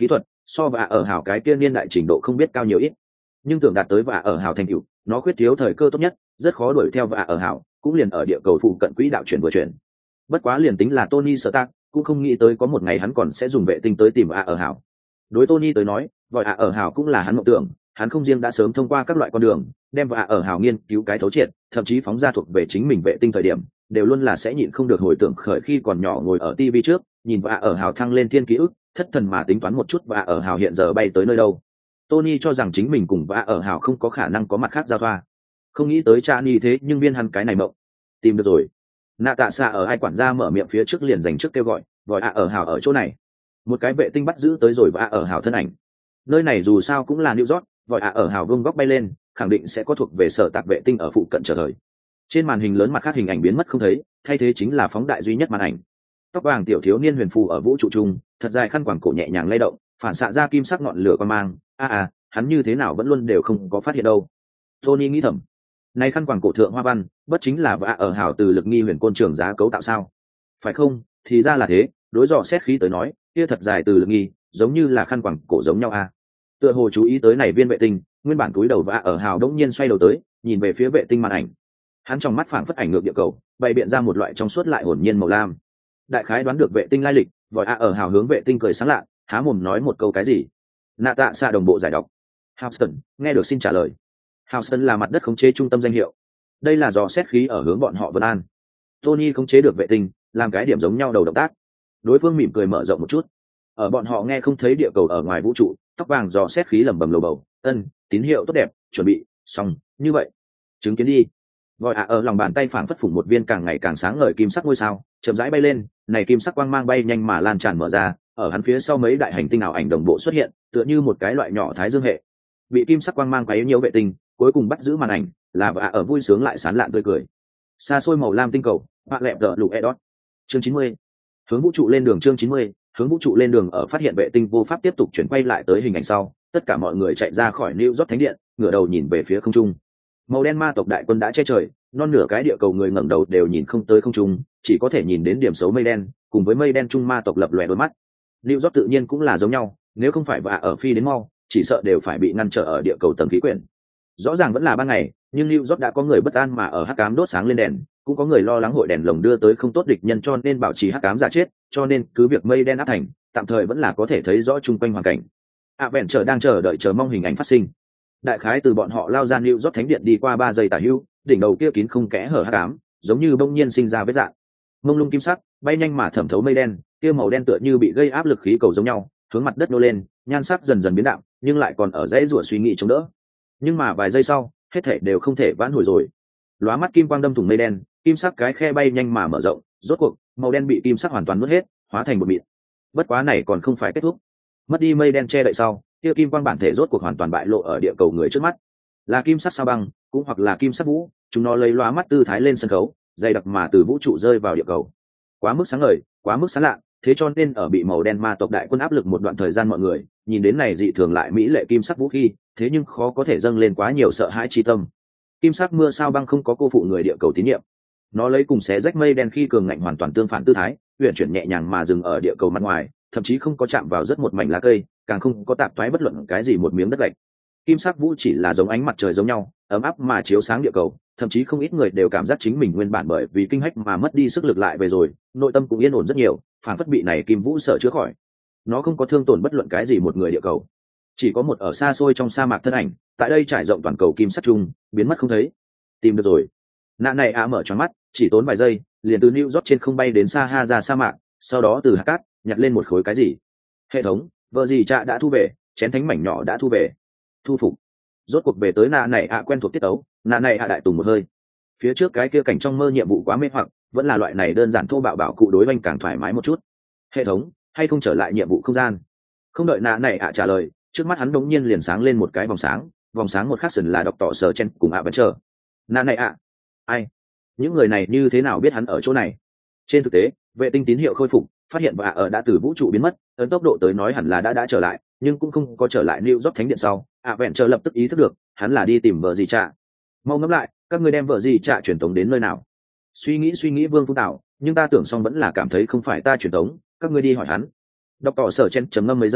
so và ở hào cái kia niên đại trình độ không biết cao nhiều ít, nhưng tưởng đạt tới và ở hào thành tựu nó khuyết thiếu thời cơ tốt nhất, rất khó đuổi theo và ở hào cũng liền ở địa cầu phụ cận quỹ đạo chuyển vừa chuyển. Bất quá liền tính là Tony Stark cũng không nghĩ tới có một ngày hắn còn sẽ dùng vệ tinh tới tìm và ở hào. Đối Tony tới nói, vòi ở hào cũng là hắn mộng tưởng, hắn không riêng đã sớm thông qua các loại con đường đem và ở hào nghiên cứu cái thấu triệt, thậm chí phóng ra thuộc về chính mình vệ tinh thời điểm đều luôn là sẽ nhịn không được hồi tưởng khởi khi còn nhỏ ngồi ở TV trước nhìn và ở hào thăng lên thiên ký ức, thất thần mà tính toán một chút và ở hào hiện giờ bay tới nơi đâu. Tony cho rằng chính mình cùng và ở hào không có khả năng có mặt khác giao thoa, không nghĩ tới cha ni thế nhưng viên hắn cái này mộng tìm được rồi. Nạ Tạ Xạ ở hai quản gia mở miệng phía trước liền dành trước kêu gọi, vòi ở hào ở chỗ này. Một cái vệ tinh bắt giữ tới rồi và ở hào thân ảnh. Nơi này dù sao cũng là New York, vòi ở hào vương góc bay lên, khẳng định sẽ có thuộc về sở tạc vệ tinh ở phụ cận chờ thời. Trên màn hình lớn mặt khác hình ảnh biến mất không thấy, thay thế chính là phóng đại duy nhất màn ảnh. Tóc vàng tiểu thiếu niên huyền phù ở vũ trụ trung, thật dài khăn quàng cổ nhẹ nhàng lay động, phản xạ ra kim sắc ngọn lửa quang mang. Hắn như thế nào vẫn luôn đều không có phát hiện đâu. Tony nghĩ thầm, này khăn quàng cổ thượng hoa văn, bất chính là và ở hào từ lực nghi huyền côn trường giá cấu tạo sao? Phải không? Thì ra là thế, đối dò xét khí tới nói, kia thật dài từ lực nghi, giống như là khăn quàng cổ giống nhau a. Tựa hồ chú ý tới này viên vệ tinh, nguyên bản cúi đầu và ở hào đống nhiên xoay đầu tới, nhìn về phía vệ tinh màn ảnh. Hắn trong mắt phảng phất ảnh ngược địa cầu, bày biện ra một loại trong suốt lại hồn nhiên màu lam. Đại khái đoán được vệ tinh lai lịch, vòi ở hào hướng vệ tinh cười sáng lạ, há mồm nói một câu cái gì. Nạ Tạ Xạ đồng bộ giải đọc. Houston nghe được xin trả lời. Houston là mặt đất khống chế trung tâm danh hiệu. Đây là dò xét khí ở hướng bọn họ Vân An. Tony khống chế được vệ tinh, làm cái điểm giống nhau đầu động tác. Đối phương mỉm cười mở rộng một chút. Ở bọn họ nghe không thấy địa cầu ở ngoài vũ trụ, tóc vàng dò xét khí lẩm bẩm lầu bầu, tín hiệu tốt đẹp, chuẩn bị xong như vậy chứng kiến đi. Vòi ở lòng bàn tay phảng phất phủng một viên càng ngày càng sáng ngời kim sắc ngôi sao chậm rãi bay lên, này kim sắc quang mang bay nhanh mà lan tràn mở ra, ở hắn phía sau mấy đại hành tinh ảo ảnh đồng bộ xuất hiện, tựa như một cái loại nhỏ thái dương hệ. Bị kim sắc quang mang quấy nhiễu vệ tinh cuối cùng bắt giữ màn ảnh, là và ở vui sướng lại sán lạn tươi cười. Xa xôi màu lam tinh cầu, bạc lẹp đỡ lục edot. Chương 90. Hướng vũ trụ lên đường. Chương 90. Hướng vũ trụ lên đường. Ở phát hiện vệ tinh vô pháp tiếp tục chuyển quay lại tới hình ảnh sau, tất cả mọi người chạy ra khỏi New York thánh điện, ngửa đầu nhìn về phía không trung. Màu đen ma tộc đại quân đã che trời, non nửa cái địa cầu người ngẩng đầu đều nhìn không tới không trung, chỉ có thể nhìn đến điểm xấu mây đen, cùng với mây đen trung ma tộc lập lòe đôi mắt. New York tự nhiên cũng là giống nhau, nếu không phải và ở phi đến mau, chỉ sợ đều phải bị ngăn trở ở địa cầu tầng khí quyển. Rõ ràng vẫn là ban ngày, nhưng New York đã có người bất an mà ở hắc ám đốt sáng lên đèn, cũng có người lo lắng hội đèn lồng đưa tới không tốt địch nhân cho nên bảo trì hắc ám giả chết, cho nên cứ việc mây đen áp thành, tạm thời vẫn là có thể thấy rõ chung quanh hoàn cảnh. Avengers đang chờ đợi chờ mong hình ảnh phát sinh. Đại khái từ bọn họ lao ra New York thánh điện đi qua 3 giây tả hữu, đỉnh đầu kia kín không kẽ hở hắc ám, giống như bỗng nhiên sinh ra vết rạn. Mông lung kim sắc, bay nhanh mà thẩm thấu mây đen, kia màu đen tựa như bị gây áp lực khí cầu giống nhau, hướng mặt đất nô lên, nhan sắc dần dần biến đạm, nhưng lại còn ở dãy rủa suy nghĩ chống đỡ. Nhưng mà vài giây sau, hết thảy đều không thể vãn hồi rồi. Lóa mắt kim quang đâm thủng mây đen, kim sắc cái khe bay nhanh mà mở rộng, rốt cuộc, màu đen bị kim sắc hoàn toàn nuốt hết, hóa thành một mịn. Bất quá này còn không phải kết thúc. Mất đi mây đen che đậy sau, kia kim quang bản thể rốt cuộc hoàn toàn bại lộ ở địa cầu người trước mắt. Là kim sắc sao băng, cũng hoặc là kim sắc vũ, chúng nó lấy lóa mắt tư thái lên sân khấu, dày đặc mà từ vũ trụ rơi vào địa cầu. Quá mức sáng ngời, quá mức sáng lạ, thế cho nên ở bị màu đen ma tộc đại quân áp lực một đoạn thời gian mọi người nhìn đến này dị thường lại mỹ lệ kim sắc vũ khí, thế nhưng khó có thể dâng lên quá nhiều sợ hãi chi tâm. Kim sắc mưa sao băng không có cô phụ người địa cầu tín nhiệm, nó lấy cùng xé rách mây đen khi cường ngạnh hoàn toàn tương phản tư thái, uyển chuyển nhẹ nhàng mà dừng ở địa cầu mặt ngoài, thậm chí không có chạm vào rất một mảnh lá cây, càng không có tạp toái bất luận cái gì một miếng đất gạch. Kim sắc vũ chỉ là giống ánh mặt trời giống nhau, ấm áp mà chiếu sáng địa cầu, thậm chí không ít người đều cảm giác chính mình nguyên bản bởi vì kinh hách mà mất đi sức lực lại về rồi, nội tâm cũng yên ổn rất nhiều, phản phất bị này kim vũ sợ chữa khỏi. Nó không có thương tổn bất luận cái gì một người địa cầu, chỉ có một ở xa xôi trong sa mạc thân ảnh, tại đây trải rộng toàn cầu kim sắc trung, biến mất không thấy. Tìm được rồi. Nạn này mở tròn mắt, chỉ tốn vài giây, liền từ New York trên không bay đến Sa ra sa mạc, sau đó từ hạt cát nhặt lên một khối cái gì. Hệ thống, vợ gì trạ đã thu về, chén thánh mảnh nhỏ đã thu về. Thu phục. Rốt cuộc về tới nạ này quen thuộc tiết tấu, nạ này đại tùng một hơi. Phía trước cái kia cảnh trong mơ nhiệm vụ quá mê hoặc, vẫn là loại này đơn giản thô bạo bảo cụ đối oanh càng thoải mái một chút. Hệ thống, hay không trở lại nhiệm vụ không gian? Không đợi nạ này trả lời, trước mắt hắn đống nhiên liền sáng lên một cái vòng sáng một khắc sần là đọc tỏ sở chen cùng vẫn chờ. Nạ này ai? Những người này như thế nào biết hắn ở chỗ này? Trên thực tế, vệ tinh tín hiệu khôi phục, phát hiện và ở đã từ vũ trụ biến mất, ấn tốc độ tới nói hẳn là đã trở lại, nhưng cũng không có trở lại New York thánh điện sau. Vẹn chờ lập tức ý thức được, hắn là đi tìm vợ gì trạ. Mau ngẫm lại, các ngươi đem vợ gì trạ truyền tống đến nơi nào? Suy nghĩ Vương Phú Tạo, nhưng ta tưởng xong vẫn là cảm thấy không phải ta truyền tống, các ngươi đi hỏi hắn. Đọc tỏ sở chen trầm ngâm mấy giây,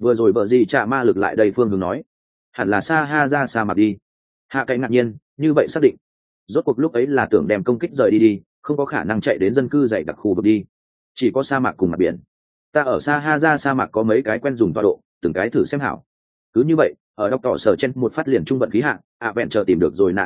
vừa rồi vợ gì trả ma lực lại đây phương hướng nói hẳn là sa ha ra sa mạc đi. Hạ cái ngạc nhiên như vậy xác định. Rốt cuộc lúc ấy là tưởng đem công kích rời đi, không có khả năng chạy đến dân cư dày đặc khu vực đi, chỉ có sa mạc cùng mặt biển. Ta ở sa ha ra sa mạc có mấy cái quen dùng tọa độ, từng cái thử xem hảo. Cứ như vậy ở đọc tỏ sở chen một phát liền trung vận khí hạ vẹn chờ tìm được rồi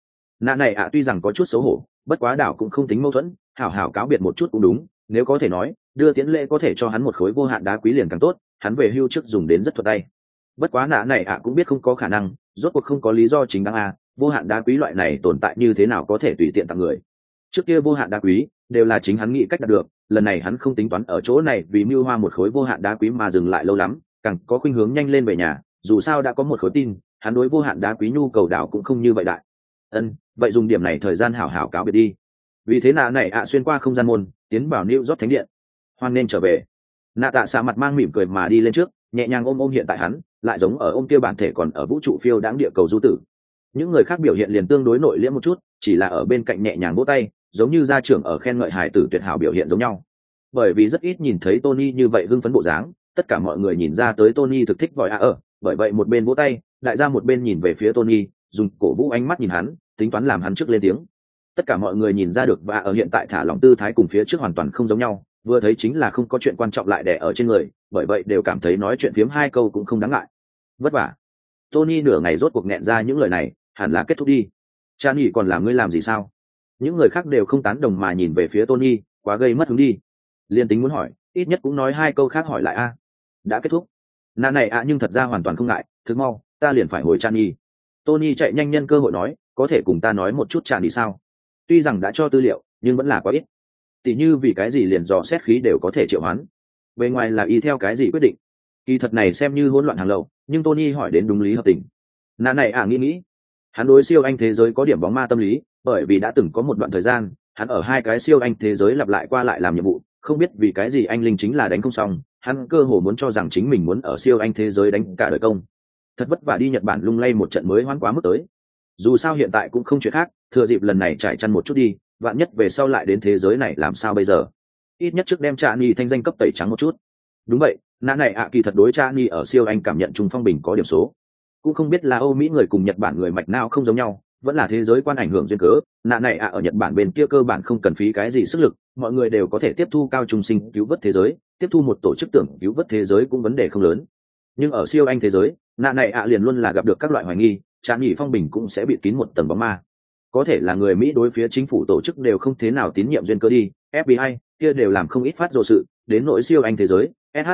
nạ này tuy rằng có chút xấu hổ, bất quá đảo cũng không tính mâu thuẫn, hảo hảo cáo biệt một chút cũng đúng. Nếu có thể nói đưa tiễn lễ có thể cho hắn một khối vô hạn đá quý liền càng tốt, hắn về hưu trước dùng đến rất thuận tay. Bất quá nạ này cũng biết không có khả năng, rốt cuộc không có lý do chính đáng vô hạn đá quý loại này tồn tại như thế nào có thể tùy tiện tặng người. Trước kia vô hạn đá quý đều là chính hắn nghĩ cách đạt được, lần này hắn không tính toán ở chỗ này vì mưu hoa một khối vô hạn đá quý mà dừng lại lâu lắm, càng có khuynh hướng nhanh lên về nhà, dù sao đã có một khối tin, hắn đối vô hạn đá quý nhu cầu đảo cũng không như vậy đại. Vậy dùng điểm này thời gian hảo hảo cáo biệt đi. Vì thế nạ này xuyên qua không gian môn tiến vào New York thánh điện. Hoan nên trở về. Nạ tạ xạ mặt mang mỉm cười mà đi lên trước, nhẹ nhàng ôm hiện tại hắn, lại giống ở ôm kia bản thể còn ở vũ trụ phiêu đáng địa cầu du tử. Những người khác biểu hiện liền tương đối nội liễm một chút, chỉ là ở bên cạnh nhẹ nhàng vỗ tay, giống như gia trưởng ở khen ngợi hài tử tuyệt hảo biểu hiện giống nhau. Bởi vì rất ít nhìn thấy Tony như vậy hưng phấn bộ dáng, tất cả mọi người nhìn ra tới Tony thực thích vòi bởi vậy một bên vỗ tay, đại gia một bên nhìn về phía Tony, dùng cổ vũ ánh mắt nhìn hắn, tính toán làm hắn trước lên tiếng. Tất cả mọi người nhìn ra được và ở hiện tại thả lỏng tư thái cùng phía trước hoàn toàn không giống nhau, vừa thấy chính là không có chuyện quan trọng lại đè ở trên người, bởi vậy đều cảm thấy nói chuyện phiếm hai câu cũng không đáng ngại. Vất vả. Tony nửa ngày rốt cuộc nghẹn ra những lời này, hẳn là kết thúc đi. Cha nghỉ còn làm ngươi làm gì sao? Những người khác đều không tán đồng mà nhìn về phía Tony, quá gây mất hứng đi. Liên tính muốn hỏi, ít nhất cũng nói hai câu khác hỏi lại đã kết thúc. Nà này nhưng thật ra hoàn toàn không ngại, thức mau, ta liền phải hồi Cha nghỉ. Tony chạy nhanh nhân cơ hội nói, có thể cùng ta nói một chút Cha nghỉ sao? Tuy rằng đã cho tư liệu, nhưng vẫn là quá ít. Tỉ như vì cái gì liền dò xét khí đều có thể triệu hoán. Bên ngoài là y theo cái gì quyết định. Kỳ thật này xem như hỗn loạn hàng lậu, nhưng Tony hỏi đến đúng lý hợp tình. Nà này nghĩ. Hắn đối siêu anh thế giới có điểm bóng ma tâm lý, bởi vì đã từng có một đoạn thời gian, hắn ở hai cái siêu anh thế giới lặp lại qua lại làm nhiệm vụ, không biết vì cái gì anh linh chính là đánh không xong, hắn cơ hồ muốn cho rằng chính mình muốn ở siêu anh thế giới đánh cả đời công. Thật vất vả đi Nhật Bản lung lay một trận mới hoán quá mức tới. Dù sao hiện tại cũng không chuyện khác, thừa dịp lần này trải chăn một chút đi, vạn nhất về sau lại đến thế giới này làm sao bây giờ? Ít nhất trước đem Cha Ni thanh danh cấp tẩy trắng một chút. Đúng vậy, nã này kỳ thật đối Cha Ni ở siêu anh cảm nhận trung phong bình có điểm số. Cũng không biết là Âu Mỹ người cùng Nhật Bản người mạch nào không giống nhau, vẫn là thế giới quan ảnh hưởng duyên cớ. Nã này ở Nhật Bản bên kia cơ bản không cần phí cái gì sức lực, mọi người đều có thể tiếp thu cao trung sinh cứu vớt thế giới, tiếp thu một tổ chức tưởng cứu vớt thế giới cũng vấn đề không lớn. Nhưng ở siêu anh thế giới, nã này liền luôn là gặp được các loại hoài nghi, Cha Ni phong bình cũng sẽ bị kín một tầng bóng ma. Có thể là người Mỹ đối phía chính phủ tổ chức đều không thế nào tín nhiệm duyên cớ đi, FBI kia đều làm không ít phát rồ sự, đến nỗi siêu anh thế giới,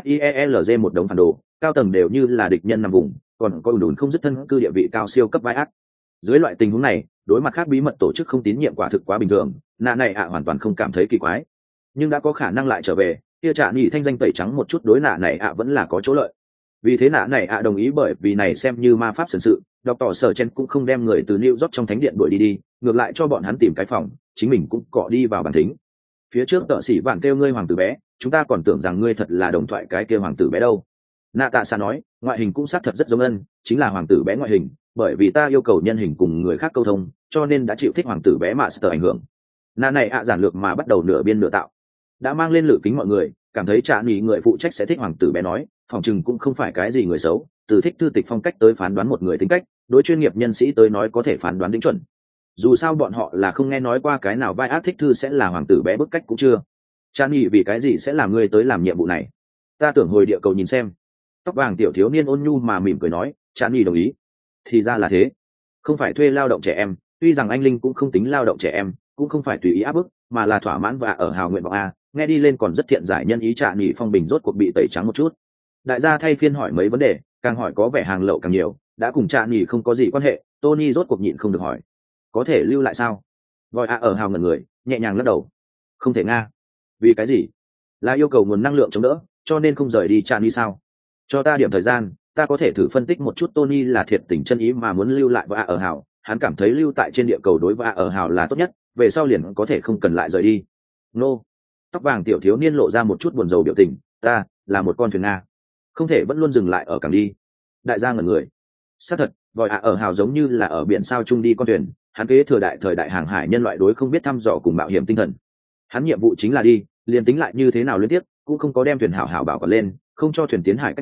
SHIELZ một đống phản đồ, cao tầng đều như là địch nhân nằm vùng, còn có ùn không dứt thân cư địa vị cao siêu cấp vai ác. Dưới loại tình huống này, đối mặt khác bí mật tổ chức không tín nhiệm quả thực quá bình thường, nạ này hoàn toàn không cảm thấy kỳ quái. Nhưng đã có khả năng lại trở về, kia Cha Ni thanh danh tẩy trắng một chút đối nạ này vẫn là có chỗ lợi. Vì thế nạ này đồng ý, bởi vì này xem như ma pháp xử sự, đọc tỏ sở chen cũng không đem người từ New York trong thánh điện đuổi đi, ngược lại cho bọn hắn tìm cái phòng, chính mình cũng cọ đi vào bàn thính. Phía trước tợ sĩ vạn kêu ngươi hoàng tử bé, chúng ta còn tưởng rằng ngươi thật là đồng thoại cái kia hoàng tử bé đâu. Nạ tạ xạ nói, ngoại hình cũng xác thật rất giống chính là hoàng tử bé ngoại hình, bởi vì ta yêu cầu nhân hình cùng người khác câu thông, cho nên đã chịu thích hoàng tử bé mà sợ ảnh hưởng. Nạ này giản lược mà bắt đầu nửa biên nửa tạo, đã mang lên lửa kính mọi người, cảm thấy Cha Ni người phụ trách sẽ thích hoàng tử bé nói, phòng chừng cũng không phải cái gì người xấu, từ thích thư tịch phong cách tới phán đoán một người tính cách, đối chuyên nghiệp nhân sĩ tới nói có thể phán đoán đính chuẩn. Dù sao bọn họ là không nghe nói qua cái nào vai ác thích thư sẽ là hoàng tử bé bức cách cũng chưa. Cha Ni vì cái gì sẽ làm ngươi tới làm nhiệm vụ này? Ta tưởng hồi địa cầu nhìn xem. Tóc vàng tiểu thiếu niên ôn nhu mà mỉm cười nói, Cha Ni đồng ý. Thì ra là thế, không phải thuê lao động trẻ em, tuy rằng anh linh cũng không tính lao động trẻ em, cũng không phải tùy ý áp bức, mà là thỏa mãn và ở hào nguyện vọng nghe đi lên còn rất thiện giải nhân ý. Cha Ni phong bình rốt cuộc bị tẩy trắng một chút. Đại gia thay phiên hỏi mấy vấn đề, càng hỏi có vẻ hàng lậu càng nhiều, đã cùng Cha Ni không có gì quan hệ, Tony rốt cuộc nhịn không được hỏi, có thể lưu lại sao? Vòi ở hào ngẩn người, nhẹ nhàng lắc đầu, không thể nga. Vì cái gì? Là yêu cầu nguồn năng lượng chống đỡ, cho nên không rời đi. Cha Ni sao? Cho ta điểm thời gian, ta có thể thử phân tích một chút. Tony là thiệt tình chân ý mà muốn lưu lại vòi ở hào, hắn cảm thấy lưu tại trên địa cầu đối với ở hào là tốt nhất, về sau liền có thể không cần lại rời đi. Nô. Tóc vàng tiểu thiếu niên lộ ra một chút buồn rầu biểu tình, ta là một con thuyền nga, không thể vẫn luôn dừng lại ở cảng đi. Đại gia ngẩn người, xác thật, vòi ở hào giống như là ở biển sao chung đi con thuyền, hắn kế thừa đại thời đại hàng hải nhân loại đối không biết thăm dò cùng mạo hiểm tinh thần. Hắn nhiệm vụ chính là đi, liền tính lại như thế nào liên tiếp cũng không có đem thuyền hảo hảo bảo quản lên, không cho thuyền tiến hải cách nói,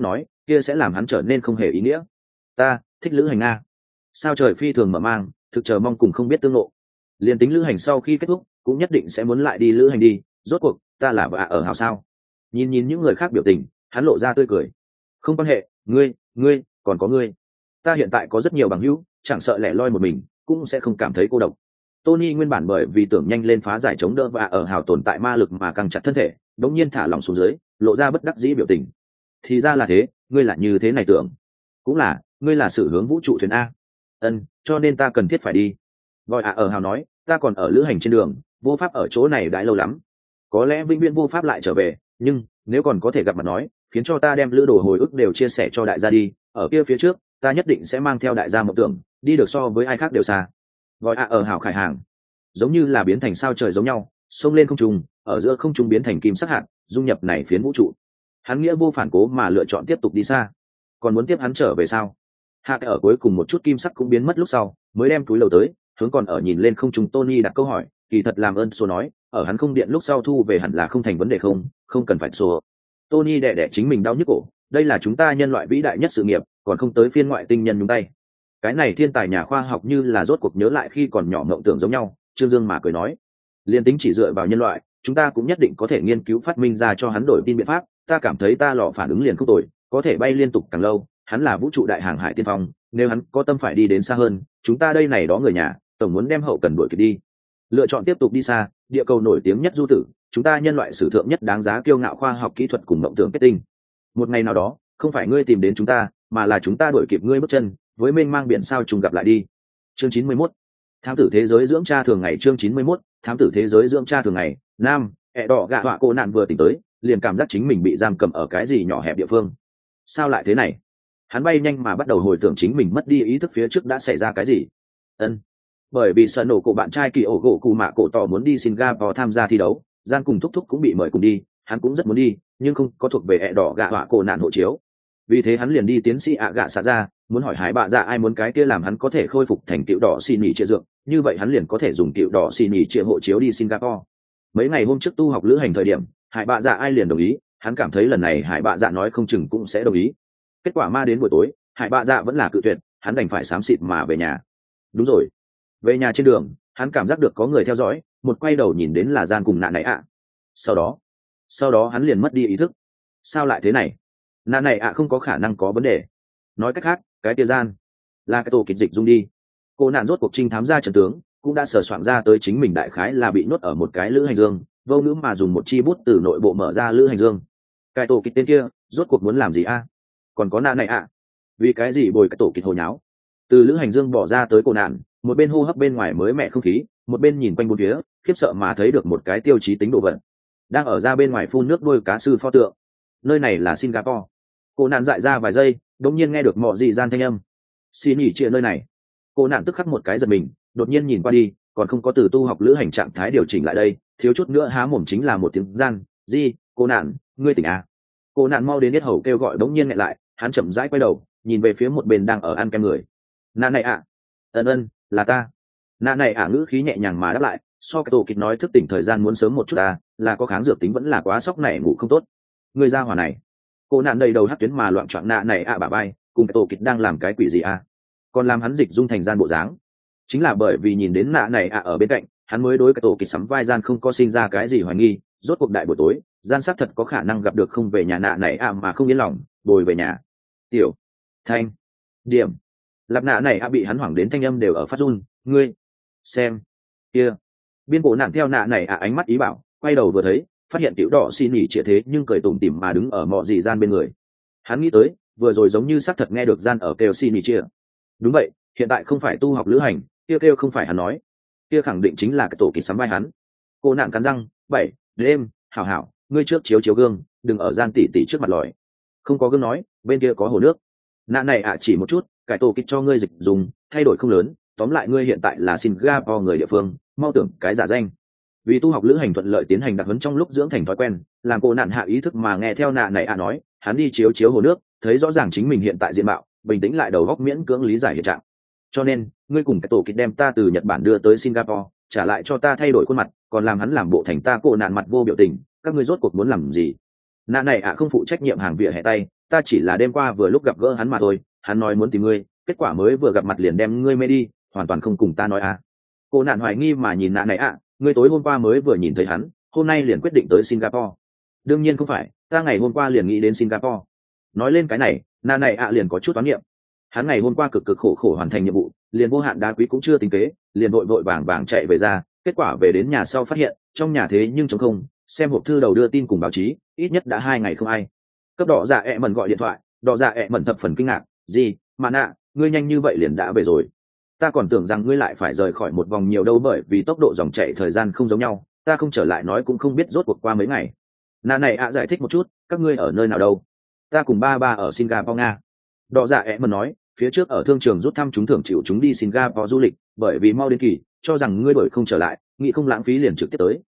kia sẽ làm hắn trở nên không hề ý nghĩa. Ta thích lữ hành a. Sao trời phi thường mở mang, thực chờ mong cùng không biết tương lộ. Liên tính lữ hành sau khi kết thúc cũng nhất định sẽ muốn lại đi lữ hành đi, rốt cuộc ta là vợ ở hào sao. Nhìn những người khác biểu tình, hắn lộ ra tươi cười. Không quan hệ, ngươi còn có ngươi. Ta hiện tại có rất nhiều bằng hữu, chẳng sợ lẻ loi một mình cũng sẽ không cảm thấy cô độc. Tony nguyên bản bởi vì tưởng nhanh lên phá giải chống đỡ và ở hào tồn tại ma lực mà căng chặt thân thể, đống nhiên thả lỏng xuống dưới, lộ ra bất đắc dĩ biểu tình. Thì ra là thế, ngươi là như thế này tưởng. Cũng là, ngươi là sự hướng vũ trụ thuyền a. Cho nên ta cần thiết phải đi. Gọi ở hào nói, ta còn ở lữ hành trên đường, vô pháp ở chỗ này đãi lâu lắm. Có lẽ vĩnh viễn vô pháp lại trở về, nhưng nếu còn có thể gặp mặt nói, khiến cho ta đem lữ đồ hồi ức đều chia sẻ cho đại gia đi. Ở kia phía trước, ta nhất định sẽ mang theo đại gia mộng tưởng, đi được so với ai khác đều xa. Gọi ở hào khải hàng, giống như là biến thành sao trời giống nhau, xông lên không trung, ở giữa không trung biến thành kim sắc hạt, dung nhập này phiến vũ trụ. Hắn nghĩa vô phản cố mà lựa chọn tiếp tục đi xa. Còn muốn tiếp hắn trở về sao? Hạ ở cuối cùng một chút kim sắc cũng biến mất lúc sau, mới đem túi lầu tới, hướng còn ở nhìn lên không trung Tony đặt câu hỏi, kỳ thật làm ơn số nói, ở hắn không điện lúc sau thu về hẳn là không thành vấn đề không cần phải số. Tony đẻ chính mình đau nhức cổ, đây là chúng ta nhân loại vĩ đại nhất sự nghiệp, còn không tới phiên ngoại tinh nhân nhúng tay. Cái này thiên tài nhà khoa học như là rốt cuộc nhớ lại khi còn nhỏ mộng tưởng giống nhau, Trương Dương mà cười nói, liên tính chỉ dựa vào nhân loại, chúng ta cũng nhất định có thể nghiên cứu phát minh ra cho hắn đổi tin biện pháp. Ta cảm thấy ta lò phản ứng liền không tồi, có thể bay liên tục càng lâu, hắn là vũ trụ đại hàng hải tiên phong, nếu hắn có tâm phải đi đến xa hơn, chúng ta đây này đó người nhà tổng muốn đem hậu cần đuổi kịp đi, lựa chọn tiếp tục đi xa. Địa cầu nổi tiếng nhất du tử, chúng ta nhân loại sử thượng nhất đáng giá kiêu ngạo khoa học kỹ thuật cùng mộng tưởng kết tinh. Một ngày nào đó, không phải ngươi tìm đến chúng ta, mà là chúng ta đuổi kịp ngươi bước chân, với mênh mang biển sao trùng gặp lại đi. Chương 91. Thám tử thế giới dưỡng cha thường ngày. Chương 91. Thám tử thế giới dưỡng cha thường ngày. Nam, đỏ gạ họa cô nạn vừa tỉnh tới, liền cảm giác chính mình bị giam cầm ở cái gì nhỏ hẹp địa phương. Sao lại thế này? Hắn bay nhanh mà bắt đầu hồi tưởng chính mình mất đi ý thức phía trước đã xảy ra cái gì. Bởi vì sợ nổ cổ bạn trai kỳ ổ gỗ cù mạ cổ tỏ muốn đi Singapore tham gia thi đấu, gian cùng thúc thúc cũng bị mời cùng đi, hắn cũng rất muốn đi, nhưng không có thuộc về đỏ gạ họa cổ nạn hộ chiếu. Vì thế hắn liền đi tiến sĩ gạ xả ra, muốn hỏi hải bạ dạ ai muốn cái kia làm hắn có thể khôi phục thành tiểu đỏ xì nhì chia dược, như vậy hắn liền có thể dùng tiểu đỏ xì nhì chia hộ chiếu đi Singapore. Mấy ngày hôm trước tu học lữ hành thời điểm, hải bạ dạ ai liền đồng ý, hắn cảm thấy lần này hải bạ dạ nói không chừng cũng sẽ đồng ý. Kết quả ma đến buổi tối, hải bạ dạ vẫn là cự tuyệt, hắn đành phải xám xịt mà về nhà. Đúng rồi, về nhà trên đường hắn cảm giác được có người theo dõi, một quay đầu nhìn đến là gian cùng nạn này ạ. Sau đó hắn liền mất đi ý thức. Sao lại thế này? Nạn này ạ không có khả năng có vấn đề. Nói cách khác, cái tia gian là cái tổ kịch dịch dung đi. Cô nạn rốt cuộc trinh thám ra trận tướng, cũng đã sờ soạn ra tới chính mình đại khái là bị nhốt ở một cái lữ hành dương, vô ngữ mà dùng một chi bút từ nội bộ mở ra lữ hành dương. Cái tổ kịch tên kia rốt cuộc muốn làm gì a? Còn có nạn này ạ, vì cái gì bồi cái tổ kịch hồ nháo? Từ lữ hành dương bỏ ra tới cô nạn, một bên hô hấp bên ngoài mới mẻ không khí, một bên nhìn quanh bốn phía, khiếp sợ mà thấy được một cái tiêu chí tính đồ vật đang ở ra bên ngoài phun nước đuôi cá sư pho tượng. Nơi này là Singapore. Cô nạn dại ra vài giây, đột nhiên nghe được mọ gì gian thanh âm. Xin nghỉ chia nơi này. Cô nạn tức khắc một cái giật mình, đột nhiên nhìn qua đi, còn không có từ tu học lữ hành trạng thái điều chỉnh lại đây, thiếu chút nữa há mồm chính là một tiếng gian. Gì? Cô nạn, ngươi tỉnh à? Cô nạn mau đến yết hầu kêu gọi, đống nhiên nghẹn lại, hắn chậm rãi quay đầu, nhìn về phía một bên đang ở ăn kem người. Nạn này ạ. Là ta. Nạn này ngữ khí nhẹ nhàng mà đáp lại, so cái tổ kịch nói thức tỉnh thời gian muốn sớm một chút à, là có kháng dược tính vẫn là quá sốc này ngủ không tốt. Người ra hỏa này. Cô nạn đầy đầu hắt tuyến mà loạn choạng này bả vai, cùng cái tổ kịch đang làm cái quỷ gì à? Còn làm hắn dịch dung thành gian bộ dáng. Chính là bởi vì nhìn đến này ở bên cạnh, hắn mới đối cái tổ kịch sắm vai gian không có sinh ra cái gì hoài nghi. Rốt cuộc đại buổi tối, gian xác thật có khả năng gặp được không về nhà này mà không yên lòng, bồi về nhà. Tiểu Thanh Điểm lạp này bị hắn hoảng đến thanh âm đều ở phát run. Ngươi xem kia. Biên bộ nạn theo này ánh mắt ý bảo, quay đầu vừa thấy, phát hiện tiểu đỏ xin nghỉ trịa thế nhưng cười tủm tỉm mà đứng ở mọ gì gian bên người. Hắn nghĩ tới vừa rồi giống như xác thật nghe được gian ở kêu xin nghỉ trịa. Đúng vậy, hiện tại không phải tu học lữ hành, kêu không phải hắn nói, kia khẳng định chính là cái tổ kịch sắm vai hắn. Cô nạn cắn răng, 7 đêm, hảo, ngươi trước chiếu gương, đừng ở gian tỉ trước mặt lòi. Không có gương nói, bên kia có hồ nước. Nạn này chỉ một chút, cải tổ kịch cho ngươi dịch dùng, thay đổi không lớn, tóm lại ngươi hiện tại là Singapore người địa phương, mau tưởng cái giả danh. Vì tu học lữ hành thuận lợi tiến hành đặc huấn trong lúc dưỡng thành thói quen, làm cô nạn hạ ý thức mà nghe theo nạn này nói, hắn đi chiếu hồ nước, thấy rõ ràng chính mình hiện tại diện mạo, bình tĩnh lại đầu góc miễn cưỡng lý giải hiện trạng. Cho nên ngươi cùng cái tổ kịch đem ta từ Nhật Bản đưa tới Singapore, trả lại cho ta thay đổi khuôn mặt, còn làm hắn làm bộ thành ta cô nạn mặt vô biểu tình, các ngươi rốt cuộc muốn làm gì? Nạn này không phụ trách nhiệm hàng vỉa hè tay, ta chỉ là đêm qua vừa lúc gặp gỡ hắn mà thôi, hắn nói muốn tìm ngươi, kết quả mới vừa gặp mặt liền đem ngươi mê đi, hoàn toàn không cùng ta nói à. Cô nạn hoài nghi mà nhìn nạ này ạ, ngươi tối hôm qua mới vừa nhìn thấy hắn, hôm nay liền quyết định tới Singapore. Đương nhiên không phải, ta ngày hôm qua liền nghĩ đến Singapore. Nói lên cái này, nạ này ạ liền có chút toán niệm. Hắn ngày hôm qua cực cực khổ khổ hoàn thành nhiệm vụ, liền vô hạn đá quý cũng chưa tính kế, liền vội vội vàng vàng chạy về ra, kết quả về đến nhà sau phát hiện trong nhà thế nhưng trống không, xem hộp thư đầu đưa tin cùng báo chí, ít nhất đã 2 ngày không ai. Cấp đỏ dạ ẹ mẩn gọi điện thoại, đỏ dạ ẹ mẩn thập phần kinh ngạc, gì mà nạ, ngươi nhanh như vậy liền đã về rồi? Ta còn tưởng rằng ngươi lại phải rời khỏi một vòng nhiều đâu, bởi vì tốc độ dòng chảy thời gian không giống nhau, ta không trở lại nói cũng không biết rốt cuộc qua mấy ngày. Nạ này ạ giải thích một chút, các ngươi ở nơi nào đâu? Ta cùng ba ở Singapore Nga. Đỏ dạ ẹ mẩn nói, phía trước ở thương trường rút thăm chúng thưởng chịu chúng đi Singapore du lịch, bởi vì mau đến kỳ, cho rằng ngươi đổi không trở lại, nghĩ không lãng phí liền trực tiếp tới.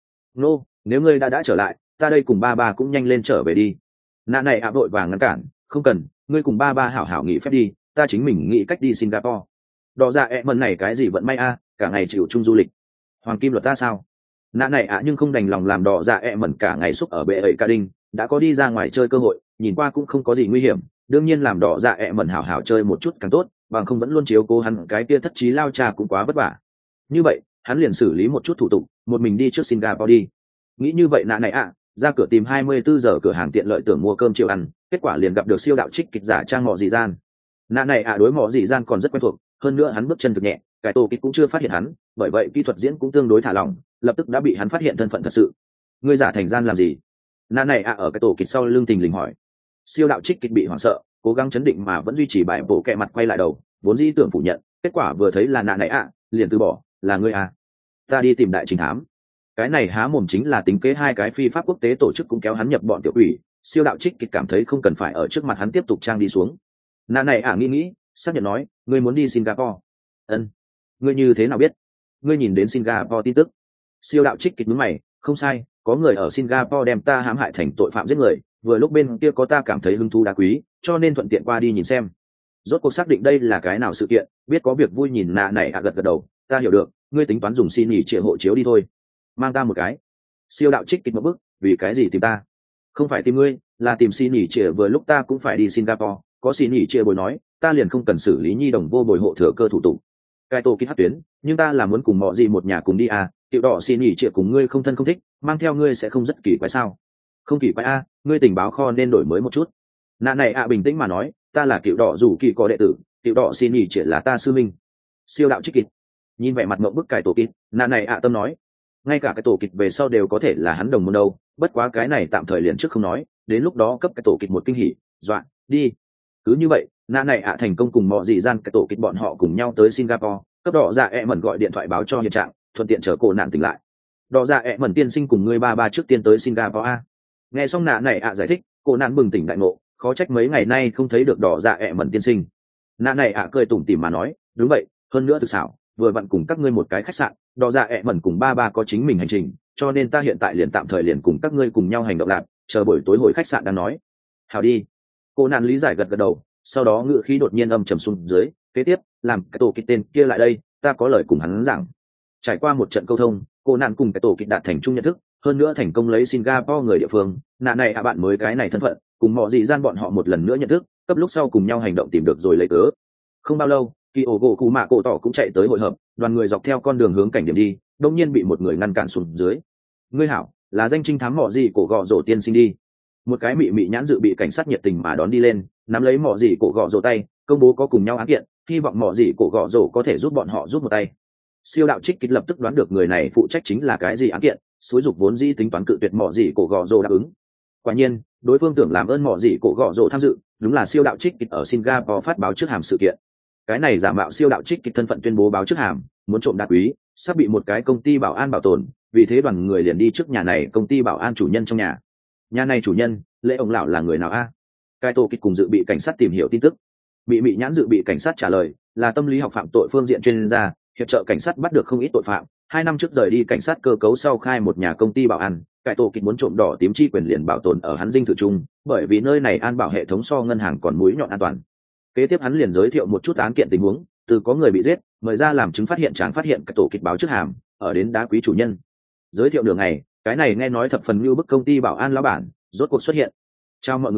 Nếu ngươi đã trở lại, ta đây cùng ba cũng nhanh lên trở về đi. Nạ này ạ vội vàng ngăn cản, không cần, ngươi cùng ba hảo hảo nghỉ phép đi, ta chính mình nghĩ cách đi Singapore. Đỏ dạ ẹ mẩn này cái gì vận may a, cả ngày chịu chung du lịch. Hoàng kim luật ta sao? Nạ này ạ nhưng không đành lòng làm đỏ dạ ẹ mẩn cả ngày xúc ở bệ ẩy ca đinh, đã có đi ra ngoài chơi cơ hội, nhìn qua cũng không có gì nguy hiểm, đương nhiên làm đỏ dạ ẹ mẩn hảo hảo chơi một chút càng tốt, bằng không vẫn luôn chiếu cố hắn cái kia thất trí lao cha cũng quá vất vả. Như vậy hắn liền xử lý một chút thủ tục, một mình đi trước Singapore đi. Nghĩ như vậy nạ này ạ, ra cửa tìm 24 giờ cửa hàng tiện lợi tưởng mua cơm chiều ăn, kết quả liền gặp được siêu đạo trích kịch giả trang Mọ Dị Gian. Nạ này ạ đối Mọ Dị Gian còn rất quen thuộc, hơn nữa hắn bước chân thực nhẹ, cái tổ kịch cũng chưa phát hiện hắn, bởi vậy kỹ thuật diễn cũng tương đối thả lỏng, lập tức đã bị hắn phát hiện thân phận thật sự. Ngươi giả thành gian làm gì? Nạ này ạ ở cái tổ kịch sau lưng tình lình hỏi. Siêu đạo trích kịch bị hoảng sợ, cố gắng chấn định mà vẫn duy trì bài bộ kẹ mặt quay lại đầu, vốn dĩ tưởng phủ nhận, kết quả vừa thấy là nạ này ạ, liền từ bỏ, là ngươi à? Ta đi tìm đại trình thám. Cái này há mồm chính là tính kế hai cái phi pháp quốc tế tổ chức cũng kéo hắn nhập bọn tiểu ủy. Siêu đạo trích kịch cảm thấy không cần phải ở trước mặt hắn tiếp tục trang đi xuống. Nạ này ạ nghĩ xác nhận nói, ngươi muốn đi Singapore? Ân. Ngươi như thế nào biết? Ngươi nhìn đến Singapore tin tức. Siêu đạo trích kịch nhướng mày, không sai, có người ở Singapore đem ta hãm hại thành tội phạm giết người, vừa lúc bên kia có ta cảm thấy hứng thú đá quý, cho nên thuận tiện qua đi nhìn xem. Rốt cuộc xác định đây là cái nào sự kiện, biết có việc vui nhìn nạ này ạ gật đầu, ta hiểu được, ngươi tính toán dùng xin nghỉ trịa hộ chiếu đi thôi. Mang ta một cái. Siêu đạo trích kịch một bức, vì cái gì tìm ta? Không phải tìm ngươi, là tìm xin nghỉ trịa, vừa lúc ta cũng phải đi Singapore, có xin nghỉ trịa bồi nói, ta liền không cần xử lý nhi đồng vô bồi hộ thừa cơ thủ tục. Cái tổ kích hát tuyến, nhưng ta là muốn cùng mọi gì một nhà cùng đi à, tiểu đỏ xin nghỉ trịa cùng ngươi không thân không thích, mang theo ngươi sẽ không rất kỳ quái sao? Không kỳ quái a, ngươi tình báo kho nên đổi mới một chút. Nạ này ạ bình tĩnh mà nói, ta là cựu đỏ rủ kỳ có đệ tử, cựu đỏ xin nghỉ trịa là ta sư minh. Siêu đạo trích kịch nhìn vẻ mặt mộng bức cải tổ kịch, nạ này ạ tâm nói, ngay cả cái tổ kịch về sau đều có thể là hắn đồng môn đâu, bất quá cái này tạm thời liền trước không nói, đến lúc đó cấp cái tổ kịch một kinh hỉ, dọa đi. Cứ như vậy nạ này ạ thành công cùng Mọ Dị Gian cái tổ kịch bọn họ cùng nhau tới Singapore. Cấp đỏ dạ ẹ mẩn gọi điện thoại báo cho hiện trạng, thuận tiện chờ cô nạn tỉnh lại. Đỏ dạ ẹ mẩn tiên sinh cùng ngươi ba trước tiên tới Singapore a. Nghe xong nạ này ạ giải thích, cô nạn bừng tỉnh đại ngộ, khó trách mấy ngày nay không thấy được đỏ dạ ẹ mẩn tiên sinh. Nạ này ạ cười tủm tỉm mà nói, đúng vậy, hơn nữa thực xảo, vừa vặn cùng các ngươi một cái khách sạn, đỏ dạ ẹ mẩn cùng ba có chính mình hành trình, cho nên ta hiện tại liền tạm thời liền cùng các ngươi cùng nhau hành động lạc, chờ buổi tối hồi khách sạn đang nói. Hào đi. Cô nạn lý giải gật đầu, sau đó ngữ khí đột nhiên âm trầm xuống dưới, kế tiếp làm cái tổ kịch tên kia lại đây, ta có lời cùng hắn giảng. Trải qua một trận câu thông, cô nạn cùng cái tổ kịch đạt thành chung nhận thức, hơn nữa thành công lấy Singapore người địa phương, nạ này ạ bạn mới cái này thân phận, cùng Mọ Dị Gian bọn họ một lần nữa nhận thức, cấp lúc sau cùng nhau hành động tìm được rồi lấy cớ. Không bao lâu, Kyogo Mạ cổ tỏ cũng chạy tới hội hợp, đoàn người dọc theo con đường hướng cảnh điểm đi, đột nhiên bị một người ngăn cản xuống dưới. Ngươi hảo, là danh trinh thám Mọ Dị cổ gọ rổ tiên sinh đi. Một cái mị nhãn dự bị cảnh sát nhiệt tình mà đón đi lên, nắm lấy Mọ Dị cổ gọ rổ tay, công bố có cùng nhau án kiện, hy vọng Mọ Dị cổ gọ rổ có thể giúp bọn họ giúp một tay. Siêu đạo trích kịch lập tức đoán được người này phụ trách chính là cái gì án kiện, xúi dục vốn dĩ tính toán cự tuyệt Mọ Dị cổ gọ rổ đáp ứng. Quả nhiên, đối phương tưởng làm ơn Mọ Dị cổ gọ rổ tham dự, đúng là siêu đạo trích kịch ở Singapore phát báo trước hàm sự kiện. Cái này giả mạo siêu đạo trích kịch thân phận tuyên bố báo trước hàm, muốn trộm đá quý, sắp bị một cái công ty bảo an bảo tồn, vì thế đoàn người liền đi trước nhà này công ty bảo an chủ nhân trong nhà. Nhà này chủ nhân, lễ ông lão là người nào a? Cái tổ kịch cùng dự bị cảnh sát tìm hiểu tin tức. Bị mị nhãn dự bị cảnh sát trả lời, là tâm lý học phạm tội phương diện chuyên gia, hiệp trợ cảnh sát bắt được không ít tội phạm. 2 năm trước rời đi cảnh sát cơ cấu sau khai một nhà công ty bảo an, cái tổ kịch muốn trộm đỏ tím chi quyền liền bảo tồn ở hắn dinh thự chung, bởi vì nơi này an bảo hệ thống so ngân hàng còn mũi nhọn an toàn. Kế tiếp hắn liền giới thiệu một chút án kiện tình huống, từ có người bị giết, mời ra làm chứng phát hiện cái tổ kịch báo trước hàm, ở đến đá quý chủ nhân. Giới thiệu đường này, cái này nghe nói thập phần như bức công ty bảo an lão bản, rốt cuộc xuất hiện. Chào mọi người,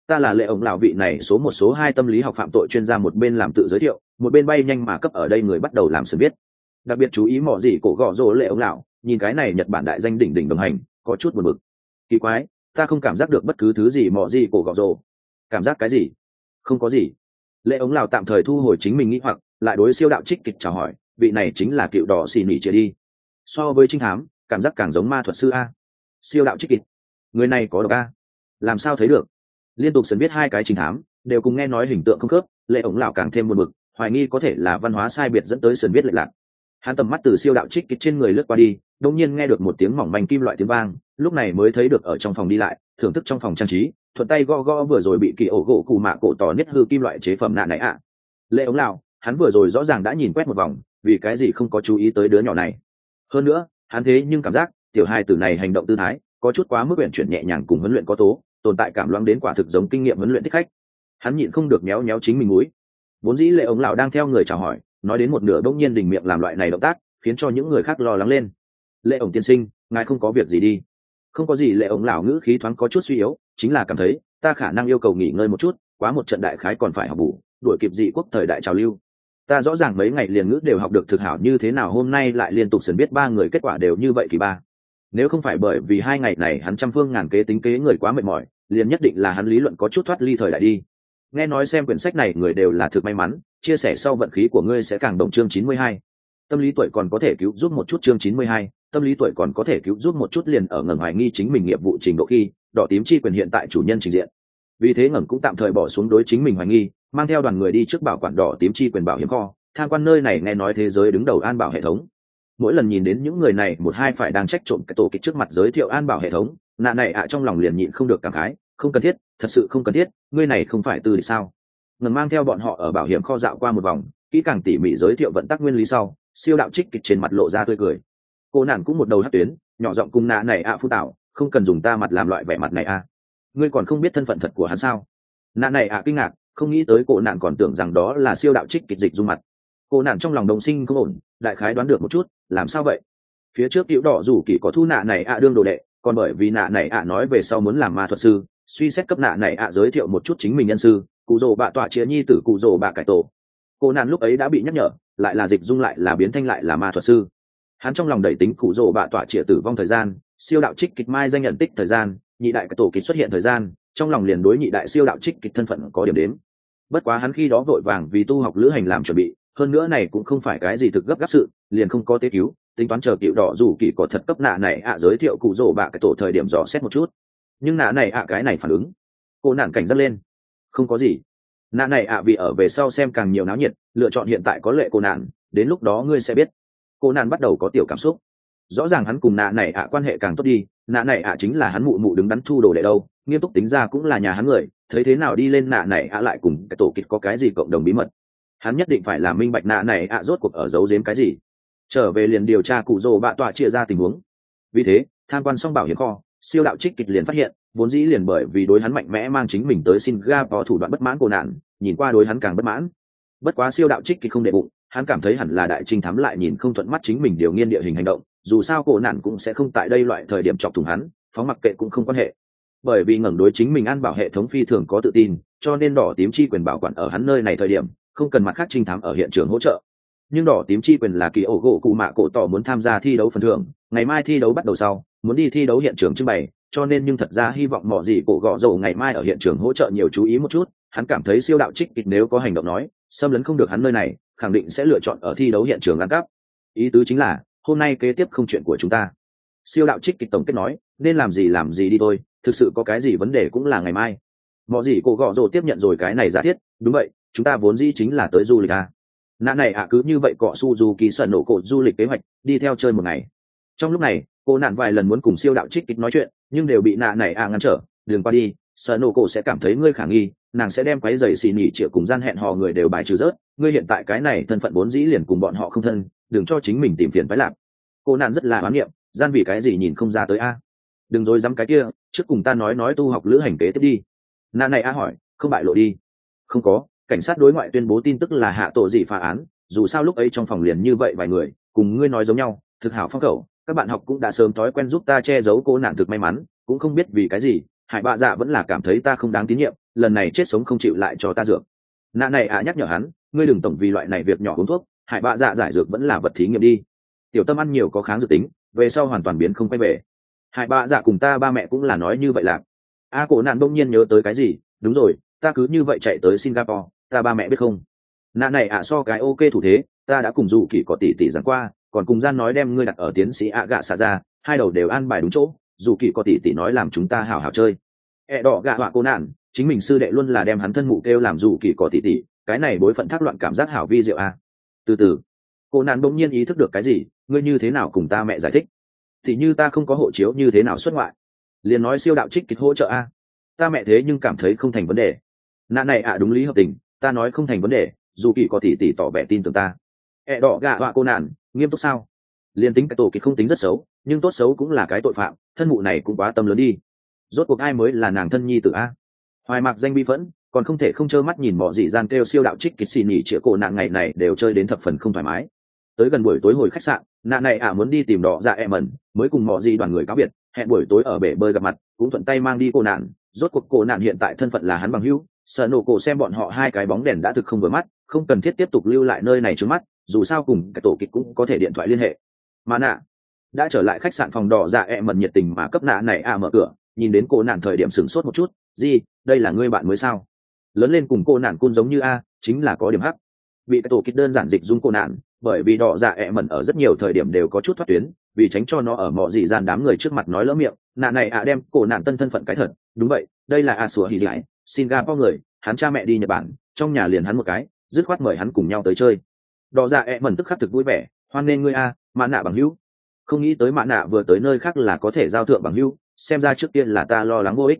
Ta là lệ ổng lão vị này số một số hai tâm lý học phạm tội chuyên gia, một bên làm tự giới thiệu một bên bay nhanh mà cấp ở đây người bắt đầu làm sự biết. Đặc biệt chú ý mỏ gì cổ gõ rồ lệ ổng lão, nhìn cái này Nhật Bản đại danh đỉnh đỉnh đồng hành, có chút buồn bực. Kỳ quái, ta không cảm giác được bất cứ thứ gì mỏ gì cổ gõ rồ. Cảm giác cái gì? Không có gì. Lệ ổng lão tạm thời thu hồi chính mình nghĩ hoặc, lại đối siêu đạo trích kịch chào hỏi, vị này chính là cựu đỏ xì nỉ chia đi. So với trinh thám, cảm giác càng giống ma thuật sư a. Siêu đạo trích kịch, người này có độc a. Làm sao thấy được? Liên tục sấn biết hai cái trinh thám đều cùng nghe nói hình tượng không khớp, lệ ổng lão càng thêm buồn bực, hoài nghi có thể là văn hóa sai biệt dẫn tới sấn biết lệch lạc. Hắn tầm mắt từ siêu đạo trích kịch trên người lướt qua đi, đột nhiên nghe được một tiếng mỏng manh kim loại tiếng vang, lúc này mới thấy được ở trong phòng đi lại, thưởng thức trong phòng trang trí, thuận tay gõ gõ vừa rồi bị kỳ ổ gỗ cù mạ cổ tỏ niết hư kim loại chế phẩm nạ này ạ. Lệ ống lão, hắn vừa rồi rõ ràng đã nhìn quét một vòng, vì cái gì không có chú ý tới đứa nhỏ này? Hơn nữa, hắn thế nhưng cảm giác tiểu hài tử này hành động tư thái có chút quá mức uyển chuyển nhẹ nhàng, cùng huấn luyện có tố, tồn tại cảm loáng đến quả thực giống kinh nghiệm huấn luyện thích khách. Hắn nhịn không được méo méo chính mình mũi. Vốn dĩ lệ ống lão đang theo người chào hỏi, nói đến một nửa bỗng nhiên đình miệng làm loại này động tác, khiến cho những người khác lo lắng lên. Lệ ổng tiên sinh, ngài không có việc gì đi? Không có gì. Lệ ổng lão ngữ khí thoáng có chút suy yếu, chính là cảm thấy ta khả năng yêu cầu nghỉ ngơi một chút, quá một trận đại khái còn phải học bù, đuổi kịp dị quốc thời đại trào lưu. Ta rõ ràng mấy ngày liền ngữ đều học được thực hảo, như thế nào hôm nay lại liên tục sớm biết ba người kết quả đều như vậy kỳ ba. Nếu không phải bởi vì hai ngày này hắn trăm phương ngàn kế tính kế người quá mệt mỏi, liền nhất định là hắn lý luận có chút thoát ly thời đại đi. Nghe nói xem quyển sách này người đều là thực may mắn, chia sẻ sau vận khí của ngươi sẽ càng đồng. Chương 92. Tâm lý tuổi còn có thể cứu giúp một chút. Chương 92. Tâm lý tuổi còn có thể cứu giúp một chút. Liền ở ngẩng hoài nghi chính mình nghiệp vụ trình độ khi, đỏ tím chi quyền hiện tại chủ nhân trình diện. Vì thế ngẩng cũng tạm thời bỏ xuống đối chính mình hoài nghi, mang theo đoàn người đi trước bảo quản đỏ tím chi quyền bảo hiểm kho, tham quan nơi này nghe nói thế giới đứng đầu an bảo hệ thống. Mỗi lần nhìn đến những người này một hai phải đang trách trộm cái tổ kịch trước mặt giới thiệu an bảo hệ thống, nạ này trong lòng liền nhịn không được cảm khái, không cần thiết, thật sự không cần thiết, ngươi này không phải tư địch sao? Ngẩng mang theo bọn họ ở bảo hiểm kho dạo qua một vòng, kỹ càng tỉ mỉ giới thiệu vận tắc nguyên lý sau, siêu đạo trích kịch trên mặt lộ ra tươi cười. Cô nản cũng một đầu hất tuyến, nhỏ giọng cùng nạ này phu tạo, không cần dùng ta mặt làm loại vẻ mặt này a. Ngươi còn không biết thân phận thật của hắn sao? Nạ này kinh ngạc, không nghĩ tới cô nạn còn tưởng rằng đó là siêu đạo trích kịch dịch dung mặt. Cô nạn trong lòng đồng sinh không ổn, đại khái đoán được một chút, làm sao vậy? Phía trước Cựu Đỏ Rủ Kỳ có thu nạ này đương đồ đệ, còn bởi vì nạ này nói về sau muốn làm ma thuật sư, suy xét cấp nạ này giới thiệu một chút chính mình nhân sư, cụ rồ bạ tọa chia nhi tử cụ rồ bạ cải tổ. Cô nạn lúc ấy đã bị nhắc nhở, lại là dịch dung lại là biến thanh lại là ma thuật sư. Hắn trong lòng đẩy tính cụ rồ bạ tọa chia tử vong thời gian, siêu đạo trích kịch mai danh nhận tích thời gian, nhị đại cải tổ kịch xuất hiện thời gian, trong lòng liền đối nhị đại siêu đạo trích kịch thân phận có điểm đếm. Bất quá hắn khi đó vội vàng vì tu học lữ hành làm chuẩn bị, hơn nữa này cũng không phải cái gì thực gấp gáp sự, liền không có tế cứu, tính toán chờ Cựu Đỏ Rủ Kỳ có thật cấp nạ này giới thiệu cụ rồ bạ cái tổ thời điểm dò xét một chút. Nhưng nạ này cái này phản ứng, cô nạn cảnh giác lên. Không có gì. Nạ này vì ở về sau xem càng nhiều náo nhiệt, lựa chọn hiện tại có lệ cô nạn, đến lúc đó ngươi sẽ biết. Cô nạn bắt đầu có tiểu cảm xúc. Rõ ràng hắn cùng nạ này quan hệ càng tốt đi, nạ này chính là hắn mụ mụ đứng đắn thu đồ đệ đâu, nghiêm túc tính ra cũng là nhà hắn người, thấy thế nào đi lên nạ này lại cùng cái tổ kịch có cái gì cộng đồng bí mật. Hắn nhất định phải làm minh bạch nạ này rốt cuộc ở giấu giếm cái gì. Trở về liền điều tra cụ rồ bạ tọa chia ra tình huống. Vì thế tham quan xong bảo hiểm kho, siêu đạo trích kịch liền phát hiện, vốn dĩ liền bởi vì đối hắn mạnh mẽ mang chính mình tới Singapore thủ đoạn bất mãn của nạn, nhìn qua đối hắn càng bất mãn. Bất quá siêu đạo trích kịch không để bụng, hắn cảm thấy hẳn là đại trinh thám lại nhìn không thuận mắt chính mình điều nghiên địa hình hành động, dù sao cổ nạn cũng sẽ không tại đây loại thời điểm chọc thủng hắn, phóng mặc kệ cũng không quan hệ. Bởi vì ngẩng đối chính mình an bảo hệ thống phi thường có tự tin, cho nên đỏ tím chi quyền bảo quản ở hắn nơi này thời điểm, không cần mặt khác trinh thám ở hiện trường hỗ trợ. Nhưng đỏ tím chi quyền là kỳ ổ gỗ cụ mạ cổ tỏ muốn tham gia thi đấu phần thưởng, ngày mai thi đấu bắt đầu sau, muốn đi thi đấu hiện trường trưng bày, cho nên nhưng thật ra hy vọng mỏ gì cổ gõ dầu ngày mai ở hiện trường hỗ trợ nhiều chú ý một chút. Hắn cảm thấy siêu đạo trích kịch nếu có hành động nói xâm lấn không được hắn nơi này, khẳng định sẽ lựa chọn ở thi đấu hiện trường ăn cắp. Ý tứ chính là hôm nay kế tiếp không chuyện của chúng ta. Siêu đạo trích kịch tổng kết nói, nên làm gì đi thôi, thực sự có cái gì vấn đề cũng là ngày mai. Mỏ gì cổ gõ dầu tiếp nhận rồi cái này giả thiết, đúng vậy, chúng ta vốn dĩ chính là tới du lịch nạ này cứ như vậy cọ Suzuki sân nổ cột du lịch kế hoạch, đi theo chơi một ngày. Trong lúc này cô nạn vài lần muốn cùng siêu đạo trích kịch nói chuyện, nhưng đều bị nạ này ngăn trở. Đường qua đi, sân nổ cổ sẽ cảm thấy ngươi khả nghi, nàng sẽ đem quấy giày xì nhỉ triệu cùng gian hẹn hò người đều bài trừ rớt. Ngươi hiện tại cái này thân phận vốn dĩ liền cùng bọn họ không thân, đừng cho chính mình tìm phiền phái lạc. Cô nạn rất là oán niệm, gian vì cái gì nhìn không ra tới đừng dối dám cái kia, trước cùng ta nói tu học lữ hành kế tiếp đi. Nạ này hỏi, không bại lộ đi. Không có, cảnh sát đối ngoại tuyên bố tin tức là hạ tổ gì phá án, dù sao lúc ấy trong phòng liền như vậy vài người cùng ngươi nói giống nhau, thực hảo phong khẩu, các bạn học cũng đã sớm thói quen giúp ta che giấu. Cô nạn thực may mắn, cũng không biết vì cái gì hải bạ dạ vẫn là cảm thấy ta không đáng tín nhiệm, lần này chết sống không chịu lại cho ta dược. Nạ này nhắc nhở hắn, ngươi đừng tổng vì loại này việc nhỏ uống thuốc, hải bạ dạ giải dược vẫn là vật thí nghiệm đi. Tiểu tâm ăn nhiều có kháng dược tính, về sau hoàn toàn biến không quay về. Hải bạ dạ cùng ta ba mẹ cũng là nói như vậy là. Cổ nạn bỗng nhiên nhớ tới cái gì, đúng rồi, ta cứ như vậy chạy tới Singapore, ta ba mẹ biết không? Nạ này so cái ok thủ thế, ta đã cùng dù kỳ có tỷ giảng qua, còn cùng gian nói đem ngươi đặt ở tiến sĩ gạ xạ ra, hai đầu đều an bài đúng chỗ, dù kỳ có tỷ nói làm chúng ta hảo hảo chơi. Đỏ gạ họa cô nạn, chính mình sư đệ luôn là đem hắn thân mụ kêu làm dù kỳ có tỷ, cái này bối phận thác loạn cảm giác hảo vi diệu a. Từ từ, cô nạn bỗng nhiên ý thức được cái gì, ngươi như thế nào cùng ta mẹ giải thích? Thì như ta không có hộ chiếu như thế nào xuất ngoại? Liền nói siêu đạo trích kịch hỗ trợ a. Ta mẹ thế nhưng cảm thấy không thành vấn đề. Nạ này đúng lý hợp tình, ta nói không thành vấn đề, dù kỳ có tỷ tỏ vẻ tin tưởng ta. Đỏ gạ họa cô nạn, nghiêm túc sao? Liên tính cái tổ kịch không tính rất xấu, nhưng tốt xấu cũng là cái tội phạm, thân mụ này cũng quá tâm lớn đi. Rốt cuộc ai mới là nàng thân nhi tử a? Hoài Mạc danh bi phẫn, còn không thể không trơ mắt nhìn mọ dị gian kêu siêu đạo trích kịch xì nhỉ chĩa cổ nạn ngày này đều chơi đến thập phần không thoải mái. Tới gần buổi tối hồi khách sạn, nạn này muốn đi tìm đỏ dạ mẩn, mới cùng mọ dị đoàn người cáo biệt, hẹn buổi tối ở bể bơi gặp mặt, cũng thuận tay mang đi cô nạn. Rốt cuộc cô nạn hiện tại thân phận là hắn bằng hữu, sợ nổ cổ xem bọn họ hai cái bóng đèn đã thực không vừa mắt, không cần thiết tiếp tục lưu lại nơi này trước mắt, dù sao cùng cái tổ kịch cũng có thể điện thoại liên hệ. Mà nạ đã trở lại khách sạn, phòng đỏ dạ mẩn nhiệt tình mà cấp nạ này mở cửa, nhìn đến cô nạn thời điểm sửng sốt một chút, gì, đây là ngươi bạn mới sao? Lớn lên cùng cô nạn cun giống như chính là có điểm hắc. Bị cái tổ kịch đơn giản dịch dung cô nạn, bởi vì đỏ dạ mẩn ở rất nhiều thời điểm đều có chút thoát tuyến, vì tránh cho nó ở mọ dị gian đám người trước mặt nói lỡ miệng, nạ này đem cô nạn tân thân phận cái thật, đúng vậy, đây là sủa hỉ giải, Singapore người, hắn cha mẹ đi Nhật Bản, trong nhà liền hắn một cái, dứt khoát mời hắn cùng nhau tới chơi. Đỏ dạ mẩn tức khắc thực vui vẻ, hoan nghênh ngươi mã nạ bằng hữu. Không nghĩ tới mã nạ vừa tới nơi khác là có thể giao thượng bằng hữu, xem ra trước tiên là ta lo lắng vô ích.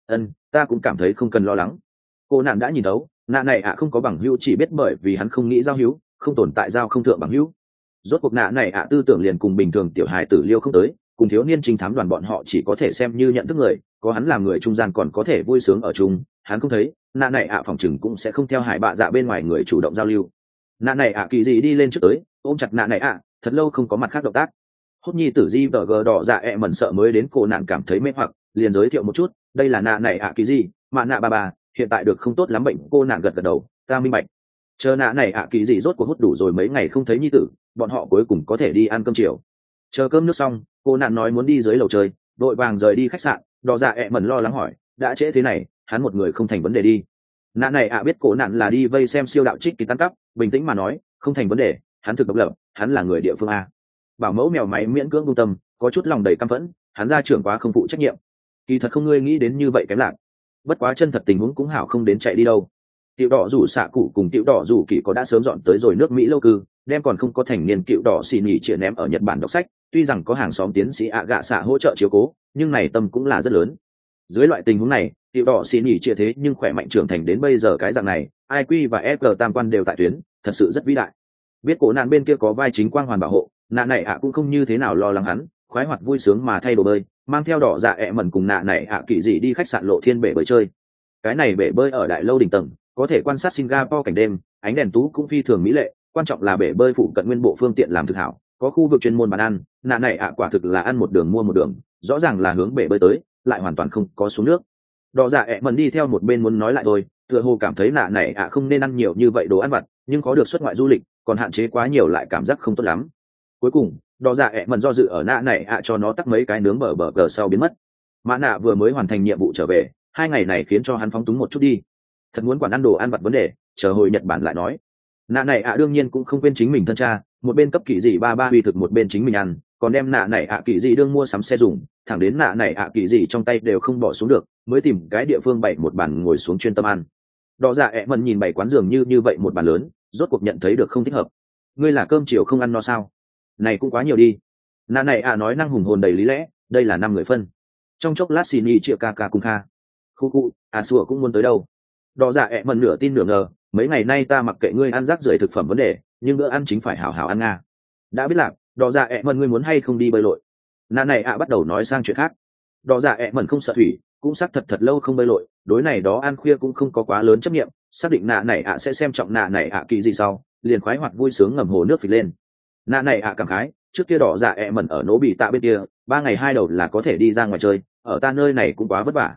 Ta cũng cảm thấy không cần lo lắng. Cô nạn đã nhìn đấu, nạ này không có bằng hữu chỉ biết bởi vì hắn không nghĩ giao hữu, không tồn tại giao không thượng bằng hữu. Rốt cuộc nạ này tư tưởng liền cùng bình thường tiểu hài tử liêu không tới, cùng thiếu niên trinh thám đoàn bọn họ chỉ có thể xem như nhận thức người, có hắn làm người trung gian còn có thể vui sướng ở chung, hắn không thấy, nạ này phòng chừng cũng sẽ không theo hải bạ dạ bên ngoài người chủ động giao lưu. Nạ này kỳ gì đi lên trước tới, ôm chặt nạ này thật lâu không có mặt khác động tác. Hốt nhi tử di vờ gờ đỏ dạ mẩn sợ mới đến cô nạn cảm thấy mê hoặc, liền giới thiệu một chút, đây là nạ này kỳ gì, mà nạ bà hiện tại được không tốt lắm bệnh. Cô nạn gật gật đầu, ta minh bạch. Chờ nạ này kỳ gì rốt cuộc hút đủ rồi mấy ngày không thấy nhi tử, bọn họ cuối cùng có thể đi ăn cơm chiều. Chờ cơm nước xong, cô nạn nói muốn đi dưới lầu chơi, đội vàng rời đi khách sạn. Đỏ dạ mẩn lo lắng hỏi, đã trễ thế này, hắn một người không thành vấn đề đi. Nạ này biết cô nạn là đi vây xem siêu đạo trích kỳ tăng cấp, bình tĩnh mà nói, không thành vấn đề, hắn thực độc lập, hắn là người địa phương Bảo mẫu mèo máy miễn cưỡng công tâm, có chút lòng đầy căm phẫn, hắn ra trưởng quá không phụ trách nhiệm. Kỳ thật không ngươi nghĩ đến như vậy kém lạc. Bất quá chân thật tình huống cũng hảo không đến chạy đi đâu. Tiểu đỏ rủ xạ cụ cùng tiểu đỏ rủ kỳ có đã sớm dọn tới rồi nước Mỹ lâu cư, đem còn không có thành niên cựu đỏ xì nhỉ chĩa ném ở Nhật Bản đọc sách. Tuy rằng có hàng xóm tiến sĩ gạ xạ hỗ trợ chiếu cố, nhưng này tâm cũng là rất lớn. Dưới loại tình huống này, tiểu đỏ xì nhỉ chĩa thế nhưng khỏe mạnh trưởng thành đến bây giờ cái dạng này, IQ và EQ tam quan đều tại tuyến, thật sự rất vĩ đại. Biết cổ nạn bên kia có vai chính quang hoàn bảo hộ, nạ này cũng không như thế nào lo lắng hắn, khoái hoạt vui sướng mà thay đồ bơi, mang theo đỏ dạ mẩn cùng nạ này kỳ dị đi khách sạn Lộ Thiên bể bơi chơi. Cái này bể bơi ở đại lâu đỉnh tầng, có thể quan sát Singapore cảnh đêm, ánh đèn tú cũng phi thường mỹ lệ, quan trọng là bể bơi phụ cận nguyên bộ phương tiện làm thực hảo, có khu vực chuyên môn bàn ăn, nạ này quả thực là ăn một đường mua một đường, rõ ràng là hướng bể bơi tới, lại hoàn toàn không có xuống nước. Đỏ dạ mẩn đi theo một bên muốn nói lại thôi, tựa hồ cảm thấy nạ này không nên ăn nhiều như vậy đồ ăn vặt, nhưng có được xuất ngoại du lịch, còn hạn chế quá nhiều lại cảm giác không tốt lắm. Cuối cùng đỏ dạ mẩn do dự ở nạ này cho nó tắt mấy cái nướng bờ cờ sau biến mất. Mã nạ vừa mới hoàn thành nhiệm vụ trở về, 2 ngày này khiến cho hắn phóng túng một chút đi. Thật muốn quản ăn đồ ăn vặt vấn đề, chờ hồi Nhật Bản lại nói. Nạ này đương nhiên cũng không quên chính mình thân cha, một bên cấp kỳ dị ba huy thực một bên chính mình ăn, còn đem nạ này kỳ dị đương mua sắm xe dùng, thẳng đến nạ này kỳ dị trong tay đều không bỏ xuống được, mới tìm cái địa phương bày một bàn ngồi xuống chuyên tâm ăn. Đỏ dạ mẩn nhìn bày quán giường như vậy một bàn lớn, rốt cuộc nhận thấy được không thích hợp. Ngươi là cơm chiều không ăn no sao? Này cũng quá nhiều đi. Nạ này nói năng hùng hồn đầy lý lẽ, đây là 5 người phân. Trong chốc lát xin y triệu ca cùng kha. Khu sủa cũng muốn tới đâu. Đỏ dạ mẩn nửa tin nửa ngờ, mấy ngày nay ta mặc kệ ngươi ăn rác rưởi thực phẩm vấn đề, nhưng bữa ăn chính phải hảo hảo ăn nga. Đã biết lạc, đỏ dạ mẩn ngươi muốn hay không đi bơi lội. Nạ này bắt đầu nói sang chuyện khác. Đỏ dạ mẩn không sợ thủy, cũng xác thật lâu không bơi lội, đối này đó ăn khuya cũng không có quá lớn chấp niệm, xác định nạ này sẽ xem trọng nạ này kỳ gì sau, liền khoái hoạt vui sướng ngầm hồ nước phịch lên. Nạ này cảm khái, trước kia đỏ dạ mẩn ở nỗ bị tạ bên kia, 3 ngày 2 đầu là có thể đi ra ngoài chơi, ở ta nơi này cũng quá vất vả.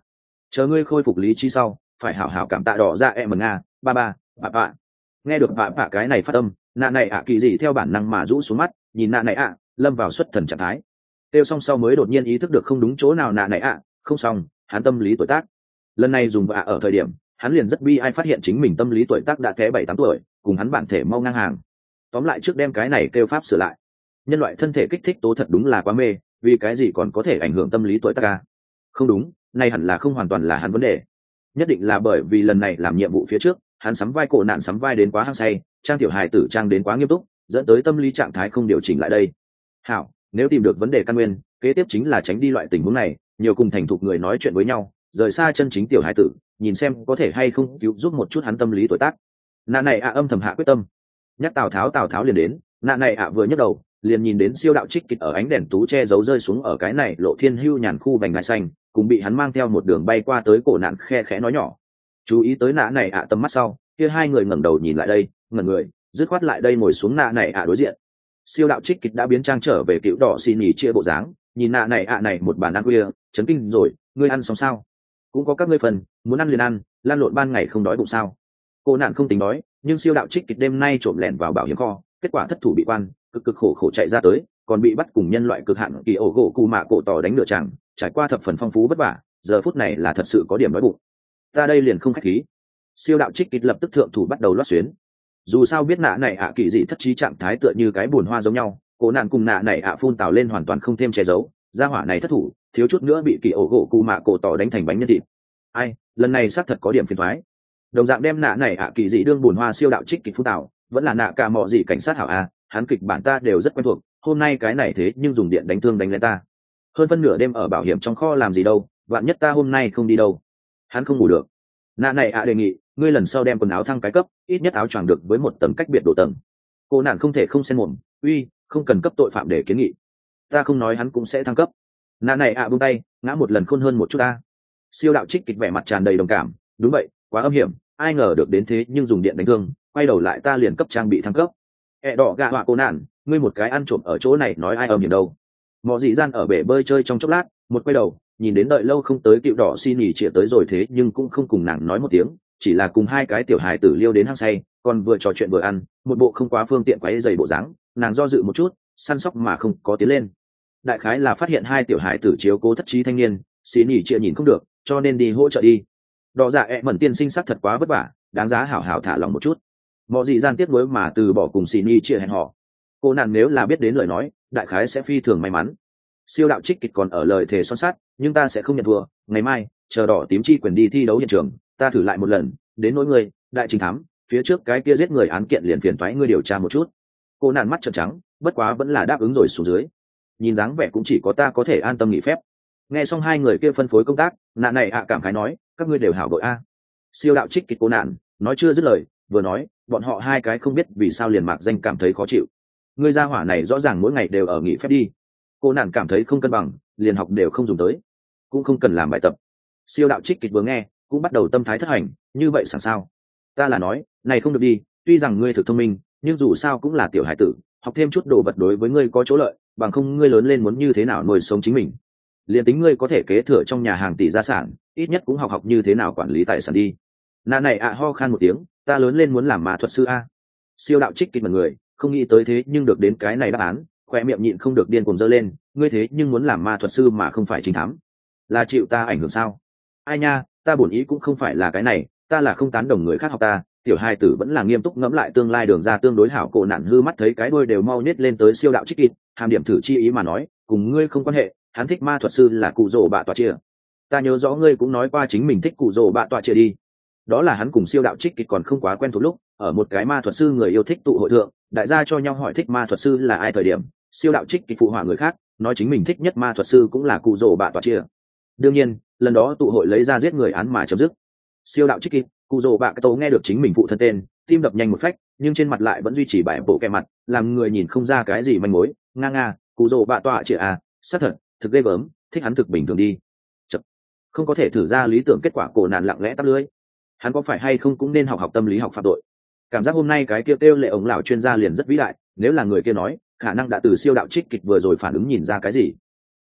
chờ ngươi khôi phục lý trí sau phải hảo hảo cảm tạ đỏ ra em nga ba ba bà bà. Nghe được bà bà cái này phát âm, nạ này ạ kỳ dị theo bản năng mà rũ xuống mắt nhìn nạ này ạ, lâm vào xuất thần trạng thái. Tiêu xong sau mới đột nhiên ý thức được không đúng chỗ nào nạ này ạ, không xong, hắn tâm lý tuổi tác. Lần này dùng vạ ở thời điểm hắn liền rất bi ai phát hiện chính mình tâm lý tuổi tác đã té 7-8 tuổi, cùng hắn bản thể mau ngang hàng. Tóm lại trước đem cái này kêu pháp sửa lại. Nhân loại thân thể kích thích tố thật đúng là quá mê, vì cái gì còn có thể ảnh hưởng tâm lý tuổi tác à? Không đúng, này hẳn là không hoàn toàn là hắn vấn đề. Nhất định là bởi vì lần này làm nhiệm vụ phía trước hắn sắm vai cổ nạn sắm vai đến quá hăng say, trang tiểu hài tử trang đến quá nghiêm túc, dẫn tới tâm lý trạng thái không điều chỉnh lại đây. Hảo, nếu tìm được vấn đề căn nguyên, kế tiếp chính là tránh đi loại tình huống này, nhiều cùng thành thục người nói chuyện với nhau, rời xa chân chính tiểu hài tử, nhìn xem có thể hay không cứu giúp một chút hắn tâm lý tuổi tác. Nạ này ạ âm thầm hạ quyết tâm. Nhắc Tào Tháo liền đến. Nạ này ạ vừa nhấc đầu liền nhìn đến siêu đạo trích kịch ở ánh đèn tú che giấu rơi xuống ở cái này lộ thiên hưu nhàn khu vành ngai xanh, cùng bị hắn mang theo một đường bay qua tới cổ nạn khe khẽ nói nhỏ. Chú ý tới nạ này ạ tầm mắt sau, kia hai người ngẩng đầu nhìn lại đây, ngẩn người, dứt khoát lại đây ngồi xuống nạ này ạ đối diện. Siêu đạo trích kịch đã biến trang trở về cựu đỏ xì nhì chia bộ dáng, nhìn nạ này ạ này một bàn ăn khuya, chấn kinh rồi, ngươi ăn xong sao? Cũng có các ngươi phần, muốn ăn liền ăn, lan lộn ban ngày không đói bụng sao? Cô nạn không tính đói, nhưng siêu đạo trích kịch đêm nay trộm lẻn vào bảo hiểm kho, kết quả thất thủ bị quan, cực khổ chạy ra tới, còn bị bắt cùng nhân loại cực hạn kỳ ổ gỗ cù mạ cổ tỏ đánh nửa chàng, trải qua thập phần phong phú vất vả, giờ phút này là thật sự có điểm đói bụng. Ta đây liền không khách khí. Siêu đạo trích kịch lập tức thượng thủ bắt đầu loát xuyến. Dù sao biết nạ này ạ kỳ dị thất trí trạng thái tựa như cái buồn hoa giống nhau, cổ nạn cùng nạ này ạ phun tào lên hoàn toàn không thêm che giấu, gia hỏa này thất thủ, thiếu chút nữa bị kỳ ổ gỗ cù mạ cổ tỏ đánh thành bánh nhân thịt. Ai, lần này xác thật có điểm phiền toái. Đồng dạng đem nạ này ạ kỳ dị đương buồn hoa siêu đạo trích kịch phun tào, vẫn là nạ cả mọ gì cảnh sát hảo a, hắn kịch bản ta đều rất quen thuộc, hôm nay cái này thế nhưng dùng điện đánh thương đánh lên ta. Hơn phân nửa đêm ở bảo hiểm trong kho làm gì đâu, vạn nhất ta hôm nay không đi đâu. Hắn không ngủ được. Nạ này ạ đề nghị, ngươi lần sau đem quần áo thăng cái cấp, ít nhất áo choàng được với một tầng cách biệt độ tầng. Cô nạn không thể không xen mồm, uy, không cần cấp tội phạm để kiến nghị. Ta không nói hắn cũng sẽ thăng cấp. Nạ này ạ buông tay, ngã một lần khôn hơn một chút ta. Siêu đạo trích kịch vẻ mặt tràn đầy đồng cảm, đúng vậy, quá âm hiểm, ai ngờ được đến thế nhưng dùng điện đánh thương, quay đầu lại ta liền cấp trang bị thăng cấp. Đỏ gạ họa cô nạn, ngươi một cái ăn trộm ở chỗ này nói ai âm hiểm đâu. Mọ dị gian ở bể bơi chơi trong chốc lát, một quay đầu nhìn đến đợi lâu không tới cựu đỏ xin nhỉ chĩa tới rồi thế nhưng cũng không cùng nàng nói một tiếng, chỉ là cùng hai cái tiểu hài tử liêu đến hăng say, còn vừa trò chuyện vừa ăn, một bộ không quá phương tiện quấy giày bộ dáng, nàng do dự một chút, săn sóc mà không có tiến lên. Đại khái là phát hiện hai tiểu hài tử chiếu cố thất trí thanh niên, xin nhỉ chĩa nhìn không được, cho nên đi hỗ trợ đi. Đỏ dạ mẩn tiên sinh sắc thật quá vất vả, đáng giá hảo hảo thả lòng một chút. Mọ dị gian tiếp nối mà từ bỏ cùng xin nhỉ chĩa hẹn hò. Cô nàng nếu là biết đến lời nói, đại khái sẽ phi thường may mắn. Siêu đạo trích kịch còn ở lời thề son sắt, nhưng ta sẽ không nhận thua, ngày mai chờ đỏ tím chi quyền đi thi đấu hiện trường, ta thử lại một lần, đến nỗi người đại trình thám phía trước cái kia giết người án kiện liền phiền toái ngươi điều tra một chút. Cô nạn mắt trợn trắng, bất quá vẫn là đáp ứng rồi xuống dưới. Nhìn dáng vẻ cũng chỉ có ta có thể an tâm nghỉ phép. Nghe xong hai người kia phân phối công tác, nạn này ạ cảm khái nói, các ngươi đều hảo đội a. Siêu đạo trích kịch cô nạn nói chưa dứt lời, vừa nói bọn họ hai cái không biết vì sao liền mạc danh cảm thấy khó chịu. Ngươi gia hỏa này rõ ràng mỗi ngày đều ở nghỉ phép đi. Cô nạn cảm thấy không cân bằng, liền học đều không dùng tới, cũng không cần làm bài tập. Siêu đạo trích kịch vừa nghe cũng bắt đầu tâm thái thất hành, như vậy sẵn sao? Ta là nói này không được đi, tuy rằng ngươi thực thông minh, nhưng dù sao cũng là tiểu hải tử, học thêm chút đồ vật đối với ngươi có chỗ lợi, bằng không ngươi lớn lên muốn như thế nào nuôi sống chính mình. Liền tính ngươi có thể kế thừa trong nhà hàng tỷ gia sản, ít nhất cũng học như thế nào quản lý tài sản đi. Nà này ạ ho khan một tiếng, ta lớn lên muốn làm ma thuật sư a. Siêu đạo trích kịch mật người, không nghĩ tới thế nhưng được đến cái này đáp án, khoe miệng nhịn không được điên cuồng dơ lên, ngươi thế nhưng muốn làm ma thuật sư mà không phải chính thám, là chịu ta ảnh hưởng sao? Ai nha, ta bổn ý cũng không phải là cái này, ta là không tán đồng người khác học ta. Tiểu hai tử vẫn là nghiêm túc ngẫm lại tương lai đường ra tương đối hảo. Cổ nạn hư mắt thấy cái đuôi đều mau nết lên tới siêu đạo trích kịt, hàm điểm thử chi ý mà nói, cùng ngươi không quan hệ, hắn thích ma thuật sư là cụ rồ bạ tọa chia. Ta nhớ rõ ngươi cũng nói qua chính mình thích cụ rồ bạ tọa chia đi. Đó là hắn cùng siêu đạo trích kịt còn không quá quen thuộc lúc, ở một cái ma thuật sư người yêu thích tụ hội thượng, đại gia cho nhau hỏi thích ma thuật sư là ai thời điểm, siêu đạo trích kịt phụ họa người khác, nói chính mình thích nhất ma thuật sư cũng là cụ rồ bạ tọa chia. Đương nhiên lần đó tụ hội lấy ra giết người án mà chấm dứt. Siêu đạo trích kịt, cụ rồ bạ tố nghe được chính mình phụ thân tên, tim đập nhanh một phách, nhưng trên mặt lại vẫn duy trì bài bộ kẹ mặt, làm người nhìn không ra cái gì manh mối. Nga cụ rồ bạ tọa chia à, xác thật thực ghê gớm, thích hắn thực bình thường đi. Chật. Không có thể thử ra lý tưởng kết quả. Cổ nạn lặng lẽ tắt lưới. Hắn có phải hay không cũng nên học tâm lý học phạm tội. Cảm giác hôm nay cái kia kêu lệ ống lão chuyên gia liền rất vĩ đại, nếu là người kia nói, khả năng đã từ siêu đạo trích kịch vừa rồi phản ứng nhìn ra cái gì.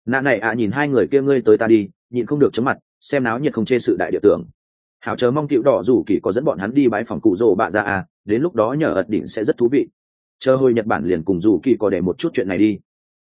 nạ này nhìn hai người kia ngươi tới ta đi, nhịn không được chấm mặt, xem náo nhiệt không chê sự đại địa tưởng. Hảo chờ mong tiểu đỏ rủ kỳ có dẫn bọn hắn đi bãi phòng cụ rồ bạ ra đến lúc đó nhờ ật đỉnh sẽ rất thú vị. Chờ hồi Nhật Bản liền cùng rủ kỳ có để một chút chuyện này đi.